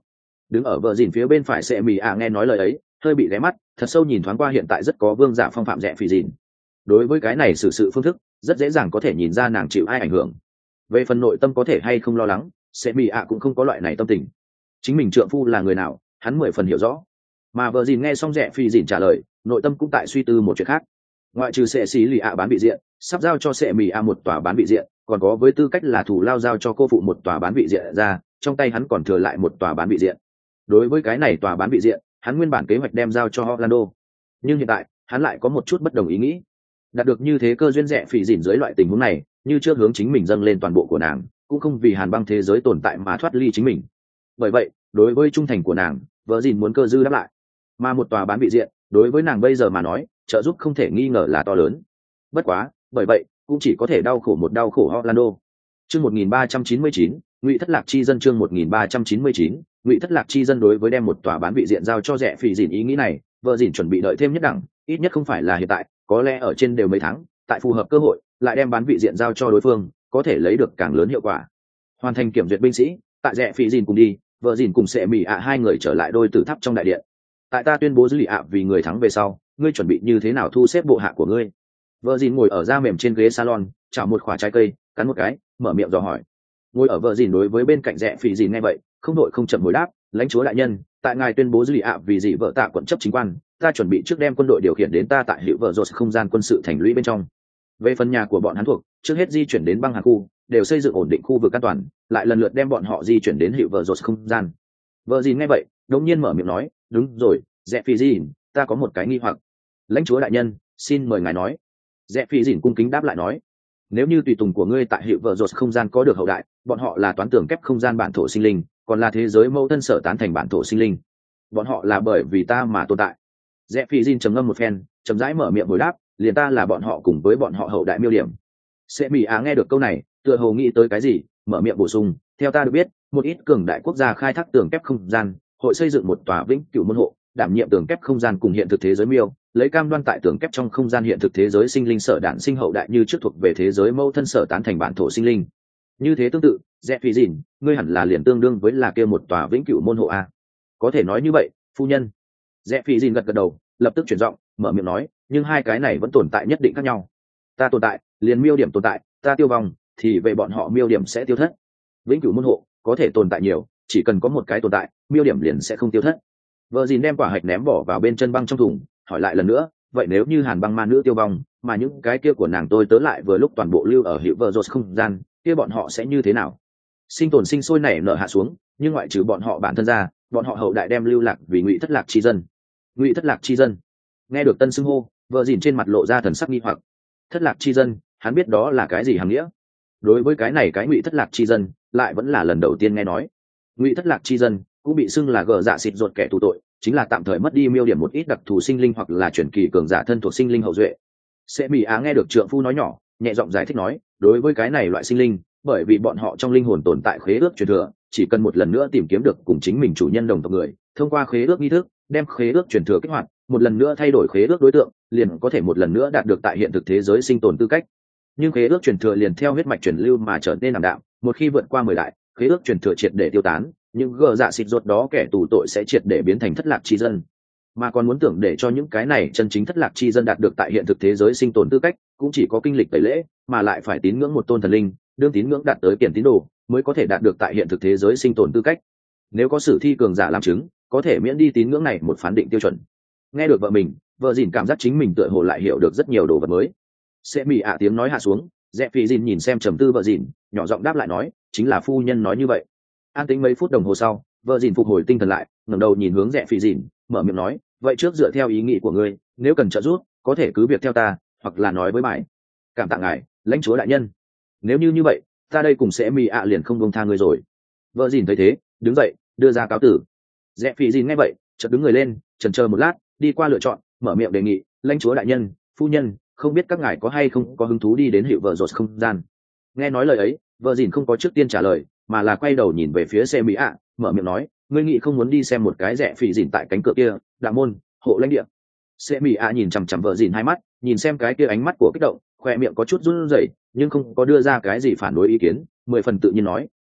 đứng ở vợ dìn phía bên phải sẽ mì ạ nghe nói lời ấy hơi bị ghé mắt, thật sâu nhìn thoáng qua hiện tại rất có vương giả phong phạm rẽ phì dìn. Đối với cái này xử sự phương thức rất dễ dàng có thể nhìn ra nàng chịu ai ảnh hưởng. Về phần nội tâm có thể hay không lo lắng, sẽ mì ạ cũng không có loại này tâm tình. Chính mình trượng phu là người nào hắn mười phần hiểu rõ. Mà vợ dìn nghe xong rẽ phì dìn trả lời, nội tâm cũng tại suy tư một chuyện khác. Ngoại trừ sẽ xí lì ạ bán vị diện sắp giao cho sẽ mì ạ một tòa bán vị diện, còn có với tư cách là thủ lao giao cho cô phụ một tòa bán vị diện ra, trong tay hắn còn thừa lại một tòa bán vị diện. Đối với cái này tòa bán vị diện, hắn nguyên bản kế hoạch đem giao cho Orlando, nhưng hiện tại hắn lại có một chút bất đồng ý nghĩ. Đạt được như thế cơ duyên rẻ phỉ dỉn dưới loại tình huống này, như trước hướng chính mình dâng lên toàn bộ của nàng, cũng không vì hàn băng thế giới tồn tại mà thoát ly chính mình. Bởi vậy, đối với trung thành của nàng, vợ dìn muốn cơ dư đáp lại. Mà một tòa bán vị diện, đối với nàng bây giờ mà nói, trợ giúp không thể nghi ngờ là to lớn. Bất quá, bởi vậy, cũng chỉ có thể đau khổ một đau khổ Orlando. Chương một nghìn ba trăm chín mươi chín, Ngụy Thất Lạc chi dân chương một nghìn ba trăm chín mươi chín, Ngụy Thất Lạc chi dân đối với đem một tòa bán vị diện giao cho rẻ phỉ dỉn ý nghĩ này, vợ dìn chuẩn bị đợi thêm nhất đẳng, ít nhất không phải là hiện tại, có lẽ ở trên đều mấy tháng, tại phù hợp cơ hội, lại đem bán vị diện giao cho đối phương, có thể lấy được càng lớn hiệu quả. Hoàn thành kiểm duyệt binh sĩ, tại rẻ phỉ dìn cùng đi, vợ dìn cùng sẽ mỉ ạ hai người trở lại đôi tử tháp trong đại điện. Tại ta tuyên bố dư lì ạ vì người thắng về sau, ngươi chuẩn bị như thế nào thu xếp bộ hạ của ngươi? Vợ dìn ngồi ở da mềm trên ghế salon, chảo một quả trái cây, cắn một cái, mở miệng dò hỏi. Ngồi ở vợ dìn đối với bên cạnh rẽ phỉ dìn nghe vậy, không đội không chậm hồi đáp, lãnh chúa đại nhân, tại ngài tuyên bố dư lì ạ vì dị vợ tạ quận chấp chính quan, ta chuẩn bị trước đem quân đội điều khiển đến ta tại hiệu vợ rột không gian quân sự thành lũy bên trong. Về phần nhà của bọn hắn thuộc, trước hết di chuyển đến băng hà khu, đều xây dựng ổn định khu vực an toàn, lại lần lượt đem bọn họ di chuyển đến hiệu vợ rột không gian. Vợ dìn nghe vậy, đột nhiên mở miệng nói, đúng rồi, rẽ phỉ dìn, ta có một cái nghi hoặc. Lãnh chúa đại nhân, xin mời ngài nói. Rẽ phỉ dìn cung kính đáp lại nói, nếu như tùy tùng của ngươi tại hiệu vợ rột không gian có được hậu đại, bọn họ là toán tưởng kép không gian bản thổ sinh linh, còn là thế giới mâu thân sở tán thành bản thổ sinh linh, bọn họ là bởi vì ta mà tồn tại. Rẽ phi jin trầm ngâm một phen, chậm rãi mở miệng hồi đáp, liền ta là bọn họ cùng với bọn họ hậu đại miêu điểm. Sẽ mỹ á nghe được câu này, tựa hồ nghĩ tới cái gì, mở miệng bổ sung, theo ta được biết, một ít cường đại quốc gia khai thác tường kép không gian, hội xây dựng một tòa vĩnh cửu môn hộ, đảm nhiệm tường kép không gian cùng hiện thực thế giới miêu, lấy cam đoan tại tường kép trong không gian hiện thực thế giới sinh linh sở đản sinh hậu đại như trước thuộc về thế giới mâu thân sở tán thành bản thổ sinh linh. Như thế tương tự, rẽ phi dìn, ngươi hẳn là liền tương đương với là kia một tòa vĩnh cửu môn hộ a. Có thể nói như vậy, phu nhân. Rẽ phi dìn gật gật đầu, lập tức chuyển giọng, mở miệng nói, nhưng hai cái này vẫn tồn tại nhất định khác nhau. Ta tồn tại, liền miêu điểm tồn tại, ta tiêu vong, thì về bọn họ miêu điểm sẽ tiêu thất. Vĩnh cửu môn hộ có thể tồn tại nhiều, chỉ cần có một cái tồn tại, miêu điểm liền sẽ không tiêu thất. Vợ dìn đem quả hạch ném bỏ vào bên chân băng trong thùng, hỏi lại lần nữa, vậy nếu như hàn băng ma nữ tiêu vong, mà những cái kia của nàng tôi tớ lại vừa lúc toàn bộ lưu ở hiệu vợ rột không gian, kia bọn họ sẽ như thế nào? Sinh tồn sinh sôi nảy nở hạ xuống, nhưng ngoại trừ bọn họ bản thân ra, bọn họ hậu đại đem lưu lạc vì Ngụy Thất Lạc chi dân. Ngụy Thất Lạc chi dân. Nghe được tân xưng hô, vợ dìn trên mặt lộ ra thần sắc nghi hoặc. Thất Lạc chi dân, hắn biết đó là cái gì hàm nghĩa? Đối với cái này cái Ngụy Thất Lạc chi dân, lại vẫn là lần đầu tiên nghe nói. Ngụy Thất Lạc chi dân cũng bị xưng là gờ dạ xịt ruột kẻ tù tội, chính là tạm thời mất đi miêu điểm một ít đặc thù sinh linh hoặc là chuyển kỳ cường giả thân thuộc sinh linh hậu duệ. Sẽ mỹ á nghe được trượng phu nói nhỏ, nhẹ giọng giải thích nói, đối với cái này loại sinh linh, bởi vì bọn họ trong linh hồn tồn tại khế ước truyền thừa, chỉ cần một lần nữa tìm kiếm được cùng chính mình chủ nhân đồng tộc người, thông qua khế ước nghi thức, đem khế ước truyền thừa kích hoạt, một lần nữa thay đổi khế ước đối tượng, liền có thể một lần nữa đạt được tại hiện thực thế giới sinh tồn tư cách. Nhưng khế ước truyền thừa liền theo huyết mạch truyền lưu mà trở nên ảm đạm, một khi vượt qua mười đại, khế ước truyền thừa triệt để tiêu tán, những gờ dạ xịt ruột đó kẻ tù tội sẽ triệt để biến thành thất lạc chi dân. Mà còn muốn tưởng để cho những cái này chân chính thất lạc chi dân đạt được tại hiện thực thế giới sinh tồn tư cách, cũng chỉ có kinh lịch tẩy lễ, mà lại phải tín ngưỡng một tôn thần linh, đương tín ngưỡng đạt tới kiển tín đồ, mới có thể đạt được tại hiện thực thế giới sinh tồn tư cách. Nếu có sử thi cường giả làm chứng, có thể miễn đi tín ngưỡng này một phán định tiêu chuẩn. Nghe được vợ mình, vợ dìn cảm giác chính mình tựa hồ lại hiểu được rất nhiều đồ vật mới. Sẽ mỉ ạ tiếng nói hạ xuống, rẽ phi dìn nhìn xem trầm tư vợ dìn, nhỏ giọng đáp lại nói, chính là phu nhân nói như vậy. An tính mấy phút đồng hồ sau, vợ dìn phục hồi tinh thần lại, ngẩng đầu nhìn hướng rẽ phi dìn, mở miệng nói, vậy trước dựa theo ý nghĩ của ngươi, nếu cần trợ giúp, có thể cứ việc theo ta, hoặc là nói với mãi. Cảm tạ ngài, lãnh chúa đại nhân. Nếu như như vậy, ta đây cùng sẽ mỉ ạ liền không buông tha ngươi rồi. Vợ dìn thấy thế, đứng dậy, đưa ra cáo tử. Rẽ phi dìn nghe vậy, chợt đứng người lên, chần chờ một lát, đi qua lựa chọn, mở miệng đề nghị, lãnh chúa đại nhân, phu nhân, không biết các ngài có hay không có hứng thú đi đến hiệu vợ rột không gian. Nghe nói lời ấy, vợ dìn không có trước tiên trả lời, mà là quay đầu nhìn về phía xe mỹ ạ, mở miệng nói, ngươi nghĩ không muốn đi xem một cái rẻ phỉ dìn tại cánh cửa kia, đạo môn, hộ lãnh địa. Xe mỹ ạ nhìn chằm chằm vợ dìn hai mắt, nhìn xem cái kia ánh mắt của kích động, khoe miệng có chút run rẩy, nhưng không có đưa ra cái gì phản đối ý kiến, mười phần tự nhiên nói,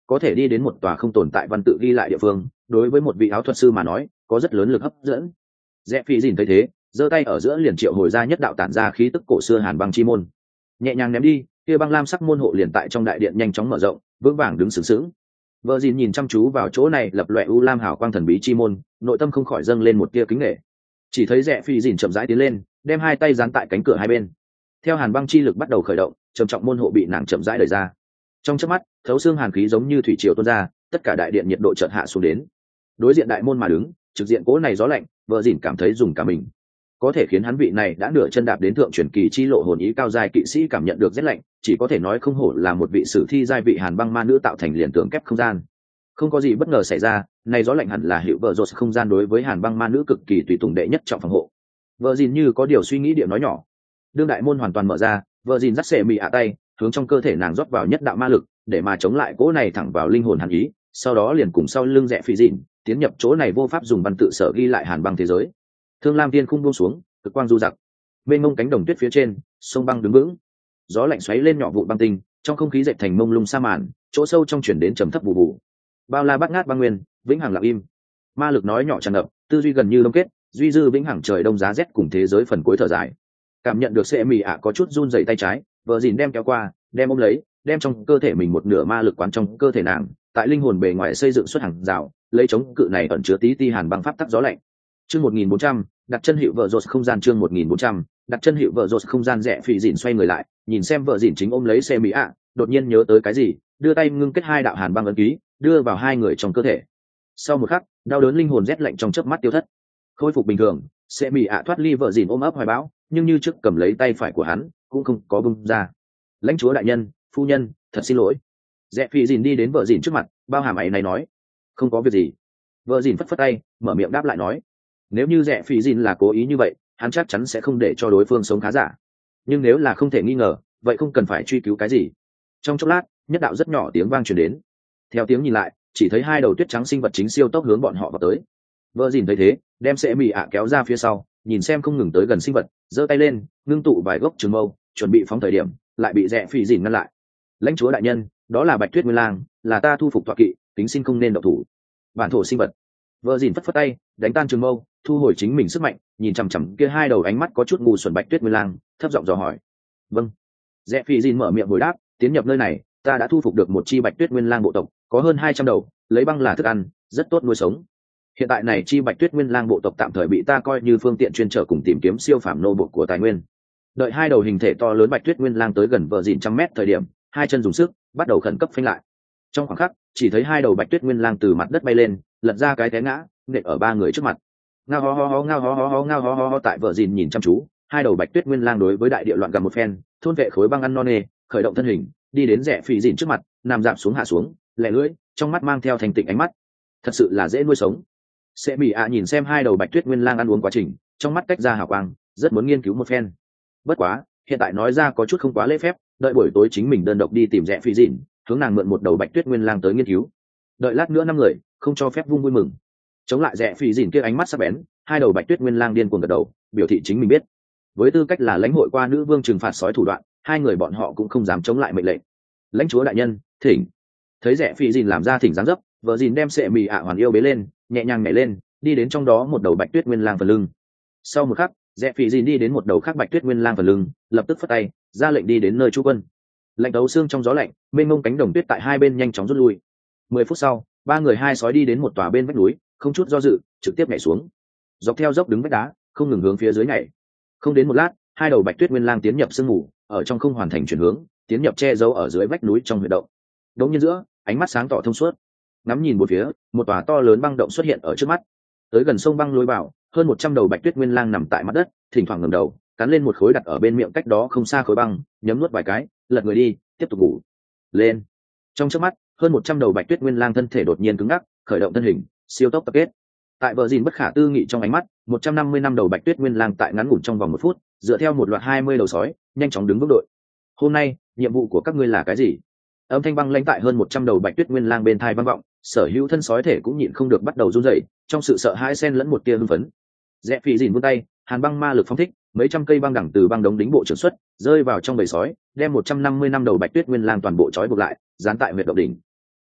có thể đi đến một tòa không tồn tại văn tự ghi lại địa phương, đối với một vị áo thuật sư mà nói có rất lớn lực hấp dẫn. Rẽ Phi dìn thấy thế, giơ tay ở giữa liền triệu hồi ra nhất đạo tản ra khí tức cổ xưa hàn băng chi môn, nhẹ nhàng ném đi, kia băng lam sắc môn hộ liền tại trong đại điện nhanh chóng mở rộng, vững vàng đứng sướng sướng. Vợ dìn nhìn chăm chú vào chỗ này lập loè u lam hào quang thần bí chi môn, nội tâm không khỏi dâng lên một tia kính nể. Chỉ thấy Rẽ Phi dìn chậm rãi tiến lên, đem hai tay dán tại cánh cửa hai bên. Theo hàn băng chi lực bắt đầu khởi động, trầm trọng môn hộ bị nàng chậm rãi đẩy ra. Trong chớp mắt, thấu xương hàn khí giống như thủy triều tuôn ra, tất cả đại điện nhiệt độ chợt hạ xuống đến. Đối diện đại môn mà đứng, trực diện cố này gió lạnh, vợ dìn cảm thấy dùng cả mình. Có thể khiến hắn vị này đã nửa chân đạp đến thượng truyền kỳ chi lộ hồn ý cao giai kỵ sĩ cảm nhận được rét lạnh, chỉ có thể nói không hổ là một vị sử thi giai vị hàn băng ma nữ tạo thành liền tưởng kép không gian. Không có gì bất ngờ xảy ra, này gió lạnh hẳn là hiệu vợ rột không gian đối với hàn băng ma nữ cực kỳ tùy tùng đệ nhất trọng phòng hộ. Vợ dìn như có điều suy nghĩ điệu nói nhỏ. Đương đại môn hoàn toàn mở ra, vợ dìn dắt xệ mị ạ tay, hướng trong cơ thể nàng rót vào nhất đạo ma lực, để mà chống lại cỗ này thẳng vào linh hồn hàn ý, sau đó liền cùng sau lưng Rẽ Phi dìn tiến nhập chỗ này vô pháp dùng văn tự sở ghi lại hàn băng thế giới. Thương lam tiên khung buông xuống, cực quang du giặc, bên mông cánh đồng tuyết phía trên, sông băng đứng vững, gió lạnh xoáy lên nhỏ vụn băng tinh, trong không khí dệt thành mông lung sa màn, chỗ sâu trong chuyển đến trầm thấp bù bù. Bao la bát ngát băng nguyên, vĩnh hằng lặng im, ma lực nói nhỏ tràn ngập, tư duy gần như đông kết, duy dư vĩnh hằng trời đông giá rét cùng thế giới phần cuối thở dài. Cảm nhận được xệ mì ạ có chút run rẩy tay trái, vợ dìn đem kéo qua, đem ôm lấy, đem trong cơ thể mình một nửa ma lực quán trong cơ thể nàng, tại linh hồn bề ngoài xây dựng xuất hàng rào, lấy chống cự này ẩn chứa tí ti hàn băng pháp tắc gió lạnh. Chương một nghìn bốn trăm, đặt chân hiệu vợ rột không gian chương một nghìn bốn trăm, đặt chân hiệu vợ rột không gian. Rẽ Phi dìn xoay người lại, nhìn xem vợ dìn chính ôm lấy xe mỹ ạ, đột nhiên nhớ tới cái gì, đưa tay ngưng kết hai đạo hàn băng ấn ký, đưa vào hai người trong cơ thể. Sau một khắc, đau đớn linh hồn rét lạnh trong chớp mắt tiêu thất, khôi phục bình thường. Xe mỹ ạ thoát ly vợ dìn ôm ấp hoài bão, nhưng như trước cầm lấy tay phải của hắn, cũng không có bung ra. Lãnh chúa đại nhân, phu nhân, thật xin lỗi. Rẽ Phi dìn đi đến vợ dìn trước mặt, bao hàm ấy này nói, không có việc gì. Vợ dìn phất phất tay, mở miệng đáp lại nói, nếu như Rẽ Phi dìn là cố ý như vậy, hắn chắc chắn sẽ không để cho đối phương sống khá giả, nhưng nếu là không thể nghi ngờ, vậy không cần phải truy cứu cái gì. Trong chốc lát, nhất đạo rất nhỏ tiếng vang truyền đến. Theo tiếng nhìn lại, chỉ thấy hai đầu tuyết trắng sinh vật chính siêu tốc hướng bọn họ vào tới. Vợ dìn thấy thế, đem sẽ mì ạ kéo ra phía sau, nhìn xem không ngừng tới gần sinh vật, giơ tay lên, ngưng tụ vài gốc trường mâu, chuẩn bị phóng thời điểm, lại bị Rẽ Phi dìn ngăn lại. Lãnh chúa đại nhân, đó là Bạch Tuyết Nguyên Lang, là ta thu phục tọa kỵ, tính xin không nên động thủ. Bản thổ sinh vật. Vợ dìn phất phất tay, đánh tan trường mâu, thu hồi chính mình sức mạnh, nhìn chằm chằm kia hai đầu ánh mắt có chút ngu xuẩn Bạch Tuyết Nguyên Lang, thấp giọng dò hỏi. Vâng. Rẽ Phi dìn mở miệng hồi đáp, tiến nhập nơi này, ta đã thu phục được một chi Bạch Tuyết Nguyên Lang bộ tộc, có hơn hai trăm đầu, lấy băng là thức ăn, rất tốt nuôi sống. Hiện tại này chi Bạch Tuyết Nguyên Lang bộ tộc tạm thời bị ta coi như phương tiện chuyên trở cùng tìm kiếm siêu phàm nô bộc của tài nguyên. Đợi hai đầu hình thể to lớn Bạch Tuyết Nguyên Lang tới gần vợ dìn trăm mét thời điểm, hai chân dùng sức, bắt đầu khẩn cấp phanh lại. Trong khoảng khắc, chỉ thấy hai đầu Bạch Tuyết Nguyên Lang từ mặt đất bay lên, lật ra cái té ngã, nện ở ba người trước mặt. Ngao ho ho ho ngao ho ho ho ngao ho ho ho. Tại vợ dìn nhìn chăm chú, hai đầu Bạch Tuyết Nguyên Lang đối với đại địa loạn gầm một phen, thôn vệ khối băng ăn non nê, khởi động thân hình, đi đến Rẽ Phi dìn trước mặt, nằm dạp xuống hạ xuống, lẻ lưỡi, trong mắt mang theo thành tịnh ánh mắt. Thật sự là dễ nuôi sống. Sẽ bị ạ nhìn xem hai đầu Bạch Tuyết Nguyên Lang ăn uống quá trình, trong mắt cách ra hào quang, rất muốn nghiên cứu một phen. Bất quá, hiện tại nói ra có chút không quá lễ phép, đợi buổi tối chính mình đơn độc đi tìm Rẽ Phi dìn, hướng nàng mượn một đầu Bạch Tuyết Nguyên Lang tới nghiên cứu. Đợi lát nữa năm người, không cho phép vung vui mừng. Chống lại Rẽ Phi dìn kia ánh mắt sắc bén, hai đầu Bạch Tuyết Nguyên Lang điên cuồng gật đầu, biểu thị chính mình biết. Với tư cách là lãnh hội qua nữ vương trừng phạt sói thủ đoạn, hai người bọn họ cũng không dám chống lại mệnh lệnh. Lãnh chúa đại nhân, thỉnh. Thấy Rẽ Phi dìn làm ra thỉnh dáng dấp, vợ dìn đem sệ mì ạ hoàn yêu bế lên, nhẹ nhàng nhảy lên, đi đến trong đó một đầu Bạch Tuyết Nguyên Lang phần lưng. Sau một khắc, Rẽ Phi dìn đi đến một đầu khác Bạch Tuyết Nguyên Lang phần lưng, lập tức phất tay, ra lệnh đi đến nơi trú quân. Lạnh đấu xương trong gió lạnh, mênh mông cánh đồng tuyết tại hai bên nhanh chóng rút lui. Mười phút sau, ba người hai sói đi đến một tòa bên vách núi, không chút do dự, trực tiếp nhảy xuống. Dọc theo dốc đứng vách đá, không ngừng hướng phía dưới nhảy. Không đến một lát, hai đầu Bạch Tuyết Nguyên Lang tiến nhập sương mù, ở trong không hoàn thành chuyển hướng, tiến nhập che giấu ở dưới vách núi trong huyệt động. Đống nhiên giữa, ánh mắt sáng tỏ thông suốt. Ngắm nhìn một phía, một tòa to lớn băng động xuất hiện ở trước mắt. Tới gần sông băng lối vào, hơn một trăm đầu Bạch Tuyết Nguyên Lang nằm tại mặt đất, thỉnh thoảng ngẩng đầu, cắn lên một khối đặt ở bên miệng cách đó không xa khối băng, nhấm nuốt vài cái, lật người đi, tiếp tục ngủ. Lên. Trong chớp mắt, hơn một trăm đầu Bạch Tuyết Nguyên Lang thân thể đột nhiên cứng ngắc, khởi động thân hình, siêu tốc tập kết. Tại bờ dìn bất khả tư nghị trong ánh mắt, một trăm năm mươi năm đầu Bạch Tuyết Nguyên Lang tại ngắn ngủn trong vòng một phút, dựa theo một loạt hai mươi đầu sói, nhanh chóng đứng vững đội. Hôm nay, nhiệm vụ của các ngươi là cái gì? Âm thanh băng lãnh tại hơn một trăm đầu Bạch Tuyết Nguyên Lang bên tai vang vọng, sở hữu thân sói thể cũng nhịn không được bắt đầu run rẩy, trong sự sợ hãi xen lẫn một tia hưng phấn. Rẽ Phi dìn vươn tay, hàn băng ma lực phóng thích, mấy trăm cây băng đẳng từ băng đống đính bộ trưởng xuất, rơi vào trong bầy sói, đem một trăm năm mươi năm đầu Bạch Tuyết Nguyên Lang toàn bộ trói buộc lại, dán tại huyệt động đỉnh.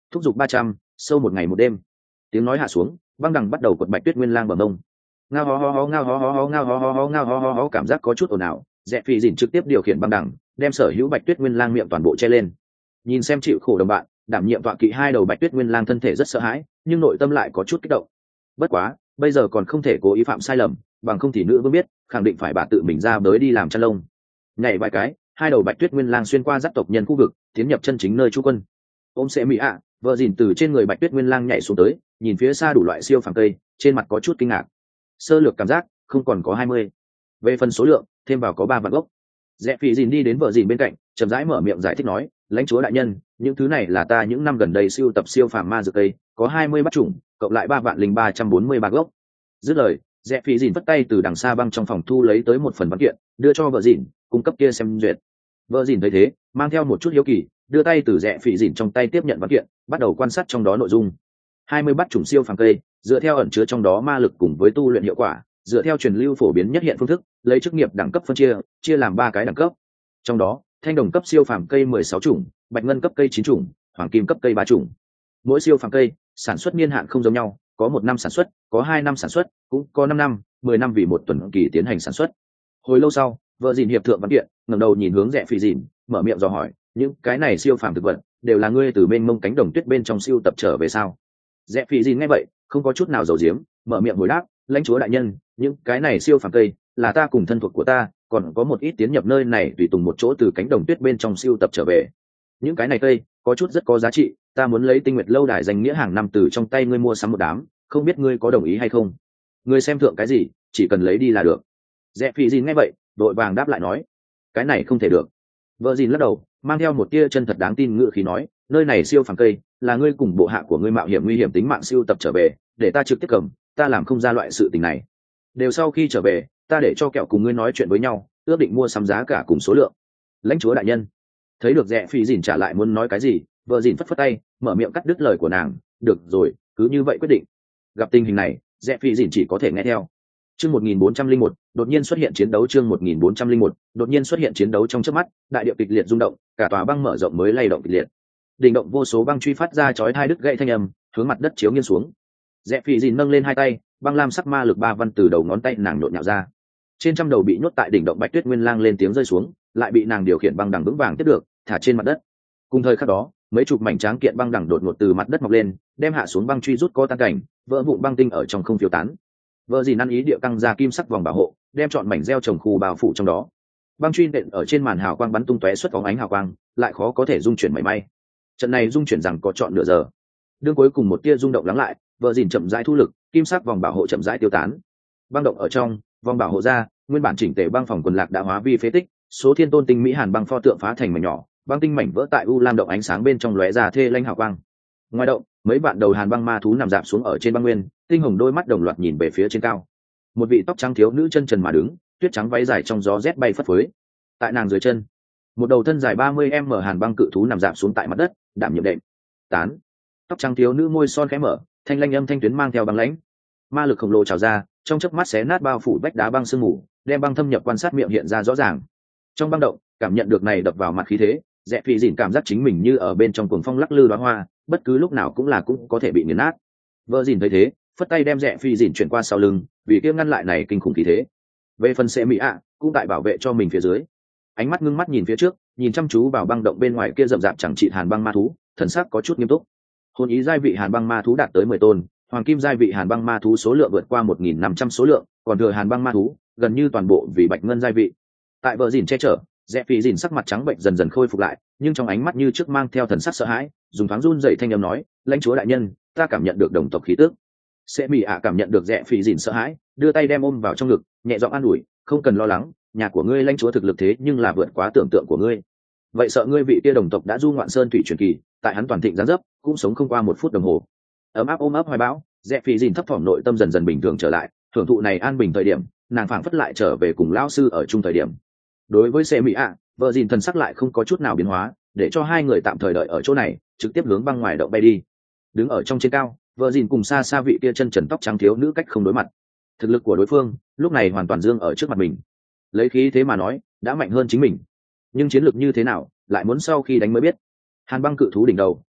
thúc giục ba trăm, sâu một ngày một đêm. Tiếng nói hạ xuống, băng đằng bắt đầu quật Bạch Tuyết Nguyên Lang bờ mông. Ngao ho ho ho ngao ho ho ho ngao ho ho ho ngao ho ho ho, cảm giác có chút ồn ào, Rẽ Phi Dìn trực tiếp điều khiển băng đằng, đem sở hữu Bạch Tuyết Nguyên Lang miệng toàn bộ che lên. Nhìn xem chịu khổ đồng bạn, đảm nhiệm tọa kỵ hai đầu Bạch Tuyết Nguyên Lang thân thể rất sợ hãi, nhưng nội tâm lại có chút kích động. Bất quá, bây giờ còn không thể cố ý phạm sai lầm, bằng không thì nữ vương biết, khẳng định phải bà tự mình ra bới đi làm chăn lông. Nhảy vài cái, hai đầu Bạch Tuyết Nguyên Lang xuyên qua dắt tộc nhân khu vực, tiến nhập chân chính nơi trú quân. Ôm sẽ mỹ ạ, vợ dìn từ trên người Bạch Tuyết Nguyên Lang nhảy xuống tới, nhìn phía xa đủ loại siêu phàm cây, trên mặt có chút kinh ngạc. Sơ lược cảm giác, không còn có hai mươi. Về phần số lượng, thêm vào có ba vạn gốc. Rẽ Phi Dìn đi đến vợ dìn bên cạnh, chậm rãi mở miệng giải thích nói, lãnh chúa đại nhân, những thứ này là ta những năm gần đây siêu tập siêu phàm ma dược cây, có hai mươi bát chủng, cộng lại ba vạn linh ba trăm bốn mươi ba gốc. Dứt lời, Rẽ Phi Dìn vất tay từ đằng xa băng trong phòng thu lấy tới một phần văn kiện, đưa cho vợ dìn, cung cấp kia xem duyệt. Vợ dìn thấy thế, mang theo một chút hiếu kỳ, đưa tay từ Rẽ Phi Dìn trong tay tiếp nhận văn kiện, bắt đầu quan sát trong đó nội dung. hai mươi bát chủng siêu phàm cây, dựa theo ẩn chứa trong đó ma lực cùng với tu luyện hiệu quả, dựa theo truyền lưu phổ biến nhất hiện phương thức, lấy chức nghiệp đẳng cấp phân chia, chia làm ba cái đẳng cấp. Trong đó, thanh đồng cấp siêu phàm cây mười sáu chủng, bạch ngân cấp cây chín chủng, hoàng kim cấp cây ba chủng. Mỗi siêu phàm cây sản xuất niên hạn không giống nhau, có một năm sản xuất, có hai năm sản xuất, cũng có năm năm, mười năm vì một tuần kỳ tiến hành sản xuất. Hồi lâu sau, vợ dìn hiệp thượng văn kiện, ngẩng đầu nhìn hướng Rẽ Phi Dìn, mở miệng dò hỏi, những cái này siêu phàm thực vật đều là ngươi từ bên mông cánh đồng tuyết bên trong siêu tập trở về sao? Rẽ Phi Dìn nghe vậy, không có chút nào giấu giếm, mở miệng hồi đáp, lãnh chúa đại nhân, những cái này siêu phàm cây là ta cùng thân thuộc của ta, còn có một ít tiến nhập nơi này tùy tùng một chỗ từ cánh đồng tuyết bên trong siêu tập trở về. Những cái này cây có chút rất có giá trị, ta muốn lấy Tinh Nguyệt lâu đài danh nghĩa hàng năm từ trong tay ngươi mua sắm một đám, không biết ngươi có đồng ý hay không? Ngươi xem thượng cái gì, chỉ cần lấy đi là được. Rẽ Phi Dìn nghe vậy, đội vàng đáp lại nói, cái này không thể được. Vợ Dìn lắc đầu, mang theo một tia chân thật đáng tin ngữ khí nói, nơi này siêu phàm cây là ngươi cùng bộ hạ của ngươi mạo hiểm nguy hiểm tính mạng siêu tập trở về, để ta trực tiếp cầm, ta làm không ra loại sự tình này. Đều sau khi trở về, ta để cho kẹo cùng ngươi nói chuyện với nhau, ước định mua sắm giá cả cùng số lượng. Lãnh chúa đại nhân. Thấy được Rẽ Phi Dìn trả lại muốn nói cái gì, vợ Dìn phất phất tay, mở miệng cắt đứt lời của nàng, được rồi, cứ như vậy quyết định. Gặp tình hình này, Rẽ Phi Dìn chỉ có thể nghe theo. Chương một nghìn bốn trăm lẻ một, đột nhiên xuất hiện chiến đấu. Chương một nghìn bốn trăm lẻ một, đột nhiên xuất hiện chiến đấu. Trong chớp mắt, đại địa kịch liệt rung động, cả tòa băng mở rộng mới lay động kịch liệt. Đỉnh động vô số băng truy phát ra chói tai đứt gãy thanh âm, hướng mặt đất chiếu nghiêng xuống. Rẽ Phi Dìn nâng lên hai tay, băng lam sắc ma lực ba văn từ đầu ngón tay nàng nhộn nhạo ra. Trên trăm đầu bị nhốt tại đỉnh động Bạch Tuyết Nguyên Lang lên tiếng rơi xuống, lại bị nàng điều khiển băng đằng vững vàng tiếp được, thả trên mặt đất. Cùng thời khắc đó, mấy chục mảnh tráng kiện băng đằng đột ngột từ mặt đất mọc lên, đem hạ xuống băng truy rút co tan cảnh, vỡ vụn băng tinh ở trong không phiêu tán. Vợ Dìn ăn ý địa căng ra kim sắc vòng bảo hộ, đem trọn mảnh gieo trồng khu bao phủ trong đó. Băng truy nện ở trên màn hào quang bắn tung tóe xuất phóng ánh hào quang, lại khó có thể dung chuyển mảy may. Trận này dung chuyển rằng có chọn nửa giờ. Đương cuối cùng một tia rung động lắng lại, vợ Dìn chậm rãi thu lực, kim sắc vòng bảo hộ chậm rãi tiêu tán. Băng động ở trong, vòng bảo hộ ra, nguyên bản chỉnh tề băng phòng quần lạc đã hóa vi phế tích, số thiên tôn tinh mỹ hàn băng pho tượng phá thành mảnh nhỏ, băng tinh mảnh vỡ tại u lam động ánh sáng bên trong lóe ra thê lanh hào quang. Ngoài động, mấy bạn đầu hàn băng ma thú nằm rạp xuống ở trên băng nguyên, tinh hồng đôi mắt đồng loạt nhìn về phía trên cao. Một vị tóc trắng thiếu nữ chân trần mà đứng, tuyết trắng váy dài trong gió rét bay phất phới. Tại nàng dưới chân, một đầu thân dài ba mươi m hàn băng cự thú nằm rạp xuống tại mặt đất, đảm nhiệm đệm. Tán. Tóc trắng thiếu nữ môi son khẽ mở, thanh lanh âm thanh tuyến mang theo băng lãnh. Ma lực khổng lồ trào ra, trong chớp mắt xé nát bao phủ vách đá băng sương mù, đem băng thâm nhập quan sát miệng hiện ra rõ ràng. Trong băng động, cảm nhận được này đập vào mặt khí thế, Rẽ Phi Dìn cảm giác chính mình như ở bên trong cuồng phong lắc lư đóa hoa, bất cứ lúc nào cũng là cũng có thể bị nghiền nát. Vợ Dìn thấy thế, phất tay đem Rẽ Phi Dìn chuyển qua sau lưng, vì kia ngăn lại này kinh khủng khí thế. Về phần Sẽ Mỹ ạ, cũng tại bảo vệ cho mình phía dưới. Ánh mắt ngưng mắt nhìn phía trước, nhìn chăm chú vào băng động bên ngoài kia rậm rạp chẳng trị hàn băng ma thú, thần sắc có chút nghiêm túc. Hồn ý giai vị hàn băng ma thú đạt tới mười tôn, hoàng kim giai vị hàn băng ma thú số lượng vượt qua một nghìn năm trăm số lượng, còn thừa hàn băng ma thú gần như toàn bộ vì bạch ngân giai vị. Tại vợ Dìn che chở, Rẽ Phi Dìn sắc mặt trắng bệnh dần dần khôi phục lại, nhưng trong ánh mắt như trước mang theo thần sắc sợ hãi, dùng thoáng run dậy thanh âm nói, lãnh chúa đại nhân, ta cảm nhận được đồng tộc khí tức. Sẽ Mỹ ạ cảm nhận được Rẽ Phi Dìn sợ hãi, đưa tay đem ôm vào trong ngực, nhẹ giọng an ủi, không cần lo lắng, nhà của ngươi lãnh chúa thực lực thế nhưng là vượt quá tưởng tượng của ngươi. Vậy sợ ngươi vị kia đồng tộc đã du ngoạn sơn thủy truyền kỳ, tại hắn toàn thịnh giáng dấp, cũng sống không qua một phút đồng hồ. Ấm áp ôm ấp hoài bão, Rẽ Phi Dìn thấp thỏm nội tâm dần dần bình thường trở lại, thưởng thụ này an bình thời điểm, nàng phảng phất lại trở về cùng lão sư ở chung thời điểm. Đối với Sẽ Mỹ ạ, vợ Dìn thần sắc lại không có chút nào biến hóa, để cho hai người tạm thời đợi ở chỗ này, trực tiếp hướng băng ngoài động bay đi. Đứng ở trong trên cao, vợ Dìn cùng xa xa vị kia chân trần tóc trắng thiếu nữ cách không đối mặt. Thực lực của đối phương lúc này hoàn toàn dương ở trước mặt mình, lấy khí thế mà nói đã mạnh hơn chính mình, nhưng chiến lược như thế nào lại muốn sau khi đánh mới biết. Hàn băng cự thú đỉnh đầu,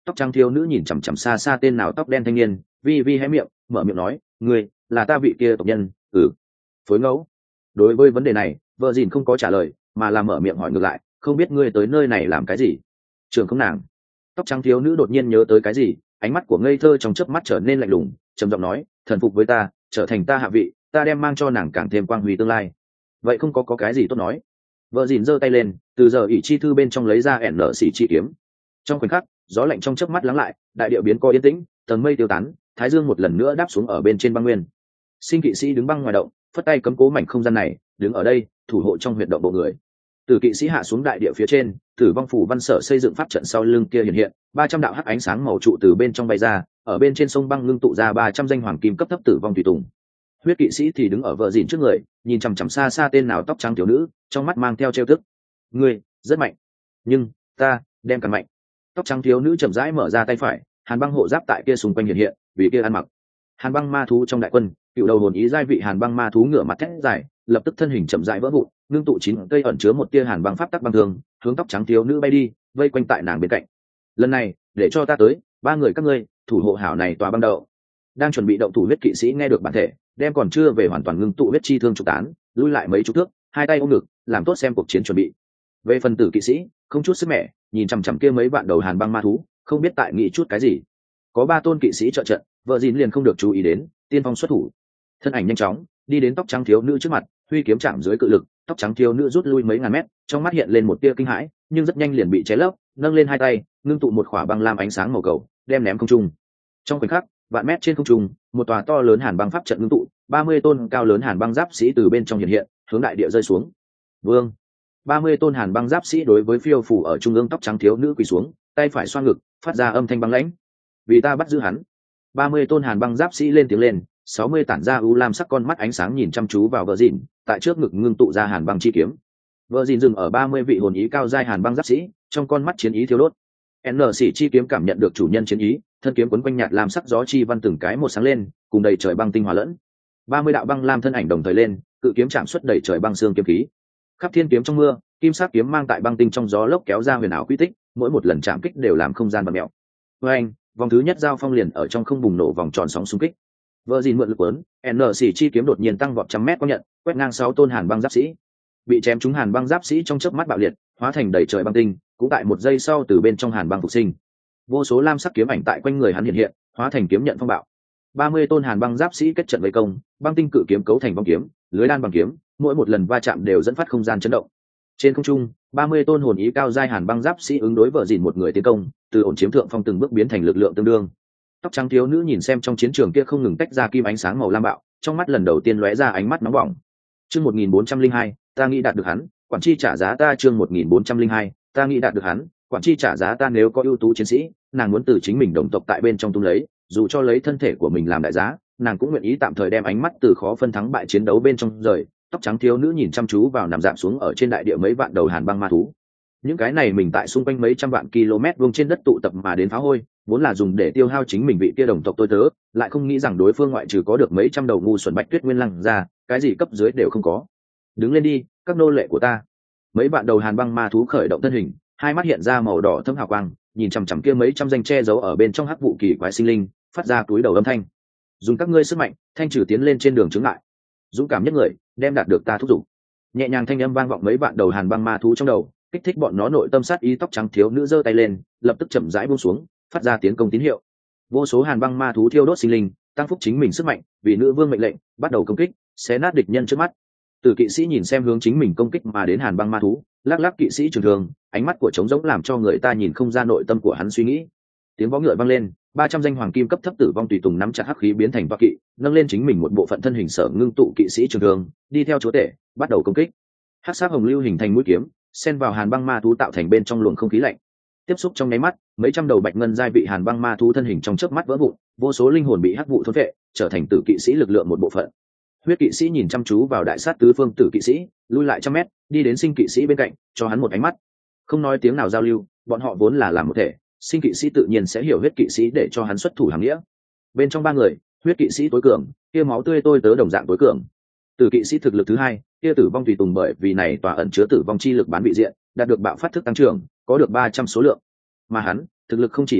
Tóc trắng thiếu nữ nhìn chằm chằm xa xa tên nào tóc đen thanh niên, vi vi hé miệng mở miệng nói, ngươi là ta vị kia tộc nhân. Ừ. Phối ngẫu. Đối với vấn đề này vợ dìn không có trả lời mà là mở miệng hỏi ngược lại, không biết ngươi tới nơi này làm cái gì? Trường không nàng. Tóc trắng thiếu nữ đột nhiên nhớ tới cái gì, ánh mắt của ngây thơ trong chớp mắt trở nên lạnh lùng, trầm giọng nói, thần phục với ta, trở thành ta hạ vị, ta đem mang cho nàng càng thêm quang huy tương lai. Vậy không có có cái gì tốt nói. Vợ dìn giơ tay lên, từ giờ ỷ chi thư bên trong lấy ra ẻn nở xỉ chi kiếm. Trong khoảnh khắc gió lạnh trong chớp mắt lắng lại, đại địa biến co yên tĩnh, tầng mây tiêu tán, thái dương một lần nữa đáp xuống ở bên trên băng nguyên. Sinh kỵ sĩ đứng băng ngoài động, phất tay cấm cố mảnh không gian này, đứng ở đây thủ hộ trong huyệt động bộ người. Từ kỵ sĩ hạ xuống đại địa phía trên, tử vong phủ văn sở xây dựng pháp trận sau lưng kia hiện hiện ba trăm đạo hắc ánh sáng màu trụ từ bên trong bay ra, ở bên trên sông băng ngưng tụ ra ba trăm danh hoàng kim cấp thấp tử vong tùy tùng. Huyết kỵ sĩ thì đứng ở vợ dìn trước người, nhìn chằm chằm xa xa tên nào tóc trắng thiếu nữ, trong mắt mang theo trêu tức. Ngươi rất mạnh, nhưng ta đem càng mạnh. Tóc trắng thiếu nữ chậm rãi mở ra tay phải, hàn băng hộ giáp tại kia xung quanh hiện hiện, vì kia ăn mặc hàn băng ma thú trong đại quân, cựu đầu hồn ý giai vị hàn băng ma thú ngửa mặt thét dài, lập tức thân hình chậm rãi vỡ vụn, ngưng tụ chín cây ẩn chứa một tia hàn băng pháp tắc băng thường, hướng tóc trắng thiếu nữ bay đi, vây quanh tại nàng bên cạnh. Lần này để cho ta tới, ba người các ngươi thủ hộ hảo này tòa băng đậu. Đang chuẩn bị động thủ huyết kỵ sĩ nghe được bản thể đem còn chưa về hoàn toàn ngưng tụ huyết chi thương trục tán, lui lại mấy chục thước, hai tay ôm ngực làm tốt xem cuộc chiến chuẩn bị. Về phần tử kỵ sĩ không chút sức mẻ, nhìn chằm chằm kia mấy vạn đầu hàn băng ma thú, không biết tại nghĩ chút cái gì. Có ba tôn kỵ sĩ trợ trận, vợ dìn liền không được chú ý đến, tiên phong xuất thủ, thân ảnh nhanh chóng đi đến tóc trắng thiếu nữ trước mặt, huy kiếm chạm dưới cự lực, tóc trắng thiếu nữ rút lui mấy ngàn mét, trong mắt hiện lên một tia kinh hãi, nhưng rất nhanh liền bị cháy lấp, nâng lên hai tay ngưng tụ một khỏa băng lam ánh sáng màu cầu, đem ném không trung. Trong khoảnh khắc vạn mét trên không trung, một tòa to lớn hàn băng pháp trận ngưng tụ, ba mươi tôn cao lớn hàn băng giáp sĩ từ bên trong hiện hiện, hướng đại địa rơi xuống. Vương, ba mươi tôn hàn băng giáp sĩ đối với phiêu phủ ở trung ương tóc trắng thiếu nữ quỳ xuống, tay phải xoa ngực, phát ra âm thanh băng lãnh. Vì ta bắt giữ hắn. ba mươi tôn hàn băng giáp sĩ lên tiếng lên, sáu mươi tản ra u lam sắc con mắt ánh sáng nhìn chăm chú vào vợ dìn, tại trước ngực ngưng tụ ra hàn băng chi kiếm. Vợ dìn dừng ở ba mươi vị hồn ý cao giai hàn băng giáp sĩ, trong con mắt chiến ý thiêu đốt. N xỉ chi kiếm cảm nhận được chủ nhân chiến ý, thân kiếm quấn quanh nhạt lam sắc gió chi văn từng cái một sáng lên, cùng đầy trời băng tinh hòa lẫn. ba mươi đạo băng lam thân ảnh đồng thời lên, cự kiếm chạm xuất đầy trời băng xương kiếm khí. Khắp thiên kiếm trong mưa, kim sắc kiếm mang tại băng tinh trong gió lốc kéo ra huyền ảo quy tích, mỗi một lần chạm kích đều làm không gian bật mèo. Với anh, vòng thứ nhất giao phong liền ở trong không bùng nổ vòng tròn sóng xung kích. Vợ dìn mượn lực quấn, N xỉ chi kiếm đột nhiên tăng vọt trăm mét có nhận, quét ngang sáu tôn hàn băng giáp sĩ. Bị chém trúng hàn băng giáp sĩ trong chớp mắt bạo liệt, hóa thành đầy trời băng tinh, cũng tại một giây sau từ bên trong hàn băng phục sinh. Vô số lam sắc kiếm ảnh tại quanh người hắn hiện hiện, hóa thành kiếm nhận phong bạo. ba mươi tôn hàn băng giáp sĩ kết trận vây công, băng tinh cự kiếm cấu thành vòng kiếm, lưới đan bằng kiếm, mỗi một lần va chạm đều dẫn phát không gian chấn động. Trên không trung, ba mươi tôn hồn ý cao giai hàn băng giáp sĩ ứng đối vợ dìn một người tiến công, từ ổn chiếm thượng phong từng bước biến thành lực lượng tương đương. Tóc trắng thiếu nữ nhìn xem trong chiến trường kia không ngừng tách ra kim ánh sáng màu lam bạo, trong mắt lần đầu tiên lóe ra ánh mắt nóng bỏng. Chương một nghìn bốn trăm linh hai, ta nghĩ đạt được hắn, quản chi trả giá ta. Chương một nghìn bốn trăm linh hai, ta nghĩ đạt được hắn, quản chi trả giá ta. Nếu có ưu tú chiến sĩ, nàng muốn từ chính mình đồng tộc tại bên trong tung lấy, dù cho lấy thân thể của mình làm đại giá, nàng cũng nguyện ý tạm thời đem ánh mắt từ khó phân thắng bại chiến đấu bên trong rời. Tóc trắng thiếu nữ nhìn chăm chú vào nằm dạp xuống ở trên đại địa mấy vạn đầu hàn băng ma thú. Những cái này mình tại xung quanh mấy trăm vạn km vuông trên đất tụ tập mà đến phá hôi, vốn là dùng để tiêu hao chính mình vị kia đồng tộc tôi tớ, lại không nghĩ rằng đối phương ngoại trừ có được mấy trăm đầu ngu xuẩn bạch tuyết nguyên lăng ra, cái gì cấp dưới đều không có. Đứng lên đi, các nô lệ của ta. Mấy vạn đầu hàn băng ma thú khởi động thân hình, hai mắt hiện ra màu đỏ thâm hào quang, nhìn chằm chằm kia mấy trăm danh che giấu ở bên trong hắc vụ kỳ quái sinh linh, phát ra túi đầu âm thanh. Dùng các ngươi sức mạnh, thanh trừ tiến lên trên đường chướng ngại. Dũng cảm nhất người, đem đạt được ta thúc giục. Nhẹ nhàng thanh âm vang vọng mấy vạn đầu hàn băng ma thú trong đầu, kích thích bọn nó nội tâm sát ý. Tóc trắng thiếu nữ giơ tay lên, lập tức chậm rãi buông xuống, phát ra tiến công tín hiệu. Vô số hàn băng ma thú thiêu đốt sinh linh, tăng phúc chính mình sức mạnh, vì nữ vương mệnh lệnh, bắt đầu công kích, xé nát địch nhân trước mắt. Tử kỵ sĩ nhìn xem hướng chính mình công kích mà đến hàn băng ma thú, lắc lắc kỵ sĩ trường thường, ánh mắt của trống rỗng làm cho người ta nhìn không ra nội tâm của hắn suy nghĩ. Tiếng vó ngựa vang lên, ba trăm danh hoàng kim cấp thấp tử vong tùy tùng nắm chặt hắc khí biến thành toa kỵ, nâng lên chính mình một bộ phận thân hình sở ngưng tụ kỵ sĩ trường thường, đi theo chúa tể, bắt đầu công kích. Hắc sắc hồng lưu hình thành mũi kiếm, xen vào hàn băng ma thú tạo thành bên trong luồng không khí lạnh. Tiếp xúc trong nháy mắt, mấy trăm đầu bạch ngân giai vị hàn băng ma thú thân hình trong chớp mắt vỡ vụn, vô số linh hồn bị hắc vụ thôn phệ, trở thành tử kỵ sĩ lực lượng một bộ phận. Huyết kỵ sĩ nhìn chăm chú vào đại sát tứ phương tử kỵ sĩ, lui lại trăm mét, đi đến sinh kỵ sĩ bên cạnh, cho hắn một ánh mắt. Không nói tiếng nào giao lưu, bọn họ vốn là làm một thể, sinh kỵ sĩ tự nhiên sẽ hiểu huyết kỵ sĩ để cho hắn xuất thủ hàng nghĩa. Bên trong ba người, huyết kỵ sĩ tối cường, kia máu tươi tôi tớ đồng dạng tối cường. Tử kỵ sĩ thực lực thứ hai, kia tử vong tùy tùng bởi vì này tòa ẩn chứa tử vong chi lực bán vị diện, đạt được bạo phát thức tăng trưởng, có được ba trăm số lượng. Mà hắn, thực lực không chỉ yếu nhất,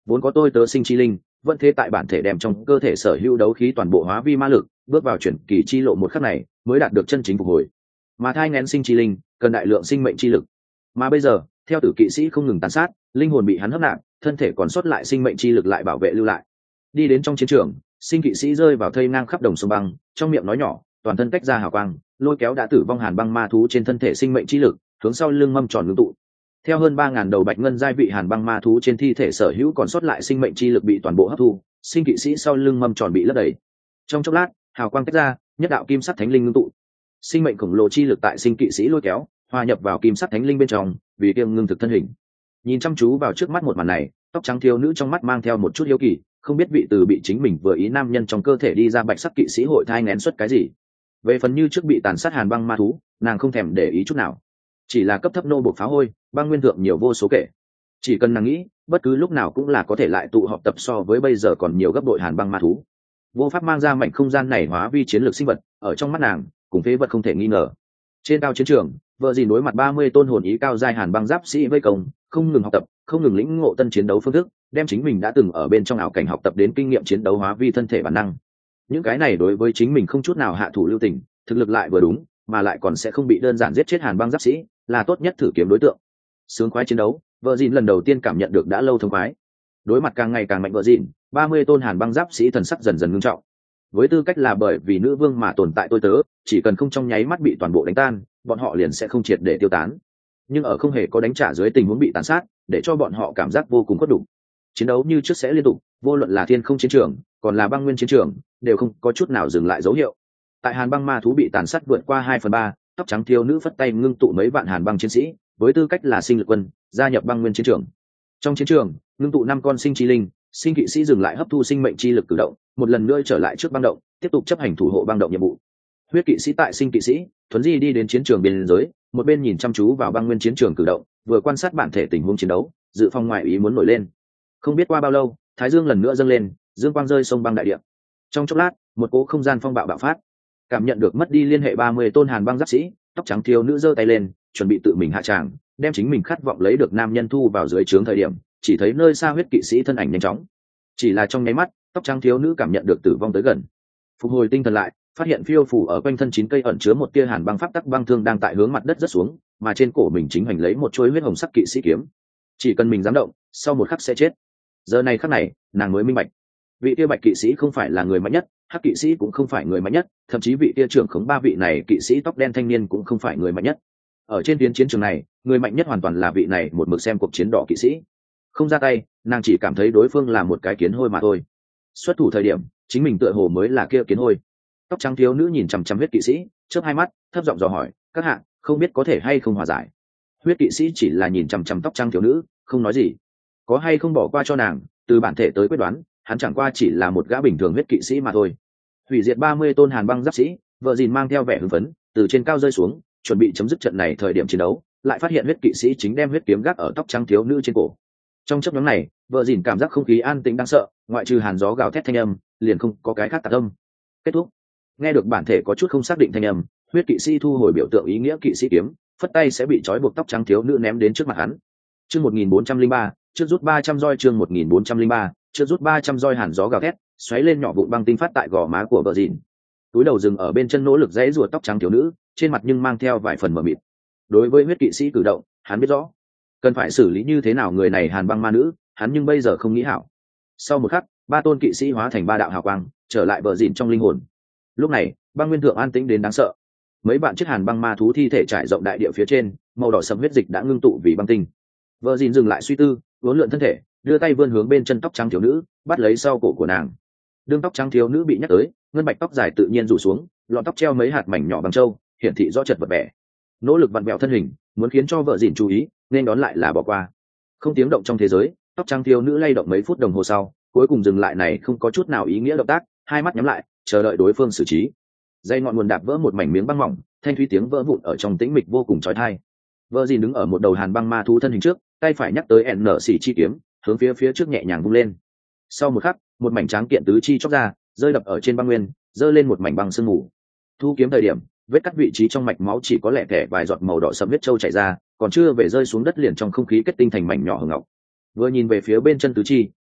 vốn có tôi tớ sinh chi linh vẫn thế tại bản thể đem trong cơ thể sở hữu đấu khí toàn bộ hóa vi ma lực, bước vào chuyển kỳ chi lộ một khắc này mới đạt được chân chính phục hồi. Mà thai nghén sinh chi linh cần đại lượng sinh mệnh chi lực, mà bây giờ theo tử kỵ sĩ không ngừng tàn sát, linh hồn bị hắn hấp nạp, thân thể còn sót lại sinh mệnh chi lực lại bảo vệ lưu lại. Đi đến trong chiến trường, sinh kỵ sĩ rơi vào thây ngang khắp đồng sông băng, trong miệng nói nhỏ, toàn thân cách ra hào quang, lôi kéo đã tử vong hàn băng ma thú trên thân thể sinh mệnh chi lực hướng sau lưng mâm tròn ngưng tụ. Theo hơn ba ngàn đầu bạch ngân giai vị hàn băng ma thú trên thi thể sở hữu còn sót lại sinh mệnh chi lực bị toàn bộ hấp thu, sinh kỵ sĩ sau lưng mâm tròn bị lấp đầy. Trong chốc lát, hào quang tách ra, nhất đạo kim sắc thánh linh ngưng tụ. Sinh mệnh khổng lồ chi lực tại sinh kỵ sĩ lôi kéo, hòa nhập vào kim sắc thánh linh bên trong, vì kiêng ngưng thực thân hình. Nhìn chăm chú vào trước mắt một màn này, tóc trắng thiếu nữ trong mắt mang theo một chút hiếu kỳ, không biết vị từ bị chính mình vừa ý nam nhân trong cơ thể đi ra bạch sắc kỵ sĩ hội thai nghén xuất cái gì. Về phần như trước bị tàn sát hàn băng ma thú, nàng không thèm để ý chút nào, chỉ là cấp thấp nô buộc phá hôi, băng nguyên thượng nhiều vô số kể. Chỉ cần nàng nghĩ, bất cứ lúc nào cũng là có thể lại tụ họp tập so với bây giờ còn nhiều gấp bội hàn băng ma thú. Vô pháp mang ra mảnh không gian này hóa vi chiến lược sinh vật, ở trong mắt nàng cùng phế vật không thể nghi ngờ. Trên cao chiến trường, vợ dì đối mặt ba mươi tôn hồn ý cao giai hàn băng giáp sĩ vây công, không ngừng học tập, không ngừng lĩnh ngộ tân chiến đấu phương thức, đem chính mình đã từng ở bên trong ảo cảnh học tập đến kinh nghiệm chiến đấu hóa vi thân thể bản năng. Những cái này đối với chính mình không chút nào hạ thủ lưu tình, thực lực lại vừa đúng, mà lại còn sẽ không bị đơn giản giết chết hàn băng giáp sĩ, là tốt nhất thử kiếm đối tượng. Sướng khoái chiến đấu, vợ dìn lần đầu tiên cảm nhận được đã lâu thông khoái. Đối mặt càng ngày càng mạnh vợ dìn, ba mươi tôn hàn băng giáp sĩ thần sắc dần dần ngưng trọng. Với tư cách là bởi vì nữ vương mà tồn tại tôi tớ, chỉ cần không trong nháy mắt bị toàn bộ đánh tan, bọn họ liền sẽ không triệt để tiêu tán. Nhưng ở không hề có đánh trả dưới tình huống bị tàn sát, để cho bọn họ cảm giác vô cùng khuất đủ. Chiến đấu như trước sẽ liên tục, vô luận là thiên không chiến trường, còn là băng nguyên chiến trường, đều không có chút nào dừng lại dấu hiệu. Tại hàn băng ma thú bị tàn sát vượt qua hai phần ba, tóc trắng thiếu nữ phất tay ngưng tụ mấy vạn hàn băng chiến sĩ, với tư cách là sinh lực quân, gia nhập băng nguyên chiến trường. Trong chiến trường, ngưng tụ năm con sinh chi linh, sinh kỵ sĩ dừng lại hấp thu sinh mệnh chi lực cử động, một lần nữa trở lại trước băng động, tiếp tục chấp hành thủ hộ băng động nhiệm vụ. Huyết kỵ sĩ tại sinh kỵ sĩ, thuấn di đi đến chiến trường biên giới, một bên nhìn chăm chú vào băng nguyên chiến trường cử động, vừa quan sát bản thể tình huống chiến đấu, dự phòng ngoại ý muốn nổi lên. Không biết qua bao lâu, thái dương lần nữa dâng lên, dương quang rơi sông băng đại địa. Trong chốc lát, một cỗ không gian phong bạo bạo phát. Cảm nhận được mất đi liên hệ ba mươi tôn hàn băng giáp sĩ, tóc trắng thiếu nữ giơ tay lên, chuẩn bị tự mình hạ tràng, đem chính mình khát vọng lấy được nam nhân thu vào dưới trướng thời điểm, chỉ thấy nơi xa huyết kỵ sĩ thân ảnh nhanh chóng. Chỉ là trong nháy mắt, tóc trắng thiếu nữ cảm nhận được tử vong tới gần. Phục hồi tinh thần lại, phát hiện phiêu phủ ở quanh thân chín cây ẩn chứa một tia hàn băng pháp tắc băng thương đang tại hướng mặt đất rất xuống, mà trên cổ mình chính hành lấy một chuôi huyết hồng sắc kỵ sĩ kiếm. Chỉ cần mình dám động, sau một khắc sẽ chết. Giờ này khắc này, nàng mới minh bạch, vị tia bạch kỵ sĩ không phải là người mạnh nhất, hắc kỵ sĩ cũng không phải người mạnh nhất, thậm chí vị tia trưởng khống ba vị này kỵ sĩ tóc đen thanh niên cũng không phải người mạnh nhất. Ở trên tiến chiến trường này, người mạnh nhất hoàn toàn là vị này một mực xem cuộc chiến đỏ kỵ sĩ. Không ra tay, nàng chỉ cảm thấy đối phương là một cái kiến hôi mà thôi. Xuất thủ thời điểm, chính mình tựa hồ mới là kia kiến hôi. Tóc trắng thiếu nữ nhìn chằm chằm huyết kỵ sĩ, chớp hai mắt, thấp giọng dò hỏi, các hạ, không biết có thể hay không hòa giải. Huyết kỵ sĩ chỉ là nhìn chằm chằm tóc trắng thiếu nữ, không nói gì. Có hay không bỏ qua cho nàng, từ bản thể tới quyết đoán, hắn chẳng qua chỉ là một gã bình thường huyết kỵ sĩ mà thôi. Hủy diệt ba mươi tôn hàn băng giáp sĩ, vợ dìn mang theo vẻ hưng phấn, từ trên cao rơi xuống, chuẩn bị chấm dứt trận này thời điểm chiến đấu, lại phát hiện huyết kỵ sĩ chính đem huyết kiếm gác ở tóc trắng thiếu nữ trên cổ. Trong chốc ngắn này, vợ dìn cảm giác không khí an tĩnh đáng sợ, ngoại trừ hàn gió gào thét thanh âm, liền không có cái khác tạp âm. Kết thúc. Nghe được bản thể có chút không xác định thanh âm, huyết kỵ sĩ thu hồi biểu tượng ý nghĩa kỵ sĩ kiếm, phất tay sẽ bị trói buộc tóc trắng thiếu nữ ném đến trước mặt hắn. Chương một nghìn bốn trăm lẻ ba, trước rút ba trăm roi chương một nghìn bốn trăm lẻ ba, trước rút ba trăm roi hàn gió gào thét, xoáy lên nhỏ vụn băng tinh phát tại gò má của vợ dìn. Túi đầu dừng ở bên chân nỗ lực dãy rùa tóc trắng thiếu nữ, trên mặt nhưng mang theo vài phần mờ mịt. Đối với huyết kỵ sĩ cử động, hắn biết rõ, cần phải xử lý như thế nào người này hàn băng ma nữ, hắn nhưng bây giờ không nghĩ hảo. Sau một khắc, ba tôn kỵ sĩ hóa thành ba đạo hào quang, trở lại vợ dìn trong linh hồn. Lúc này, băng nguyên thượng an tĩnh đến đáng sợ. Mấy bạn chiếc hàn băng ma thú thi thể trải rộng đại địa phía trên, màu đỏ sẫm huyết dịch đã ngưng tụ vì băng tinh. Vợ dìn dừng lại suy tư, uốn lượn thân thể, đưa tay vươn hướng bên chân tóc trắng thiếu nữ, bắt lấy sau cổ của nàng. Đương tóc trắng thiếu nữ bị nhắc tới, ngân bạch tóc dài tự nhiên rủ xuống, lọn tóc treo mấy hạt mảnh nhỏ bằng trâu, hiển thị rõ chật vật vẻ. Nỗ lực vặn vẹo thân hình, muốn khiến cho vợ dìn chú ý, nên đón lại là bỏ qua. Không tiếng động trong thế giới, tóc trắng thiếu nữ lay động mấy phút đồng hồ sau, cuối cùng dừng lại này không có chút nào ý nghĩa động tác, hai mắt nhắm lại, chờ đợi đối phương xử trí. Dây ngọn nguồn đạp vỡ một mảnh miếng băng mỏng, thanh thúy tiếng vỡ vụn ở trong tĩnh mịch vô cùng chói tai. Vợ dìn đứng ở một đầu hàn băng ma thú thân hình trước, tay phải nhắc tới ẻn nở xỉ chi kiếm, hướng phía phía trước nhẹ nhàng vung lên. Sau một khắc, một mảnh tráng kiện tứ chi chóc ra, rơi đập ở trên băng nguyên, rơi lên một mảnh băng sương mù. Thu kiếm thời điểm, vết cắt vị trí trong mạch máu chỉ có lẻ tẻ vài giọt màu đỏ sẫm huyết châu chảy ra, còn chưa về rơi xuống đất liền trong không khí kết tinh thành mảnh nhỏ hồng ngọc. Vừa nhìn về phía bên chân tứ chi,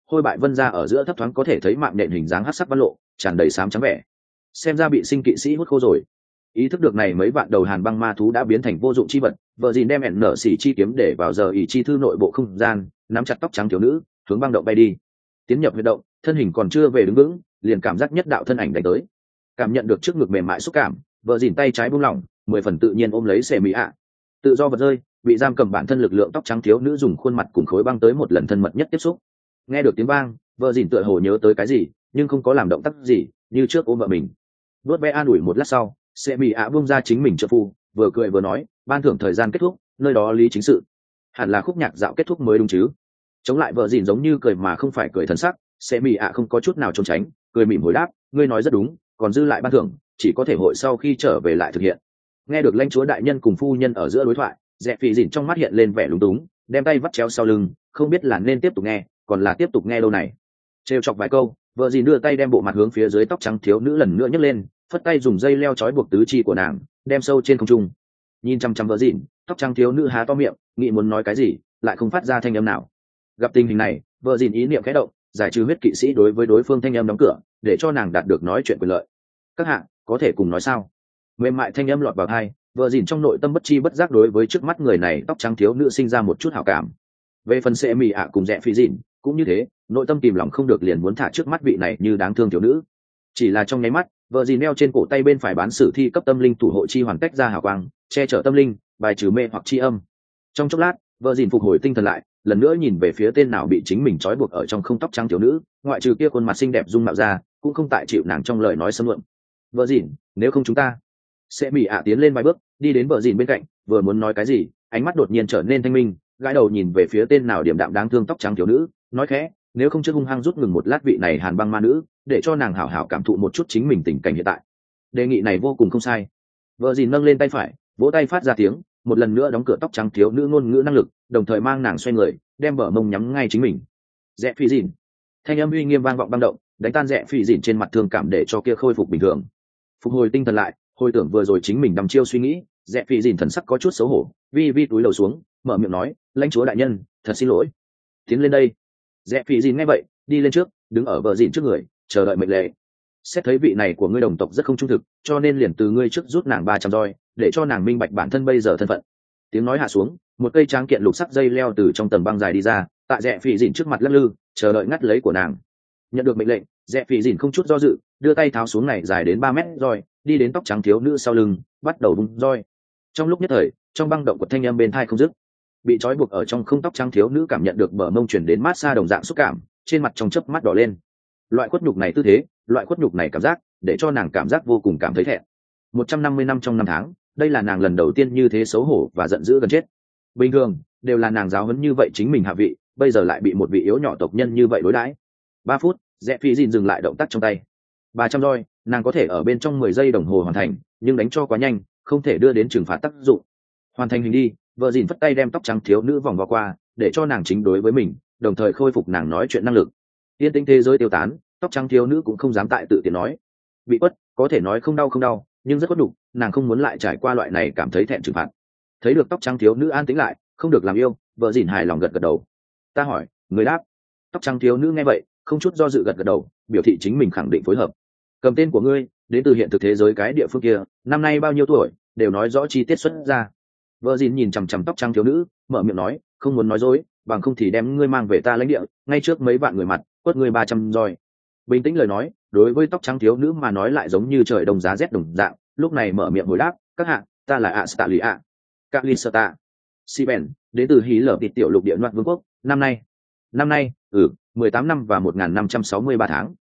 hôi bại vân ra ở giữa thấp thoáng có thể thấy mạng nện hình dáng hắc sắc văn lộ tràn đầy xám trắng vẻ, xem ra bị sinh kỵ sĩ hút khô rồi. Ý thức được này mấy vạn đầu hàn băng ma thú đã biến thành vô dụng chi vật, vợ dìn đem ẻn nở xỉ chi kiếm để vào giờ ỷ chi thư nội bộ không gian, nắm chặt tóc trắng thiếu nữ hướng băng động bay đi. Tiến nhập huyệt động, thân hình còn chưa về đứng vững, liền cảm giác nhất đạo thân ảnh đánh tới. Cảm nhận được trước ngực mềm mại xúc cảm, vợ dìn tay trái buông lỏng, mười phần tự nhiên ôm lấy xệ mỹ ạ. Tự do vật rơi, bị giam cầm bản thân lực lượng tóc trắng thiếu nữ dùng khuôn mặt cùng khối băng tới một lần thân mật nhất tiếp xúc. Nghe được tiếng vang, vợ dìn tựa hồ nhớ tới cái gì, nhưng không có làm động tác gì, như trước ôm vợ mình. Vớt bé an ủi một lát sau, xệ mỹ ạ buông ra chính mình trợ phu, vừa cười vừa nói, ban thưởng thời gian kết thúc, nơi đó lý chính sự, hẳn là khúc nhạc dạo kết thúc mới đúng chứ. Chống lại vợ dìn giống như cười mà không phải cười thần sắc, xệ mỹ ạ không có chút nào trốn tránh, cười mỉm hồi đáp, ngươi nói rất đúng, còn dư lại ban thưởng chỉ có thể hội sau khi trở về lại thực hiện. Nghe được lãnh chúa đại nhân cùng phu nhân ở giữa đối thoại, dẹ phì dìn trong mắt hiện lên vẻ lúng túng, đem tay vắt chéo sau lưng, không biết là nên tiếp tục nghe còn là tiếp tục nghe đâu này. Trêu chọc vài câu, vợ dìn đưa tay đem bộ mặt hướng phía dưới tóc trắng thiếu nữ lần nữa nhấc lên, phất tay dùng dây leo trói buộc tứ chi của nàng, đem sâu trên không trung. Nhìn chăm chăm vợ dìn, tóc trắng thiếu nữ há to miệng, nghĩ muốn nói cái gì, lại không phát ra thanh âm nào. Gặp tình hình này, vợ dìn ý niệm khẽ động, giải trừ huyết kỵ sĩ đối với đối phương thanh âm đóng cửa, để cho nàng đạt được nói chuyện quyền lợi. Các hạ có thể cùng nói sao? Mềm mại thanh âm lọt vào tai, vợ dìn trong nội tâm bất chi bất giác đối với trước mắt người này tóc trắng thiếu nữ sinh ra một chút hảo cảm. Về phần sẽ mì ạ cùng rẽ phi dìn cũng như thế, nội tâm kìm lòng không được liền muốn thả trước mắt vị này như đáng thương thiếu nữ. Chỉ là trong nháy mắt, vợ dìn đeo trên cổ tay bên phải bán sử thi cấp tâm linh thủ hộ chi hoàn cách ra hào quang, che chở tâm linh, bài trừ mê hoặc chi âm. Trong chốc lát, vợ dìn phục hồi tinh thần lại, lần nữa nhìn về phía tên nào bị chính mình trói buộc ở trong không tóc trắng thiếu nữ, ngoại trừ kia khuôn mặt xinh đẹp dung mạo ra, cũng không tại chịu nàng trong lời nói xâm luận. Vợ dìn, nếu không chúng ta sẽ mỉ ạ tiến lên vài bước, đi đến vợ dìn bên cạnh, vừa muốn nói cái gì, ánh mắt đột nhiên trở nên thanh minh, gãi đầu nhìn về phía tên nào điểm đạm đáng thương tóc trắng thiếu nữ, nói khẽ, nếu không trước hung hăng rút ngừng một lát vị này hàn băng ma nữ, để cho nàng hảo hảo cảm thụ một chút chính mình tình cảnh hiện tại. Đề nghị này vô cùng không sai. Vợ dìn nâng lên tay phải, vỗ tay phát ra tiếng, một lần nữa đóng cửa tóc trắng thiếu nữ ngôn ngữ năng lực, đồng thời mang nàng xoay người, đem bờ mông nhắm ngay chính mình. Rẽ phi dìn, thanh âm uy nghiêm vang vọng băng động, đánh tan rẽ phi dìn trên mặt thương cảm để cho kia khôi phục bình thường. Phục hồi tinh thần lại, hồi tưởng vừa rồi chính mình đăm chiêu suy nghĩ, rẽ phi dìn thần sắc có chút xấu hổ, vi vi túi lầu xuống, mở miệng nói, lãnh chúa đại nhân, thật xin lỗi. Tiến lên đây. Rẽ phi dìn nghe vậy, đi lên trước, đứng ở bờ dìn trước người, chờ đợi mệnh lệnh. Xét thấy vị này của ngươi đồng tộc rất không trung thực, cho nên liền từ ngươi trước rút nàng ba trăm roi, để cho nàng minh bạch bản thân bây giờ thân phận. Tiếng nói hạ xuống, một cây tráng kiện lục sắc dây leo từ trong tầng băng dài đi ra, tại rẽ phi dìn trước mặt lắc lư, chờ đợi ngắt lấy của nàng. Nhận được mệnh lệnh, rẽ phi dìn không chút do dự, đưa tay tháo xuống này dài đến ba mét roi, đi đến tóc trắng thiếu nữ sau lưng, bắt đầu vung roi. Trong lúc nhất thời, trong băng động của thanh âm bên thai không dứt. Bị trói buộc ở trong không tóc trắng thiếu nữ cảm nhận được bờ mông chuyển đến mát xa đồng dạng xúc cảm, trên mặt trong chớp mắt đỏ lên. Loại khuất nhục này tư thế, loại khuất nhục này cảm giác, để cho nàng cảm giác vô cùng cảm thấy thẹn. một trăm năm mươi năm trong năm tháng, đây là nàng lần đầu tiên như thế xấu hổ và giận dữ gần chết. Bình thường đều là nàng giáo huấn như vậy chính mình hạ vị, bây giờ lại bị một vị yếu nhỏ tộc nhân như vậy đối đãi. Ba phút, rẽ phi dìn dừng lại động tác trong tay. Ba trăm roi, nàng có thể ở bên trong mười giây đồng hồ hoàn thành, nhưng đánh cho quá nhanh, không thể đưa đến trừng phạt tác dụng. Hoàn thành hình đi, vợ dìn phất tay đem tóc trắng thiếu nữ vòng vào qua, để cho nàng chính đối với mình, đồng thời khôi phục nàng nói chuyện năng lực. Yên tĩnh thế giới tiêu tán, tóc trắng thiếu nữ cũng không dám tại tự tiện nói. Bị quất, có thể nói không đau không đau, nhưng rất quất đục, nàng không muốn lại trải qua loại này cảm thấy thẹn trừng phạt. Thấy được tóc trắng thiếu nữ an tĩnh lại, không được làm yêu, vợ dìn hài lòng gật gật đầu. Ta hỏi, người đáp. Tóc trắng thiếu nữ nghe vậy, không chút do dự gật gật đầu, biểu thị chính mình khẳng định phối hợp. Cầm tên của ngươi, đến từ hiện thực thế giới cái địa phương kia, năm nay bao nhiêu tuổi, đều nói rõ chi tiết xuất ra. Vợ dìn nhìn chằm chằm tóc trắng thiếu nữ, mở miệng nói, không muốn nói dối, bằng không thì đem ngươi mang về ta lãnh địa, ngay trước mấy vạn người mặt, quất ngươi ba trăm roi. Bình tĩnh lời nói, đối với tóc trắng thiếu nữ mà nói lại giống như trời đông giá rét đồng dạng, lúc này mở miệng hồi đáp, các hạ, ta là Astalia, Calisata, Siben, đến từ Hí Lở Tịt tiểu lục địa Loạn Vương quốc, năm nay, năm nay, ừ, mười tám năm và một nghìn năm trăm sáu mươi ba tháng.